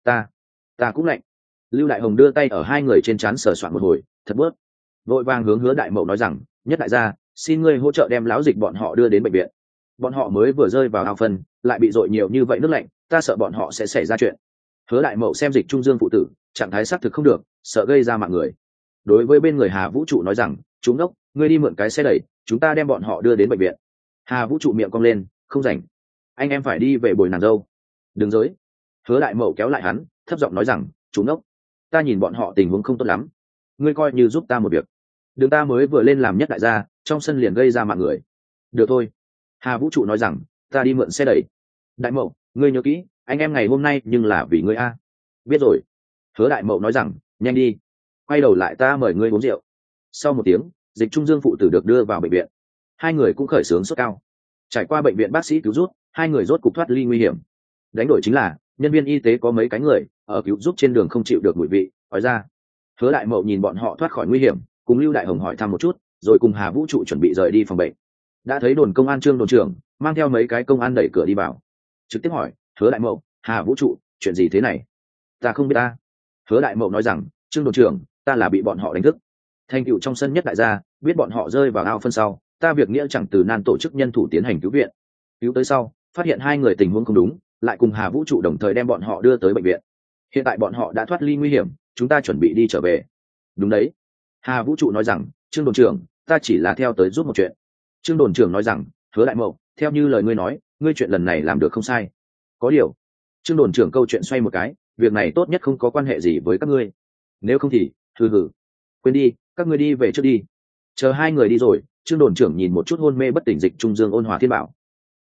ta cũng lạnh. Lưu Đại Hồng đưa tay ở hai người trên trán sờ soạn một hồi, thật bớt, vội vàng hướng Hứa Đại Mậu nói rằng: Nhất đại gia, xin ngươi hỗ trợ đem lão Dịch bọn họ đưa đến bệnh viện. Bọn họ mới vừa rơi vào ao phân, lại bị dội nhiều như vậy nước lạnh, ta sợ bọn họ sẽ xảy ra chuyện. Hứa Đại Mậu xem Dịch Trung Dương phụ tử trạng thái xác thực không được, sợ gây ra mạng người. Đối với bên người Hà Vũ Trụ nói rằng: chúng đốc, ngươi đi mượn cái xe đẩy, chúng ta đem bọn họ đưa đến bệnh viện. Hà Vũ Trụ miệng cong lên: không rảnh, anh em phải đi về bồi nàng dâu. Đừng dối. Hứa Đại Mậu kéo lại hắn, thấp giọng nói rằng: chúng đốc, ta nhìn bọn họ tình huống không tốt lắm, ngươi coi như giúp ta một việc. Đường ta mới vừa lên làm nhất đại gia, trong sân liền gây ra mạng người. Được thôi. Hà Vũ Trụ nói rằng: ta đi mượn xe đẩy. Đại Mậu, ngươi nhớ kỹ, anh em ngày hôm nay nhưng là vì ngươi a. Biết rồi. Hứa Đại Mậu nói rằng: nhanh đi, quay đầu lại ta mời ngươi uống rượu. Sau một tiếng, Dịch Trung Dương phụ tử được đưa vào bệnh viện. Hai người cũng khởi sướng sốt cao. Trải qua bệnh viện bác sĩ cứu giúp, hai người rốt cục thoát ly nguy hiểm. Đánh đổi chính là nhân viên y tế có mấy cái người ở cứu giúp trên đường không chịu được mùi vị, hỏi ra. Hứa Đại Mậu nhìn bọn họ thoát khỏi nguy hiểm, cùng Lưu Đại Hồng hỏi thăm một chút, rồi cùng Hà Vũ Trụ chuẩn bị rời đi phòng bệnh. Đã thấy đồn công an Trương đồn trưởng mang theo mấy cái công an đẩy cửa đi vào, trực tiếp hỏi: Hứa Đại Mậu, Hà Vũ Trụ, chuyện gì thế này? Ta không biết ta. Hứa Đại Mậu nói rằng: Trương đồn trưởng, ta là bị bọn họ đánh thức. Thành tựu trong sân nhất đại gia, biết bọn họ rơi vào ao phân sau, ta việc nghĩa chẳng từ nan tổ chức nhân thủ tiến hành cứu viện. Cứu tới sau, phát hiện hai người tình huống không đúng, lại cùng Hà Vũ Trụ đồng thời đem bọn họ đưa tới bệnh viện. Hiện tại bọn họ đã thoát ly nguy hiểm, chúng ta chuẩn bị đi trở về. Đúng đấy. Hà Vũ Trụ nói rằng: Trương đồn trưởng, ta chỉ là theo tới giúp một chuyện. Trương đồn trưởng nói rằng: Hứa Đại Mậu, theo như lời ngươi nói, ngươi chuyện lần này làm được không sai. Có điều, Trương đồn trưởng câu chuyện xoay một cái, việc này tốt nhất không có quan hệ gì với các ngươi. Nếu không thì, hừ, quên đi, các ngươi đi về trước đi. Chờ hai người đi rồi, Trương đồn trưởng nhìn một chút hôn mê bất tỉnh Dịch Trung Dương ôn hòa Thiên Bảo.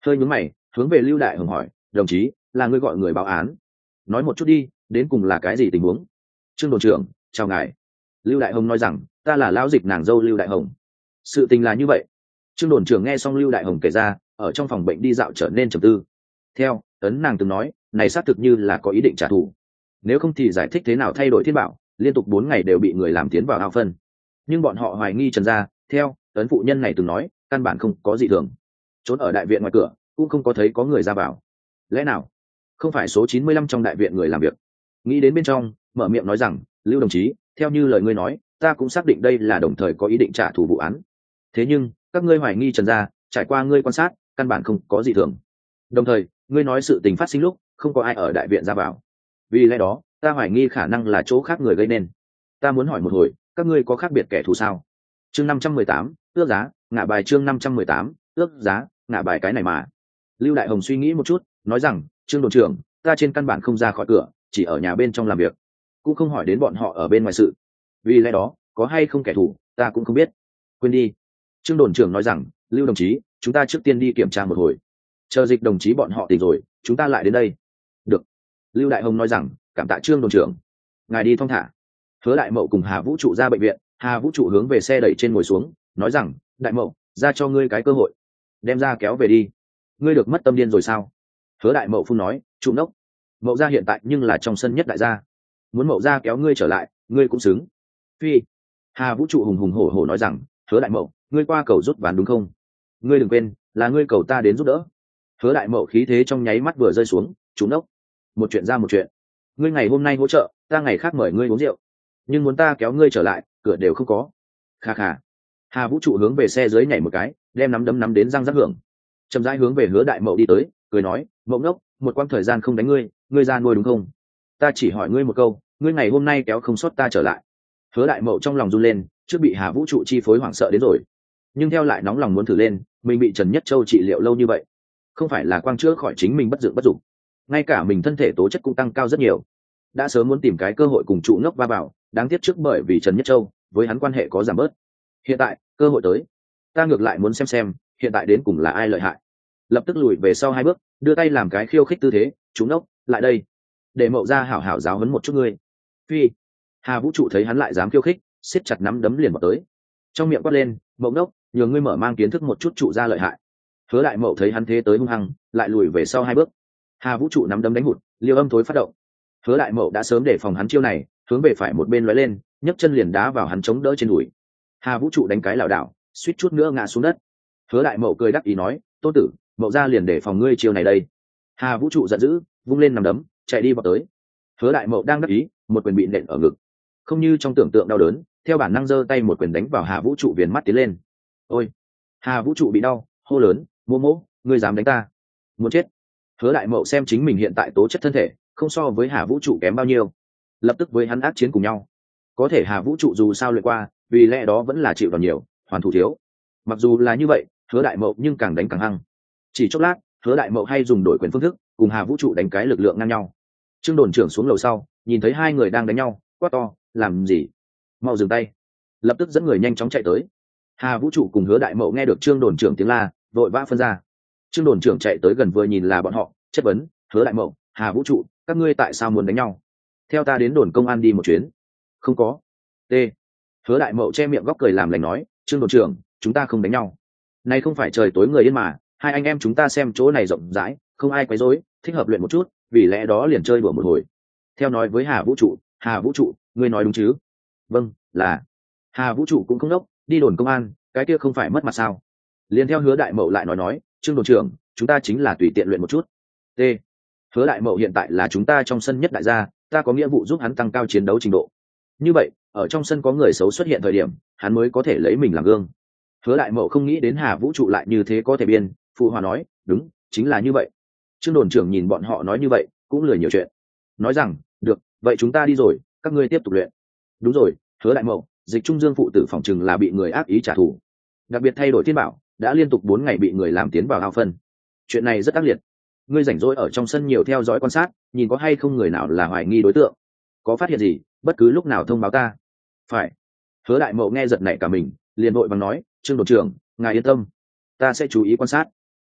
hơi nhướng mày hướng về Lưu Đại Hồng hỏi, đồng chí, là ngươi gọi người báo án, nói một chút đi, đến cùng là cái gì tình huống? Trương đồn trưởng, chào ngài. Lưu Đại Hồng nói rằng, ta là lão dịch nàng dâu Lưu Đại Hồng. Sự tình là như vậy. Trương đồn trưởng nghe xong Lưu Đại Hồng kể ra, ở trong phòng bệnh đi dạo trở nên trầm tư. Theo ấn nàng từng nói, này xác thực như là có ý định trả thù, nếu không thì giải thích thế nào thay đổi thiên bảo liên tục 4 ngày đều bị người làm tiến vào ao phân. Nhưng bọn họ hoài nghi Trần gia, theo ấn phụ nhân này từng nói, căn bản không có gì thường, trốn ở đại viện ngoài cửa cũng không có thấy có người ra vào. Lẽ nào không phải số 95 trong đại viện người làm việc? Nghĩ đến bên trong, mở miệng nói rằng, Lưu đồng chí, theo như lời ngươi nói, ta cũng xác định đây là đồng thời có ý định trả thù vụ án. Thế nhưng các ngươi hoài nghi Trần gia, trải qua ngươi quan sát, căn bản không có gì thường. Đồng thời ngươi nói sự tình phát sinh lúc không có ai ở đại viện ra vào, vì lẽ đó ta hoài nghi khả năng là chỗ khác người gây nên. Ta muốn hỏi một hồi, các ngươi có khác biệt kẻ thù sao? Chương 518, ước giá ngả bài. Chương 518, ước giá ngả bài. Cái này mà. Lưu Đại Hồng suy nghĩ một chút, nói rằng, Trương đồn trưởng, ta trên căn bản không ra khỏi cửa, chỉ ở nhà bên trong làm việc, cũng không hỏi đến bọn họ ở bên ngoài sự, vì lẽ đó có hay không kẻ thù ta cũng không biết. Quên đi. Trương đồn trưởng nói rằng, Lưu đồng chí, chúng ta trước tiên đi kiểm tra một hồi, chờ dịch đồng chí bọn họ tỉnh rồi chúng ta lại đến đây. Được. Lưu Đại Hồng nói rằng, cảm tạ Trương đồn trưởng, ngài đi thong thả. Hứa Đại Mậu cùng Hà Vũ trụ ra bệnh viện, Hà Vũ trụ hướng về xe đẩy trên ngồi xuống, nói rằng, Đại Mậu, ra cho ngươi cái cơ hội, đem ra kéo về đi. Ngươi được mất tâm điên rồi sao? Hứa Đại Mậu phun nói, trụ nốc, Mậu gia hiện tại nhưng là trong sân nhất đại gia, muốn Mậu gia kéo ngươi trở lại, ngươi cũng xứng. Phi. Hà Vũ trụ hùng hùng hổ hổ nói rằng, Hứa Đại Mậu, ngươi qua cầu rút ván đúng không? Ngươi đừng quên, là ngươi cầu ta đến giúp đỡ. Hứa Đại Mậu khí thế trong nháy mắt vừa rơi xuống, trụ nốc, một chuyện ra một chuyện, ngươi ngày hôm nay hỗ trợ, ta ngày khác mời ngươi uống rượu, nhưng muốn ta kéo ngươi trở lại, cửa đều không có. Kha kha. Hà Vũ trụ hướng về xe dưới nhảy một cái, đem nắm đấm nắm đến răng rắc hưởng, chậm rãi hướng về Hứa Đại Mậu đi tới, cười nói, Mậu ngốc, một quãng thời gian không đánh ngươi, ngươi ra nuôi đúng không? Ta chỉ hỏi ngươi một câu, ngươi ngày hôm nay kéo không sót ta trở lại. Hứa Đại Mậu trong lòng run lên, trước bị Hà Vũ trụ chi phối hoảng sợ đến rồi, nhưng theo lại nóng lòng muốn thử lên, mình bị Trần Nhất Châu trị liệu lâu như vậy, không phải là quang chữa khỏi chính mình bất dựng bất dụng, ngay cả mình thân thể tố chất cũng tăng cao rất nhiều, đã sớm muốn tìm cái cơ hội cùng trụ ngốc va vào, đáng tiếc trước bởi vì Trần Nhất Châu với hắn quan hệ có giảm bớt, hiện tại cơ hội tới, ta ngược lại muốn xem hiện tại đến cùng là ai lợi hại. Lập tức lùi về sau 2 bước, đưa tay làm cái khiêu khích tư thế, trụ ngốc, lại đây, để Mậu gia hảo hảo giáo huấn một chút ngươi. Phi. Hà Vũ trụ thấy hắn lại dám khiêu khích, siết chặt nắm đấm liền vào tới, trong miệng quát lên, Mậu ngốc, nhường ngươi mở mang kiến thức một chút trụ gia lợi hại. Hứa Đại Mậu thấy hắn thế tới hung hăng, lại lùi về sau 2 bước. Hà Vũ trụ nắm đấm đánh hụt, Liêu Âm thối phát động. Hứa Đại Mậu đã sớm để phòng hắn chiêu này, hướng về phải một bên lóe lên, nhấc chân liền đá vào hắn chống đỡ trên đùi. Hà Vũ trụ đánh cái lảo đảo, suýt chút nữa ngã xuống đất. Hứa Đại Mậu cười đắc ý nói, Tôn tử, Mậu gia liền để phòng ngươi chiêu này đây. Hà Vũ trụ giận dữ, vung lên nắm đấm, chạy đi vào tới. Hứa Đại Mậu đang đắc ý, một quyền bị nện ở ngực, không như trong tưởng tượng đau đớn, theo bản năng giơ tay một quyền đánh vào Hà Vũ trụ viền mắt tiến lên. Ôi! Hà Vũ trụ bị đau, hô lớn, mô mô, ngươi dám đánh ta, muốn chết. Hứa Đại Mậu xem chính mình hiện tại tố chất thân thể không so với Hà Vũ trụ kém bao nhiêu, lập tức với hắn ác chiến cùng nhau. Có thể Hà Vũ trụ dù sao luyện qua, vì lẽ đó vẫn là chịu đòn nhiều, hoàn thủ thiếu. Mặc dù là như vậy, Hứa Đại Mậu nhưng càng đánh càng hăng. Chỉ chốc lát, Hứa Đại Mậu hay dùng đổi quyền phương thức, cùng Hà Vũ trụ đánh cái lực lượng ngang nhau. Trương đồn trưởng xuống lầu sau, nhìn thấy 2 người đang đánh nhau, quát to, làm gì? Mau dừng tay! Lập tức dẫn người nhanh chóng chạy tới. Hà Vũ trụ cùng Hứa Đại Mậu nghe được Trương đồn trưởng tiếng la, vội vã phân ra. Trương đồn trưởng chạy tới gần vừa nhìn là bọn họ, chất vấn, Hứa Đại Mậu, Hà Vũ trụ, các ngươi tại sao muốn đánh nhau? Theo ta đến đồn công an đi một chuyến. Không có. T. Hứa Đại Mậu che miệng góc cười làm lành nói, Trương đồn trưởng, chúng ta không đánh nhau. Nay không phải trời tối người yên mà, 2 anh em chúng ta xem chỗ này rộng rãi, không ai quấy rối, thích hợp luyện một chút, vì lẽ đó liền chơi đùa một hồi. Theo nói với Hà Vũ trụ, ngươi nói đúng chứ? Vâng, là. Hà Vũ trụ cũng không đốc, đi đồn công an, cái kia không phải mất mặt sao? Liền theo Hứa Đại Mậu lại nói, Trương đồn trưởng, chúng ta chính là tùy tiện luyện một chút. T. Hứa Đại Mậu hiện tại là chúng ta trong sân nhất đại gia, ta có nghĩa vụ giúp hắn tăng cao chiến đấu trình độ. Như vậy, ở trong sân có người xấu xuất hiện thời điểm, hắn mới có thể lấy mình làm gương. Hứa Đại Mậu không nghĩ đến Hà Vũ trụ lại như thế có thể biên, phụ hòa nói, đúng, chính là như vậy. Trương đồn trưởng nhìn bọn họ nói như vậy, cũng lười nhiều chuyện, nói rằng, được, vậy chúng ta đi rồi, các ngươi tiếp tục luyện. Đúng rồi, Hứa Đại Mậu, Dịch Trung Dương phụ tử phỏng chừng là bị người ác ý trả thù, đặc biệt thay đổi thiên bảo, đã liên tục 4 ngày bị người làm tiến vào ao phân. Chuyện này rất ác liệt. Ngươi rảnh rỗi ở trong sân nhiều theo dõi quan sát, nhìn có hay không người nào là hoài nghi đối tượng, có phát hiện gì, bất cứ lúc nào thông báo ta. Phải. Hứa Đại Mậu nghe giật nảy cả mình, liền vội vàng nói, Trương đồn trưởng, ngài yên tâm, ta sẽ chú ý quan sát.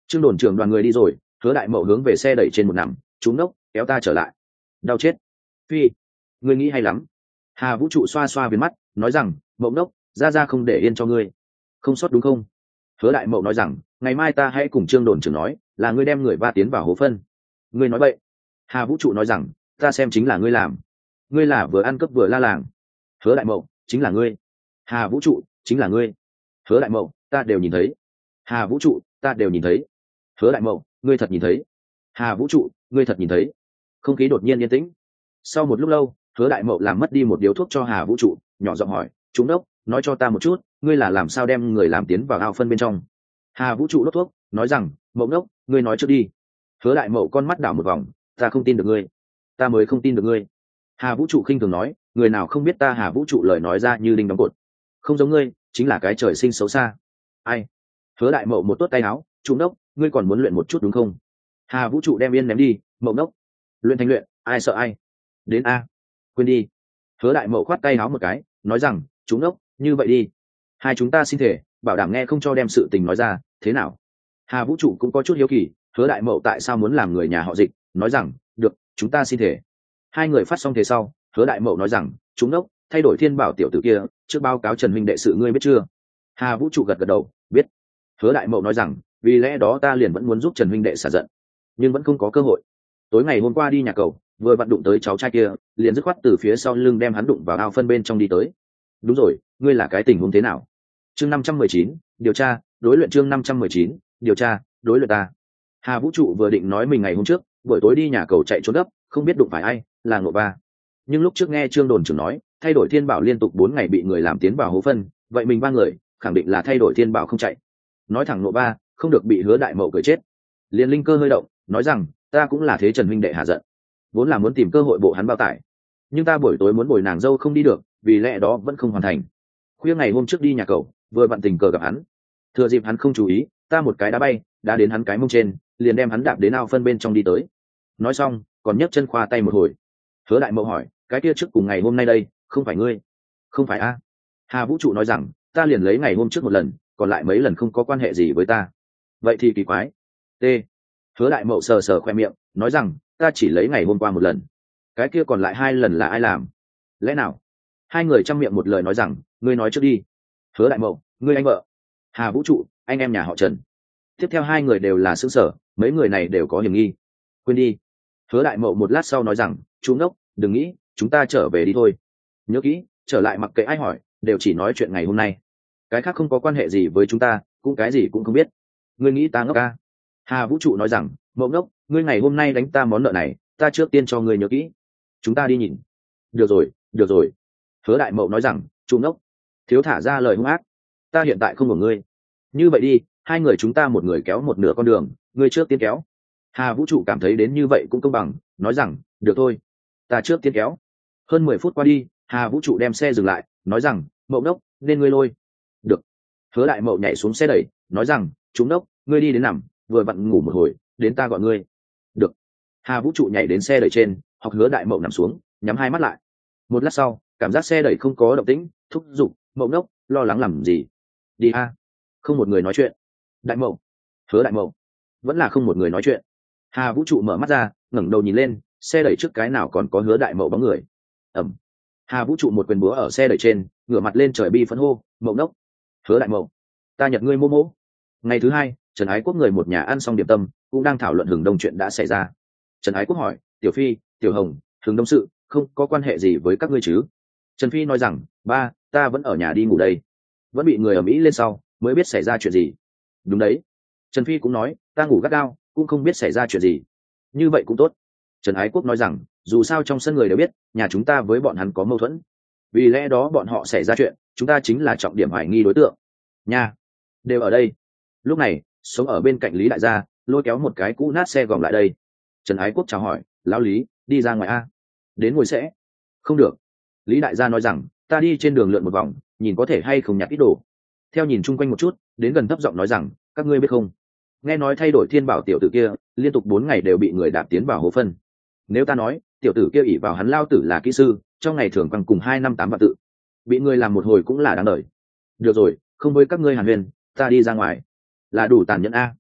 Trương đồn trưởng đoàn người đi rồi, Hứa Đại Mậu hướng về xe đẩy trên một nằm, chúng nốc kéo ta trở lại. Đau chết. Phi, ngươi nghĩ hay lắm. Hà Vũ trụ xoa xoa viền mắt, nói rằng, Mậu nốc, ra không để yên cho ngươi. Không sót đúng không? Hứa Đại Mậu nói rằng, ngày mai ta hãy cùng Trương đồn trưởng nói, là ngươi đem người va tiến vào hố phân. Ngươi nói bậy. Hà Vũ trụ nói rằng, ta xem chính là ngươi làm. Ngươi là vừa ăn cướp vừa la làng. Hứa Đại Mậu, chính là ngươi. Hà Vũ trụ, chính là ngươi. Hứa Đại Mậu, ta đều nhìn thấy. Hà Vũ trụ, ta đều nhìn thấy. Hứa Đại Mậu, ngươi thật nhìn thấy. Hà Vũ trụ, ngươi thật nhìn thấy. Không khí đột nhiên yên tĩnh. Sau một lúc lâu, Hứa Đại Mậu làm mất đi một điếu thuốc cho Hà Vũ trụ, nhỏ giọng hỏi, chúng đốc, nói cho ta một chút, ngươi là làm sao đem người làm tiến vào ao phân bên trong? Hà Vũ trụ đốt thuốc, nói rằng, Mậu đốc, ngươi nói trước đi. Hứa Đại Mậu con mắt đảo một vòng, ta không tin được ngươi. Ta mới không tin được ngươi. Hà Vũ trụ khinh thường nói, người nào không biết ta Hà Vũ trụ lời nói ra như đinh đóng cột. Không giống ngươi, chính là cái trời sinh xấu xa. Ai? Hứa Đại Mậu một tuốt tay áo, chúng đốc, ngươi còn muốn luyện một chút đúng không? Hà Vũ trụ đem yên ném đi, Mậu đốc, luyện thành luyện, ai sợ ai? Đến a, quên đi. Hứa Đại Mậu khoát tay áo một cái, nói rằng, chúng đốc, như vậy đi, hai chúng ta xin thể, bảo đảm nghe không cho đem sự tình nói ra, thế nào? Hà Vũ trụ cũng có chút hiếu kỳ, Hứa Đại Mậu tại sao muốn làm người nhà họ Dịch, nói rằng, được, chúng ta xin thể. Hai người phát xong thế sau, Hứa Đại Mậu nói rằng, chúng đốc, thay đổi Thiên Bảo tiểu tử kia, trước báo cáo Trần huynh đệ sự ngươi biết chưa? Hà Vũ trụ gật gật đầu, biết. Hứa Đại Mậu nói rằng, vì lẽ đó ta liền vẫn muốn giúp Trần huynh đệ xả giận, nhưng vẫn không có cơ hội. Tối ngày hôm qua đi nhà cầu, vừa vặn đụng tới cháu trai kia, liền dứt khoát từ phía sau lưng đem hắn đụng vào ao phân bên trong đi tới. Đúng rồi, ngươi là cái tình huống thế nào? Chương 519, điều tra, đối luyện chương 519, điều tra, đối luyện ta. Hà Vũ trụ vừa định nói mình ngày hôm trước, buổi tối đi nhà cầu chạy trốn gấp, không biết đụng phải ai, là Ngộ Ba. Nhưng lúc trước nghe Trương đồn trưởng nói, thay đổi Thiên Bảo liên tục 4 ngày bị người làm tiến vào hố phân, vậy mình ba người, khẳng định là thay đổi Thiên Bảo không chạy. Nói thẳng Ngộ Ba, không được bị Hứa Đại Mậu cười chết. Liên linh cơ hơi động, nói rằng, ta cũng là thế Trần huynh đệ hạ giận, vốn là muốn tìm cơ hội bộ hắn bao tải, nhưng ta buổi tối muốn bồi nàng dâu không đi được, vì lẽ đó vẫn không hoàn thành. Khuya ngày hôm trước đi nhà cầu, vừa vặn tình cờ gặp hắn, thừa dịp hắn không chú ý, ta một cái đá bay, đã đến hắn cái mông trên, liền đem hắn đạp đến ao phân bên trong đi tới. Nói xong, còn nhấc chân khoa tay một hồi. Hứa Đại Mậu hỏi, cái kia trước cùng ngày hôm nay đây, không phải ngươi? Không phải a. Hà Vũ trụ nói rằng, ta liền lấy ngày hôm trước một lần, còn lại mấy lần không có quan hệ gì với ta. Vậy thì kỳ quái. T. Hứa Đại Mậu sờ sờ khoe miệng, nói rằng, ta chỉ lấy ngày hôm qua một lần, cái kia còn lại 2 lần là ai làm? Lẽ nào? Hai người chăm miệng một lời nói rằng, ngươi nói trước đi. Hứa Đại Mậu, ngươi anh vợ. Hà Vũ trụ, anh em nhà họ Trần. Tiếp theo hai người đều là xứng sở, mấy người này đều có hiểm nghi. Quên đi. Hứa Đại Mậu một lát sau nói rằng, chú ngốc, đừng nghĩ, chúng ta trở về đi thôi. Nhớ kỹ, trở lại mặc kệ ai hỏi, đều chỉ nói chuyện ngày hôm nay. Cái khác không có quan hệ gì với chúng ta, cũng cái gì cũng không biết. Ngươi nghĩ ta ngốc à? Hà Vũ trụ nói rằng, Mậu ngốc, ngươi ngày hôm nay đánh ta món nợ này, ta trước tiên cho ngươi nhớ kỹ. Chúng ta đi nhìn. Được rồi, được rồi. Hứa Đại Mậu nói rằng, chú ngốc, thiếu thả ra lời hung ác, ta hiện tại không của ngươi. Như vậy đi, hai người chúng ta một người kéo một nửa con đường, ngươi trước tiên kéo. Hà Vũ trụ cảm thấy đến như vậy cũng công bằng, nói rằng, được thôi, ta trước tiên kéo. Hơn 10 phút qua đi, Hà Vũ trụ đem xe dừng lại, nói rằng, Mậu đốc, nên ngươi lôi. Được. Hứa Đại Mậu nhảy xuống xe đẩy, nói rằng, chúng đốc, ngươi đi đến nằm, vừa vặn ngủ một hồi, đến ta gọi ngươi. Được. Hà Vũ trụ nhảy đến xe đẩy trên, hoặc Hứa Đại Mậu nằm xuống, nhắm hai mắt lại. Một lát sau, cảm giác xe đẩy không có động tĩnh, thúc giục, Mậu đốc, lo lắng làm gì? Đi a. Không một người nói chuyện. Đại Mậu. Hứa Đại Mậu. Vẫn là không một người nói chuyện. Hà Vũ trụ mở mắt ra, ngẩng đầu nhìn lên, xe đẩy trước cái nào còn có Hứa Đại Mậu bóng người. Ẩm. Hà Vũ trụ một quyền búa ở xe đẩy trên, ngửa mặt lên trời bi phẫn hô, Mậu đốc. Hứa Đại Mậu. Ta nhật ngươi mô mỗ. Ngày thứ hai, Trần Ái Quốc người một nhà ăn xong điểm tâm, cũng đang thảo luận Hừng Đông chuyện đã xảy ra. Trần Ái Quốc hỏi, Tiểu Phi, Tiểu Hồng, Hừng Đông sự không có quan hệ gì với các ngươi chứ? Trần Phi nói rằng, ba, ta vẫn ở nhà đi ngủ đây, vẫn bị người ở Mỹ lên sau mới biết xảy ra chuyện gì. Đúng đấy. Trần Phi cũng nói, ta ngủ gắt gao, cũng không biết xảy ra chuyện gì. Như vậy cũng tốt. Trần Ái Quốc nói rằng, dù sao trong sân người đều biết nhà chúng ta với bọn hắn có mâu thuẫn, vì lẽ đó bọn họ xảy ra chuyện, chúng ta chính là trọng điểm hoài nghi đối tượng. Nha, đều ở đây. Lúc này, sống ở bên cạnh Lý Đại gia lôi kéo một cái cũ nát xe gỏng lại đây. Trần Ái Quốc chào hỏi, lão Lý, đi ra ngoài a. Đến ngồi sẽ. Không được. Lý Đại gia nói rằng, ta đi trên đường lượn một vòng, nhìn có thể hay không nhặt ít đồ. Theo nhìn chung quanh một chút, đến gần thấp giọng nói rằng, các ngươi biết không, nghe nói thay đổi Thiên Bảo tiểu tử kia liên tục 4 ngày đều bị người đạp tiến vào hố phân. Nếu ta nói tiểu tử kia ỷ vào hắn lao tử là kỹ sư, trong ngày thường bằng cùng 258 vạn tự, bị người làm một hồi cũng là đáng đời. Được rồi, không với các ngươi hàn huyền, ta đi ra ngoài. Là đủ tàn nhẫn a.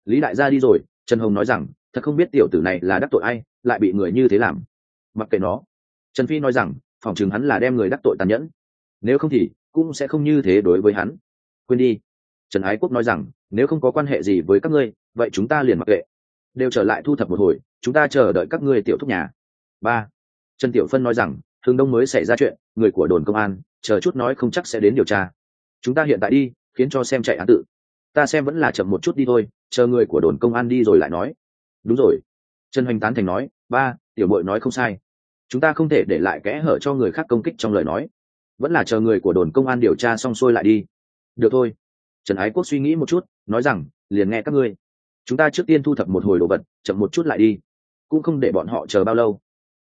Lý đại gia đi rồi, Trần Hồng nói rằng thật không biết tiểu tử này là đắc tội ai lại bị người như thế làm. Mặc kệ nó. Trần Phi nói rằng phỏng chừng hắn là đem người đắc tội tàn nhẫn, nếu không thì cũng sẽ không như thế đối với hắn. Quên đi. Trần Ái Quốc nói rằng nếu không có quan hệ gì với các ngươi vậy chúng ta liền mặc kệ, đều trở lại thu thập một hồi, chúng ta chờ đợi các ngươi tiểu thúc nhà. 3. Trần Tiểu Phân nói rằng Hướng Đông mới xảy ra chuyện, người của đồn công an chờ chút nói không chắc sẽ đến điều tra, chúng ta hiện tại đi khiến cho xem chạy án tự. Ta xem vẫn là chậm một chút đi thôi, chờ người của đồn công an đi rồi lại nói. Đúng rồi. Trần Hoành tán thành nói. Ba, tiểu bội nói không sai, chúng ta không thể để lại kẽ hở cho người khác công kích trong lời nói, vẫn là chờ người của đồn công an điều tra xong xuôi lại đi. Được thôi. Trần Ái Quốc suy nghĩ một chút nói rằng liền nghe các ngươi, chúng ta trước tiên thu thập một hồi đồ vật, chậm một chút lại đi, cũng không để bọn họ chờ bao lâu.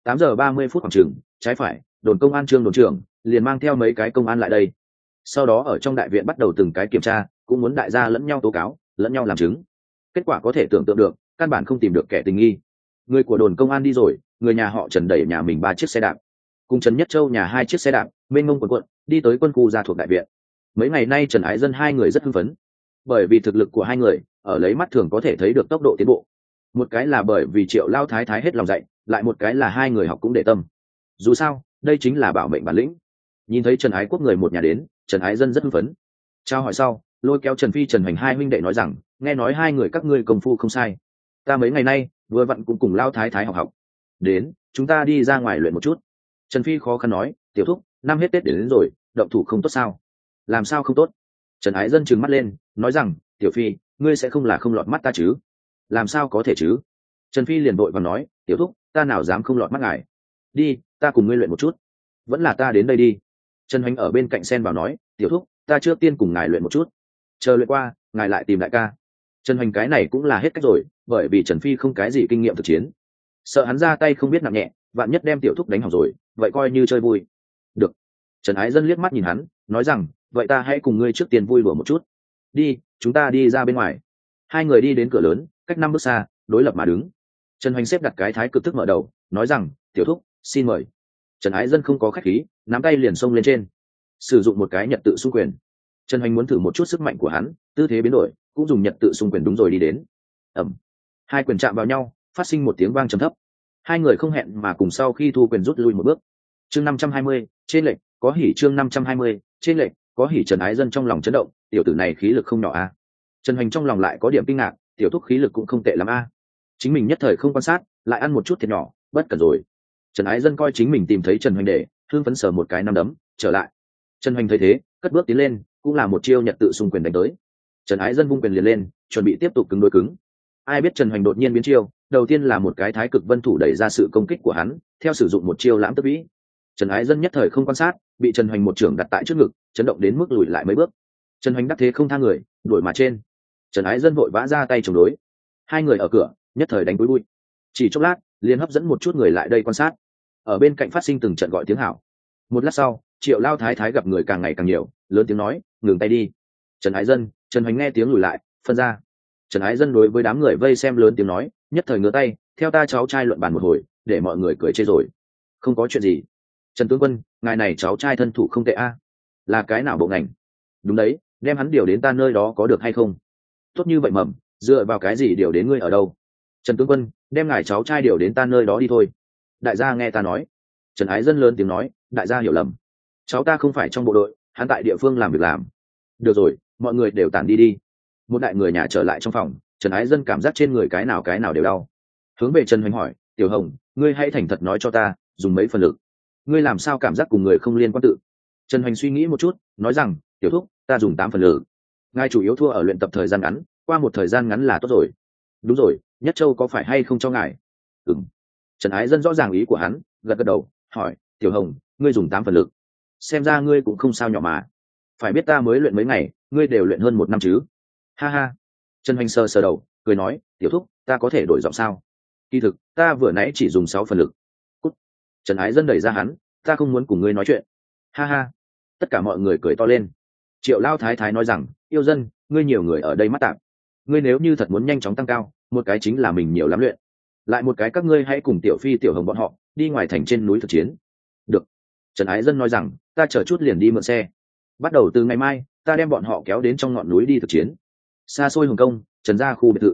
8:30 khoảng chừng, trái phải, đồn công an Trương đồn trưởng liền mang theo mấy cái công an lại đây, sau đó ở trong đại viện bắt đầu từng cái kiểm tra, cũng muốn đại gia lẫn nhau tố cáo, lẫn nhau làm chứng. Kết quả có thể tưởng tượng được, căn bản không tìm được kẻ tình nghi. Người của đồn công an đi rồi, người nhà họ Trần đẩy nhà mình 3 chiếc xe đạp, cùng Trần Nhất Châu nhà 2 chiếc xe đạp, mênh mông quần quận đi tới quân khu gia thuộc đại viện. Mấy ngày nay Trần Ái Dân hai người rất hưng phấn, bởi vì thực lực của hai người ở lấy mắt thường có thể thấy được tốc độ tiến bộ. Một cái là bởi vì Triệu Lao Thái Thái hết lòng dạy, lại một cái là hai người học cũng để tâm. Dù sao, đây chính là bảo mệnh bản lĩnh. Nhìn thấy Trần Ái Quốc người một nhà đến, Trần Ái Dân rất hưng phấn. Trao hỏi sau, lôi kéo Trần Phi Trần Hoành hai huynh đệ nói rằng nghe nói hai người các ngươi công phu không sai, ta mấy ngày nay vừa vặn cũng cùng Lao Thái Thái học học, đến chúng ta đi ra ngoài luyện một chút. Trần Phi khó khăn nói tiểu thúc, năm hết Tết đến rồi, động thủ không tốt sao? Làm sao không tốt? Trần Ái Dân trừng mắt lên nói rằng tiểu Phi, ngươi sẽ không là không lọt mắt ta chứ? Làm sao có thể chứ? Trần Phi liền vội và nói tiểu thúc, ta nào dám không lọt mắt ngài, đi ta cùng ngươi luyện một chút. Vẫn là ta đến đây đi. Trần Hoành ở bên cạnh xen vào nói tiểu thúc, ta trước tiên cùng ngài luyện một chút, chờ luyện qua ngài lại tìm đại ca. Trần Hoành cái này cũng là hết cách rồi, bởi vì Trần Phi không cái gì kinh nghiệm thực chiến, sợ hắn ra tay không biết nặng nhẹ, vạn nhất đem tiểu thúc đánh hỏng rồi vậy coi như chơi vui. Được. Trần Ái Dân liếc mắt nhìn hắn nói rằng vậy ta hãy cùng ngươi trước tiên vui đùa một chút, đi chúng ta đi ra bên ngoài. Hai người đi đến cửa lớn, cách 5 bước xa đối lập mà đứng. Trần Hoành xếp đặt cái thái cực thức mở đầu nói rằng tiểu thúc xin mời. Trần Ái Dân không có khách khí, nắm tay liền xông lên trên, sử dụng một cái nhật tự xung quyền. Trần Hoành muốn thử một chút sức mạnh của hắn, tư thế biến đổi, cũng dùng nhật tự xung quyền đúng rồi đi đến. Ầm. Hai quyền chạm vào nhau, phát sinh một tiếng vang trầm thấp. Hai người không hẹn mà cùng sau khi thu quyền rút lui một bước. Chương 520, trên lệnh, có hỉ. Chương 520, trên lệnh, có hỉ. Trần Ái Dân trong lòng chấn động, tiểu tử này khí lực không nhỏ a. Trần Hoành trong lòng lại có điểm kinh ngạc, tiểu thúc khí lực cũng không tệ lắm a. Chính mình nhất thời không quan sát, lại ăn một chút thiệt nhỏ, bất cẩn rồi. Trần Ái Dân coi chính mình tìm thấy Trần Hoành để thương phấn sờ một cái nắm đấm trở lại. Trần Hoành thấy thế cất bước tiến lên, cũng là một chiêu nhật tự xung quyền đánh tới. Trần Ái Dân vung quyền liền lên, chuẩn bị tiếp tục cứng đối cứng. Ai biết Trần Hoành đột nhiên biến chiêu, đầu tiên là một cái thái cực vân thủ đẩy ra sự công kích của hắn, theo sử dụng một chiêu lãm tức vĩ. Trần Ái Dân nhất thời không quan sát, bị Trần Hoành một trưởng đặt tại trước ngực, chấn động đến mức lùi lại mấy bước. Trần Hoành đắc thế không tha người, đuổi mà trên. Trần Ái Dân vội vã ra tay chống đối. Hai người ở cửa nhất thời đánh cúi bụi. Chỉ chốc lát liền hấp dẫn một chút người lại đây quan sát. Ở bên cạnh phát sinh từng trận gọi tiếng hảo. Một lát sau, Triệu Lao Thái Thái gặp người càng ngày càng nhiều, lớn tiếng nói ngừng tay đi. Trần Ái Dân, Trần Hoành nghe tiếng lùi lại, phân ra. Trần Ái Dân đối với đám người vây xem lớn tiếng nói nhất thời ngửa tay, theo ta cháu trai luận bàn một hồi, để mọi người cười chê rồi. Không có chuyện gì. Trần tướng quân, ngài này cháu trai thân thủ không tệ a. Là cái nào bộ ngành? Đúng đấy, đem hắn điều đến ta nơi đó có được hay không? Tốt như vậy mầm, dựa vào cái gì điều đến ngươi ở đâu? Trần tướng quân, đem ngài cháu trai điều đến ta nơi đó đi thôi. Đại gia nghe ta nói. Trần Ái Dân lớn tiếng nói, đại gia hiểu lầm, cháu ta không phải trong bộ đội, hắn tại địa phương làm việc làm. Được rồi, mọi người đều tản đi đi. Một đại người nhà trở lại trong phòng, Trần Ái Dân cảm giác trên người cái nào đều đau. Hướng về Trần Hoành hỏi, tiểu Hồng, ngươi hãy thành thật nói cho ta, dùng mấy phần lực, ngươi làm sao cảm giác cùng người không liên quan tự? Trần Hoành suy nghĩ một chút nói rằng tiểu thúc, ta dùng 8 phần lực. Ngài chủ yếu thua ở luyện tập thời gian ngắn, qua một thời gian ngắn là tốt rồi. Đúng rồi, Nhất Châu có phải hay không cho ngài? Ừm. Trần Ái Dân rõ ràng ý của hắn, gật đầu hỏi, tiểu Hồng, ngươi dùng 8 phần lực, xem ra ngươi cũng không sao nhỏ mà. Phải biết ta mới luyện mấy ngày, ngươi đều luyện hơn 1 năm chứ? Ha ha. Trần Hoành sờ đầu cười nói, tiểu thúc, ta có thể đổi giọng sao? Kỳ thực ta vừa nãy chỉ dùng 6 phần lực. Cút. Trần Ái Dân đẩy ra hắn, ta không muốn cùng ngươi nói chuyện. Ha ha. Tất cả mọi người cười to lên. Triệu Lao Thái Thái nói rằng, yêu dân, ngươi nhiều người ở đây mắt tạm, ngươi nếu như thật muốn nhanh chóng tăng cao, một cái chính là mình nhiều lắm luyện, lại một cái các ngươi hãy cùng tiểu Phi tiểu Hồng bọn họ đi ngoài thành trên núi thực chiến. Được. Trần Ái Dân nói rằng, ta chờ chút liền đi mượn xe, bắt đầu từ ngày mai ta đem bọn họ kéo đến trong ngọn núi đi thực chiến. Xa xôi Hồng Công, Trần gia khu biệt thự.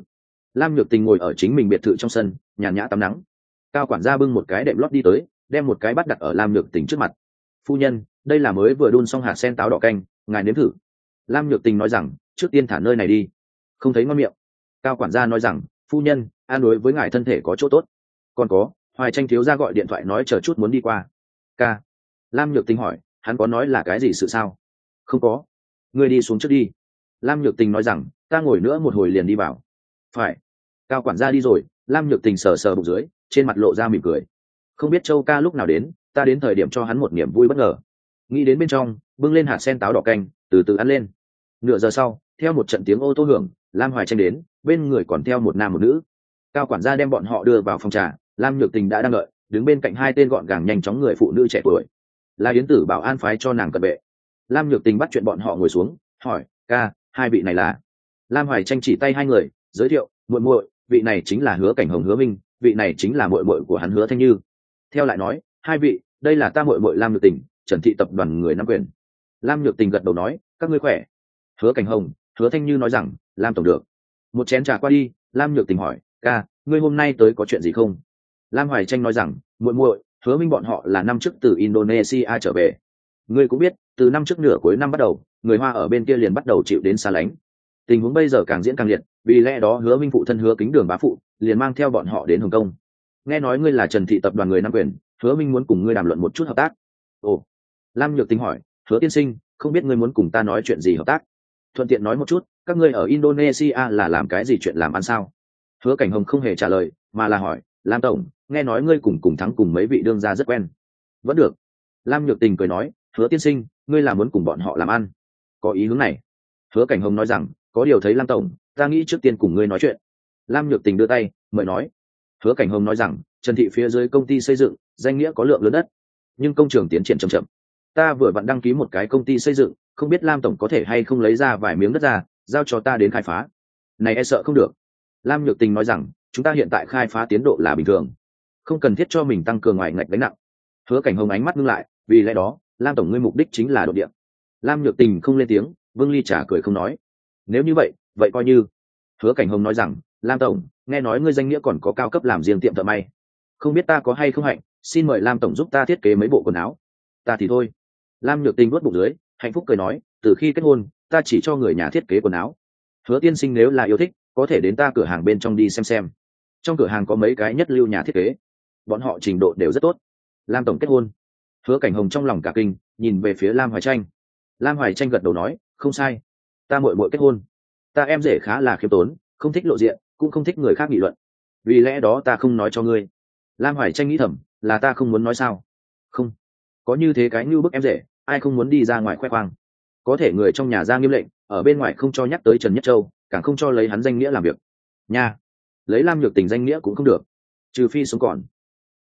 Lam Nhược Tình ngồi ở chính mình biệt thự trong sân nhàn nhã tắm nắng. Cao quản gia bưng một cái đệm lót đi tới, đem một cái bát đặt ở Lam Nhược Tình trước mặt. Phu nhân, đây là mới vừa đun xong hạt sen táo đỏ canh, ngài nếm thử. Lam Nhược Tình nói rằng, trước tiên thả nơi này đi. Không thấy ngon miệng. Cao quản gia nói rằng, phu nhân, an đối với ngài thân thể có chỗ tốt. Còn có, Hoài Tranh thiếu gia gọi điện thoại nói chờ chút muốn đi qua. Ca. Lam Nhược Tình hỏi, hắn có nói là cái gì sự sao? Không có. Ngươi đi xuống trước đi. Lam Nhược Tình nói rằng, ta ngồi nữa một hồi liền đi vào. Phải. Cao quản gia đi rồi, Lam Nhược Tình sờ sờ bụng dưới, trên mặt lộ ra mỉm cười. Không biết Châu ca lúc nào đến, ta đến thời điểm cho hắn một niềm vui bất ngờ. Nghĩ đến bên trong, bưng lên hạt sen táo đỏ canh, từ từ ăn lên. Nửa giờ sau, theo một trận tiếng ô tô hưởng, Lam Hoài Tranh đến, bên người còn theo một nam một nữ. Cao quản gia đem bọn họ đưa vào phòng trà, Lam Nhược Tình đã đang đợi, đứng bên cạnh hai tên gọn gàng nhanh chóng người phụ nữ trẻ tuổi. Là Yến Tử bảo an phái cho nàng cận vệ. Lam Nhược Tình bắt chuyện bọn họ ngồi xuống, hỏi, ca, hai vị này là? Lam Hoài Tranh chỉ tay hai người, giới thiệu, muội muội, vị này chính là Hứa Cảnh Hồng Hứa Minh, vị này chính là muội muội của hắn Hứa Thanh Như. Theo lại nói, hai vị, đây là ta muội muội Lam Nhược Tình, Trần thị tập đoàn người nắm quyền. Lam Nhược Tình gật đầu nói, các ngươi khỏe. Hứa Cảnh Hồng, Hứa Thanh Như nói rằng, Lam tổng được. Một chén trà qua đi, Lam Nhược Tình hỏi, ca, ngươi hôm nay tới có chuyện gì không? Lam Hoài Tranh nói rằng, muội muội, Hứa Minh bọn họ là năm trước từ Indonesia trở về. Ngươi cũng biết, từ năm trước nửa cuối năm bắt đầu, người Hoa ở bên kia liền bắt đầu chịu đến xa lánh. Tình huống bây giờ càng diễn càng liệt, vì lẽ đó Hứa Minh phụ thân Hứa Kính Đường bá phụ liền mang theo bọn họ đến Hồng Kông. Nghe nói ngươi là Trần thị tập đoàn người nắm quyền, Hứa Minh muốn cùng ngươi đàm luận một chút hợp tác. Ồ. Lam Nhược Tình hỏi, Hứa tiên sinh, không biết ngươi muốn cùng ta nói chuyện gì hợp tác? Thuận tiện nói một chút, các ngươi ở Indonesia là làm cái gì chuyện làm ăn sao? Hứa Cảnh Hồng không hề trả lời, mà là hỏi, Lam tổng, nghe nói ngươi cùng thắng cùng mấy vị đương gia rất quen. Vẫn được. Lam Nhược Tình cười nói, Hứa tiên sinh, ngươi là muốn cùng bọn họ làm ăn? Có ý hướng này. Hứa Cảnh Hồng nói rằng, có điều thấy Lam tổng, ta nghĩ trước tiên cùng ngươi nói chuyện. Lam Nhược Tình đưa tay mời nói. Hứa Cảnh Hồng nói rằng, Trần thị phía dưới công ty xây dựng, danh nghĩa có lượng lớn đất, nhưng công trường tiến triển chậm chậm. Ta vừa vặn đăng ký một cái công ty xây dựng, không biết Lam tổng có thể hay không lấy ra vài miếng đất ra, giao cho ta đến khai phá. Này e sợ không được. Lam Nhược Tình nói rằng, chúng ta hiện tại khai phá tiến độ là bình thường, không cần thiết cho mình tăng cường ngoài ngạch gánh nặng. Hứa Cảnh Hồng ánh mắt ngưng lại, vì lẽ đó, Lam tổng ngươi mục đích chính là độ địa. Lam Nhược Tình không lên tiếng, vương ly trà cười không nói. Nếu như vậy, vậy coi như. Hứa Cảnh Hồng nói rằng, Lam tổng, nghe nói ngươi danh nghĩa còn có cao cấp làm riêng tiệm thợ may, không biết ta có hay không hạnh, xin mời Lam tổng giúp ta thiết kế mấy bộ quần áo. Ta thì thôi. Lam Nhược Tình vuốt bụng dưới, hạnh phúc cười nói, từ khi kết hôn, ta chỉ cho người nhà thiết kế quần áo. Hứa tiên sinh nếu là yêu thích, có thể đến ta cửa hàng bên trong đi xem. Trong cửa hàng có mấy cái nhất lưu nhà thiết kế, bọn họ trình độ đều rất tốt. Lam tổng kết hôn. Hứa Cảnh Hồng trong lòng cả kinh, nhìn về phía Lam Hoài Tranh. Lam Hoài Tranh gật đầu nói, không sai, ta muội muội kết hôn. Ta em rể khá là khiêm tốn, không thích lộ diện, cũng không thích người khác nghị luận, vì lẽ đó ta không nói cho ngươi. Lam Hoài Tranh nghĩ thầm, là ta không muốn nói sao? Không, có như thế cái như bức em rể, ai không muốn đi ra ngoài khoe khoang. Có thể người trong nhà ra nghiêm lệnh, ở bên ngoài không cho nhắc tới Trần Nhất Châu, càng không cho lấy hắn danh nghĩa làm việc nha. Lấy Lam Nhược Tình danh nghĩa cũng không được, trừ phi sống còn.